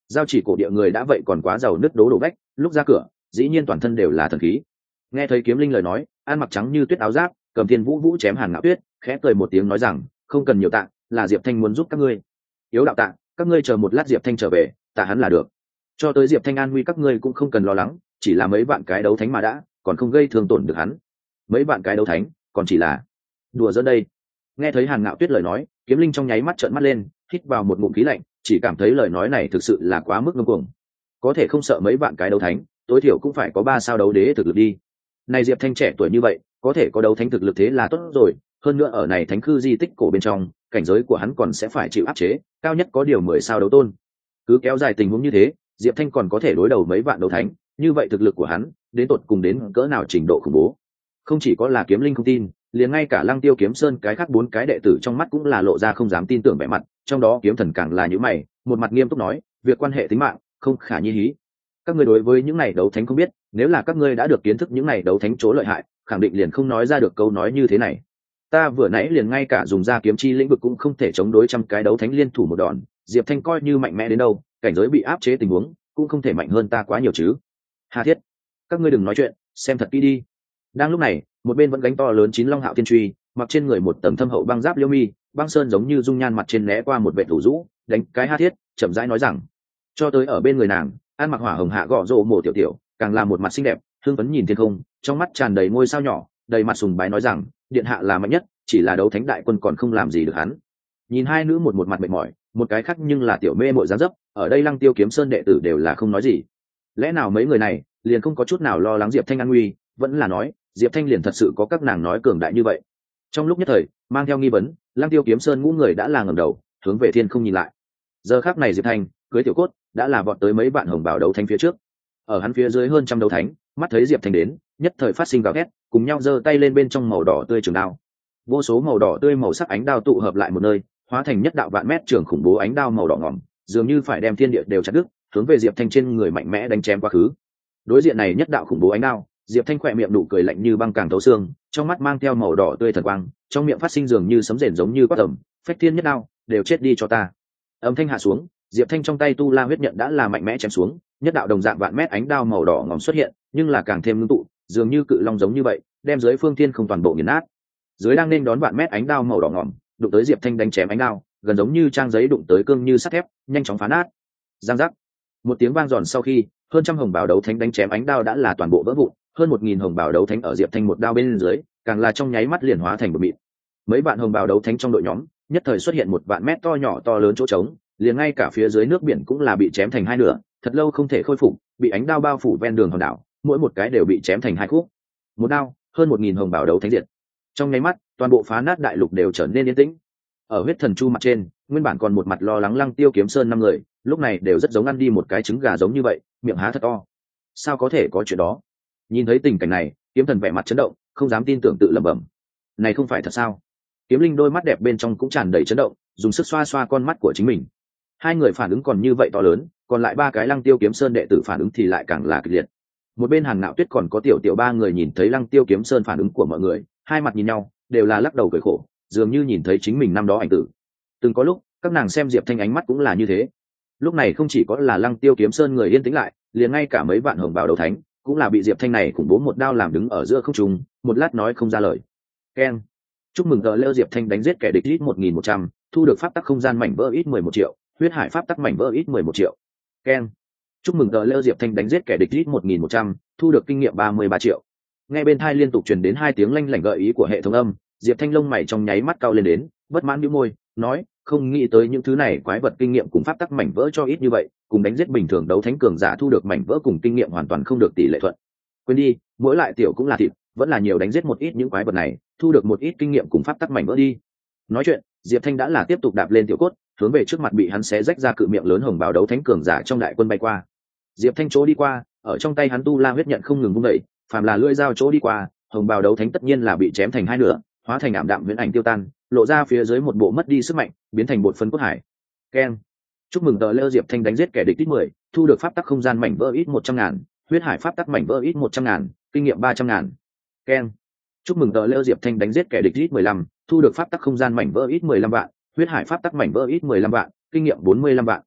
giao chỉ cổ địa người đã vậy còn quá giàu nứt đố đổ vách, lúc ra cửa dĩ nhiên toàn thân đều là thần khí. Nghe thấy kiếm linh lời nói, ăn mặc trắng như tuyết áo giáp, cầm thiên vũ vũ chém Hàn Ngạo Tuyết, khẽ cười một tiếng nói rằng, không cần nhiều tạ, là Diệp Thanh muốn giúp các ngươi. Yếu đạo tạ, các ngươi chờ một lát Diệp Thanh trở về, tạ hắn là được. Cho tới Diệp Thanh an nguy các ngươi cũng không cần lo lắng, chỉ là mấy bạn cái đấu thánh mà đã, còn không gây thương tổn được hắn. Mấy bạn cái đấu thánh, còn chỉ là đùa giỡn đây. Nghe thấy Hàn Ngạo Tuyết lời nói, kiếm linh trong nháy mắt trợn mắt lên, hít vào một ngụm khí lạnh, chỉ cảm thấy lời nói này thực sự là quá mức ngông cuồng. Có thể không sợ mấy bạn cái đấu thánh, tối thiểu cũng phải có 3 sao đấu đế thực lực đi. Này Diệp Thanh trẻ tuổi như vậy, có thể có đấu thánh thực lực thế là tốt rồi, hơn nữa ở này thánh khư di tích cổ bên trong, cảnh giới của hắn còn sẽ phải chịu áp chế, cao nhất có điều 10 sao đấu tôn. Cứ kéo dài tình huống như thế, Diệp Thanh còn có thể đối đầu mấy vạn đấu thánh, như vậy thực lực của hắn, đến tột cùng đến cỡ nào trình độ khủng bố. Không chỉ có là kiếm linh không tin, liền ngay cả Lăng Tiêu Kiếm Sơn cái khác 4 cái đệ tử trong mắt cũng là lộ ra không dám tin tưởng vẻ mặt, trong đó kiếm thần càng là nhíu mày, một mặt nghiêm túc nói, việc quan hệ tính mạng, không khả nhi hí. Các ngươi đối với những này đấu thánh không biết, nếu là các ngươi đã được kiến thức những này đấu thánh chỗ lợi hại, khẳng định liền không nói ra được câu nói như thế này. Ta vừa nãy liền ngay cả dùng ra kiếm chi lĩnh vực cũng không thể chống đối trăm cái đấu thánh liên thủ một đòn, Diệp Thanh coi như mạnh mẽ đến đâu, cảnh giới bị áp chế tình huống, cũng không thể mạnh hơn ta quá nhiều chứ. Hà Thiết, các ngươi đừng nói chuyện, xem thật kỹ đi. Đang lúc này, một bên vẫn gánh to lớn chín long hạo thiên truy, mặc trên người một tầng thâm hậu băng giáp liêu mi, băng sơn giống như dung nhan mặt trên né qua một vệ thủ rũ, đánh cái Hà Thiết, chậm rãi nói rằng, cho tới ở bên người nàng, ăn mặc hỏa hồng hạ gọ rộ mổ tiểu tiểu, càng là một mặt xinh đẹp, hương phấn nhìn thiên không, trong mắt tràn đầy ngôi sao nhỏ, đầy mặt sùng bái nói rằng, điện hạ là mạnh nhất, chỉ là đấu thánh đại quân còn không làm gì được hắn. Nhìn hai nữ một mặt mệt mỏi, một cái khác nhưng là tiểu mê mội dáng dấp, ở đây Lăng Tiêu Kiếm Sơn đệ tử đều là không nói gì. Lẽ nào mấy người này liền không có chút nào lo lắng Diệp Thanh an nguy, vẫn là nói Diệp Thanh liền thật sự có các nàng nói cường đại như vậy. Trong lúc nhất thời mang theo nghi vấn, Lăng Tiêu Kiếm Sơn ngũ người đã là ngẩng đầu hướng về thiên không nhìn lại. Giờ khắc này Diệp Thanh cưới tiểu cốt đã là vọt tới mấy bạn hồng bảo đấu thánh phía trước, ở hắn phía dưới hơn trăm đấu thánh mắt thấy Diệp Thanh đến, nhất thời phát sinh gào thét, cùng nhau giơ tay lên bên trong màu đỏ tươi trường đao. Vô số màu đỏ tươi màu sắc ánh đao tụ hợp lại một nơi, hóa thành nhất đạo vạn mét trường khủng bố ánh đao màu đỏ ngỏm, dường như phải đem thiên địa đều chặt đứt, hướng về Diệp Thanh trên người mạnh mẽ đánh chém quá khứ. Đối diện này nhất đạo khủng bố ánh đao, Diệp Thanh khỏe miệng nụ cười lạnh như băng càng thấu xương, trong mắt mang theo màu đỏ tươi thần quang, trong miệng phát sinh dường như sấm rền giống như quát tầm, phách thiên nhất đao, đều chết đi cho ta. Âm thanh hạ xuống, Diệp Thanh trong tay tu la huyết nhận đã là mạnh mẽ chém xuống, nhất đạo đồng dạng vạn mét ánh đao màu đỏ ngòm xuất hiện, nhưng là càng thêm ngưng tụ, dường như cự long giống như vậy, đem dưới phương thiên không toàn bộ nghiền nát. Dưới đang nên đón vạn mét ánh đao màu đỏ ngòm, đụng tới Diệp Thanh đánh chém ánh đao, gần giống như trang giấy đụng tới cương như sắt thép, nhanh chóng phá nát. Giang giác. Một tiếng vang giòn sau khi, hơn trăm hồng bảo đấu thánh đánh chém ánh đao đã là toàn bộ vỡ vụn, hơn 1000 hồng bảo đấu thánh ở Diệp Thanh một đao bên dưới, càng là trong nháy mắt liền hóa thành bột mịn. Mấy bạn hồng bảo đấu thánh trong đội nhóm, nhất thời xuất hiện một vạn mét to nhỏ to lớn chỗ trống, liền ngay cả phía dưới nước biển cũng là bị chém thành hai nửa, thật lâu không thể khôi phục, bị ánh đao bao phủ ven đường hòn đảo, mỗi một cái đều bị chém thành hai khúc. Một đao, hơn 1000 hồng bảo đấu thánh diệt. Trong nháy mắt, toàn bộ phá nát đại lục đều trở nên yên tĩnh. Ở huyết thần chu mặt trên, nguyên bản còn một mặt lo lắng Lăng Tiêu Kiếm Sơn 5 người, lúc này đều rất giống ăn đi một cái trứng gà giống như vậy, miệng há thật to. Sao có thể có chuyện đó? Nhìn thấy tình cảnh này, kiếm thần vẻ mặt chấn động, không dám tin tưởng tự lẩm bẩm. Này không phải thật sao? Kiếm linh đôi mắt đẹp bên trong cũng tràn đầy chấn động, dùng sức xoa xoa con mắt của chính mình. Hai người phản ứng còn như vậy to lớn, còn lại 3 cái Lăng Tiêu Kiếm Sơn đệ tử phản ứng thì lại càng là kịch liệt. Một bên Hàn Nạo Tuyết còn có tiểu tiểu 3 người nhìn thấy Lăng Tiêu Kiếm Sơn phản ứng của mọi người, hai mặt nhìn nhau, đều là lắc đầu cười khổ, dường như nhìn thấy chính mình năm đó ảnh tử. Từng có lúc, các nàng xem Diệp Thanh ánh mắt cũng là như thế. Lúc này không chỉ có là Lăng Tiêu Kiếm Sơn người yên tĩnh lại, liền ngay cả mấy bạn hồng bảo đấu thánh cũng là bị Diệp Thanh này khủng bố một đao làm đứng ở giữa không trung, một lát nói không ra lời. Keng. Chúc mừng tờ lơ Diệp Thanh đánh giết kẻ địch ít 1100, thu được pháp tắc không gian mảnh vỡ ít 11 triệu, huyết hải pháp tắc mảnh vỡ ít 11 triệu. Keng. Chúc mừng tờ lơ Diệp Thanh đánh giết kẻ địch ít 1100, thu được kinh nghiệm 33 triệu. Nghe bên tai liên tục truyền đến 2 tiếng lanh lảnh gợi ý của hệ thống âm, Diệp Thanh lông mày trong nháy mắt cau lên đến, bất mãn nhíu môi, nói, không nghĩ tới những thứ này quái vật kinh nghiệm cùng pháp tắc mảnh vỡ cho ít như vậy, cùng đánh giết bình thường đấu thánh cường giả thu được mảnh vỡ cùng kinh nghiệm hoàn toàn không được tỷ lệ thuận. Quên đi, mỗi lại tiểu cũng là thịt, vẫn là nhiều đánh giết một ít những quái vật này, thu được một ít kinh nghiệm cùng pháp tắc mảnh vỡ đi. Nói chuyện, Diệp Thanh đã là tiếp tục đạp lên tiểu cốt, hướng về trước mặt bị hắn xé rách ra cự miệng lớn hồng bảo đấu thánh cường giả trong đại quân bay qua. Diệp Thanh chỗ đi qua, ở trong tay hắn tu la huyết nhận không ngừng vung đẩy, phàm là lưỡi dao chỗ đi qua, hồng bào đấu thánh tất nhiên là bị chém thành hai nửa, hóa thành ảm đạm viễn ảnh tiêu tan, lộ ra phía dưới một bộ mất đi sức mạnh, biến thành bột phấn cốt hải. Keng. Chúc mừng tờ lơ Diệp Thanh đánh giết kẻ địch ít 10, thu được pháp tắc không gian mảnh vỡ ít 100.000, huyết hải pháp tắc mảnh vỡ ít 100.000, kinh nghiệm 300.000. Keng. Chúc mừng tờ lơ Diệp Thanh đánh giết kẻ địch ít 15, thu được pháp tắc không gian mảnh vỡ ít 15 vạn, huyết hải pháp tắc mảnh vỡ ít 15 vạn, kinh nghiệm 45 vạn.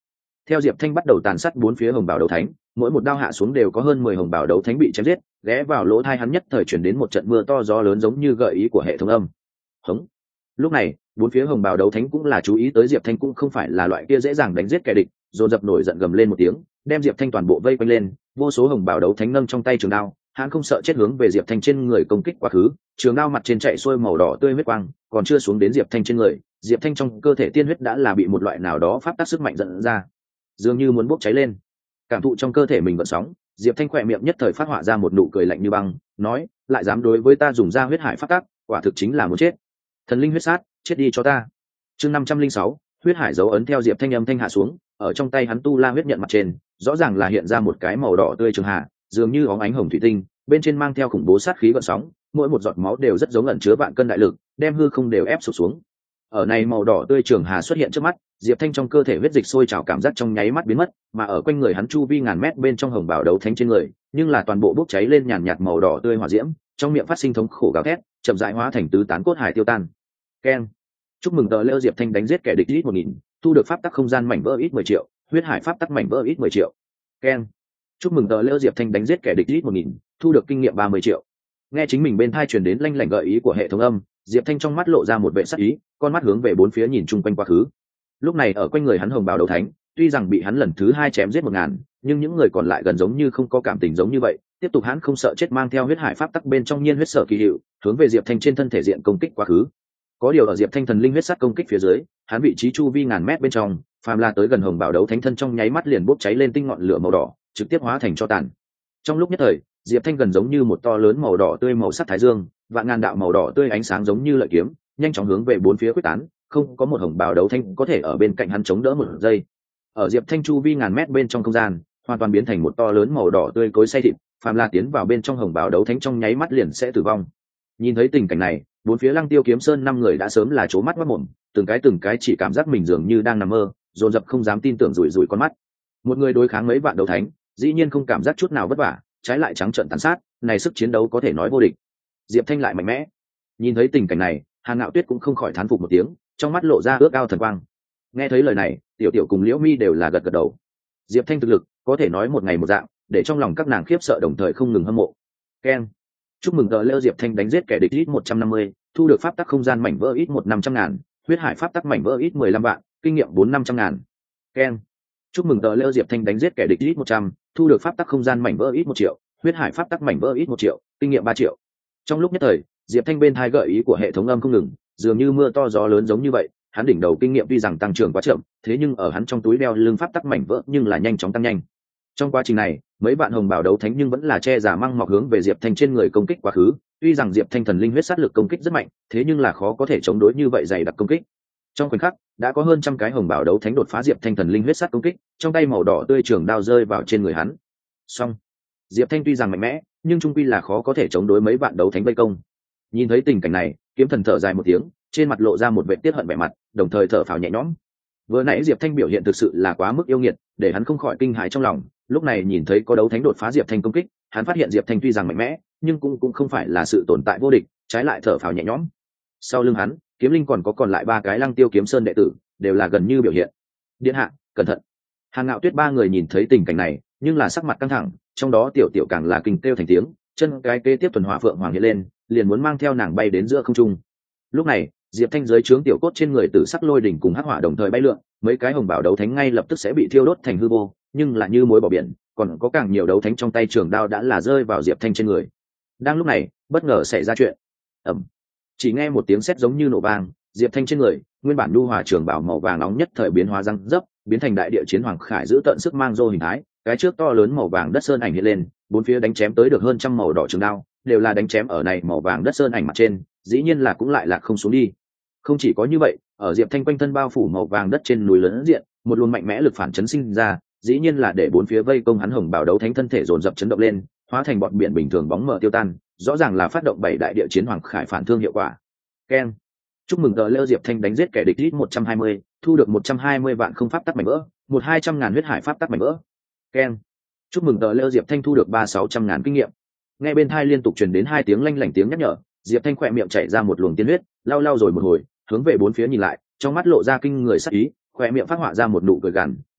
Theo Diệp Thanh bắt đầu tàn sát bốn phía hồng bảo đấu thánh, mỗi một đao hạ xuống đều có hơn 10 hồng bảo đấu thánh bị chém giết, ghé vào lỗ tai hắn nhất thời chuyển đến một trận mưa to gió lớn giống như gợi ý của hệ thống âm. Hống. Lúc này, bốn phía hồng bảo đấu thánh cũng là chú ý tới Diệp Thanh cũng không phải là loại kia dễ dàng đánh giết kẻ địch, dồn dập nổi giận gầm lên một tiếng, đem Diệp Thanh toàn bộ vây quanh lên, vô số hồng bảo đấu thánh nâng trong tay trường đao, hắn không sợ chết hướng về Diệp Thanh trên người công kích quá khứ, trường đao mặt trên chạy xuôi màu đỏ tươi huyết quang, còn chưa xuống đến Diệp Thanh trên người, Diệp Thanh trong cơ thể tiên huyết đã là bị một loại nào đó pháp tắc sức mạnh dẫn ra, dường như muốn bốc cháy lên. Cảm thụ trong cơ thể mình gợn sóng, Diệp Thanh khỏe miệng nhất thời phát họa ra một nụ cười lạnh như băng, nói, lại dám đối với ta dùng ra huyết hải pháp tắc, quả thực chính là muốn chết. Thần linh huyết sát, chết đi cho ta. Chương 506, huyết hải dấu ấn theo Diệp Thanh âm thanh hạ xuống, ở trong tay hắn tu la huyết nhận mặt trên, rõ ràng là hiện ra một cái màu đỏ tươi trường hạ, dường như óng ánh hồng thủy tinh, bên trên mang theo khủng bố sát khí gợn sóng, mỗi một giọt máu đều rất giống ẩn chứa vạn cân đại lực, đem hư không đều ép sụp xuống. Ở này màu đỏ tươi trường hà xuất hiện trước mắt, Diệp Thanh trong cơ thể huyết dịch sôi trào cảm giác trong nháy mắt biến mất, mà ở quanh người hắn chu vi ngàn mét bên trong hồng bảo đấu thánh trên người, nhưng là toàn bộ bốc cháy lên nhàn nhạt màu đỏ tươi hỏa diễm, trong miệng phát sinh thống khổ gào thét, chậm rãi hóa thành tứ tán cốt hải tiêu tan. Keng. Chúc mừng tờ lêu Diệp Thanh đánh giết kẻ địch ít 1000, thu được pháp tắc không gian mảnh vỡ ít 10 triệu, huyết hải pháp tắc mảnh vỡ ít 10 triệu. Keng. Chúc mừng tờ lêu Diệp Thanh đánh giết kẻ địch ít 1000, thu được kinh nghiệm 30 triệu. Nghe chính mình bên tai truyền đến lanh lảnh gợi ý của hệ thống âm, Diệp Thanh trong mắt lộ ra một vẻ sắc ý, con mắt hướng về bốn phía nhìn chung quanh quá khứ. Lúc này ở quanh người hắn hồng bào đấu thánh, tuy rằng bị hắn lần thứ 2 chém giết 1000, nhưng những người còn lại gần giống như không có cảm tình giống như vậy, tiếp tục hắn không sợ chết mang theo huyết hải pháp tắc bên trong nhiên huyết sở kỳ hiệu, hướng về Diệp Thanh trên thân thể diện công kích quá khứ. Có điều ở Diệp Thanh thần linh huyết sát công kích phía dưới, hắn vị trí chu vi ngàn mét bên trong, phàm là tới gần hồng bảo đấu thánh thân trong nháy mắt liền bốc cháy lên tinh ngọn lửa màu đỏ, trực tiếp hóa thành tro tàn. Trong lúc nhất thời, Diệp Thanh gần giống như một to lớn màu đỏ tươi màu sắc thái dương, vạn ngàn đạo màu đỏ tươi ánh sáng giống như lợi kiếm, nhanh chóng hướng về bốn phía quyết tán, không có một hồng bảo đấu thánh có thể ở bên cạnh hắn chống đỡ một giây. Ở Diệp Thanh chu vi ngàn mét bên trong không gian, hoàn toàn biến thành một to lớn màu đỏ tươi cối xay thịt, phàm là tiến vào bên trong hồng bảo đấu thánh trong nháy mắt liền sẽ tử vong. Nhìn thấy tình cảnh này, bốn phía Lăng Tiêu Kiếm Sơn 5 người đã sớm là trố mắt mất mồm, từng cái chỉ cảm giác mình dường như đang nằm mơ, dồn dập không dám tin tưởng rủi rủi con mắt. Một người đối kháng mấy vạn đấu thánh, dĩ nhiên không cảm giác chút nào vất vả, trái lại trắng trợn tàn sát, này sức chiến đấu có thể nói vô địch. Diệp Thanh lại mạnh mẽ. Nhìn thấy tình cảnh này, Hàn Ngạo Tuyết cũng không khỏi thán phục một tiếng, trong mắt lộ ra ước ao thần quang. Nghe thấy lời này, Tiểu Tiểu cùng Liễu Mi đều là gật gật đầu. Diệp Thanh thực lực, có thể nói một ngày một dạng, để trong lòng các nàng khiếp sợ đồng thời không ngừng hâm mộ. Keng. Chúc mừng tờ lêu Diệp Thanh đánh giết kẻ địch ít 150, thu được pháp tắc không gian mảnh vỡ ít 1-500.000, huyết hải pháp tắc mảnh vỡ ít 15 vạn, kinh nghiệm 4-500.000. Keng. Chúc mừng tờ lêu Diệp Thanh đánh giết kẻ địch ít 100, thu được pháp tắc không gian mảnh vỡ ít 1 triệu, huyết hải pháp tắc mảnh vỡ ít 1 triệu, kinh nghiệm 3 triệu. Trong lúc nhất thời, Diệp Thanh bên tai gợi ý của hệ thống âm không ngừng, dường như mưa to gió lớn giống như vậy, hắn đỉnh đầu kinh nghiệm tuy rằng tăng trưởng quá chậm, thế nhưng ở hắn trong túi đeo lưng pháp tắc mảnh vỡ nhưng là nhanh chóng tăng nhanh. Trong quá trình này, mấy bạn hồng bảo đấu thánh nhưng vẫn là che giả măng mọc hướng về Diệp Thanh trên người công kích quá khứ, tuy rằng Diệp Thanh thần linh huyết sát lực công kích rất mạnh, thế nhưng là khó có thể chống đối như vậy dày đặc công kích. Trong khoảnh khắc, đã có hơn trăm cái hồng bảo đấu thánh đột phá Diệp Thanh thần linh huyết sát công kích, trong tay màu đỏ tươi trường đao rơi vào trên người hắn. Xong, Diệp Thanh tuy rằng mạnh mẽ, nhưng trung quy là khó có thể chống đối mấy bạn đấu thánh vây công. Nhìn thấy tình cảnh này, Kiếm Thần thở dài một tiếng, trên mặt lộ ra một vẻ tiếc hận vẻ mặt, đồng thời thở phào nhẹ nhõm. Vừa nãy Diệp Thanh biểu hiện thực sự là quá mức yêu nghiệt, để hắn không khỏi kinh hãi trong lòng. Lúc này nhìn thấy có đấu thánh đột phá Diệp Thanh công kích, hắn phát hiện Diệp Thanh tuy rằng mạnh mẽ, nhưng cũng không phải là sự tồn tại vô địch, trái lại thở phào nhẹ nhõm. Sau lưng hắn, Kiếm Linh còn lại 3 cái Lăng Tiêu Kiếm Sơn đệ tử, đều là gần như biểu hiện. Điện hạ, cẩn thận. Hàn Ngạo Tuyết 3 người nhìn thấy tình cảnh này, nhưng là sắc mặt căng thẳng, trong đó Tiểu Tiểu càng là kinh kêu thành tiếng, chân cái kế tiếp tuần hỏa phượng hoàng hiện lên, liền muốn mang theo nàng bay đến giữa không trung. Lúc này, Diệp Thanh dưới trướng tiểu cốt trên người tử sắc lôi đỉnh cùng hắc hỏa đồng thời bay lượn, mấy cái hồng bảo đấu thánh ngay lập tức sẽ bị thiêu đốt thành hư vô, nhưng là như muối bỏ biển, còn có càng nhiều đấu thánh trong tay trường đao đã là rơi vào Diệp Thanh trên người. Đang lúc này, bất ngờ xảy ra chuyện. Ầm. Chỉ nghe một tiếng sét giống như nổ vang, Diệp Thanh trên người, nguyên bản nhu hòa trường bảo màu vàng nóng nhất thời biến hóa răng dấp, biến thành đại địa chiến hoàng khải giữ tận sức mang rô hình thái, cái trước to lớn màu vàng đất sơn ảnh hiện lên, bốn phía đánh chém tới được hơn trăm màu đỏ trường đao, đều là đánh chém ở này màu vàng đất sơn ảnh mặt trên, dĩ nhiên là cũng lại là không xuống đi. Không chỉ có như vậy, ở Diệp Thanh quanh thân bao phủ màu vàng đất trên núi lớn diện, một luồng mạnh mẽ lực phản chấn sinh ra, dĩ nhiên là để bốn phía vây công hắn hồng bảo đấu thánh thân thể dồn dập chấn động lên, hóa thành bọt biển bình thường bóng mờ tiêu tan, rõ ràng là phát động 7 đại địa chiến hoàng khải phản thương hiệu quả. Keng. Chúc mừng tờ lêu Diệp Thanh đánh giết kẻ địch ít 120, thu được 120 vạn không pháp tắc mảnh vỡ, 1-200.000 huyết hải pháp tắc mảnh vỡ. Keng. Chúc mừng tờ lêu Diệp Thanh thu được 3-600.000 kinh nghiệm. Nghe bên tai liên tục truyền đến 2 tiếng lanh lảnh tiếng nhắc nhở, Diệp Thanh khỏe miệng chảy ra một luồng tiên huyết, lau rồi một hồi, hướng về bốn phía nhìn lại, trong mắt lộ ra kinh người sắc ý, khỏe miệng phát họa ra một nụ cười gằn, nói: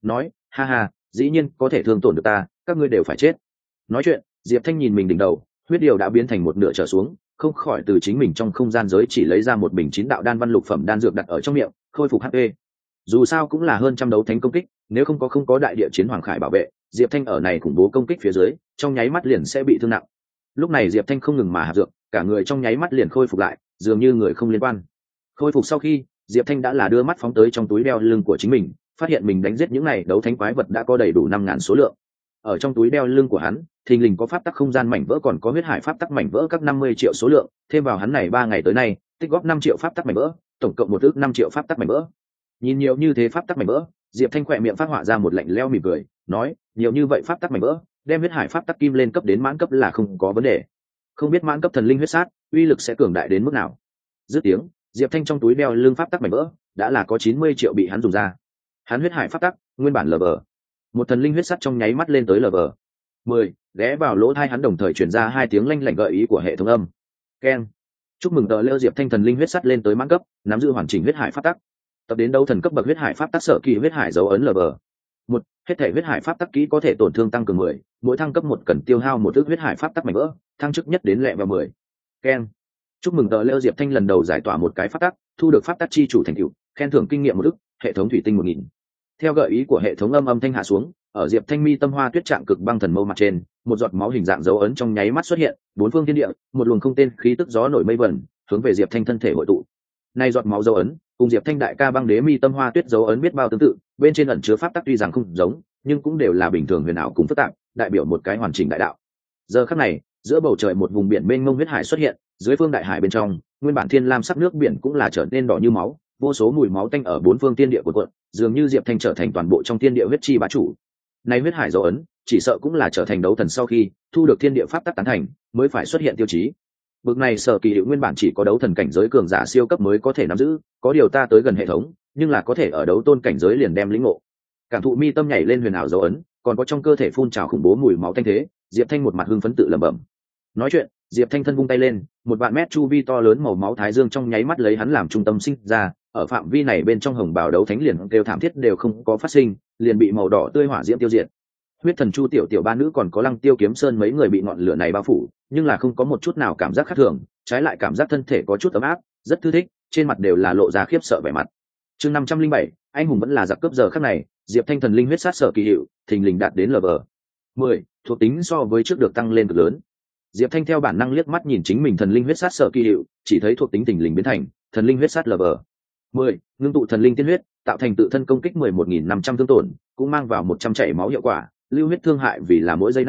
ha ha, dĩ nhiên có thể thương tổn được ta, các ngươi đều phải chết. Nói chuyện, Diệp Thanh nhìn mình đỉnh đầu, huyết điều đã biến thành một nửa trở xuống, không khỏi từ chính mình trong không gian giới chỉ lấy ra một bình 9 đạo đan văn lục phẩm đan dược đặt ở trong miệng, khôi phục HP. Dù sao cũng là hơn trăm đấu thánh công kích, nếu không có đại địa chiến hoàng khải bảo vệ, Diệp Thanh ở này khủng bố công kích phía dưới, trong nháy mắt liền sẽ bị thương nặng. Lúc này Diệp Thanh không ngừng mà hạ dược, cả người trong nháy mắt liền khôi phục lại, dường như người không liên quan. Khôi phục sau khi, Diệp Thanh đã là đưa mắt phóng tới trong túi đeo lưng của chính mình, phát hiện mình đánh giết những này đấu thánh quái vật đã có đầy đủ 5.000 số lượng. Ở trong túi đeo lưng của hắn, thình lình có pháp tắc không gian mảnh vỡ, còn có huyết hải pháp tắc mảnh vỡ các 50 triệu số lượng, thêm vào hắn này 3 ngày tới nay, tích góp 5 triệu pháp tắc mảnh vỡ, tổng cộng một ước 5 triệu pháp tắc mảnh vỡ. Nhìn nhiều như thế pháp tắc mảnh vỡ, Diệp Thanh khỏe miệng phát họa ra một lạnh lẽo mỉm cười, nói, nhiều như vậy pháp tắc mảnh vỡ, đem huyết hải pháp tắc kim lên cấp đến mãn cấp là không có vấn đề. Không biết mãn cấp thần linh huyết sát, uy lực sẽ cường đại đến mức nào. Dứt tiếng, Diệp Thanh trong túi đeo lưng pháp tắc mảnh vỡ, đã là có 90 triệu bị hắn dùng ra. Hắn huyết hải pháp tắc, nguyên bản LV. Một thần linh huyết sắt trong nháy mắt lên tới LV 10, ghé vào lỗ tai hắn đồng thời truyền ra 2 tiếng lanh lảnh gợi ý của hệ thống âm. Keng. Chúc mừng tờ Lêu Diệp Thanh thần linh huyết sắt lên tới mãn cấp, nắm giữ hoàn chỉnh huyết hải pháp tắc. Tập đến đấu thần cấp bậc huyết hải pháp tắc sở kỳ huyết hải dấu ấn LV 1, hết thể huyết hải pháp tắc kỹ có thể tổn thương tăng cường 10, mỗi thăng cấp 1 cần tiêu hao một ước huyết hải pháp tắc mảnh vỡ, thăng chức nhất đến lẹ vào 10. Keng. Chúc mừng tờ Lêu Diệp Thanh lần đầu giải tỏa một cái pháp tắc, thu được pháp tắc chi chủ thành tựu, khen thưởng kinh nghiệm 1 ức, hệ thống thủy tinh 1000. Theo gợi ý của hệ thống âm thanh hạ xuống, ở Diệp Thanh mi tâm hoa tuyết trạng cực băng thần mâu mặt trên, một giọt máu hình dạng dấu ấn trong nháy mắt xuất hiện, bốn phương thiên địa, một luồng không tên khí tức gió nổi mây vẩn, hướng về Diệp Thanh thân thể hội tụ. Nay giọt máu dấu ấn, cùng Diệp Thanh đại ca băng đế mi tâm hoa tuyết dấu ấn biết bao tương tự, bên trên ẩn chứa pháp tắc tuy rằng không giống, nhưng cũng đều là bình thường huyền ảo cùng phức tạp, đại biểu một cái hoàn chỉnh đại đạo. Giờ khắc này, giữa bầu trời một vùng biển mênh mông huyết hải xuất hiện, dưới phương đại hải bên trong, nguyên bản thiên lam sắc nước biển cũng là trở nên đỏ như máu, vô số mùi máu tanh ở bốn phương thiên địa của quận, dường như Diệp Thanh trở thành toàn bộ trong thiên địa huyết chi bá chủ. Nay huyết hải dấu ấn, chỉ sợ cũng là trở thành đấu thần sau khi thu được thiên địa pháp tắc tán thành, mới phải xuất hiện tiêu chí. Bực này sở kỳ hiệu nguyên bản chỉ có đấu thần cảnh giới cường giả siêu cấp mới có thể nắm giữ, có điều ta tới gần hệ thống, nhưng là có thể ở đấu tôn cảnh giới liền đem lĩnh ngộ. Cảm thụ mi tâm nhảy lên huyền ảo dấu ấn, còn có trong cơ thể phun trào khủng bố mùi máu thanh thế, Diệp Thanh một mặt hưng phấn tự lẩm bẩm. Nói chuyện, Diệp Thanh thân vung tay lên, một vạn mét chu vi to lớn màu máu thái dương trong nháy mắt lấy hắn làm trung tâm sinh ra, ở phạm vi này bên trong hồng bào đấu thánh liền kêu thảm thiết đều không có phát sinh, liền bị màu đỏ tươi hỏa diễm tiêu diệt. Huyết thần chu tiểu tiểu ba nữ còn có Lăng Tiêu Kiếm Sơn mấy người bị ngọn lửa này bao phủ, nhưng là không có một chút nào cảm giác khác thường, trái lại cảm giác thân thể có chút ấm áp, rất thư thích, trên mặt đều là lộ ra khiếp sợ vẻ mặt. Chương 507, anh hùng vẫn là giặc cướp. Giờ khắc này, Diệp Thanh thần linh huyết sát sở kỳ hiệu, thình lình đạt đến level 10, thuộc tính so với trước được tăng lên cực lớn. Diệp Thanh theo bản năng liếc mắt nhìn chính mình thần linh huyết sát sở kỳ hiệu, chỉ thấy thuộc tính thình lình biến thành thần linh huyết sát level 10, ngưng tụ thần linh tiên huyết, tạo thành tự thân công kích 11.500 thương tổn, cũng mang vào 100 chảy máu hiệu quả, lưu huyết thương hại vì là mỗi giây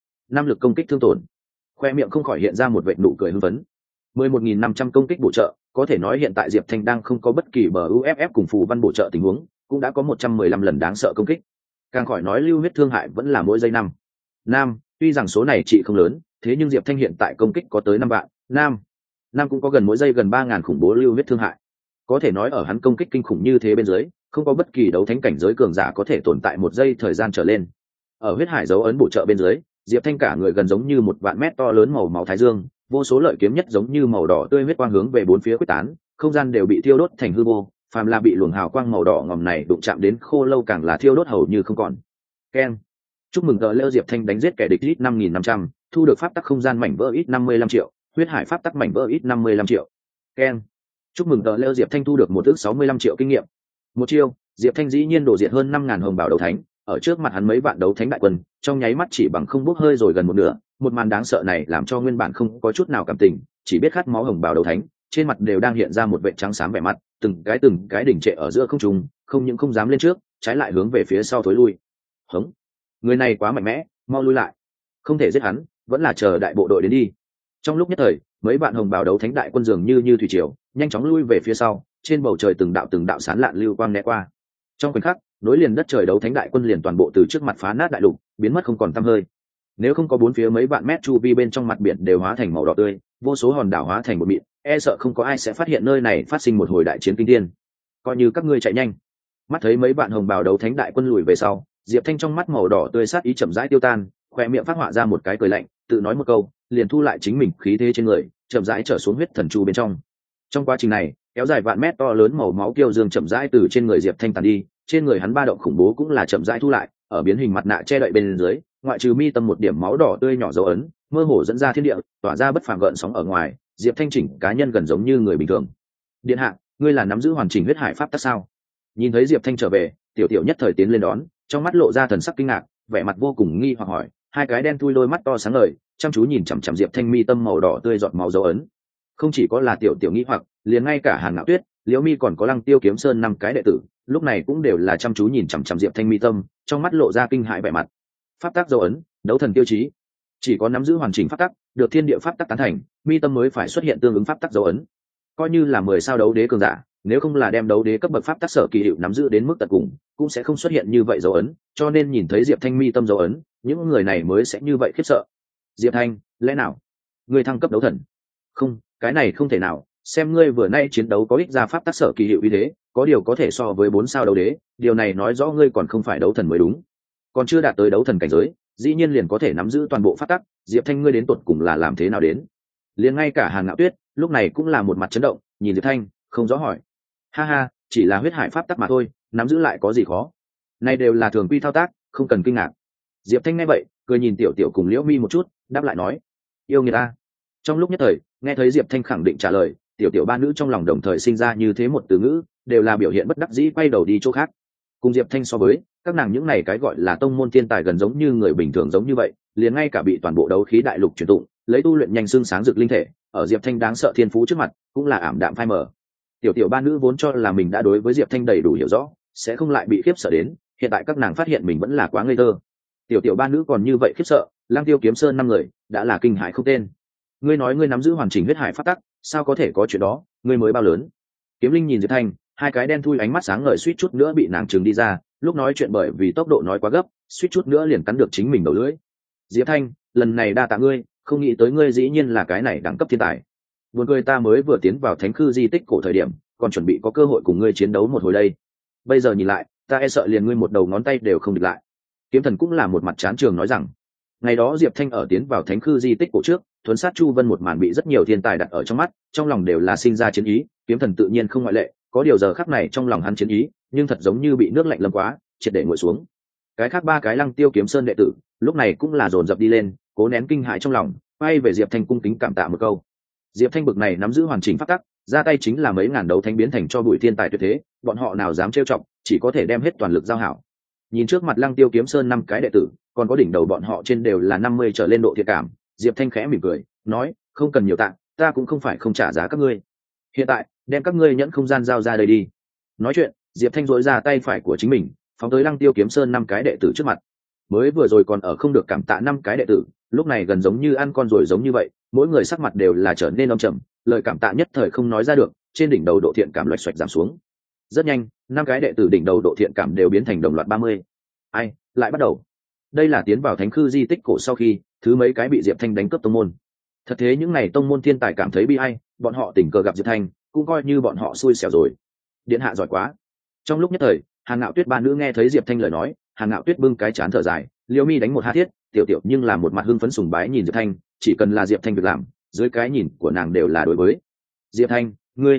5 lực công kích thương tổn. Khoe miệng không khỏi hiện ra một vệt nụ cười hưng phấn. 11.500 công kích bổ trợ, có thể nói hiện tại Diệp Thanh đang không có bất kỳ bờ UFF cùng phù văn bổ trợ tình huống, cũng đã có 115 lần đáng sợ công kích. Càng khỏi nói lưu huyết thương hại vẫn là mỗi giây 5, tuy rằng số này trị không lớn, thế nhưng Diệp Thanh hiện tại công kích có tới 5 vạn, 5 cũng có gần mỗi giây gần 3.000 khủng bố lưu huyết thương hại. Có thể nói ở hắn công kích kinh khủng như thế bên dưới, không có bất kỳ đấu thánh cảnh giới cường giả có thể tồn tại 1 giây thời gian trở lên. Ở huyết hải dấu ấn bổ trợ bên dưới, Diệp Thanh cả người gần giống như 1 vạn mét to lớn màu máu thái dương, vô số lợi kiếm nhất giống như màu đỏ tươi huyết quang hướng về bốn phía quyết tán, không gian đều bị thiêu đốt thành hư vô, phàm là bị luồng hào quang màu đỏ ngòm này đụng chạm đến khô lâu càng là thiêu đốt hầu như không còn. Keng. Chúc mừng tờ Lêu Diệp Thanh đánh giết kẻ địch ít 5.500, thu được pháp tắc không gian mảnh vỡ ít 55 triệu, huyết hải pháp tắc mảnh vỡ ít 55 triệu. Keng. Chúc mừng tờ Lêu Diệp Thanh thu được 1 ước 65 triệu kinh nghiệm. Một chiêu, Diệp Thanh dĩ nhiên đổ diệt hơn 5.000 hồng bảo đấu thánh, ở trước mặt hắn mấy vạn đấu thánh đại quân, trong nháy mắt chỉ bằng không bốc hơi rồi gần một nửa. Một màn đáng sợ này làm cho nguyên bản không có chút nào cảm tình, chỉ biết khát máu hồng bảo đấu thánh, trên mặt đều đang hiện ra một vệt trắng xám vẻ mặt, từng cái đỉnh trệ ở giữa không trung, không những không dám lên trước, trái lại hướng về phía sau thối lui. Hống, người này quá mạnh mẽ, mau lui lại, không thể giết hắn, vẫn là chờ đại bộ đội đến đi. Trong lúc nhất thời, mấy bạn hồng bào đấu thánh đại quân dường như thủy triều, nhanh chóng lui về phía sau, trên bầu trời từng đạo sáng lạn lưu quang né qua. Trong khoảnh khắc, nối liền đất trời đấu thánh đại quân liền toàn bộ từ trước mặt phá nát đại lục, biến mất không còn tăm hơi. Nếu không có bốn phía mấy vạn mét chu vi bên trong mặt biển đều hóa thành màu đỏ tươi, vô số hòn đảo hóa thành một mịn, e sợ không có ai sẽ phát hiện nơi này phát sinh một hồi đại chiến kinh thiên. Coi như các ngươi chạy nhanh. Mắt thấy mấy bạn hồng bào đấu thánh đại quân lùi về sau, Diệp Thanh trong mắt màu đỏ tươi sát ý chậm rãi tiêu tan, khoe miệng phát họa ra một cái cười lạnh, tự nói một câu, liền thu lại chính mình khí thế trên người, chậm rãi trở xuống huyết thần chu bên trong. Trong quá trình này, kéo dài vạn mét to lớn màu máu kiêu dương chậm rãi từ trên người Diệp Thanh tàn đi, trên người hắn ba động khủng bố cũng là chậm rãi thu lại, ở biến hình mặt nạ che đậy bên dưới, ngoại trừ mi tâm một điểm máu đỏ tươi nhỏ dấu ấn, mơ hồ dẫn ra thiên địa, tỏa ra bất phàm gợn sóng ở ngoài, Diệp Thanh chỉnh cá nhân gần giống như người bình thường. Điện hạ, ngươi là nắm giữ hoàn chỉnh huyết hải pháp tắc sao? Nhìn thấy Diệp Thanh trở về, tiểu tiểu nhất thời tiến lên đón, trong mắt lộ ra thần sắc kinh ngạc, vẻ mặt vô cùng nghi hoặc hỏi, hai cái đen thui đôi mắt to sáng ngời, chăm chú nhìn chằm chằm Diệp Thanh mi tâm màu đỏ tươi giọt máu dấu ấn. Không chỉ có là tiểu tiểu nghi hoặc, liền ngay cả Hàn Ngạo Tuyết, Liễu Mi còn có Lăng Tiêu Kiếm Sơn năm cái đệ tử, lúc này cũng đều là chăm chú nhìn chằm chằm Diệp Thanh mi tâm, trong mắt lộ ra kinh hãi vẻ mặt. Pháp tắc dấu ấn, đấu thần tiêu chí, chỉ có nắm giữ hoàn chỉnh pháp tắc, được thiên địa pháp tắc tán thành, mi tâm mới phải xuất hiện tương ứng pháp tắc dấu ấn. Coi như là 10 sao đấu đế cường giả, nếu không là đem đấu đế cấp bậc pháp tắc sở kỳ hiệu nắm giữ đến mức tận cùng, cũng sẽ không xuất hiện như vậy dấu ấn, cho nên nhìn thấy Diệp Thanh mi tâm dấu ấn, những người này mới sẽ như vậy khiếp sợ. Diệp Thanh, lẽ nào ngươi thăng cấp đấu thần? Không, cái này không thể nào, xem ngươi vừa nay chiến đấu có ích ra pháp tắc sở kỳ hiệu như thế, có điều có thể so với 4 sao đấu đế, điều này nói rõ ngươi còn không phải đấu thần mới đúng. Còn chưa đạt tới đấu thần cảnh giới, dĩ nhiên liền có thể nắm giữ toàn bộ pháp tắc, Diệp Thanh ngươi đến tột cùng là làm thế nào đến? Liền ngay cả Hàn Ngạo Tuyết, lúc này cũng là một mặt chấn động, nhìn Diệp Thanh, không rõ hỏi. Ha ha, chỉ là huyết hải pháp tắc mà thôi, nắm giữ lại có gì khó? Này đều là thường quy thao tác, không cần kinh ngạc. Diệp Thanh nghe vậy, cười nhìn tiểu tiểu cùng Liễu Mi một chút, đáp lại nói, yêu người ta. Trong lúc nhất thời, nghe thấy Diệp Thanh khẳng định trả lời, tiểu tiểu ba nữ trong lòng đồng thời sinh ra như thế một từ ngữ, đều là biểu hiện bất đắc dĩ quay đầu đi chỗ khác. Cùng Diệp Thanh so với, các nàng những này cái gọi là tông môn thiên tài gần giống như người bình thường giống như vậy, liền ngay cả bị toàn bộ đấu khí đại lục truyền tụng, lấy tu luyện nhanh xương sáng rực linh thể, ở Diệp Thanh đáng sợ thiên phú trước mặt, cũng là ảm đạm phai mờ. Tiểu tiểu ba nữ vốn cho là mình đã đối với Diệp Thanh đầy đủ hiểu rõ, sẽ không lại bị khiếp sợ đến, hiện tại các nàng phát hiện mình vẫn là quá ngây thơ. Tiểu tiểu ba nữ còn như vậy khiếp sợ, Lăng Tiêu Kiếm Sơn 5 người đã là kinh hãi không tên. Ngươi nói ngươi nắm giữ hoàn chỉnh huyết hải pháp tắc, sao có thể có chuyện đó, ngươi mới bao lớn? Kiếm Linh nhìn Diệp Thanh, hai cái đen thui ánh mắt sáng ngời suýt chút nữa bị nàng trừng đi ra, lúc nói chuyện bởi vì tốc độ nói quá gấp, suýt chút nữa liền cắn được chính mình đầu lưỡi. Diệp Thanh, lần này đa tạ ngươi, không nghĩ tới ngươi dĩ nhiên là cái này đẳng cấp thiên tài. Buồn cười, ta mới vừa tiến vào thánh khư di tích cổ thời điểm, còn chuẩn bị có cơ hội cùng ngươi chiến đấu một hồi đây. Bây giờ nhìn lại, ta e sợ liền ngươi một đầu ngón tay đều không địch lại. Kiếm Thần cũng là một mặt chán trường nói rằng, ngày đó Diệp Thanh ở tiến vào thánh khư di tích cổ trước, thuấn sát Chu Vân một màn bị rất nhiều thiên tài đặt ở trong mắt, trong lòng đều là sinh ra chiến ý, Kiếm Thần tự nhiên không ngoại lệ, có điều giờ khắc này trong lòng hắn chiến ý, nhưng thật giống như bị nước lạnh lâm quá, triệt để nguội xuống. Cái khác ba cái Lăng Tiêu Kiếm Sơn đệ tử, lúc này cũng là dồn dập đi lên, cố nén kinh hãi trong lòng, quay về Diệp Thanh cung kính cảm tạ một câu. Diệp Thanh bực này nắm giữ hoàn chỉnh pháp tắc, ra tay chính là mấy ngàn đấu thánh biến thành cho bụi thiên tài tuyệt thế, bọn họ nào dám trêu chọc, chỉ có thể đem hết toàn lực giao hảo. Nhìn trước mặt Lăng Tiêu Kiếm Sơn 5 cái đệ tử, còn có đỉnh đầu bọn họ trên đều là 50 trở lên độ thiện cảm, Diệp Thanh khẽ mỉm cười, nói, không cần nhiều tạ, ta cũng không phải không trả giá các ngươi. Hiện tại, đem các ngươi nhẫn không gian giao ra đây đi. Nói chuyện, Diệp Thanh duỗi ra tay phải của chính mình, phóng tới Lăng Tiêu Kiếm Sơn 5 cái đệ tử trước mặt. Mới vừa rồi còn ở không được cảm tạ 5 cái đệ tử, lúc này gần giống như ăn con rồi giống như vậy, mỗi người sắc mặt đều là trở nên âm trầm, lời cảm tạ nhất thời không nói ra được, trên đỉnh đầu độ thiện cảm lệch xoạch giảm xuống. Rất nhanh, 5 cái đệ tử đỉnh đầu độ thiện cảm đều biến thành đồng loạt 30. Ai, lại bắt đầu. Đây là tiến vào thánh khư di tích cổ sau khi, thứ mấy cái bị Diệp Thanh đánh cướp tông môn. Thật thế những này tông môn thiên tài cảm thấy bi ai, bọn họ tình cờ gặp Diệp Thanh, cũng coi như bọn họ xui xẻo rồi. Điện hạ giỏi quá. Trong lúc nhất thời, Hàn Ngạo Tuyết ba nữ nghe thấy Diệp Thanh lời nói, Hàn Ngạo Tuyết bưng cái chán thở dài, Liễu Mi đánh một ha thiết, tiểu tiểu nhưng là một mặt hưng phấn sùng bái nhìn Diệp Thanh, chỉ cần là Diệp Thanh việc làm, dưới cái nhìn của nàng đều là đối với. Diệp Thanh,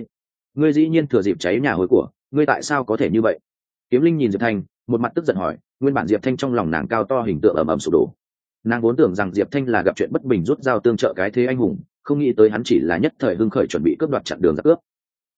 ngươi dĩ nhiên thừa dịp cháy nhà hối của, ngươi tại sao có thể như vậy? Kiếm Linh nhìn Diệp Thanh, một mặt tức giận hỏi, nguyên bản Diệp Thanh trong lòng nàng cao to hình tượng ầm ầm sụp đổ. Nàng vốn tưởng rằng Diệp Thanh là gặp chuyện bất bình rút dao tương trợ cái thế anh hùng, không nghĩ tới hắn chỉ là nhất thời hưng khởi chuẩn bị cướp đoạt chặn đường giặc cướp.